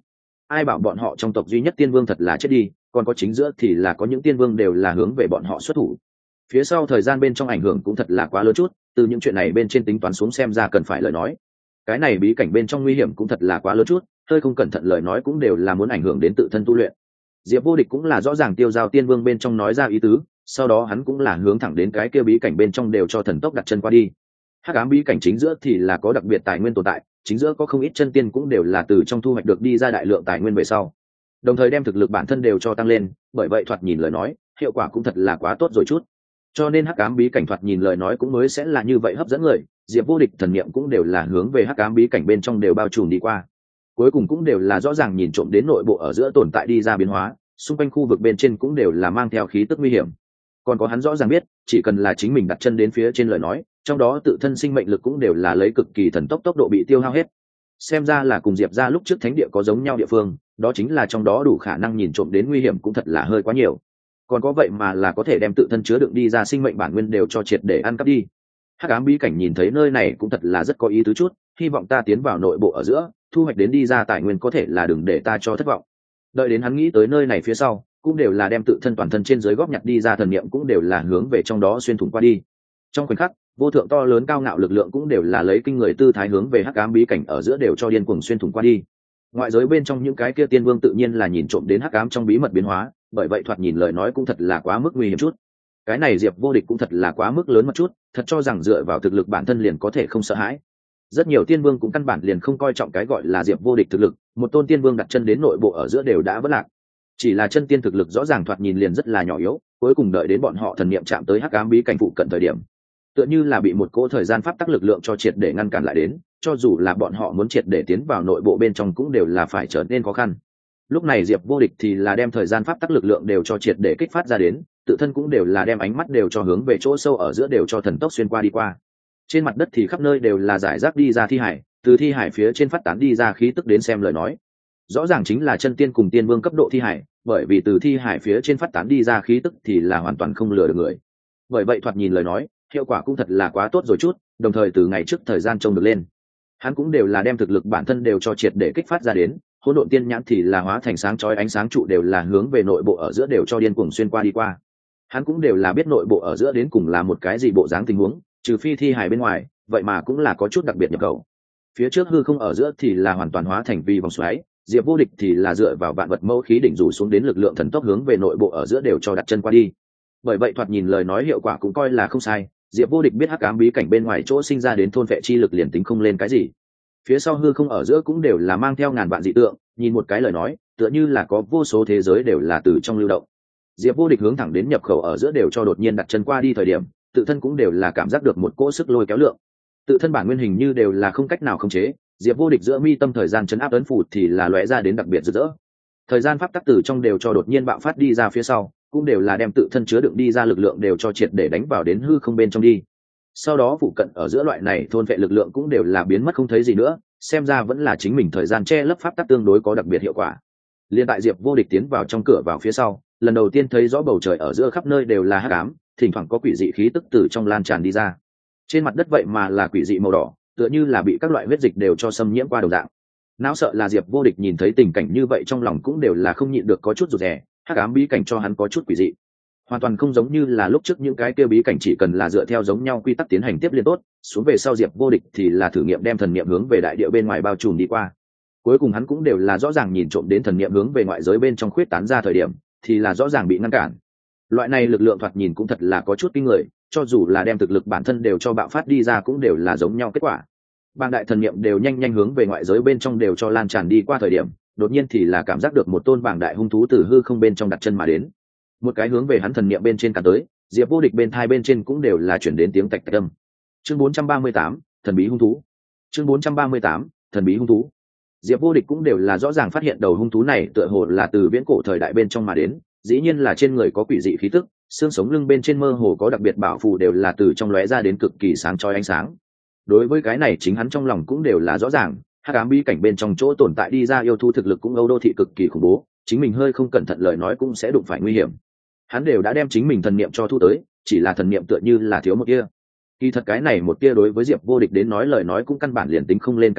ai bảo bọn họ trong tộc duy nhất tiên vương thật là chết đi, còn có chính giữa thì là có những tiên vương đều là hướng về bọn họ xuất thủ. Phía sau thời gian bên trong ảnh hưởng cũng thật là quá lớn chút, từ những chuyện này bên trên tính toán xuống xem ra cần phải lời nói. Cái này bí cảnh bên trong nguy hiểm cũng thật là quá lớn chút, hơi không cẩn thận lời nói cũng đều là muốn ảnh hưởng đến tự thân tu luyện. Diệp Vô Địch cũng là rõ ràng tiêu giao tiên vương bên trong nói ra ý tứ, sau đó hắn cũng là hướng thẳng đến cái kia bí cảnh bên trong đều cho thần tốc đặt chân qua đi. Hắc ám bí cảnh chính giữa thì là có đặc biệt tài nguyên tồn tại, chính giữa có không ít chân tiên cũng đều là từ trong thu hoạch được đi ra đại lượng tài nguyên về sau, đồng thời đem thực lực bản thân đều cho tăng lên, bởi vậy thoạt nhìn lời nói hiệu quả cũng thật là quá tốt rồi chút. Cho nên hắc ám bí cảnh thoạt nhìn lời nói cũng mới sẽ là như vậy hấp dẫn người. Diệp Vô Địch thần niệm cũng đều là hướng về hắc ám bí cảnh bên trong đều bao trùm đi qua, cuối cùng cũng đều là rõ ràng nhìn trộm đến nội bộ ở giữa tồn tại đi ra biến hóa, xung quanh khu vực bên trên cũng đều là mang theo khí tức nguy hiểm. Còn có hắn rõ ràng biết, chỉ cần là chính mình đặt chân đến phía trên lời nói, trong đó tự thân sinh mệnh lực cũng đều là lấy cực kỳ thần tốc tốc độ bị tiêu hao hết. Xem ra là cùng Diệp ra lúc trước thánh địa có giống nhau địa phương, đó chính là trong đó đủ khả năng nhìn trộm đến nguy hiểm cũng thật là hơi quá nhiều. Còn có vậy mà là có thể đem tự thân chứa đựng đi ra sinh mệnh bản nguyên đều cho triệt để ăn cắp đi. Hắc ám bí cảnh nhìn thấy nơi này cũng thật là rất có ý tứ chút, hy vọng ta tiến vào nội bộ ở giữa, thu hoạch đến đi ra tài nguyên có thể là đừng để ta cho thất vọng. Đợi đến hắn nghĩ tới nơi này phía sau, cũng đều là đem tự thân toàn thân trên dưới góp nhặt đi ra thần niệm cũng đều là hướng về trong đó xuyên thủng qua đi. Trong khoảnh khắc, vô thượng to lớn cao ngạo lực lượng cũng đều là lấy kinh người tư thái hướng về hắc ám bí cảnh ở giữa đều cho điên cuồng xuyên thủng qua đi. Ngoại giới bên trong những cái kia tiên vương tự nhiên là nhìn trộm đến hắc ám trong bí mật biến hóa, bởi vậy thoạt nhìn lời nói cũng thật là quá mức nguy hiểm chút. Cái này Diệp Vô Địch cũng thật là quá mức lớn một chút, thật cho rằng dựa vào thực lực bản thân liền có thể không sợ hãi. Rất nhiều tiên vương cũng căn bản liền không coi trọng cái gọi là Diệp Vô Địch thực lực, một tôn tiên vương đặt chân đến nội bộ ở giữa đều đã vỡ lạc. Chỉ là chân tiên thực lực rõ ràng thoạt nhìn liền rất là nhỏ yếu, cuối cùng đợi đến bọn họ thần niệm chạm tới hắc ám bí cảnh phụ cận thời điểm, tựa như là bị một cỗ thời gian pháp tắc lực lượng cho triệt để ngăn cản lại đến, cho dù là bọn họ muốn triệt để tiến vào nội bộ bên trong cũng đều là phải trở nên khó khăn. Lúc này Diệp Vô Địch thì là đem thời gian pháp tắc lực lượng đều cho triệt để kích phát ra đến, tự thân cũng đều là đem ánh mắt đều cho hướng về chỗ sâu ở giữa đều cho thần tốc xuyên qua đi qua. Trên mặt đất thì khắp nơi đều là giải rác đi ra thi hải, từ thi hải phía trên phát tán đi ra khí tức đến xem lời nói, rõ ràng chính là chân tiên cùng tiên vương cấp độ thi hải, bởi vì từ thi hải phía trên phát tán đi ra khí tức thì là hoàn toàn không lừa được người. Bởi vậy thoạt nhìn lời nói, hiệu quả cũng thật là quá tốt rồi chút, đồng thời từ ngày trước thời gian trông được lên, hắn cũng đều là đem thực lực bản thân đều cho triệt để kích phát ra đến, hỗn độn tiên nhãn thì là hóa thành sáng chói ánh sáng trụ đều là hướng về nội bộ ở giữa đều cho điên cuồng xuyên qua đi qua. Hắn cũng đều là biết nội bộ ở giữa đến cùng là một cái gì bộ dáng tình huống, trừ phi thi hài bên ngoài, vậy mà cũng là có chút đặc biệt nhập khẩu. Phía trước hư không ở giữa thì là hoàn toàn hóa thành vi vòng xoáy, Diệp Vô Địch thì là dựa vào vạn vật mẫu khí đỉnh rủ xuống đến lực lượng thần tốc hướng về nội bộ ở giữa đều cho đặt chân qua đi. Bởi vậy thoạt nhìn lời nói hiệu quả cũng coi là không sai, Diệp Vô Địch biết hắc ám bí cảnh bên ngoài chỗ sinh ra đến thôn vệ chi lực liền tính không lên cái gì. Phía sau hư không ở giữa cũng đều là mang theo ngàn vạn dị tượng, nhìn một cái lời nói, tựa như là có vô số thế giới đều là từ trong lưu động. Diệp Vô Địch hướng thẳng đến nhập khẩu ở giữa đều cho đột nhiên đặt chân qua đi thời điểm, tự thân cũng đều là cảm giác được một cỗ sức lôi kéo lượng. Tự thân bản nguyên hình như đều là không cách nào khống chế, Diệp Vô Địch giữa mi tâm thời gian chấn áp ấn phủ thì là lóe ra đến đặc biệt rực rỡ. Thời gian pháp tắc từ trong đều cho đột nhiên bạo phát đi ra phía sau, cũng đều là đem tự thân chứa đựng đi ra lực lượng đều cho triệt để đánh vào đến hư không bên trong đi. Sau đó phụ cận ở giữa loại này thôn vệ lực lượng cũng đều là biến mất không thấy gì nữa, xem ra vẫn là chính mình thời gian che lấp pháp tắc tương đối có đặc biệt hiệu quả. Liên tại Diệp Vô Địch tiến vào trong cửa vào phía sau, lần đầu tiên thấy rõ bầu trời ở giữa khắp nơi đều là hắc ám, thỉnh thoảng có quỷ dị khí tức từ trong lan tràn đi ra. Trên mặt đất vậy mà là quỷ dị màu đỏ, tựa như là bị các loại huyết dịch đều cho xâm nhiễm qua đầu dạng. Não sợ là Diệp Vô Địch nhìn thấy tình cảnh như vậy trong lòng cũng đều là không nhịn được có chút rụt rè, hắc ám bí cảnh cho hắn có chút quỷ dị, hoàn toàn không giống như là lúc trước những cái kia bí cảnh chỉ cần là dựa theo giống nhau quy tắc tiến hành tiếp liên tốt, xuống về sau Diệp Vô Địch thì là thử nghiệm đem thần niệm hướng về đại địa bên ngoài bao trùm đi qua. Cuối cùng hắn cũng đều là rõ ràng nhìn trộm đến thần niệm hướng về ngoại giới bên trong khuyết tán ra thời điểm, thì là rõ ràng bị ngăn cản. Loại này lực lượng thoạt nhìn cũng thật là có chút kinh người, cho dù là đem thực lực bản thân đều cho bạo phát đi ra cũng đều là giống nhau kết quả. Bàng đại thần niệm đều nhanh nhanh hướng về ngoại giới bên trong đều cho lan tràn đi qua thời điểm, đột nhiên thì là cảm giác được một tôn bàng đại hung thú từ hư không bên trong đặt chân mà đến. Một cái hướng về hắn thần niệm bên trên cả tới, Diệp Vô Địch bên thai bên trên cũng đều là chuyển đến tiếng tạch tạch âm. Chương bốn trăm ba mươi tám, thần bí hung thú. Chương bốn trăm ba mươi tám, thần bí hung thú. Diệp Vô Địch cũng đều là rõ ràng phát hiện đầu hung thú này tựa hồ là từ viễn cổ thời đại bên trong mà đến, dĩ nhiên là trên người có quỷ dị khí tức, xương sống lưng bên trên mơ hồ có đặc biệt bảo phù đều là từ trong lóe ra đến cực kỳ sáng chói ánh sáng. Đối với cái này chính hắn trong lòng cũng đều là rõ ràng, hắc ám bí cảnh bên trong chỗ tồn tại đi ra yêu thú thực lực cũng Âu đô thị cực kỳ khủng bố, chính mình hơi không cẩn thận lời nói cũng sẽ đụng phải nguy hiểm. Hắn đều đã đem chính mình thần niệm cho thu tới, chỉ là thần niệm tựa như là thiếu một kia. Kỳ thật cái này một kia đối với Diệp Vô Địch đến nói lời nói cũng căn bản liền tính không lên cái gì,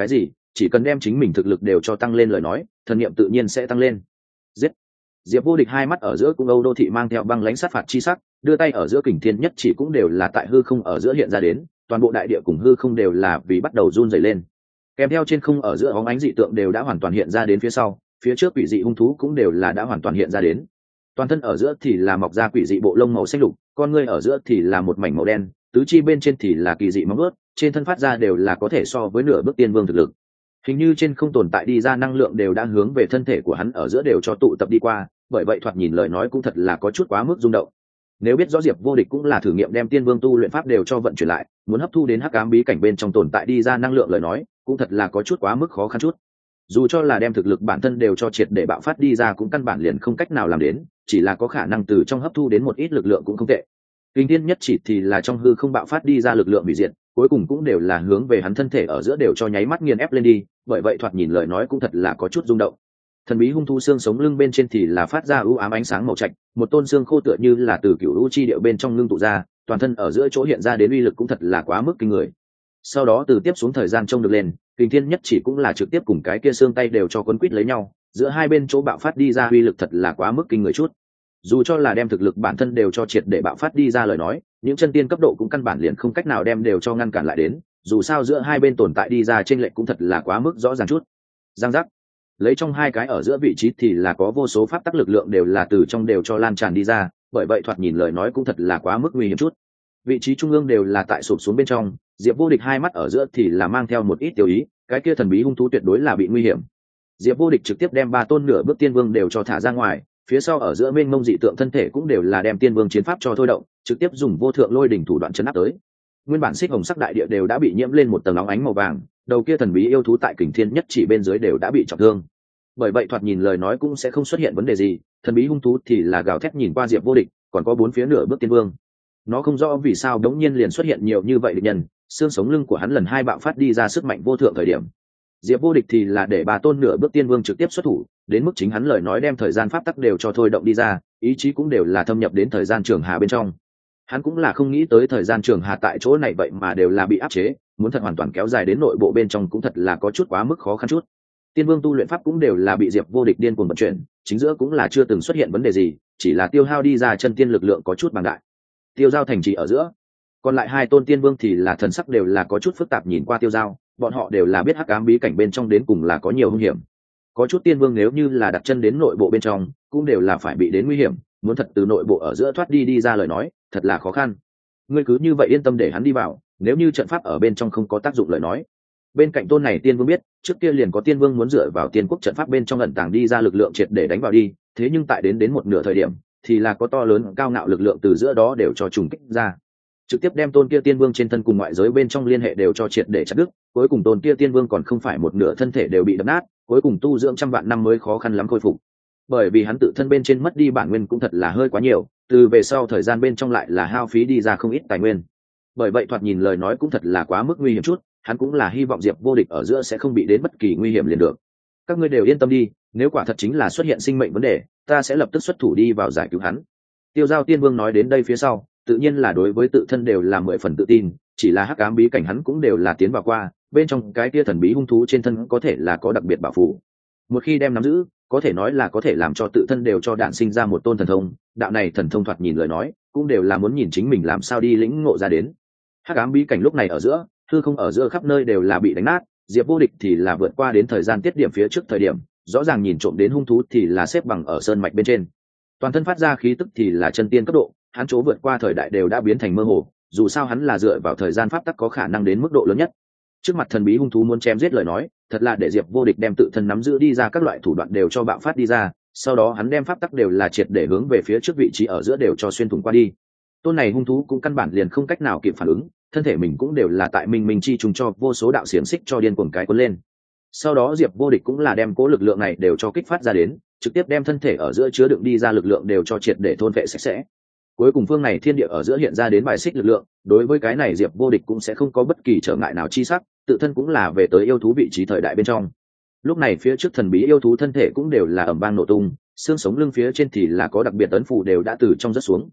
chỉ cần đem chính mình thực lực đều cho tăng lên lời nói thần niệm tự nhiên sẽ tăng lên. Giết! Diệp Vô Địch hai mắt ở giữa cung Âu đô thị mang theo băng lãnh sát phạt chi sắc, đưa tay ở giữa kình thiên nhất chỉ cũng đều là tại hư không ở giữa hiện ra đến, toàn bộ đại địa cùng hư không đều là vì bắt đầu run rẩy lên. Kèm theo trên không ở giữa bóng ánh dị tượng đều đã hoàn toàn hiện ra đến phía sau, phía trước quỷ dị hung thú cũng đều là đã hoàn toàn hiện ra đến. Toàn thân ở giữa thì là mọc ra quỷ dị bộ lông màu xanh lục, con ngươi ở giữa thì là một mảnh màu đen, tứ chi bên trên thì là kỳ dị móng vuốt, trên thân phát ra đều là có thể so với nửa bước tiên vương thực lực. Hình như trên không tồn tại đi ra năng lượng đều đang hướng về thân thể của hắn ở giữa đều cho tụ tập đi qua, bởi vậy thoạt nhìn lời nói cũng thật là có chút quá mức rung động. Nếu biết rõ Diệp Vô Địch cũng là thử nghiệm đem tiên vương tu luyện pháp đều cho vận chuyển lại, muốn hấp thu đến hắc ám bí cảnh bên trong tồn tại đi ra năng lượng lời nói, cũng thật là có chút quá mức khó khăn chút. Dù cho là đem thực lực bản thân đều cho triệt để bạo phát đi ra cũng căn bản liền không cách nào làm đến, chỉ là có khả năng từ trong hấp thu đến một ít lực lượng cũng không tệ. Kinh thiên nhất chỉ thì là trong hư không bạo phát đi ra lực lượng hủy diệt, cuối cùng cũng đều là hướng về hắn thân thể ở giữa đều cho nháy mắt nghiền ép lên đi, bởi vậy thoạt nhìn lời nói cũng thật là có chút rung động. Thần bí hung thú xương sống lưng bên trên thì là phát ra ưu ám ánh sáng màu trạch, một tôn xương khô tựa như là từ cựu u chi địa bên trong ngưng tụ ra, toàn thân ở giữa chỗ hiện ra đến uy lực cũng thật là quá mức kinh người. Sau đó từ tiếp xuống thời gian trông được lên, kinh thiên nhất chỉ cũng là trực tiếp cùng cái kia xương tay đều cho quấn quýt lấy nhau, giữa hai bên chỗ bạo phát đi ra uy lực thật là quá mức kinh người chút. Dù cho là đem thực lực bản thân đều cho triệt để bạo phát đi ra lời nói, những chân tiên cấp độ cũng căn bản liền không cách nào đem đều cho ngăn cản lại đến, dù sao giữa hai bên tồn tại đi ra trên lệch cũng thật là quá mức rõ ràng chút. Giang giác. Lấy trong hai cái ở giữa vị trí thì là có vô số pháp tắc lực lượng đều là từ trong đều cho lan tràn đi ra, bởi vậy thoạt nhìn lời nói cũng thật là quá mức nguy hiểm chút. Vị trí trung ương đều là tại sụp xuống bên trong, Diệp Vô Địch hai mắt ở giữa thì là mang theo một ít tiêu ý, cái kia thần bí hung thú tuyệt đối là bị nguy hiểm. Diệp Vô Địch trực tiếp đem ba tôn nửa bước tiên vương đều cho thả ra ngoài, phía sau ở giữa mênh mông dị tượng thân thể cũng đều là đem tiên vương chiến pháp cho thôi động, trực tiếp dùng vô thượng lôi đỉnh thủ đoạn chấn áp tới. Nguyên bản xích hồng sắc đại địa đều đã bị nhiễm lên một tầng óng ánh màu vàng, đầu kia thần bí yêu thú tại kình thiên nhất chỉ bên dưới đều đã bị trọng thương. Bởi vậy thoạt nhìn lời nói cũng sẽ không xuất hiện vấn đề gì, thần bí hung thú thì là gào thét nhìn qua Diệp Vô Địch, còn có bốn phía nửa bước tiên vương. Nó không rõ vì sao đống nhiên liền xuất hiện nhiều như vậy địch nhân, xương sống lưng của hắn lần hai bạo phát đi ra sức mạnh vô thượng thời điểm. Diệp Vô Địch thì là để bà tôn nửa bước tiên vương trực tiếp xuất thủ, đến mức chính hắn lời nói đem thời gian pháp tắc đều cho thôi động đi ra, ý chí cũng đều là thâm nhập đến thời gian trường hà bên trong. Hắn cũng là không nghĩ tới thời gian trường hà tại chỗ này vậy mà đều là bị áp chế, muốn thật hoàn toàn kéo dài đến nội bộ bên trong cũng thật là có chút quá mức khó khăn chút. Tiên vương tu luyện pháp cũng đều là bị Diệp Vô Địch điên cuồng vận chuyển, chính giữa cũng là chưa từng xuất hiện vấn đề gì, chỉ là tiêu hao đi ra chân tiên lực lượng có chút bằng đại. Tiêu giao thành trì ở giữa, còn lại hai tôn tiên vương thì là thần sắc đều là có chút phức tạp nhìn qua tiêu giao, bọn họ đều là biết hắc ám bí cảnh bên trong đến cùng là có nhiều hung hiểm. Có chút tiên vương nếu như là đặt chân đến nội bộ bên trong, cũng đều là phải bị đến nguy hiểm, muốn thật từ nội bộ ở giữa thoát đi đi ra lời nói, thật là khó khăn. Ngươi cứ như vậy yên tâm để hắn đi vào, nếu như trận pháp ở bên trong không có tác dụng lời nói. Bên cạnh tôn này tiên vương biết, trước kia liền có tiên vương muốn dựa vào tiên quốc trận pháp bên trong ẩn tàng đi ra lực lượng triệt để đánh vào đi, thế nhưng tại đến đến một nửa thời điểm, thì là có to lớn cao ngạo lực lượng từ giữa đó đều cho trùng kích ra, trực tiếp đem tôn kia tiên vương trên thân cùng ngoại giới bên trong liên hệ đều cho triệt để chặt đứt. Cuối cùng tôn kia tiên vương còn không phải một nửa thân thể đều bị đập nát, cuối cùng tu dưỡng trăm vạn năm mới khó khăn lắm khôi phục, bởi vì hắn tự thân bên trên mất đi bản nguyên cũng thật là hơi quá nhiều, từ về sau thời gian bên trong lại là hao phí đi ra không ít tài nguyên. Bởi vậy thoạt nhìn lời nói cũng thật là quá mức nguy hiểm chút, hắn cũng là hy vọng Diệp Vô Địch ở giữa sẽ không bị đến bất kỳ nguy hiểm liền được. Các ngươi đều yên tâm đi, nếu quả thật chính là xuất hiện sinh mệnh vấn đề, ta sẽ lập tức xuất thủ đi vào giải cứu hắn. Tiêu Giao Tiên Vương nói đến đây phía sau, tự nhiên là đối với tự thân đều là mười phần tự tin, chỉ là hắc ám bí cảnh hắn cũng đều là tiến vào qua, bên trong cái kia thần bí hung thú trên thân có thể là có đặc biệt bảo phù. Một khi đem nắm giữ, có thể nói là có thể làm cho tự thân đều cho đản sinh ra một tôn thần thông, đạo này thần thông thoạt nhìn lời nói, cũng đều là muốn nhìn chính mình làm sao đi lĩnh ngộ ra đến. Hắc ám bí cảnh lúc này ở giữa, hư không ở giữa khắp nơi đều là bị đánh nát, Diệp Vô Địch thì là vượt qua đến thời gian tiết điểm phía trước thời điểm, rõ ràng nhìn trộm đến hung thú thì là xếp bằng ở sơn mạch bên trên. Toàn thân phát ra khí tức thì là chân tiên cấp độ, hắn chỗ vượt qua thời đại đều đã biến thành mơ hồ, dù sao hắn là dựa vào thời gian pháp tắc có khả năng đến mức độ lớn nhất. Trước mặt thần bí hung thú muốn chém giết lời nói, thật là để Diệp Vô Địch đem tự thân nắm giữ đi ra các loại thủ đoạn đều cho bạo phát đi ra, sau đó hắn đem pháp tắc đều là triệt để hướng về phía trước vị trí ở giữa đều cho xuyên thủng qua đi. Tôn này hung thú cũng căn bản liền không cách nào kịp phản ứng, thân thể mình cũng đều là tại minh minh chi trùng cho vô số đạo xiềng xích cho điên cuồng cái cuốn lên. Sau đó Diệp Vô Địch cũng là đem cố lực lượng này đều cho kích phát ra đến, trực tiếp đem thân thể ở giữa chứa đựng đi ra lực lượng đều cho triệt để thôn vệ sạch sẽ. Cuối cùng phương này thiên địa ở giữa hiện ra đến bài xích lực lượng, đối với cái này Diệp Vô Địch cũng sẽ không có bất kỳ trở ngại nào chi sắc, tự thân cũng là về tới yêu thú vị trí thời đại bên trong. Lúc này phía trước thần bí yêu thú thân thể cũng đều là ầm vang nổ tung, xương sống lưng phía trên thì là có đặc biệt ấn phù đều đã từ trong rất xuống.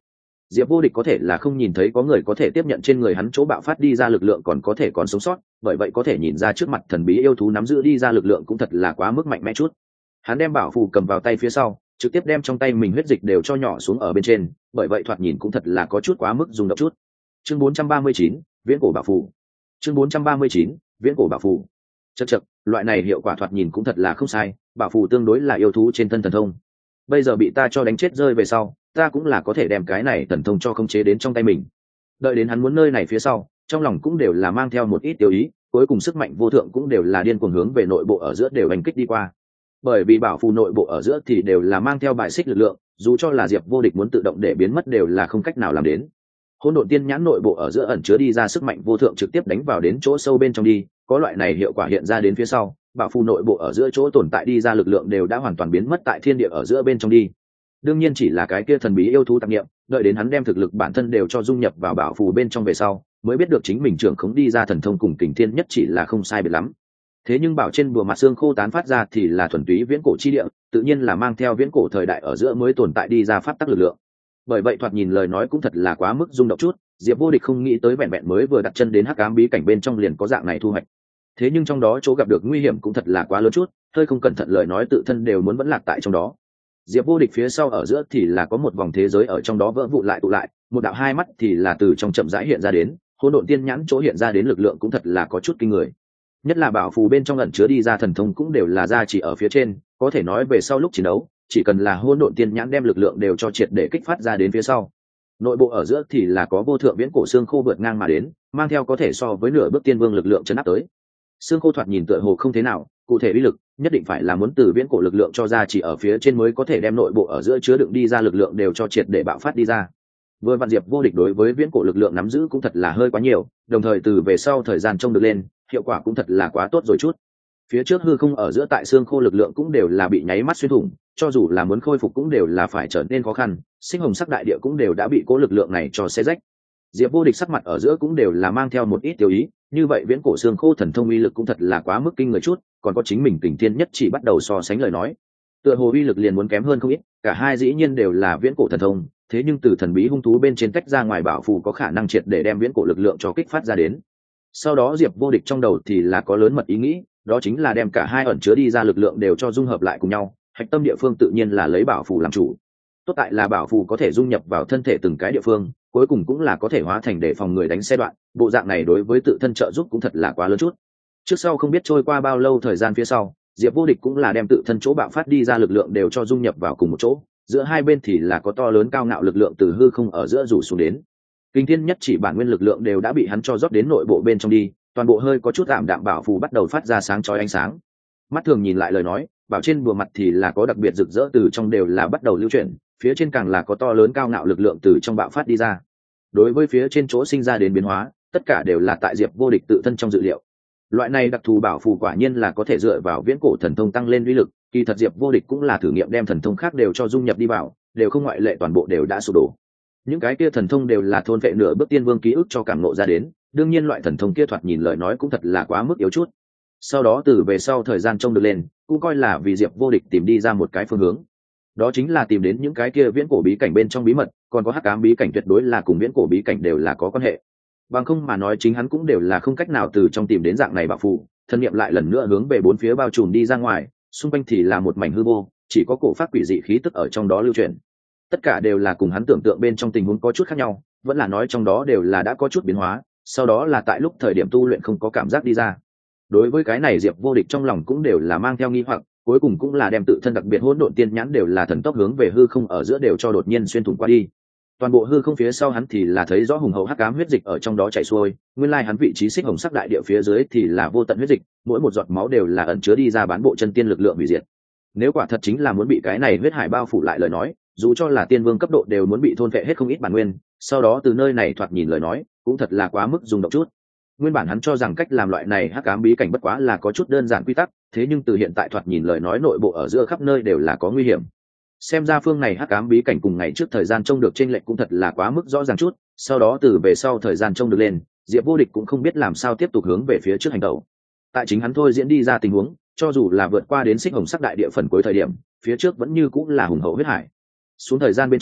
Diệp Vô Địch có thể là không nhìn thấy có người có thể tiếp nhận trên người hắn chỗ bạo phát đi ra lực lượng còn có thể còn sống sót, bởi vậy có thể nhìn ra trước mặt thần bí yêu thú nắm giữ đi ra lực lượng cũng thật là quá mức mạnh mẽ chút. Hắn đem bảo phù cầm vào tay phía sau, trực tiếp đem trong tay mình huyết dịch đều cho nhỏ xuống ở bên trên, bởi vậy thoạt nhìn cũng thật là có chút quá mức rung động chút. Chương bốn trăm ba mươi chín, viễn cổ bảo phù. Chương bốn trăm ba mươi chín, viễn cổ bảo phù. Chậc chậc, loại này hiệu quả thoạt nhìn cũng thật là không sai, bảo phù tương đối là yêu thú trên thân thần thông. Bây giờ bị ta cho đánh chết rơi về sau, ta cũng là có thể đem cái này thần thông cho khống chế đến trong tay mình. Đợi đến hắn muốn nơi này phía sau, trong lòng cũng đều là mang theo một ít tiêu ý, cuối cùng sức mạnh vô thượng cũng đều là điên cuồng hướng về nội bộ ở giữa đều hành kích đi qua. Bởi vì bảo phù nội bộ ở giữa thì đều là mang theo bài xích lực lượng, dù cho là Diệp Vô Địch muốn tự động để biến mất đều là không cách nào làm đến. Hỗn độn tiên nhãn nội bộ ở giữa ẩn chứa đi ra sức mạnh vô thượng trực tiếp đánh vào đến chỗ sâu bên trong đi, có loại này hiệu quả hiện ra đến phía sau, bảo phù nội bộ ở giữa chỗ tồn tại đi ra lực lượng đều đã hoàn toàn biến mất tại thiên địa ở giữa bên trong đi. Đương nhiên chỉ là cái kia thần bí yêu thú tạp niệm, đợi đến hắn đem thực lực bản thân đều cho dung nhập vào bảo phù bên trong về sau, mới biết được chính mình trưởng khống đi ra thần thông cùng kình thiên nhất chỉ là không sai biệt lắm. Thế nhưng bảo trên bùa mặt xương khô tán phát ra thì là thuần túy viễn cổ chi địa, tự nhiên là mang theo viễn cổ thời đại ở giữa mới tồn tại đi ra pháp tắc lực lượng. Bởi vậy thoạt nhìn lời nói cũng thật là quá mức rung động chút, Diệp Vô Địch không nghĩ tới vẹn vẹn mới vừa đặt chân đến hắc ám bí cảnh bên trong liền có dạng này thu hoạch. Thế nhưng trong đó chỗ gặp được nguy hiểm cũng thật là quá lớn chút, hơi không cẩn thận lời nói tự thân đều muốn vẫn lạc tại trong đó. Diệp Vô Địch phía sau ở giữa thì là có một vòng thế giới ở trong đó vỡ vụn lại tụ lại, một đạo hai mắt thì là từ trong chậm rãi hiện ra đến, hỗn độn tiên nhãn chỗ hiện ra đến lực lượng cũng thật là có chút kinh người. Nhất là bảo phù bên trong ẩn chứa đi ra thần thông cũng đều là ra chỉ ở phía trên, có thể nói về sau lúc chiến đấu, chỉ cần là hỗn độn tiên nhãn đem lực lượng đều cho triệt để kích phát ra đến phía sau. Nội bộ ở giữa thì là có vô thượng viễn cổ xương khô vượt ngang mà đến, mang theo có thể so với nửa bước tiên vương lực lượng chấn áp tới. Xương khô thoạt nhìn tựa hồ không thế nào, cụ thể uy lực nhất định phải là muốn từ viễn cổ lực lượng cho ra chỉ ở phía trên mới có thể đem nội bộ ở giữa chứa đựng đi ra lực lượng đều cho triệt để bạo phát đi ra. Vừa vạn Diệp Vô Địch đối với viễn cổ lực lượng nắm giữ cũng thật là hơi quá nhiều, đồng thời từ về sau thời gian trông được lên, hiệu quả cũng thật là quá tốt rồi chút. Phía trước hư không ở giữa tại xương khô lực lượng cũng đều là bị nháy mắt xuyên thủng, cho dù là muốn khôi phục cũng đều là phải trở nên khó khăn, sinh hồng sắc đại địa cũng đều đã bị cố lực lượng này cho xé rách. Diệp Vô Địch sắc mặt ở giữa cũng đều là mang theo một ít tiêu ý, như vậy viễn cổ xương khô thần thông uy lực cũng thật là quá mức kinh người chút, còn có chính mình Kình Thiên nhất chỉ bắt đầu so sánh lời nói, tựa hồ uy lực liền muốn kém hơn không ít, cả hai dĩ nhiên đều là viễn cổ thần thông, thế nhưng từ thần bí hung thú bên trên tách ra ngoài bảo phù có khả năng triệt để đem viễn cổ lực lượng cho kích phát ra đến. Sau đó Diệp Vô Địch trong đầu thì là có lớn mật ý nghĩ, đó chính là đem cả hai ẩn chứa đi ra lực lượng đều cho dung hợp lại cùng nhau, hạch tâm địa phương tự nhiên là lấy bảo phù làm chủ. Tốt tại là bảo phù có thể dung nhập vào thân thể từng cái địa phương, cuối cùng cũng là có thể hóa thành để phòng người đánh xe đoạn, bộ dạng này đối với tự thân trợ giúp cũng thật là quá lớn chút. Trước sau không biết trôi qua bao lâu thời gian phía sau, Diệp Vô Địch cũng là đem tự thân chỗ bạo phát đi ra lực lượng đều cho dung nhập vào cùng một chỗ, giữa hai bên thì là có to lớn cao ngạo lực lượng từ hư không ở giữa rủ xuống đến. Kinh thiên nhất chỉ bản nguyên lực lượng đều đã bị hắn cho rót đến nội bộ bên trong đi, toàn bộ hơi có chút tạm đạm bảo phù bắt đầu phát ra sáng chói ánh sáng. Mắt thường nhìn lại lời nói, bảo trên bùa mặt thì là có đặc biệt rực rỡ từ trong đều là bắt đầu lưu chuyển, phía trên càng là có to lớn cao ngạo lực lượng từ trong bạo phát đi ra. Đối với phía trên chỗ sinh ra đến biến hóa, tất cả đều là tại Diệp Vô Địch tự thân trong dự liệu. Loại này đặc thù bảo phù quả nhiên là có thể dựa vào viễn cổ thần thông tăng lên uy lực, kỳ thật Diệp Vô Địch cũng là thử nghiệm đem thần thông khác đều cho dung nhập đi vào, đều không ngoại lệ toàn bộ đều đã sụp đổ. Những cái kia thần thông đều là thôn vệ nửa bước tiên vương ký ức cho cảm ngộ ra đến, đương nhiên loại thần thông kia thoạt nhìn lời nói cũng thật là quá mức yếu chút. Sau đó từ về sau thời gian trông được lên, cũng coi là vì Diệp Vô Địch tìm đi ra một cái phương hướng. Đó chính là tìm đến những cái kia viễn cổ bí cảnh bên trong bí mật, còn có hắc ám bí cảnh tuyệt đối là cùng viễn cổ bí cảnh đều là có quan hệ. Bằng không mà nói chính hắn cũng đều là không cách nào từ trong tìm đến dạng này bảo phù, thân niệm lại lần nữa hướng về bốn phía bao trùm đi ra ngoài, xung quanh thì là một mảnh hư vô, chỉ có cổ pháp quỷ dị khí tức ở trong đó lưu truyền. Tất cả đều là cùng hắn tưởng tượng bên trong tình huống có chút khác nhau, vẫn là nói trong đó đều là đã có chút biến hóa, sau đó là tại lúc thời điểm tu luyện không có cảm giác đi ra. Đối với cái này Diệp Vô Địch trong lòng cũng đều là mang theo nghi hoặc, cuối cùng cũng là đem tự thân đặc biệt hỗn độn tiên nhãn đều là thần tốc hướng về hư không ở giữa đều cho đột nhiên xuyên thủng qua đi. Toàn bộ hư không phía sau hắn thì là thấy rõ hùng hậu hắc ám huyết dịch ở trong đó chảy xuôi, nguyên lai hắn vị trí xích hồng sắc đại địa phía dưới thì là vô tận huyết dịch, mỗi một giọt máu đều là ẩn chứa đi ra bán bộ chân tiên lực lượng hủy diệt. Nếu quả thật chính là muốn bị cái này huyết hải bao phủ lại lời nói, dù cho là tiên vương cấp độ đều muốn bị thôn phệ hết không ít bản nguyên, sau đó từ nơi này thoạt nhìn lời nói, cũng thật là quá mức rung động chút. Nguyên bản hắn cho rằng cách làm loại này hắc ám bí cảnh bất quá là có chút đơn giản quy tắc, thế nhưng từ hiện tại thoạt nhìn lời nói nội bộ ở giữa khắp nơi đều là có nguy hiểm. Xem ra phương này hắc ám bí cảnh cùng ngày trước thời gian trông được chênh lệch cũng thật là quá mức rõ ràng chút, sau đó từ về sau thời gian trông được lên, Diệp Vô Địch cũng không biết làm sao tiếp tục hướng về phía trước hành động. Tại chính hắn thôi diễn đi ra tình huống, cho dù là vượt qua đến xích hồng sắc đại địa phần cuối thời điểm, phía trước vẫn như cũng là hùng hậu huyết hải. Xuống thời gian bên trong,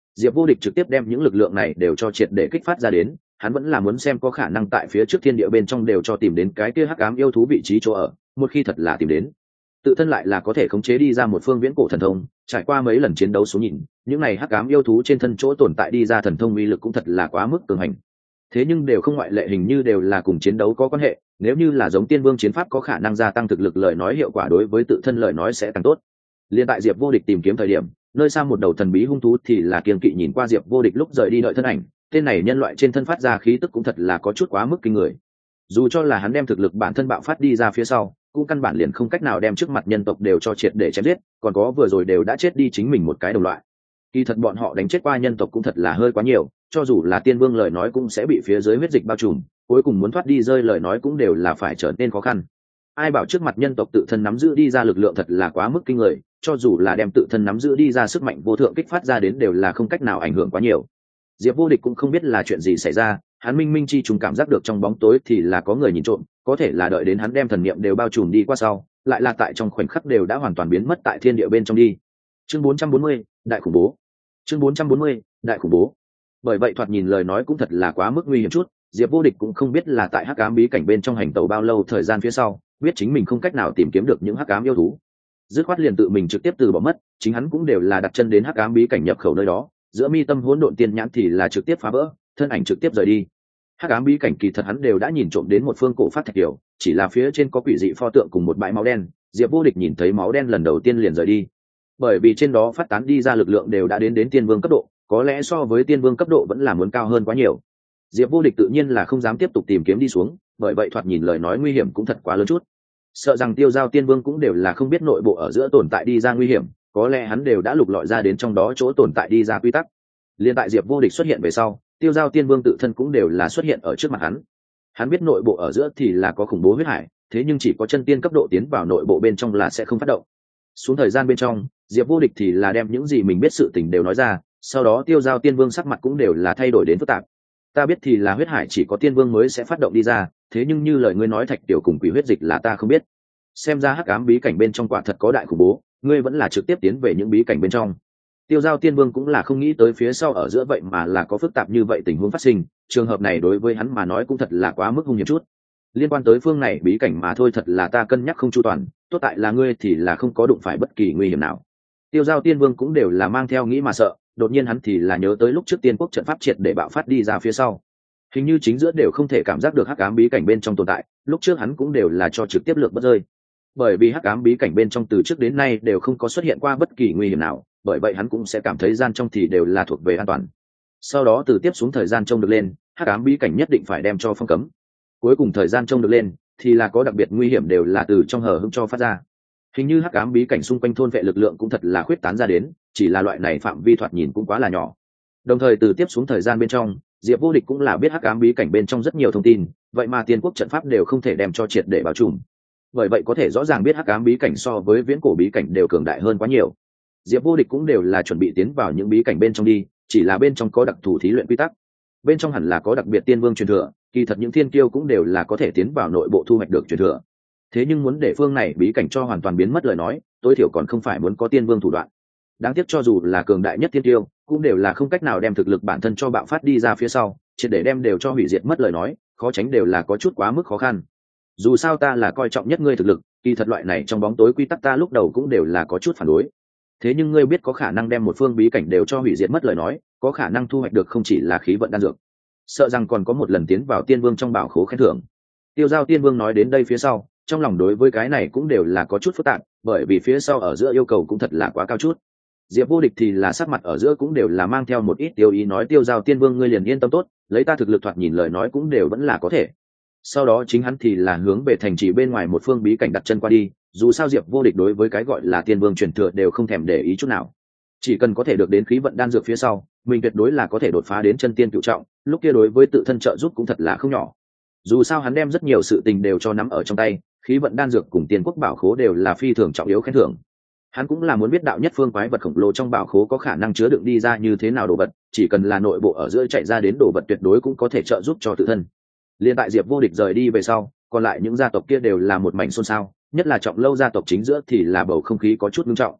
Diệp Vô Địch trực tiếp đem những lực lượng này đều cho triệt để kích phát ra đến, hắn vẫn là muốn xem có khả năng tại phía trước thiên địa bên trong đều cho tìm đến cái kia hắc ám yêu thú vị trí chỗ ở, một khi thật là tìm đến, tự thân lại là có thể khống chế đi ra một phương viễn cổ thần thông. Trải qua mấy lần chiến đấu số nhìn, những này hắc ám yêu thú trên thân chỗ tồn tại đi ra thần thông uy lực cũng thật là quá mức cường hành. Thế nhưng đều không ngoại lệ, hình như đều là cùng chiến đấu có quan hệ, nếu như là giống tiên vương chiến pháp có khả năng gia tăng thực lực lời nói, hiệu quả đối với tự thân lời nói sẽ càng tốt. Liên tại Diệp Vô Địch tìm kiếm thời điểm, nơi xa một đầu thần bí hung thú thì là kiên kỵ nhìn qua Diệp Vô Địch lúc rời đi đợi thân ảnh, tên này nhân loại trên thân phát ra khí tức cũng thật là có chút quá mức kinh người. Dù cho là hắn đem thực lực bản thân bạo phát đi ra phía sau, cũng căn bản liền không cách nào đem trước mặt nhân tộc đều cho triệt để chém giết, còn có vừa rồi đều đã chết đi chính mình một cái đồng loại. Kỳ thật bọn họ đánh chết qua nhân tộc cũng thật là hơi quá nhiều, cho dù là tiên vương lời nói cũng sẽ bị phía dưới huyết dịch bao trùm, cuối cùng muốn thoát đi rơi lời nói cũng đều là phải trở nên khó khăn. Ai bảo trước mặt nhân tộc tự thân nắm giữ đi ra lực lượng thật là quá mức kinh người, cho dù là đem tự thân nắm giữ đi ra sức mạnh vô thượng kích phát ra đến đều là không cách nào ảnh hưởng quá nhiều. Diệp Vô Địch cũng không biết là chuyện gì xảy ra, hắn minh minh chi trùng cảm giác được trong bóng tối thì là có người nhìn trộm, có thể là đợi đến hắn đem thần niệm đều bao trùm đi qua sau, lại là tại trong khoảnh khắc đều đã hoàn toàn biến mất tại thiên địa bên trong đi. Chương bốn trăm bốn mươi, đại khủng bố. Chương bốn trăm bốn mươi, đại khủng bố. Bởi vậy thoạt nhìn lời nói cũng thật là quá mức nguy hiểm chút, Diệp Vô Địch cũng không biết là tại hắc ám bí cảnh bên trong hành tẩu bao lâu thời gian phía sau, biết chính mình không cách nào tìm kiếm được những hắc ám yêu thú, dứt khoát liền tự mình trực tiếp từ bỏ mất. Chính hắn cũng đều là đặt chân đến hắc ám bí cảnh nhập khẩu nơi đó, giữa mi tâm hỗn độn tiên nhãn thì là trực tiếp phá vỡ, thân ảnh trực tiếp rời đi. Hắc ám bí cảnh kỳ thật hắn đều đã nhìn trộm đến một phương cổ phát thạch tiểu, chỉ là phía trên có quỷ dị pho tượng cùng một bãi máu đen, Diệp Vô Địch nhìn thấy máu đen lần đầu tiên liền rời đi, bởi vì trên đó phát tán đi ra lực lượng đều đã đến đến tiên vương cấp độ, có lẽ so với tiên vương cấp độ vẫn là muốn cao hơn quá nhiều. Diệp Vô Địch tự nhiên là không dám tiếp tục tìm kiếm đi xuống, bởi vậy thoạt nhìn lời nói nguy hiểm cũng thật quá lớn chút. Sợ rằng Tiêu Giao Tiên Vương cũng đều là không biết nội bộ ở giữa tồn tại đi ra nguy hiểm, có lẽ hắn đều đã lục lọi ra đến trong đó chỗ tồn tại đi ra quy tắc. Liên tại Diệp Vô Địch xuất hiện về sau, Tiêu Giao Tiên Vương tự thân cũng đều là xuất hiện ở trước mặt hắn. Hắn biết nội bộ ở giữa thì là có khủng bố huyết hải, thế nhưng chỉ có chân tiên cấp độ tiến vào nội bộ bên trong là sẽ không phát động. Xuống thời gian bên trong, Diệp Vô Địch thì là đem những gì mình biết sự tình đều nói ra, sau đó Tiêu Giao Tiên Vương sắc mặt cũng đều là thay đổi đến phức tạp. Ta biết thì là huyết hải chỉ có tiên vương mới sẽ phát động đi ra, thế nhưng như lời ngươi nói thạch tiểu cùng quỷ huyết dịch là ta không biết. Xem ra hắc ám bí cảnh bên trong quả thật có đại khủng bố, ngươi vẫn là trực tiếp tiến về những bí cảnh bên trong. Tiêu Giao Tiên Vương cũng là không nghĩ tới phía sau ở giữa vậy mà là có phức tạp như vậy tình huống phát sinh, trường hợp này đối với hắn mà nói cũng thật là quá mức hung hiểm chút. Liên quan tới phương này bí cảnh mà thôi thật là ta cân nhắc không chu toàn, tốt tại là ngươi thì là không có đụng phải bất kỳ nguy hiểm nào. Tiêu Giao Tiên Vương cũng đều là mang theo nghĩ mà sợ, đột nhiên hắn thì là nhớ tới lúc trước tiên quốc trận pháp triệt để bạo phát đi ra phía sau, hình như chính giữa đều không thể cảm giác được hắc ám bí cảnh bên trong tồn tại, lúc trước hắn cũng đều là cho trực tiếp lược bất rơi, bởi vì hắc ám bí cảnh bên trong từ trước đến nay đều không có xuất hiện qua bất kỳ nguy hiểm nào, bởi vậy hắn cũng sẽ cảm thấy gian trong thì đều là thuộc về an toàn. Sau đó từ tiếp xuống thời gian trông được lên, hắc ám bí cảnh nhất định phải đem cho phong cấm, cuối cùng thời gian trông được lên thì là có đặc biệt nguy hiểm đều là từ trong hở hững cho phát ra. Hình như hắc ám bí cảnh xung quanh thôn vệ lực lượng cũng thật là khuyết tán ra đến, chỉ là loại này phạm vi thoạt nhìn cũng quá là nhỏ. Đồng thời từ tiếp xuống thời gian bên trong, Diệp Vô Địch cũng là biết hắc ám bí cảnh bên trong rất nhiều thông tin, vậy mà tiên quốc trận pháp đều không thể đem cho triệt để bao trùm, bởi vậy có thể rõ ràng biết hắc ám bí cảnh so với viễn cổ bí cảnh đều cường đại hơn quá nhiều. Diệp Vô Địch cũng đều là chuẩn bị tiến vào những bí cảnh bên trong đi, chỉ là bên trong có đặc thù thí luyện quy tắc, bên trong hẳn là có đặc biệt tiên vương truyền thừa, kỳ thật những thiên kiêu cũng đều là có thể tiến vào nội bộ thu hoạch được truyền thừa. Thế nhưng muốn để phương này bí cảnh cho hoàn toàn biến mất lời nói, tối thiểu còn không phải muốn có tiên vương thủ đoạn. Đáng tiếc cho dù là cường đại nhất thiên kiêu, cũng đều là không cách nào đem thực lực bản thân cho bạo phát đi ra phía sau, chỉ để đem đều cho hủy diệt mất lời nói, khó tránh đều là có chút quá mức khó khăn. Dù sao ta là coi trọng nhất ngươi thực lực, kỳ thật loại này trong bóng tối quy tắc ta lúc đầu cũng đều là có chút phản đối. Thế nhưng ngươi biết có khả năng đem một phương bí cảnh đều cho hủy diệt mất lời nói, có khả năng thu hoạch được không chỉ là khí vận đan dược, sợ rằng còn có một lần tiến vào tiên vương trong bảo khố khen thưởng. Tiêu Giao Tiên Vương nói đến đây phía sau, trong lòng đối với cái này cũng đều là có chút phức tạp, bởi vì phía sau ở giữa yêu cầu cũng thật là quá cao chút. Diệp Vô Địch thì là sắc mặt ở giữa cũng đều là mang theo một ít tiêu ý nói Tiêu Giao Tiên Vương ngươi liền yên tâm tốt, lấy ta thực lực thoạt nhìn lời nói cũng đều vẫn là có thể. Sau đó chính hắn thì là hướng về thành trì bên ngoài một phương bí cảnh đặt chân qua đi, dù sao Diệp Vô Địch đối với cái gọi là tiên vương truyền thừa đều không thèm để ý chút nào, chỉ cần có thể được đến khí vận đan dược phía sau, mình tuyệt đối là có thể đột phá đến chân tiên cửu trọng, lúc kia đối với tự thân trợ giúp cũng thật là không nhỏ. Dù sao hắn đem rất nhiều sự tình đều cho nắm ở trong tay, khí vận đan dược cùng tiên quốc bảo khố đều là phi thường trọng yếu khen thưởng. Hắn cũng là muốn biết đạo nhất phương quái vật khổng lồ trong bảo khố có khả năng chứa đựng đi ra như thế nào đồ vật, chỉ cần là nội bộ ở giữa chạy ra đến đồ vật tuyệt đối cũng có thể trợ giúp cho tự thân. Liên tại Diệp Vô Địch rời đi về sau, còn lại những gia tộc kia đều là một mảnh xôn xao, nhất là Trọng Lâu gia tộc chính giữa thì là bầu không khí có chút nghiêm trọng.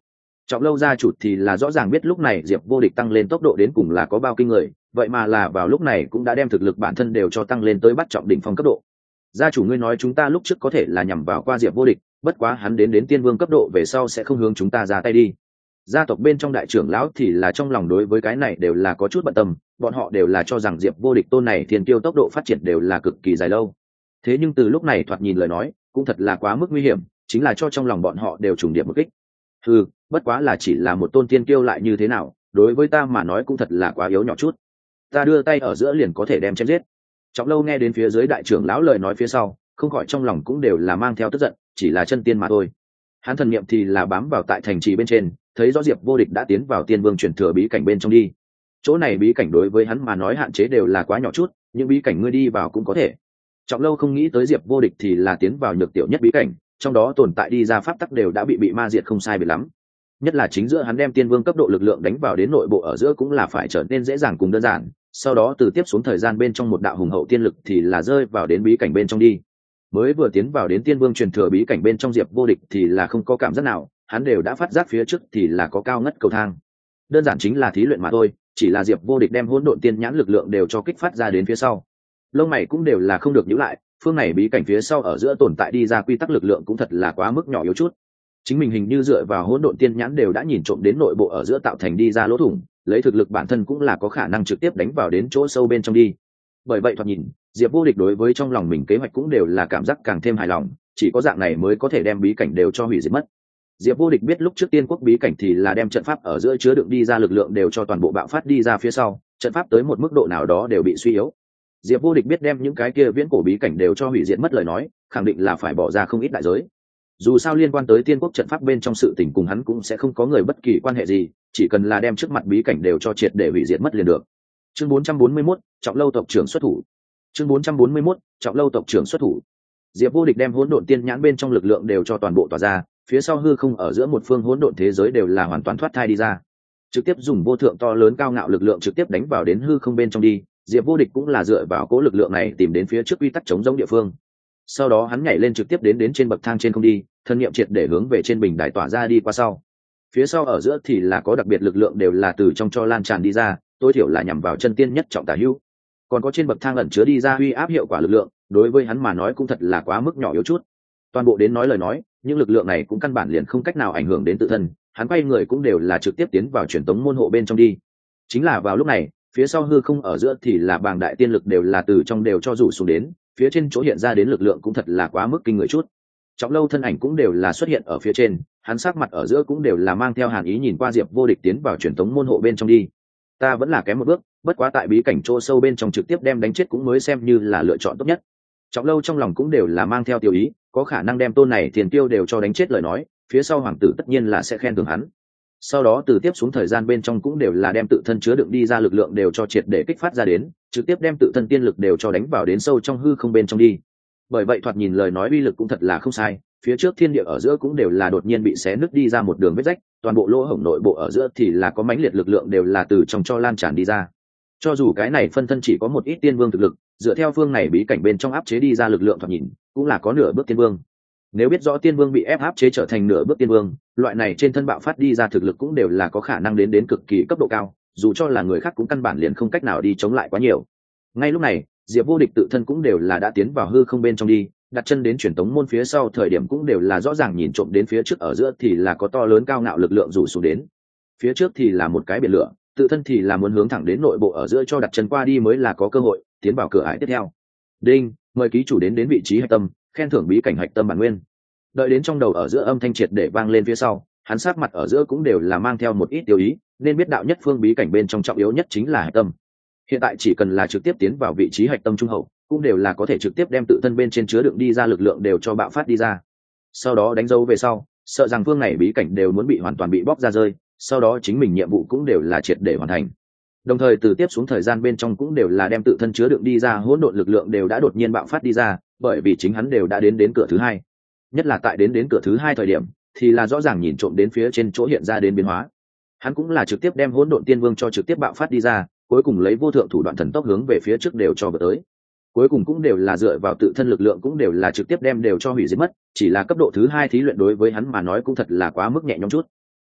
Trọng Lâu gia chủ thì là rõ ràng biết lúc này Diệp Vô Địch tăng lên tốc độ đến cùng là có bao kinh người, vậy mà là vào lúc này cũng đã đem thực lực bản thân đều cho tăng lên tới bắt trọng đỉnh phong cấp độ. Gia chủ ngươi nói chúng ta lúc trước có thể là nhằm vào qua Diệp Vô Địch, bất quá hắn đến đến tiên vương cấp độ về sau sẽ không hướng chúng ta ra tay đi. Gia tộc bên trong đại trưởng lão thì là trong lòng đối với cái này đều là có chút bận tâm, bọn họ đều là cho rằng Diệp Vô Địch tôn này thiên tiêu tốc độ phát triển đều là cực kỳ dài lâu. Thế nhưng từ lúc này thoạt nhìn lời nói cũng thật là quá mức nguy hiểm, chính là cho trong lòng bọn họ đều trùng điệp một kích. Ừ, bất quá là chỉ là một tôn tiên tiêu lại như thế nào, đối với ta mà nói cũng thật là quá yếu nhỏ chút. Ta đưa tay ở giữa liền có thể đem chém giết. Trọng Lâu nghe đến phía dưới đại trưởng lão lời nói phía sau, không khỏi trong lòng cũng đều là mang theo tức giận, chỉ là chân tiên mà thôi. Hắn thần niệm thì là bám vào tại thành trì bên trên, thấy rõ Diệp Vô Địch đã tiến vào tiên vương truyền thừa bí cảnh bên trong đi. Chỗ này bí cảnh đối với hắn mà nói hạn chế đều là quá nhỏ chút, những bí cảnh ngươi đi vào cũng có thể. Trọng Lâu không nghĩ tới Diệp Vô Địch thì là tiến vào nhược tiểu nhất bí cảnh, trong đó tồn tại đi ra pháp tắc đều đã bị bị ma diệt không sai biệt lắm. Nhất là chính giữa hắn đem tiên vương cấp độ lực lượng đánh vào đến nội bộ ở giữa cũng là phải trở nên dễ dàng cùng đơn giản, sau đó từ tiếp xuống thời gian bên trong một đạo hùng hậu tiên lực thì là rơi vào đến bí cảnh bên trong đi. Mới vừa tiến vào đến tiên vương truyền thừa bí cảnh bên trong Diệp Vô Địch thì là không có cảm giác nào, hắn đều đã phát giác phía trước thì là có cao ngất cầu thang. Đơn giản chính là thí luyện mà thôi, chỉ là Diệp Vô Địch đem hỗn độn tiên nhãn lực lượng đều cho kích phát ra đến phía sau. Lông mày cũng đều là không được nhíu lại, phương này bí cảnh phía sau ở giữa tồn tại đi ra quy tắc lực lượng cũng thật là quá mức nhỏ yếu chút. Chính mình hình như dựa vào hỗn độn tiên nhãn đều đã nhìn trộm đến nội bộ ở giữa tạo thành đi ra lỗ thủng, lấy thực lực bản thân cũng là có khả năng trực tiếp đánh vào đến chỗ sâu bên trong đi. Bởi vậy thoạt nhìn, Diệp Vô Địch đối với trong lòng mình kế hoạch cũng đều là cảm giác càng thêm hài lòng, chỉ có dạng này mới có thể đem bí cảnh đều cho hủy diệt mất. Diệp Vô Địch biết lúc trước tiên quốc bí cảnh thì là đem trận pháp ở giữa chứa đựng đi ra lực lượng đều cho toàn bộ bạo phát đi ra phía sau, trận pháp tới một mức độ nào đó đều bị suy yếu. Diệp Vô Địch biết đem những cái kia viễn cổ bí cảnh đều cho hủy diệt mất lời nói, khẳng định là phải bỏ ra không ít đại giới. Dù sao liên quan tới tiên quốc trận pháp bên trong sự tình cùng hắn cũng sẽ không có người bất kỳ quan hệ gì, chỉ cần là đem trước mặt bí cảnh đều cho triệt để hủy diệt mất liền được. Chương bốn trăm bốn mươi mốt, Trọng Lâu tộc trưởng xuất thủ. Chương bốn trăm bốn mươi mốt, Trọng Lâu tộc trưởng xuất thủ. Diệp Vô Địch đem hỗn độn tiên nhãn bên trong lực lượng đều cho toàn bộ tỏa ra, phía sau hư không ở giữa một phương hỗn độn thế giới đều là hoàn toàn thoát thai đi ra. Trực tiếp dùng vô thượng to lớn cao ngạo lực lượng trực tiếp đánh vào đến hư không bên trong đi, Diệp Vô Địch cũng là dựa vào cố lực lượng này tìm đến phía trước quy tắc chống giống địa phương. Sau đó hắn nhảy lên trực tiếp đến đến trên bậc thang trên không đi, thân niệm triệt để hướng về trên bình đài tỏa ra đi qua sau. Phía sau ở giữa thì là có đặc biệt lực lượng đều là từ trong cho lan tràn đi ra, tối thiểu là nhằm vào chân tiên nhất trọng tả hữu. Còn có trên bậc thang ẩn chứa đi ra uy áp hiệu quả lực lượng, đối với hắn mà nói cũng thật là quá mức nhỏ yếu chút. Toàn bộ đến nói lời nói, những lực lượng này cũng căn bản liền không cách nào ảnh hưởng đến tự thân, hắn quay người cũng đều là trực tiếp tiến vào truyền tống môn hộ bên trong đi. Chính là vào lúc này, phía sau hư không ở giữa thì là bàng đại tiên lực đều là từ trong đều cho rủ xuống đến, phía trên chỗ hiện ra đến lực lượng cũng thật là quá mức kinh người chút. Trọng Lâu thân ảnh cũng đều là xuất hiện ở phía trên, hắn sắc mặt ở giữa cũng đều là mang theo hàn ý nhìn qua Diệp Vô Địch tiến vào truyền tống môn hộ bên trong đi. Ta vẫn là kém một bước, bất quá tại bí cảnh chỗ sâu bên trong trực tiếp đem đánh chết cũng mới xem như là lựa chọn tốt nhất. Trọng Lâu trong lòng cũng đều là mang theo tiêu ý, có khả năng đem tôn này tiền tiêu đều cho đánh chết lời nói, phía sau hoàng tử tất nhiên là sẽ khen thưởng hắn. Sau đó từ tiếp xuống thời gian bên trong cũng đều là đem tự thân chứa đựng đi ra lực lượng đều cho triệt để kích phát ra đến, trực tiếp đem tự thân tiên lực đều cho đánh vào đến sâu trong hư không bên trong đi. Bởi vậy thoạt nhìn lời nói uy lực cũng thật là không sai, phía trước thiên địa ở giữa cũng đều là đột nhiên bị xé nứt đi ra một đường vết rách, toàn bộ lỗ hổng nội bộ ở giữa thì là có mãnh liệt lực lượng đều là từ trong cho lan tràn đi ra. Cho dù cái này phân thân chỉ có một ít tiên vương thực lực, dựa theo phương này bí cảnh bên trong áp chế đi ra lực lượng thoạt nhìn cũng là có nửa bước tiên vương. Nếu biết rõ tiên vương bị ép áp chế trở thành nửa bước tiên vương, loại này trên thân bạo phát đi ra thực lực cũng đều là có khả năng đến đến cực kỳ cấp độ cao, dù cho là người khác cũng căn bản liền không cách nào đi chống lại quá nhiều. Ngay lúc này, Diệp Vô Địch tự thân cũng đều là đã tiến vào hư không bên trong đi, đặt chân đến truyền tống môn phía sau thời điểm cũng đều là rõ ràng nhìn trộm đến phía trước ở giữa thì là có to lớn cao ngạo lực lượng rủ xuống đến. Phía trước thì là một cái biển lửa, tự thân thì là muốn hướng thẳng đến nội bộ ở giữa cho đặt chân qua đi mới là có cơ hội tiến vào cửa ải tiếp theo. Đinh, mời ký chủ đến đến vị trí hạch tâm, khen thưởng bí cảnh hạch tâm bản nguyên. Đợi đến trong đầu ở giữa âm thanh triệt để vang lên phía sau, hắn sát mặt ở giữa cũng đều là mang theo một ít tiêu ý, nên biết đạo nhất phương bí cảnh bên trong trọng yếu nhất chính là hạch tâm. Hiện tại chỉ cần là trực tiếp tiến vào vị trí hạch tâm trung hậu, cũng đều là có thể trực tiếp đem tự thân bên trên chứa đựng đi ra lực lượng đều cho bạo phát đi ra. Sau đó đánh dấu về sau, sợ rằng phương này bí cảnh đều muốn bị hoàn toàn bị bóc ra rơi, sau đó chính mình nhiệm vụ cũng đều là triệt để hoàn thành. Đồng thời từ tiếp xuống thời gian bên trong cũng đều là đem tự thân chứa đựng đi ra hỗn độn lực lượng đều đã đột nhiên bạo phát đi ra, bởi vì chính hắn đều đã đến đến cửa thứ hai. Nhất là tại đến đến cửa thứ hai thời điểm, thì là rõ ràng nhìn trộm đến phía trên chỗ hiện ra đến biến hóa. Hắn cũng là trực tiếp đem hỗn độn tiên vương cho trực tiếp bạo phát đi ra, cuối cùng lấy vô thượng thủ đoạn thần tốc hướng về phía trước đều cho vượt tới. Cuối cùng cũng đều là dựa vào tự thân lực lượng cũng đều là trực tiếp đem đều cho hủy diệt mất, chỉ là cấp độ thứ hai thí luyện đối với hắn mà nói cũng thật là quá mức nhẹ nhõm chút.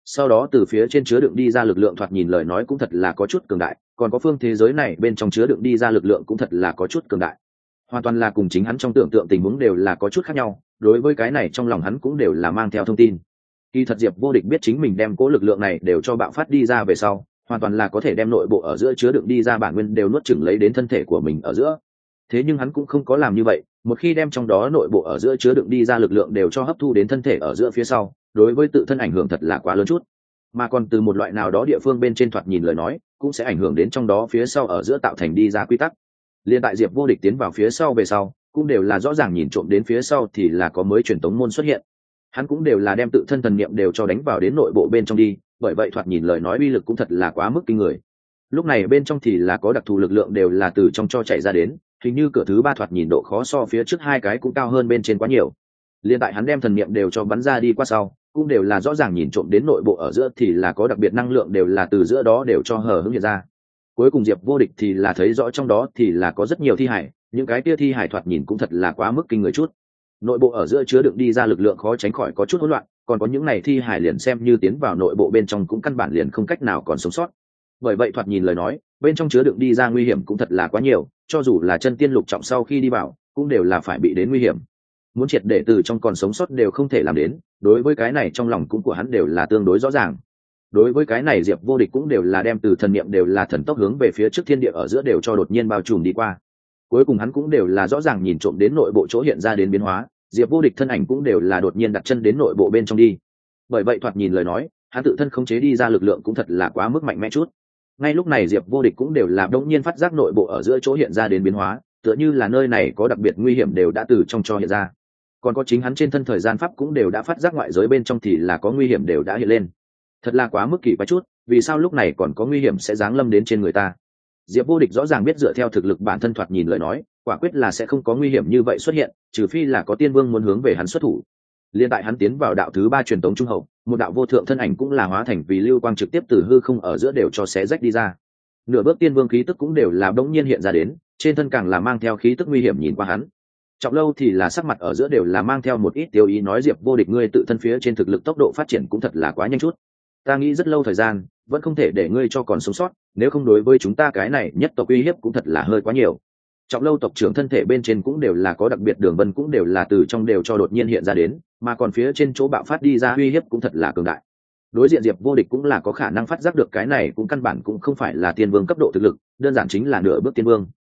sau đó từ phía trên chứa đựng đi ra lực lượng thoạt nhìn lời nói cũng thật là có chút cường đại, còn có phương thế giới này bên trong chứa đựng đi ra lực lượng cũng thật là có chút cường đại, hoàn toàn là cùng chính hắn trong tưởng tượng tình huống đều là có chút khác nhau. Đối với cái này trong lòng hắn cũng đều là mang theo thông tin. Kỳ thật Diệp Vô Địch biết chính mình đem cố lực lượng này đều cho bạo phát đi ra về sau, hoàn toàn là có thể đem nội bộ ở giữa chứa đựng đi ra bản nguyên đều nuốt chửng lấy đến thân thể của mình ở giữa. Thế nhưng hắn cũng không có làm như vậy, một khi đem trong đó nội bộ ở giữa chứa đựng đi ra lực lượng đều cho hấp thu đến thân thể ở giữa phía sau, đối với tự thân ảnh hưởng thật là quá lớn chút, mà còn từ một loại nào đó địa phương bên trên thoạt nhìn lời nói cũng sẽ ảnh hưởng đến trong đó phía sau ở giữa tạo thành đi ra quy tắc. Liên tại Diệp Vô Địch tiến vào phía sau về sau, cũng đều là rõ ràng nhìn trộm đến phía sau thì là có mới truyền tống môn xuất hiện. Hắn cũng đều là đem tự thân thần niệm đều cho đánh vào đến nội bộ bên trong đi, bởi vậy thoạt nhìn lời nói uy lực cũng thật là quá mức kinh người. Lúc này bên trong thì là có đặc thù lực lượng đều là từ trong cho chạy ra đến, hình như cửa thứ ba thoạt nhìn độ khó so phía trước hai cái cũng cao hơn bên trên quá nhiều. Liên tại hắn đem thần niệm đều cho bắn ra đi qua sau, cũng đều là rõ ràng nhìn trộm đến nội bộ ở giữa thì là có đặc biệt năng lượng đều là từ giữa đó đều cho hở hứng hiện ra. Cuối cùng Diệp Vô Địch thì là thấy rõ trong đó thì là có rất nhiều thi hải, những cái kia thi hải thoạt nhìn cũng thật là quá mức kinh người chút. Nội bộ ở giữa chứa đựng đi ra lực lượng khó tránh khỏi có chút hỗn loạn, còn có những này thi hải liền xem như tiến vào nội bộ bên trong cũng căn bản liền không cách nào còn sống sót. Bởi vậy thoạt nhìn lời nói, bên trong chứa đựng đi ra nguy hiểm cũng thật là quá nhiều, cho dù là chân tiên lục trọng sau khi đi vào, cũng đều là phải bị đến nguy hiểm. Muốn triệt để từ trong còn sống sót đều không thể làm đến, đối với cái này trong lòng cũng của hắn đều là tương đối rõ ràng. Đối với cái này Diệp Vô Địch cũng đều là đem từ thần niệm đều là thần tốc hướng về phía trước thiên địa ở giữa đều cho đột nhiên bao trùm đi qua. Cuối cùng hắn cũng đều là rõ ràng nhìn trộm đến nội bộ chỗ hiện ra đến biến hóa, Diệp Vô Địch thân ảnh cũng đều là đột nhiên đặt chân đến nội bộ bên trong đi. Bởi vậy thoạt nhìn lời nói, hắn tự thân khống chế đi ra lực lượng cũng thật là quá mức mạnh mẽ chút. Ngay lúc này Diệp Vô Địch cũng đều là đột nhiên phát giác nội bộ ở giữa chỗ hiện ra đến biến hóa, tựa như là nơi này có đặc biệt nguy hiểm đều đã từ trong cho hiện ra. Còn có chính hắn trên thân thời gian pháp cũng đều đã phát giác ngoại giới bên trong thì là có nguy hiểm đều đã hiện lên. Thật là quá mức kỳ quái chút, vì sao lúc này còn có nguy hiểm sẽ giáng lâm đến trên người ta? Diệp Vô Địch rõ ràng biết dựa theo thực lực bản thân thoạt nhìn lời nói, quả quyết là sẽ không có nguy hiểm như vậy xuất hiện, trừ phi là có tiên vương muốn hướng về hắn xuất thủ. Liên tại hắn tiến vào đạo thứ ba truyền tống trung hậu, một đạo vô thượng thân ảnh cũng là hóa thành vì lưu quang trực tiếp từ hư không ở giữa đều cho xé rách đi ra. Nửa bước tiên vương khí tức cũng đều là bỗng nhiên hiện ra đến, trên thân càng là mang theo khí tức nguy hiểm nhìn qua hắn. Trọng Lâu thì là sắc mặt ở giữa đều là mang theo một ít tiêu ý nói Diệp Vô Địch ngươi tự thân phía trên thực lực tốc độ phát triển cũng thật là quá nhanh chút. Ta nghĩ rất lâu thời gian, vẫn không thể để ngươi cho còn sống sót, nếu không đối với chúng ta cái này nhất tộc uy hiếp cũng thật là hơi quá nhiều. Trọng Lâu tộc trưởng thân thể bên trên cũng đều là có đặc biệt đường vân cũng đều là từ trong đều cho đột nhiên hiện ra đến, mà còn phía trên chỗ bạo phát đi ra uy hiếp cũng thật là cường đại. Đối diện Diệp Vô Địch cũng là có khả năng phát giác được cái này cũng căn bản cũng không phải là tiên vương cấp độ thực lực, đơn giản chính là nửa bước tiên vương.